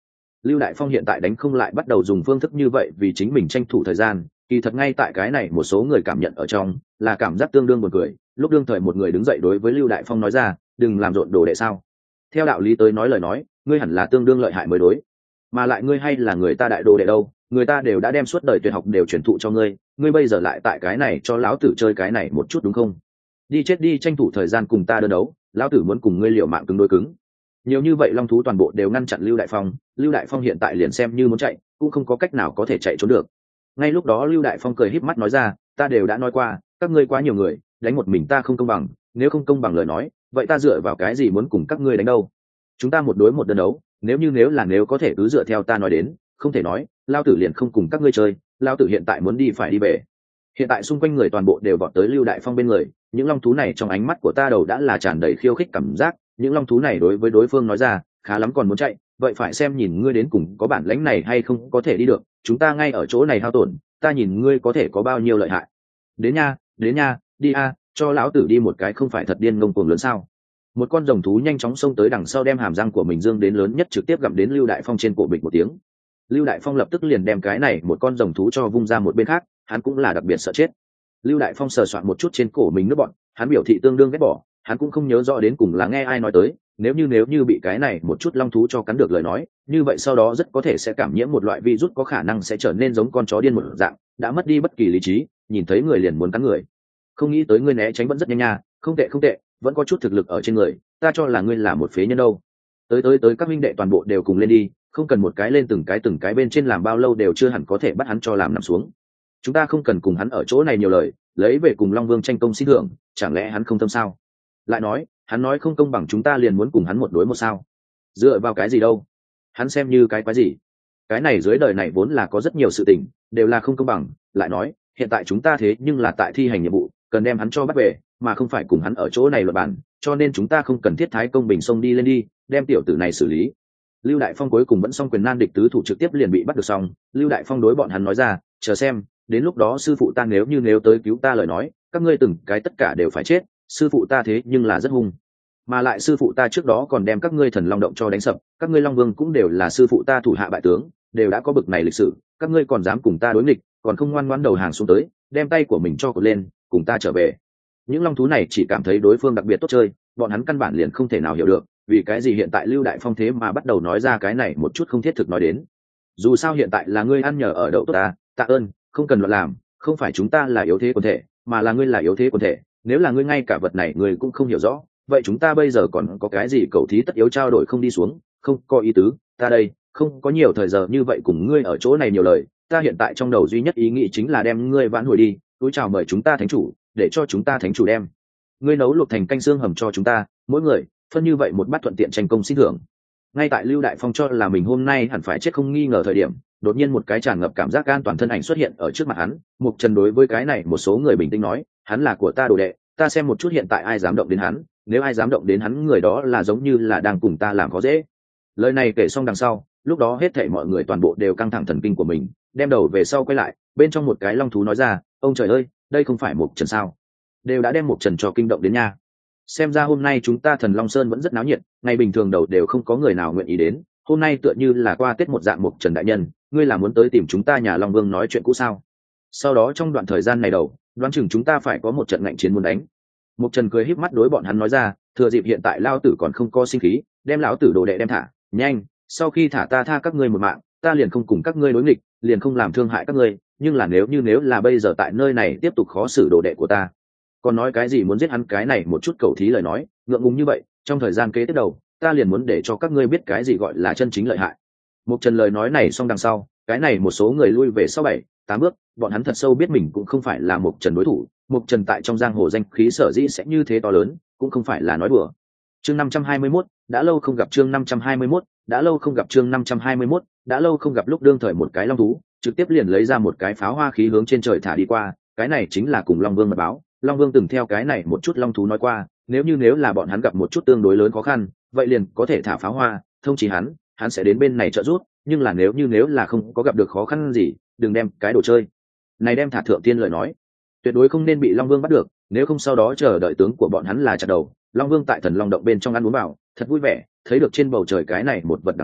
Lưu Đại Phong hiện tại đánh không lại bắt đầu dùng phương thức như vậy vì chính mình tranh thủ thời gian, kỳ thật ngay tại cái này một số người cảm nhận ở trong là cảm giác tương đương buồn cười. Lúc đương thời một người đứng dậy đối với Lưu Đại Phong nói ra, đừng làm rộn đồ đệ sao. Theo đạo lý tới nói lời nói, ngươi hẳn là tương đương lợi hại mới đối. Mà lại ngươi hay là người ta đại đồ đệ đâu, người ta đều đã đem suốt đời tuyệt học đều truyền thụ cho ngươi, ngươi bây giờ lại tại cái này cho lão tử chơi cái này một chút đúng không? Đi chết đi, tranh thủ thời gian cùng ta đơn đấu, lão tử muốn cùng ngươi liều mạng cứng đối cứng. Nhiều như vậy long thú toàn bộ đều ngăn chặn Lưu Đại Phong, Lưu Đại Phong hiện tại liền xem như muốn chạy cũng không có cách nào có thể chạy trốn được. Ngay lúc đó Lưu Đại Phong cười híp mắt nói ra, ta đều đã nói qua, các ngươi quá nhiều người, đánh một mình ta không công bằng, nếu không công bằng lời nói, vậy ta dựa vào cái gì muốn cùng các ngươi đánh đâu? Chúng ta một đối một đơn đấu, nếu có thể cứ dựa theo ta nói đến, không thể nói, lao tử liền không cùng các ngươi chơi, lao tử hiện tại muốn đi phải đi về. Hiện tại xung quanh người toàn bộ đều vọt tới Lưu Đại Phong bên người, những long thú này trong ánh mắt của ta đầu đã là tràn đầy khiêu khích cảm giác, những long thú này đối với đối phương nói ra, khá lắm còn muốn chạy, vậy phải xem nhìn ngươi đến cùng có bản lãnh này hay không có thể đi được, chúng ta ngay ở chỗ này hao tổn, ta nhìn ngươi có thể có bao nhiêu lợi hại. Đến nha, đi a, cho lão tử đi một cái không phải thật điên ngông cuồng lớn sao? Một con rồng thú nhanh chóng xông tới đằng sau đem hàm răng của mình dương đến lớn nhất trực tiếp gặm đến Lưu Đại Phong trên cổ bịch một tiếng. Lưu Đại Phong lập tức liền đem cái này một con rồng thú cho vung ra một bên khác, hắn cũng là đặc biệt sợ chết. Lưu Đại Phong sờ soạn một chút trên cổ mình nước bọn, hắn biểu thị tương đương ghét bỏ, hắn cũng không nhớ rõ đến cùng là nghe ai nói tới, nếu như bị cái này một chút long thú cho cắn được lời nói, như vậy sau đó rất có thể sẽ cảm nhiễm một loại virus có khả năng sẽ trở nên giống con chó điên một dạng, đã mất đi bất kỳ lý trí, nhìn thấy người liền muốn cắn người. Không nghĩ tới ngươi né tránh vẫn rất nhanh nha, không tệ, vẫn có chút thực lực ở trên người, ta cho là ngươi là một phế nhân đâu. Tới các minh đệ toàn bộ đều cùng lên đi, không cần một cái lên từng cái bên trên làm bao lâu đều chưa hẳn có thể bắt hắn cho làm nằm xuống. Chúng ta không cần cùng hắn ở chỗ này nhiều lời, lấy về cùng Long Vương tranh công xin thưởng, chẳng lẽ hắn không tâm sao? Lại nói, hắn nói không công bằng chúng ta liền muốn cùng hắn một đối một sao? Dựa vào cái gì đâu? Hắn xem như cái quái gì? Cái này dưới đời này vốn là có rất nhiều sự tình, đều là không công bằng. Lại nói, hiện tại chúng ta thế nhưng là tại thi hành nhiệm vụ, cần đem hắn cho bắt về, mà không phải cùng hắn ở chỗ này luận bàn, cho nên chúng ta không cần thiết thái công bình xông đi lên đi, đem tiểu tử này xử lý. Lưu Đại Phong cuối cùng vẫn xong quyền nan địch tứ thủ trực tiếp liền bị bắt được xong. Lưu Đại Phong đối bọn hắn nói ra, chờ xem, đến lúc đó sư phụ ta nếu tới cứu ta lời nói, các ngươi từng cái tất cả đều phải chết, sư phụ ta thế nhưng là rất hung, mà lại sư phụ ta trước đó còn đem các ngươi thần long động cho đánh sập, các ngươi long vương cũng đều là sư phụ ta thủ hạ bại tướng, đều đã có bực này lịch sử, các ngươi còn dám cùng ta đối nghịch, còn không ngoan ngoãn đầu hàng xuống tới, đem tay của mình cho cột lên, cùng ta trở về. Những long thú này chỉ cảm thấy đối phương đặc biệt tốt chơi, bọn hắn căn bản liền không thể nào hiểu được vì cái gì hiện tại Lưu Đại Phong thế mà bắt đầu nói ra cái này một chút không thiết thực nói đến. Dù sao hiện tại là ngươi ăn nhờ ở đậu tốt ta, tạ ơn, không cần loạn làm, không phải chúng ta là yếu thế quần thể, mà là ngươi là yếu thế quần thể, nếu là ngươi ngay cả vật này ngươi cũng không hiểu rõ, vậy chúng ta bây giờ còn có cái gì cầu thí tất yếu trao đổi không đi xuống, không có ý tứ, ta đây không có nhiều thời giờ như vậy cùng ngươi ở chỗ này nhiều lời, ta hiện tại trong đầu duy nhất ý nghĩ chính là đem ngươi vãn hồi đi, túi chào mời chúng ta thánh chủ, để cho chúng ta thánh chủ đem ngươi nấu luộc thành canh xương hầm cho chúng ta, mỗi người phân như vậy một bát thuận tiện tranh công xin thưởng. Ngay tại Lưu Đại Phong cho là mình hôm nay hẳn phải chết không nghi ngờ thời điểm, đột nhiên một cái tràn ngập cảm giác an toàn thân ảnh xuất hiện ở trước mặt hắn. Mục Trần đối với cái này một số người bình tĩnh nói, hắn là của ta đồ đệ, ta xem một chút hiện tại ai dám động đến hắn, nếu ai dám động đến hắn người đó là giống như là đang cùng ta làm khó dễ. Lời này kể xong đằng sau, lúc đó hết thảy mọi người toàn bộ đều căng thẳng thần kinh của mình, đem đầu về sau quay lại, bên trong một cái long thú nói ra, ông trời ơi, đây không phải Mục Trần sao? Đều đã đem Mục Trần cho kinh động đến nha. Xem ra hôm nay chúng ta Thần Long Sơn vẫn rất náo nhiệt, ngày bình thường đầu đều không có người nào nguyện ý đến, hôm nay tựa như là qua Tết một dạng. Mục Trần đại nhân, ngươi là muốn tới tìm chúng ta nhà Long Vương nói chuyện cũ sao? Sau đó trong đoạn thời gian này đầu, đoán chừng chúng ta phải có một trận ngạnh chiến muốn đánh. Mục Trần cười híp mắt đối bọn hắn nói ra, thừa dịp hiện tại lao tử còn không có sinh khí, đem lão tử đồ đệ đem thả, nhanh, sau khi thả ta tha các ngươi một mạng, ta liền không cùng các ngươi đối nghịch, liền không làm thương hại các ngươi, nhưng là nếu là bây giờ tại nơi này tiếp tục khó xử đồ đệ của ta, còn nói cái gì muốn giết hắn cái này một chút cầu thí lời nói, ngượng ngùng như vậy, trong thời gian kế tiếp đầu, ta liền muốn để cho các ngươi biết cái gì gọi là chân chính lợi hại. Mục Trần lời nói này xong đằng sau, cái này một số người lui về sau 7-8 bước, bọn hắn thật sâu biết mình cũng không phải là Mục Trần đối thủ. Mục Trần tại trong giang hồ danh khí sở dĩ sẽ như thế to lớn, cũng không phải là nói đùa. Chương 521, đã lâu không gặp chương 521, đã lâu không gặp chương 521, đã lâu không gặp lúc đương thời một cái long thú, trực tiếp liền lấy ra một cái pháo hoa khí hướng trên trời thả đi qua, cái này chính là cùng Long Vương mật báo. Long Vương từng theo cái này một chút long thú nói qua, nếu là bọn hắn gặp một chút tương đối lớn khó khăn, vậy liền có thể thả pháo hoa, thông chỉ hắn sẽ đến bên này trợ giúp, nhưng là nếu là không có gặp được khó khăn gì, đừng đem cái đồ chơi này đem thả thượng tiên lời nói, tuyệt đối không nên bị Long Vương bắt được, nếu không sau đó chờ đợi tướng của bọn hắn là chặt đầu. Long Vương tại Thần Long động bên trong ăn uống vào, thật vui vẻ, thấy được trên bầu trời cái này một vật đằng sau,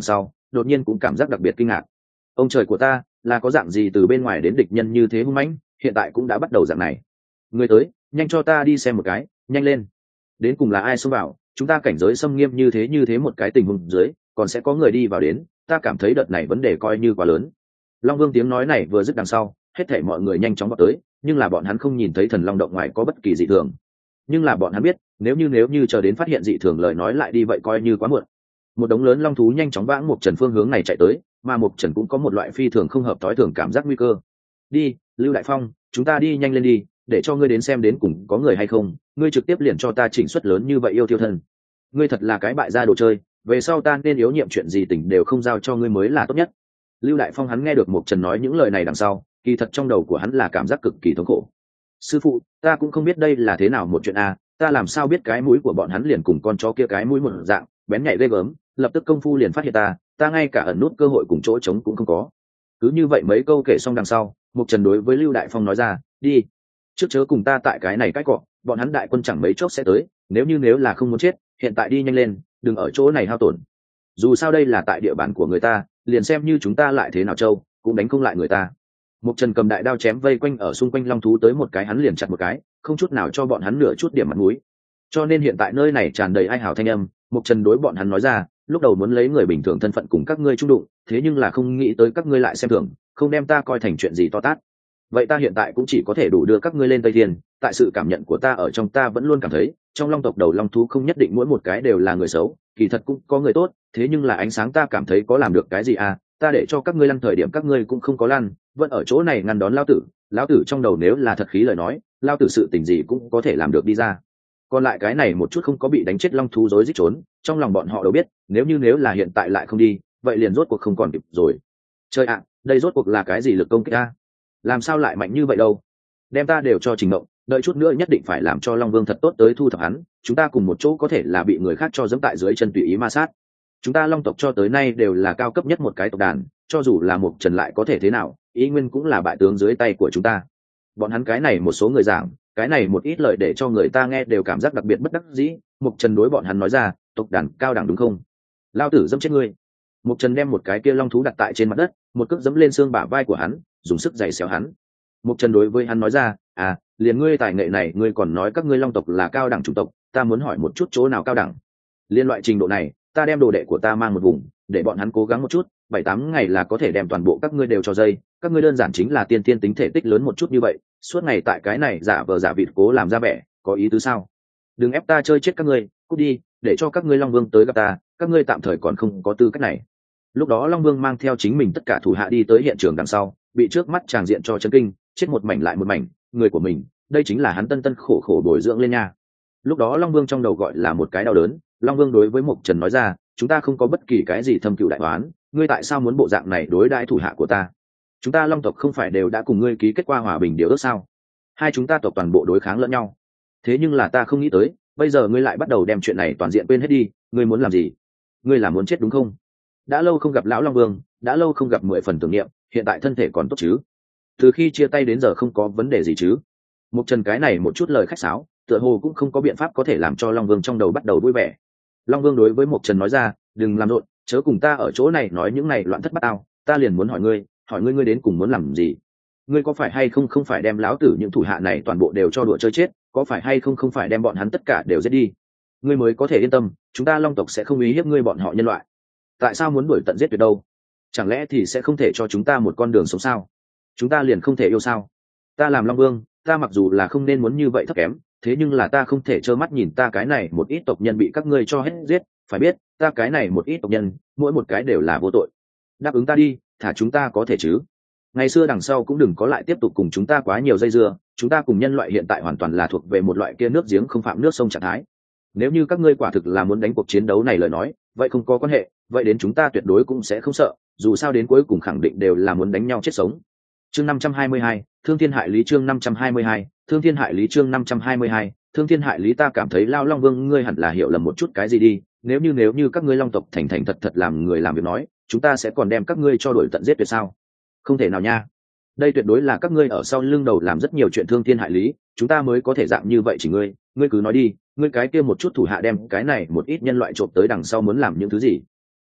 đột nhiên cũng cảm giác đặc biệt kinh ngạc. Ông trời của ta, là có dạng gì từ bên ngoài đến địch nhân như thế hung mãnh, hiện tại cũng đã bắt đầu dạng này. Người tới, nhanh cho ta đi xem một cái, nhanh lên. Đến cùng là ai xông vào, chúng ta cảnh giới xâm nghiêm như thế một cái tình huống dưới, còn sẽ có người đi vào đến, ta cảm thấy đợt này vấn đề coi như quá lớn. Long Vương tiếng nói này vừa dứt đằng sau, hết thảy mọi người nhanh chóng vào tới, nhưng là bọn hắn không nhìn thấy thần long động ngoài có bất kỳ dị thường. Nhưng là bọn hắn biết, nếu như chờ đến phát hiện dị thường lời nói lại đi vậy coi như quá muộn. Một đống lớn long thú nhanh chóng vãng Mộc Trần phương hướng này chạy tới, mà Mộc Trần cũng có một loại phi thường không hợp tối thường cảm giác nguy cơ. Đi, Lưu Đại Phong, chúng ta đi nhanh lên đi, để cho ngươi đến xem đến cùng có người hay không, ngươi trực tiếp liền cho ta chỉnh suất lớn như vậy yêu tiêu thân. Ngươi thật là cái bại gia đồ chơi, về sau ta nên yếu nhiệm chuyện gì tỉnh đều không giao cho ngươi mới là tốt nhất. Lưu Đại Phong hắn nghe được Mộc Trần nói những lời này đằng sau, kỳ thật trong đầu của hắn là cảm giác cực kỳ thống khổ. Sư phụ, ta cũng không biết đây là thế nào một chuyện a, ta làm sao biết cái mũi của bọn hắn liền cùng con chó kia cái mũi một dạng, bén nhạy ghê gớm, lập tức công phu liền phát hiện ta ngay cả ẩn nút cơ hội cùng chỗ trống cũng không có. Cứ như vậy mấy câu kể xong đằng sau, Mộc Trần đối với Lưu Đại Phong nói ra, đi, trước chớ cùng ta tại cái này cách cọ, bọn hắn đại quân chẳng mấy chốc sẽ tới, nếu là không muốn chết, hiện tại đi nhanh lên, đừng ở chỗ này hao tổn. Dù sao đây là tại địa bàn của người ta, liền xem như chúng ta lại thế nào châu, cũng đánh không lại người ta. Mộc Trần cầm đại đao chém vây quanh ở xung quanh long thú tới một cái hắn liền chặt một cái, không chút nào cho bọn hắn nửa chút điểm mặt mũi. Cho nên hiện tại nơi này tràn đầy ai hào thanh âm, Mộc Trần đối bọn hắn nói ra, lúc đầu muốn lấy người bình thường thân phận cùng các ngươi chung đụng, thế nhưng là không nghĩ tới các ngươi lại xem thường, không đem ta coi thành chuyện gì to tát. Vậy ta hiện tại cũng chỉ có thể đủ đưa các ngươi lên Tây Thiên, tại sự cảm nhận của ta ở trong ta vẫn luôn cảm thấy, trong long tộc đầu long thú không nhất định mỗi một cái đều là người xấu, kỳ thật cũng có người tốt, thế nhưng là ánh sáng ta cảm thấy có làm được cái gì à, ta để cho các ngươi lăn thời điểm các ngươi cũng không có lăn, vẫn ở chỗ này ngăn đón lão tử trong đầu nếu là thật khí lời nói, lão tử sự tình gì cũng có thể làm được đi ra. Còn lại cái này một chút không có bị đánh chết long thú rối rít trốn, trong lòng bọn họ đều biết, nếu là hiện tại lại không đi, vậy liền rốt cuộc không còn kịp rồi. Trời ạ, đây rốt cuộc là cái gì lực công kích a? Làm sao lại mạnh như vậy đâu? Đem ta đều cho Trình Mộng, đợi chút nữa nhất định phải làm cho Long Vương thật tốt tới thu thập hắn, chúng ta cùng một chỗ có thể là bị người khác cho giẫm tại dưới chân tùy ý ma sát. Chúng ta Long tộc cho tới nay đều là cao cấp nhất một cái tộc đàn, cho dù là Mộc Trần lại có thể thế nào, ý nguyên cũng là bại tướng dưới tay của chúng ta. Bọn hắn cái này một số người giảng, cái này một ít lời để cho người ta nghe đều cảm giác đặc biệt bất đắc dĩ. Mộc Trần đối bọn hắn nói ra, tộc đàn cao đẳng đúng không? Lao tử dẫm chết ngươi. Mộc Trần đem một cái kia long thú đặt tại trên mặt đất, một cước dẫm lên xương bả vai của hắn, dùng sức giày xéo hắn. Mộc Trần đối với hắn nói ra, liền ngươi tài nghệ này, ngươi còn nói các ngươi long tộc là cao đẳng chủng tộc, ta muốn hỏi một chút chỗ nào cao đẳng? Liên loại trình độ này, ta đem đồ đệ của ta mang một vùng, để bọn hắn cố gắng một chút, 7-8 ngày là có thể đem toàn bộ các ngươi đều cho dây, các ngươi đơn giản chính là tiên tính thể tích lớn một chút như vậy, suốt ngày tại cái này giả vờ giả vịt cố làm ra vẻ, có ý tứ sao? Đừng ép ta chơi chết các ngươi, cút đi, để cho các ngươi Long Vương tới gặp ta, các ngươi tạm thời còn không có tư cách này. Lúc đó Long Vương mang theo chính mình tất cả thủ hạ đi tới hiện trường đằng sau, bị trước mắt tràng diện cho chấn kinh, chết một mảnh lại một mảnh, người của mình, đây chính là hắn tân khổ khổ bồi dưỡng lên nha. Lúc đó Long Vương trong đầu gọi là một cái đau đớn, Long Vương đối với Mộc Trần nói ra, chúng ta không có bất kỳ cái gì thâm cừu đại oán, ngươi tại sao muốn bộ dạng này đối đãi thủ hạ của ta? Chúng ta Long tộc không phải đều đã cùng ngươi ký kết qua hòa bình điều ước sao? Hai chúng ta tộc toàn bộ đối kháng lẫn nhau. Thế nhưng là ta không nghĩ tới, bây giờ ngươi lại bắt đầu đem chuyện này toàn diện quên hết đi, ngươi muốn làm gì? Ngươi là muốn chết đúng không? Đã lâu không gặp lão Long Vương, đã lâu không gặp 10 phần tưởng niệm, hiện tại thân thể còn tốt chứ? Từ khi chia tay đến giờ không có vấn đề gì chứ? Mộc Trần cái này một chút lời khách sáo, tựa hồ cũng không có biện pháp có thể làm cho Long Vương trong đầu bắt đầu vui vẻ. Long Vương đối với Mộc Trần nói ra, đừng làm rộn, chớ cùng ta ở chỗ này nói những này loạn thất bát ao, ta liền muốn hỏi ngươi đến cùng muốn làm gì? Ngươi có phải hay không phải đem lão tử những thủ hạ này toàn bộ đều cho đùa chơi chết, có phải hay không phải đem bọn hắn tất cả đều giết đi? Ngươi mới có thể yên tâm, chúng ta Long tộc sẽ không uy hiếp ngươi bọn họ nhân loại. Tại sao muốn đuổi tận giết tuyệt đâu? Chẳng lẽ thì sẽ không thể cho chúng ta một con đường sống sao? Chúng ta liền không thể yêu sao? Ta làm Long Vương, ta mặc dù là không nên muốn như vậy thấp kém, thế nhưng là ta không thể trơ mắt nhìn ta cái này một ít tộc nhân bị các ngươi cho hết giết, phải biết, ta cái này một ít tộc nhân, mỗi một cái đều là vô tội. Đáp ứng ta đi, thả chúng ta có thể chứ? Ngày xưa đằng sau cũng đừng có lại tiếp tục cùng chúng ta quá nhiều dây dưa, chúng ta cùng nhân loại hiện tại hoàn toàn là thuộc về một loại kia nước giếng không phạm nước sông trạng thái. Nếu như các ngươi quả thực là muốn đánh cuộc chiến đấu này lời nói, vậy không có quan hệ, vậy đến chúng ta tuyệt đối cũng sẽ không sợ, dù sao đến cuối cùng khẳng định đều là muốn đánh nhau chết sống. Chương 522, Thương Thiên Hại Lý. Chương 522, Thương Thiên Hại Lý. Chương 522, Thương Thiên Hại Lý. Ta cảm thấy Lao Long Vương ngươi hẳn là hiểu lầm một chút cái gì đi, nếu như các ngươi Long tộc thành thật làm người làm việc nói, chúng ta sẽ còn đem các ngươi cho đuổi tận giết tuyệt sao? Không thể nào nha. Đây tuyệt đối là các ngươi ở sau lưng đầu làm rất nhiều chuyện thương thiên hại lý, chúng ta mới có thể dạng như vậy. Chỉ ngươi cứ nói đi, ngươi cái kia một chút thủ hạ đem cái này một ít nhân loại trộm tới đằng sau muốn làm những thứ gì?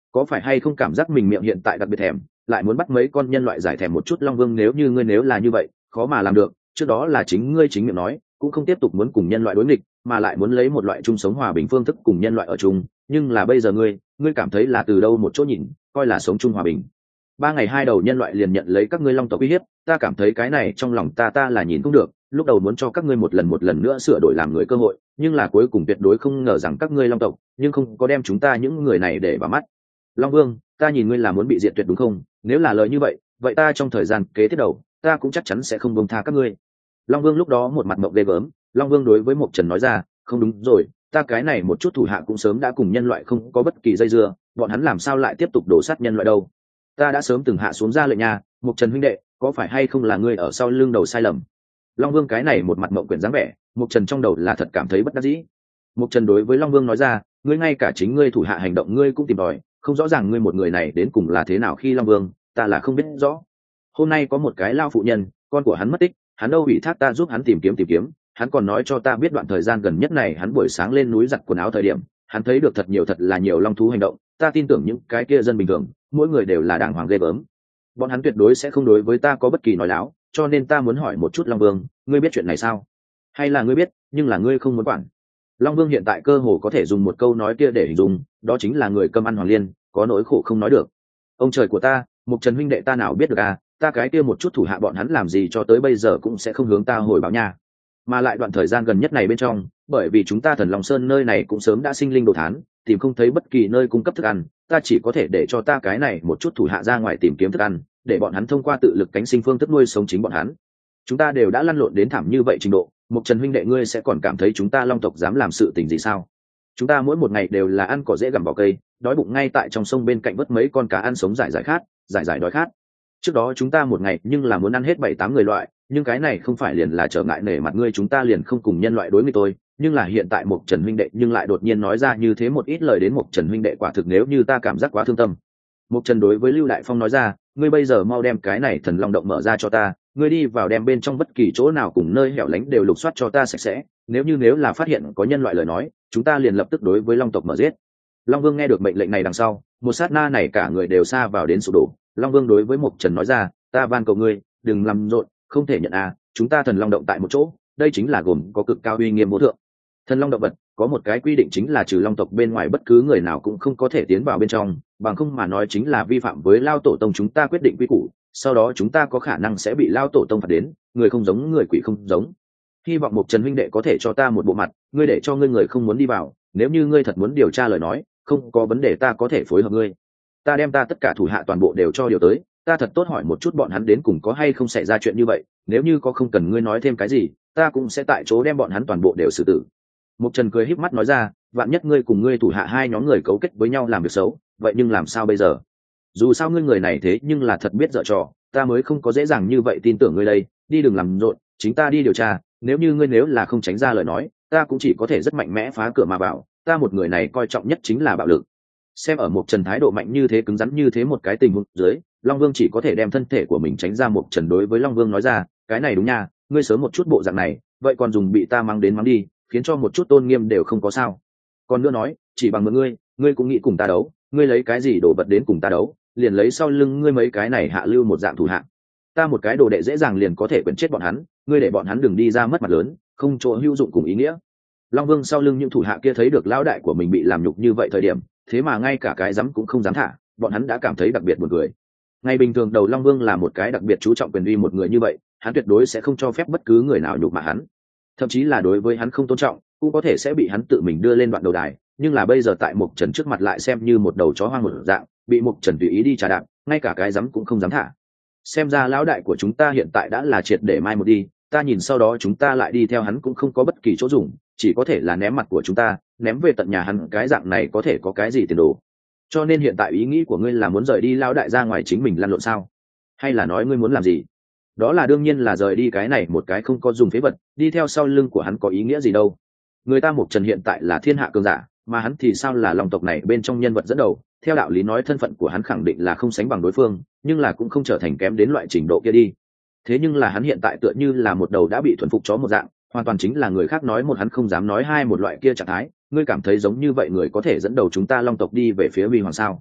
có phải hay không cảm giác mình miệng hiện tại đặc biệt thèm, lại muốn bắt mấy con nhân loại giải thèm một chút? Long Vương, nếu như ngươi nếu là như vậy, khó mà làm được. Trước đó là chính ngươi chính miệng nói, cũng không tiếp tục muốn cùng nhân loại đối nghịch, mà lại muốn lấy một loại chung sống hòa bình phương thức cùng nhân loại ở chung. Nhưng là bây giờ ngươi cảm thấy là từ đâu một chỗ nhìn, coi là sống chung hòa bình? 3 ngày 2 đầu nhân loại liền nhận lấy các ngươi long tộc uy hiếp, ta cảm thấy cái này trong lòng ta là nhìn không được. Lúc đầu muốn cho các ngươi một lần nữa sửa đổi làm người cơ hội, nhưng là cuối cùng tuyệt đối không ngờ rằng các ngươi long tộc nhưng không có đem chúng ta những người này để vào mắt. Long Vương, ta nhìn ngươi là muốn bị diệt tuyệt đúng không? Nếu là lời như vậy, vậy ta trong thời gian kế tiếp đầu, ta cũng chắc chắn sẽ không buông tha các ngươi. Long Vương lúc đó một mặt mộng ghê gớm. Long Vương đối với Mộc Trần nói ra, không đúng rồi, ta cái này một chút thủ hạ cũng sớm đã cùng nhân loại không có bất kỳ dây dưa, bọn hắn làm sao lại tiếp tục đổ sát nhân loại đâu? Ta đã sớm từng hạ xuống ra lệnh nha. Mộc Trần huynh đệ, có phải hay không là ngươi ở sau lưng đầu sai lầm? Long Vương cái này một mặt mộng quyển dáng vẻ, Mộc Trần trong đầu là thật cảm thấy bất đắc dĩ. Mộc Trần đối với Long Vương nói ra, ngươi ngay cả chính ngươi thủ hạ hành động ngươi cũng tìm tòi, không rõ ràng ngươi một người này đến cùng là thế nào. Khi Long Vương, ta là không biết rõ. Hôm nay có một cái lao phụ nhân, con của hắn mất tích, hắn đâu ủy thác ta giúp hắn tìm kiếm, hắn còn nói cho ta biết đoạn thời gian gần nhất này hắn buổi sáng lên núi giặt quần áo thời điểm, hắn thấy được thật là nhiều long thú hành động. Ta tin tưởng những cái kia dân bình thường, mỗi người đều là đàng hoàng ghê gớm, bọn hắn tuyệt đối sẽ không đối với ta có bất kỳ nói láo, cho nên ta muốn hỏi một chút Long Vương, ngươi biết chuyện này sao? Hay là ngươi biết nhưng là ngươi không muốn quản? Long Vương hiện tại cơ hồ có thể dùng một câu nói kia để hình dung, đó chính là người cơm ăn hoàng liên, có nỗi khổ không nói được. Ông trời của ta, Mộc Trần huynh đệ ta nào biết được à, ta cái kia một chút thủ hạ bọn hắn làm gì cho tới bây giờ cũng sẽ không hướng ta hồi báo nha. Mà lại đoạn thời gian gần nhất này bên trong, bởi vì chúng ta Thần Long Sơn nơi này cũng sớm đã sinh linh đồ thán, tìm không thấy bất kỳ nơi cung cấp thức ăn, ta chỉ có thể để cho ta cái này một chút thủ hạ ra ngoài tìm kiếm thức ăn, để bọn hắn thông qua tự lực cánh sinh phương thức nuôi sống chính bọn hắn. Chúng ta đều đã lăn lộn đến thảm như vậy trình độ, Mộc Trần huynh đệ ngươi sẽ còn cảm thấy chúng ta long tộc dám làm sự tình gì sao? Chúng ta mỗi một ngày đều là ăn cỏ dễ gặm vỏ cây, đói bụng ngay tại trong sông bên cạnh vớt mấy con cá ăn sống giải khát, giải đói khát. Trước đó chúng ta một ngày nhưng là muốn ăn hết 7-8 người loại, nhưng cái này không phải liền là trở ngại nể mặt ngươi, chúng ta liền không cùng nhân loại đối nghịch tôi. Nhưng là hiện tại Mộc Trần huynh đệ nhưng lại đột nhiên nói ra như thế một ít lời đến Mộc Trần huynh đệ quả thực nếu như ta cảm giác quá thương tâm. Mộc Trần đối với Lưu Đại Phong nói ra, ngươi bây giờ mau đem cái này Thần Long động mở ra cho ta, ngươi đi vào đem bên trong bất kỳ chỗ nào cùng nơi hẻo lánh đều lục soát cho ta sạch sẽ, nếu là phát hiện có nhân loại lời nói, chúng ta liền lập tức đối với Long tộc mở giết. Long Vương nghe được mệnh lệnh này đằng sau, một sát na này cả người đều sa vào đến sụp đổ. Long Vương đối với Mộc Trần nói ra, ta van cầu ngươi, đừng làm rộn, không thể nhận à, chúng ta Thần Long động tại một chỗ, đây chính là gồm có cực cao uy nghiêm vô thượng. Thần Long động vật có một cái quy định chính là trừ long tộc bên ngoài bất cứ người nào cũng không có thể tiến vào bên trong, bằng không mà nói chính là vi phạm với lao tổ tông chúng ta quyết định quy củ, sau đó chúng ta có khả năng sẽ bị lao tổ tông phạt đến, người không giống người, quỷ không giống. Hy vọng Mộc Trần huynh đệ có thể cho ta một bộ mặt, ngươi để cho ngươi người không muốn đi vào, nếu như ngươi thật muốn điều tra lời nói, không có vấn đề, ta có thể phối hợp ngươi. Ta đem ta tất cả thủ hạ toàn bộ đều cho điều tới, ta thật tốt hỏi một chút bọn hắn đến cùng có hay không xảy ra chuyện như vậy, nếu như có không cần ngươi nói thêm cái gì, ta cũng sẽ tại chỗ đem bọn hắn toàn bộ đều xử tử. Mộc Trần cười híp mắt nói ra, vạn nhất ngươi cùng ngươi thủ hạ hai nhóm người cấu kết với nhau làm việc xấu, vậy nhưng làm sao bây giờ? Dù sao ngươi người này thế nhưng là thật biết dở trò, ta mới không có dễ dàng như vậy tin tưởng ngươi đây, đi đừng làm rộn, chính ta đi điều tra, nếu như ngươi nếu là không tránh ra lời nói, ta cũng chỉ có thể rất mạnh mẽ phá cửa mà vào, ta một người này coi trọng nhất chính là bạo lực. Xem ở Mộc Trần thái độ mạnh như thế, cứng rắn như thế một cái tình huống dưới, Long Vương chỉ có thể đem thân thể của mình tránh ra. Mộc Trần đối với Long Vương nói ra, cái này đúng nha, ngươi sớm một chút bộ dạng này, vậy còn dùng bị ta mang đến mắng đi, khiến cho một chút tôn nghiêm đều không có sao. Còn nữa nói, chỉ bằng ngươi cũng nghĩ cùng ta đấu, ngươi lấy cái gì đổ vật đến cùng ta đấu, liền lấy sau lưng ngươi mấy cái này hạ lưu một dạng thủ hạ. Ta một cái đồ đệ dễ dàng liền có thể quyển chết bọn hắn, ngươi để bọn hắn đừng đi ra mất mặt lớn, không chỗ hữu dụng cùng ý nghĩa. Long Vương sau lưng những thủ hạ kia thấy được lão đại của mình bị làm nhục như vậy thời điểm, thế mà ngay cả cái dám cũng không dám thả, bọn hắn đã cảm thấy đặc biệt buồn cười. Ngày bình thường đầu Long Vương là một cái đặc biệt chú trọng quyền uy một người như vậy, hắn tuyệt đối sẽ không cho phép bất cứ người nào nhục mạ hắn, thậm chí là đối với hắn không tôn trọng, cũng có thể sẽ bị hắn tự mình đưa lên đoạn đầu đài. Nhưng là bây giờ tại Mộc Trần trước mặt lại xem như một đầu chó hoang một dạng, bị Mộc Trần tùy ý đi trà đạp, ngay cả cái dám cũng không dám thả. Xem ra lão đại của chúng ta hiện tại đã là triệt để mai một đi, ta nhìn sau đó chúng ta lại đi theo hắn cũng không có bất kỳ chỗ dùng, chỉ có thể là ném mặt của chúng ta, ném về tận nhà hắn, cái dạng này có thể có cái gì tiền đồ. Cho nên hiện tại ý nghĩ của ngươi là muốn rời đi lão đại ra ngoài chính mình lăn lộn sao? Hay là nói ngươi muốn làm gì? Đó là đương nhiên là rời đi cái này một cái không có dùng phế vật, đi theo sau lưng của hắn có ý nghĩa gì đâu. Người ta Mộc Trần hiện tại là thiên hạ cường giả, mà hắn thì sao là long tộc này bên trong nhân vật dẫn đầu, theo đạo lý nói thân phận của hắn khẳng định là không sánh bằng đối phương, nhưng là cũng không trở thành kém đến loại trình độ kia đi. Thế nhưng là hắn hiện tại tựa như là một đầu đã bị thuần phục chó một dạng, hoàn toàn chính là người khác nói một hắn không dám nói hai một loại kia trạng thái. Ngươi cảm thấy giống như vậy người có thể dẫn đầu chúng ta long tộc đi về phía huy hoàng sao?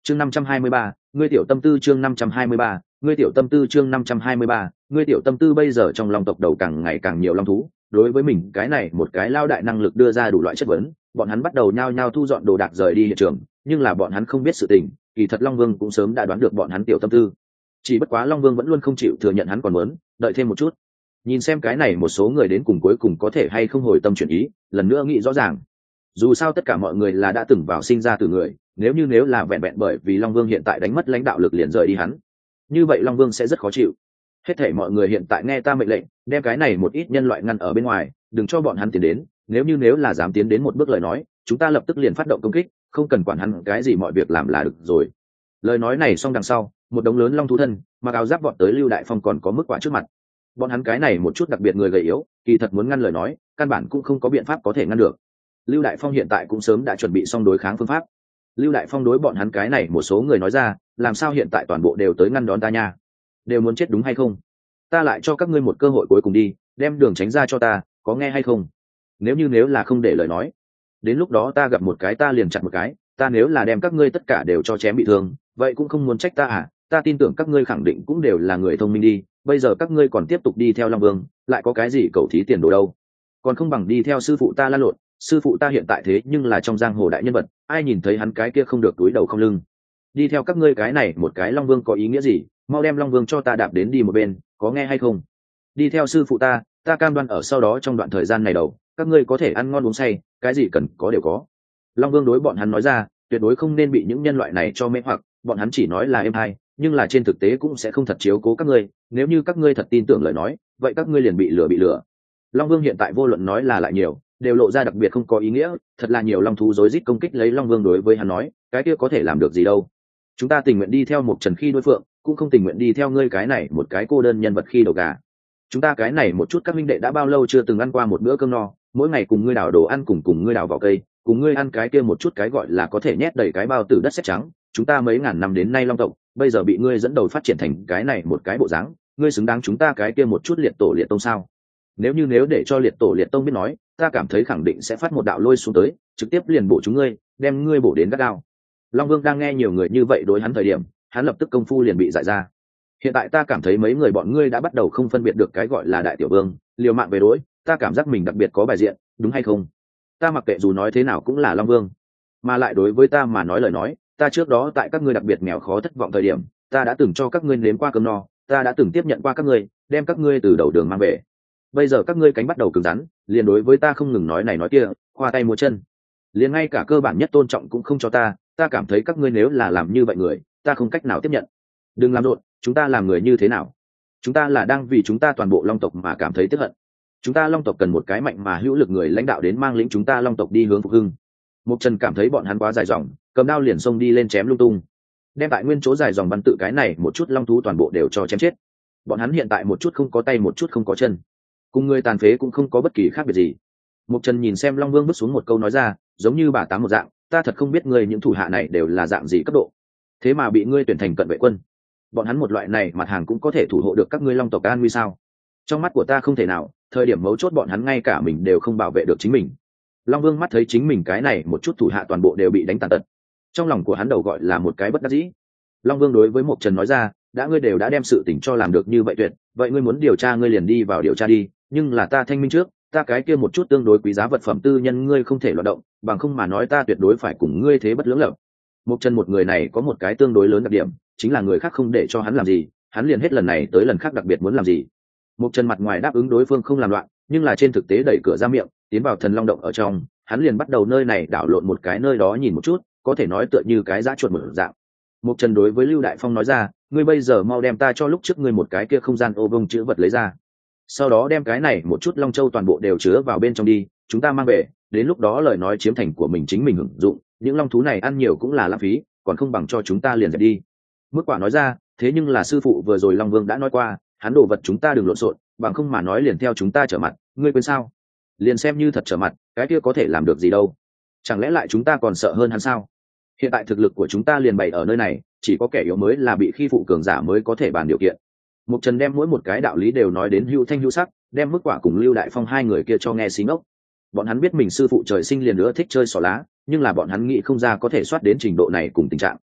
chương 523, ngươi tiểu tâm tư chương 523, ngươi tiểu tâm tư chương 523, ngươi tiểu tâm tư. Bây giờ trong long tộc đầu càng ngày càng nhiều long thú, đối với mình cái này một cái lao đại năng lực đưa ra đủ loại chất vấn, bọn hắn bắt đầu nhao nhao thu dọn đồ đạc rời đi hiện trường. Nhưng là bọn hắn không biết sự tình, kỳ thật Long Vương cũng sớm đã đoán được bọn hắn tiểu tâm tư, chỉ bất quá Long Vương vẫn luôn không chịu thừa nhận hắn còn muốn đợi thêm một chút, nhìn xem cái này một số người đến cùng cuối cùng có thể hay không hồi tâm chuyển ý, lần nữa nghĩ rõ ràng. Dù sao tất cả mọi người là đã từng vào sinh ra từ người, nếu là vẹn vẹn bởi vì Long Vương hiện tại đánh mất lãnh đạo lực liền rời đi hắn, như vậy Long Vương sẽ rất khó chịu. Hết thảy mọi người hiện tại nghe ta mệnh lệnh, đem cái này một ít nhân loại ngăn ở bên ngoài, đừng cho bọn hắn tiến đến, nếu là dám tiến đến một bước lời nói, chúng ta lập tức liền phát động công kích, không cần quản hắn cái gì, mọi việc làm là được rồi. Lời nói này xong đằng sau, một đống lớn long thú thân mặc áo giáp vọt tới Lưu Đại Phong còn có mức quả trước mặt. Bọn hắn cái này một chút đặc biệt người gầy yếu, kỳ thật muốn ngăn lời nói, căn bản cũng không có biện pháp có thể ngăn được. Lưu Đại Phong hiện tại cũng sớm đã chuẩn bị xong đối kháng phương pháp. Lưu Đại Phong đối bọn hắn cái này một số người nói ra, làm sao hiện tại toàn bộ đều tới ngăn đón ta nha, đều muốn chết đúng hay không? Ta lại cho các ngươi một cơ hội cuối cùng đi, đem đường tránh ra cho ta, có nghe hay không? Nếu là không để lời nói, đến lúc đó ta gặp một cái ta liền chặt một cái, ta nếu là đem các ngươi tất cả đều cho chém bị thương, vậy cũng không muốn trách ta à? Ta tin tưởng các ngươi khẳng định cũng đều là người thông minh đi, bây giờ các ngươi còn tiếp tục đi theo Long Vương, lại có cái gì cầu thí tiền đồ đâu, còn không bằng đi theo sư phụ ta lan lộn. Sư phụ ta hiện tại thế nhưng là trong giang hồ đại nhân vật, ai nhìn thấy hắn cái kia không được túi đầu không lưng. Đi theo các ngươi cái này một cái Long Vương có ý nghĩa gì? Mau đem Long Vương cho ta đạp đến đi một bên, có nghe hay không? Đi theo sư phụ ta, ta cam đoan ở sau đó trong đoạn thời gian này đầu, các ngươi có thể ăn ngon uống say, cái gì cần có đều có. Long Vương đối bọn hắn nói ra, tuyệt đối không nên bị những nhân loại này cho mê hoặc, bọn hắn chỉ nói là êm hay, nhưng là trên thực tế cũng sẽ không thật chiếu cố các ngươi, nếu như các ngươi thật tin tưởng lời nói, vậy các ngươi liền bị lừa. Long Vương hiện tại vô luận nói là lại nhiều, đều lộ ra đặc biệt không có ý nghĩa, thật là nhiều long thú rối rít công kích lấy Long Vương. Đối với hắn nói, cái kia có thể làm được gì đâu, chúng ta tình nguyện đi theo một Trần khi đối phượng, cũng không tình nguyện đi theo ngươi cái này một cái cô đơn nhân vật khi đầu gà. Chúng ta cái này một chút các minh đệ đã bao lâu chưa từng ăn qua một bữa cơm no, mỗi ngày cùng ngươi đào đồ ăn, cùng ngươi đào vỏ cây, cùng ngươi ăn cái kia một chút cái gọi là có thể nhét đầy cái bao tử đất sét trắng. Chúng ta mấy ngàn năm đến nay long tộc, bây giờ bị ngươi dẫn đầu phát triển thành cái này một cái bộ dáng, ngươi xứng đáng chúng ta cái kia một chút liệt tổ liệt tông sao? Nếu để cho liệt tổ liệt tông biết nói, ta cảm thấy khẳng định sẽ phát một đạo lôi xuống tới, trực tiếp liền bổ chúng ngươi, đem ngươi bổ đến gắt gao. Long Vương đang nghe nhiều người như vậy đối hắn thời điểm, hắn lập tức công phu liền bị dại ra. Hiện tại ta cảm thấy mấy người bọn ngươi đã bắt đầu không phân biệt được cái gọi là đại tiểu vương, liều mạng về đối, ta cảm giác mình đặc biệt có bài diện, đúng hay không? Ta mặc kệ dù nói thế nào cũng là Long Vương, mà lại đối với ta mà nói lời nói, ta trước đó tại các ngươi đặc biệt nghèo khó thất vọng thời điểm, ta đã từng cho các ngươi nếm qua cơm no, ta đã từng tiếp nhận qua các ngươi, đem các ngươi từ đầu đường mang về. Bây giờ các ngươi cánh bắt đầu cứng rắn, liền đối với ta không ngừng nói này nói kia, khoa tay múa chân, liền ngay cả cơ bản nhất tôn trọng cũng không cho ta cảm thấy các ngươi nếu là làm như vậy người, ta không cách nào tiếp nhận. Đừng làm rộn, chúng ta làm người như thế nào? Chúng ta là đang vì chúng ta toàn bộ long tộc mà cảm thấy tiếc hận. Chúng ta long tộc cần một cái mạnh mà hữu lực người lãnh đạo đến mang lĩnh chúng ta long tộc đi hướng phục hưng. Mục Trần cảm thấy bọn hắn quá dài dòng, cầm đao liền xông đi lên chém lung tung, đem tại nguyên chỗ dài dòng bắn tự cái này một chút long thú toàn bộ đều cho chém chết. Bọn hắn hiện tại một chút không có tay một chút không có chân, cùng người tàn phế cũng không có bất kỳ khác biệt gì. Mục Trần nhìn xem Long Vương bước xuống một câu nói ra, giống như bà tám một dạng, ta thật không biết ngươi những thủ hạ này đều là dạng gì cấp độ, thế mà bị ngươi tuyển thành cận vệ quân. Bọn hắn một loại này mặt hàng cũng có thể thủ hộ được các ngươi long tộc an nguy sao? Trong mắt của ta không thể nào, thời điểm mấu chốt bọn hắn ngay cả mình đều không bảo vệ được chính mình. Long Vương mắt thấy chính mình cái này một chút thủ hạ toàn bộ đều bị đánh tàn tật, trong lòng của hắn đầu gọi là một cái bất đắc dĩ. Long Vương đối với Mục Trần nói ra, đã ngươi đều đã đem sự tình cho làm được như vậy tuyệt, vậy ngươi muốn điều tra ngươi liền đi vào điều tra đi, nhưng là ta thanh minh trước, ta cái kia một chút tương đối quý giá vật phẩm tư nhân ngươi không thể loạn động, bằng không mà nói ta tuyệt đối phải cùng ngươi thế bất lưỡng lập. Mục Trần một người này có một cái tương đối lớn đặc điểm, chính là người khác không để cho hắn làm gì, hắn liền hết lần này tới lần khác đặc biệt muốn làm gì. Mục Trần mặt ngoài đáp ứng đối phương không làm loạn, nhưng là trên thực tế đẩy cửa ra miệng, tiến vào thần long động ở trong, hắn liền bắt đầu nơi này đảo lộn một cái nơi đó nhìn một chút, có thể nói tựa như cái dã chuột một dạng. Mục Trần đối với Lưu Đại Phong nói ra, ngươi bây giờ mau đem ta cho lúc trước ngươi một cái kia không gian ô vông chữ vật lấy ra, sau đó đem cái này một chút long châu toàn bộ đều chứa vào bên trong đi, chúng ta mang về, đến lúc đó lời nói chiếm thành của mình chính mình hưởng dụng, những long thú này ăn nhiều cũng là lãng phí, còn không bằng cho chúng ta liền dẹp đi. Mức quả nói ra, thế nhưng là sư phụ vừa rồi Long Vương đã nói qua, hắn đồ vật chúng ta đừng lộn xộn, bằng không mà nói liền theo chúng ta trở mặt, ngươi quên sao? Liền xem như thật trở mặt, cái kia có thể làm được gì đâu? Chẳng lẽ lại chúng ta còn sợ hơn hắn sao? Hiện tại thực lực của chúng ta liền bày ở nơi này, chỉ có kẻ yếu mới là bị khi phụ cường giả mới có thể bàn điều kiện. Mục Trần đem mỗi một cái đạo lý đều nói đến hữu thanh hữu sắc, đem Mức Quả cùng Lưu Đại Phong hai người kia cho nghe xí ngốc. Bọn hắn biết mình sư phụ trời sinh liền nữa thích chơi xỏ lá, nhưng là bọn hắn nghĩ không ra có thể soát đến trình độ này cùng tình trạng.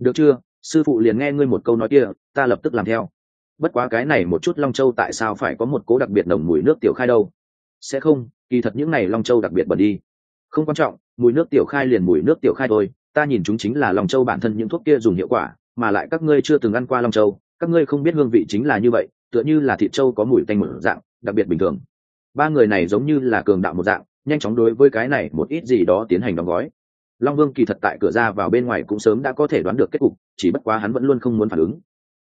Được chưa, sư phụ liền nghe ngươi một câu nói kia, ta lập tức làm theo. Bất quá cái này một chút long châu tại sao phải có một cố đặc biệt nồng mùi nước tiểu khai đâu? Sẽ không, kỳ thật những này long châu đặc biệt bẩn đi. Không quan trọng, mùi nước tiểu khai liền mùi nước tiểu khai thôi, ta nhìn chúng chính là long châu bản thân những thuốc kia dùng hiệu quả, mà lại các ngươi chưa từng ăn qua long châu, các ngươi không biết hương vị chính là như vậy, tựa như là thịt trâu có mùi tanh một dạng, đặc biệt bình thường. Ba người này giống như là cường đạo một dạng, nhanh chóng đối với cái này một ít gì đó tiến hành đóng gói. Long Vương kỳ thật tại cửa ra vào bên ngoài cũng sớm đã có thể đoán được kết cục, chỉ bất quá hắn vẫn luôn không muốn phản ứng.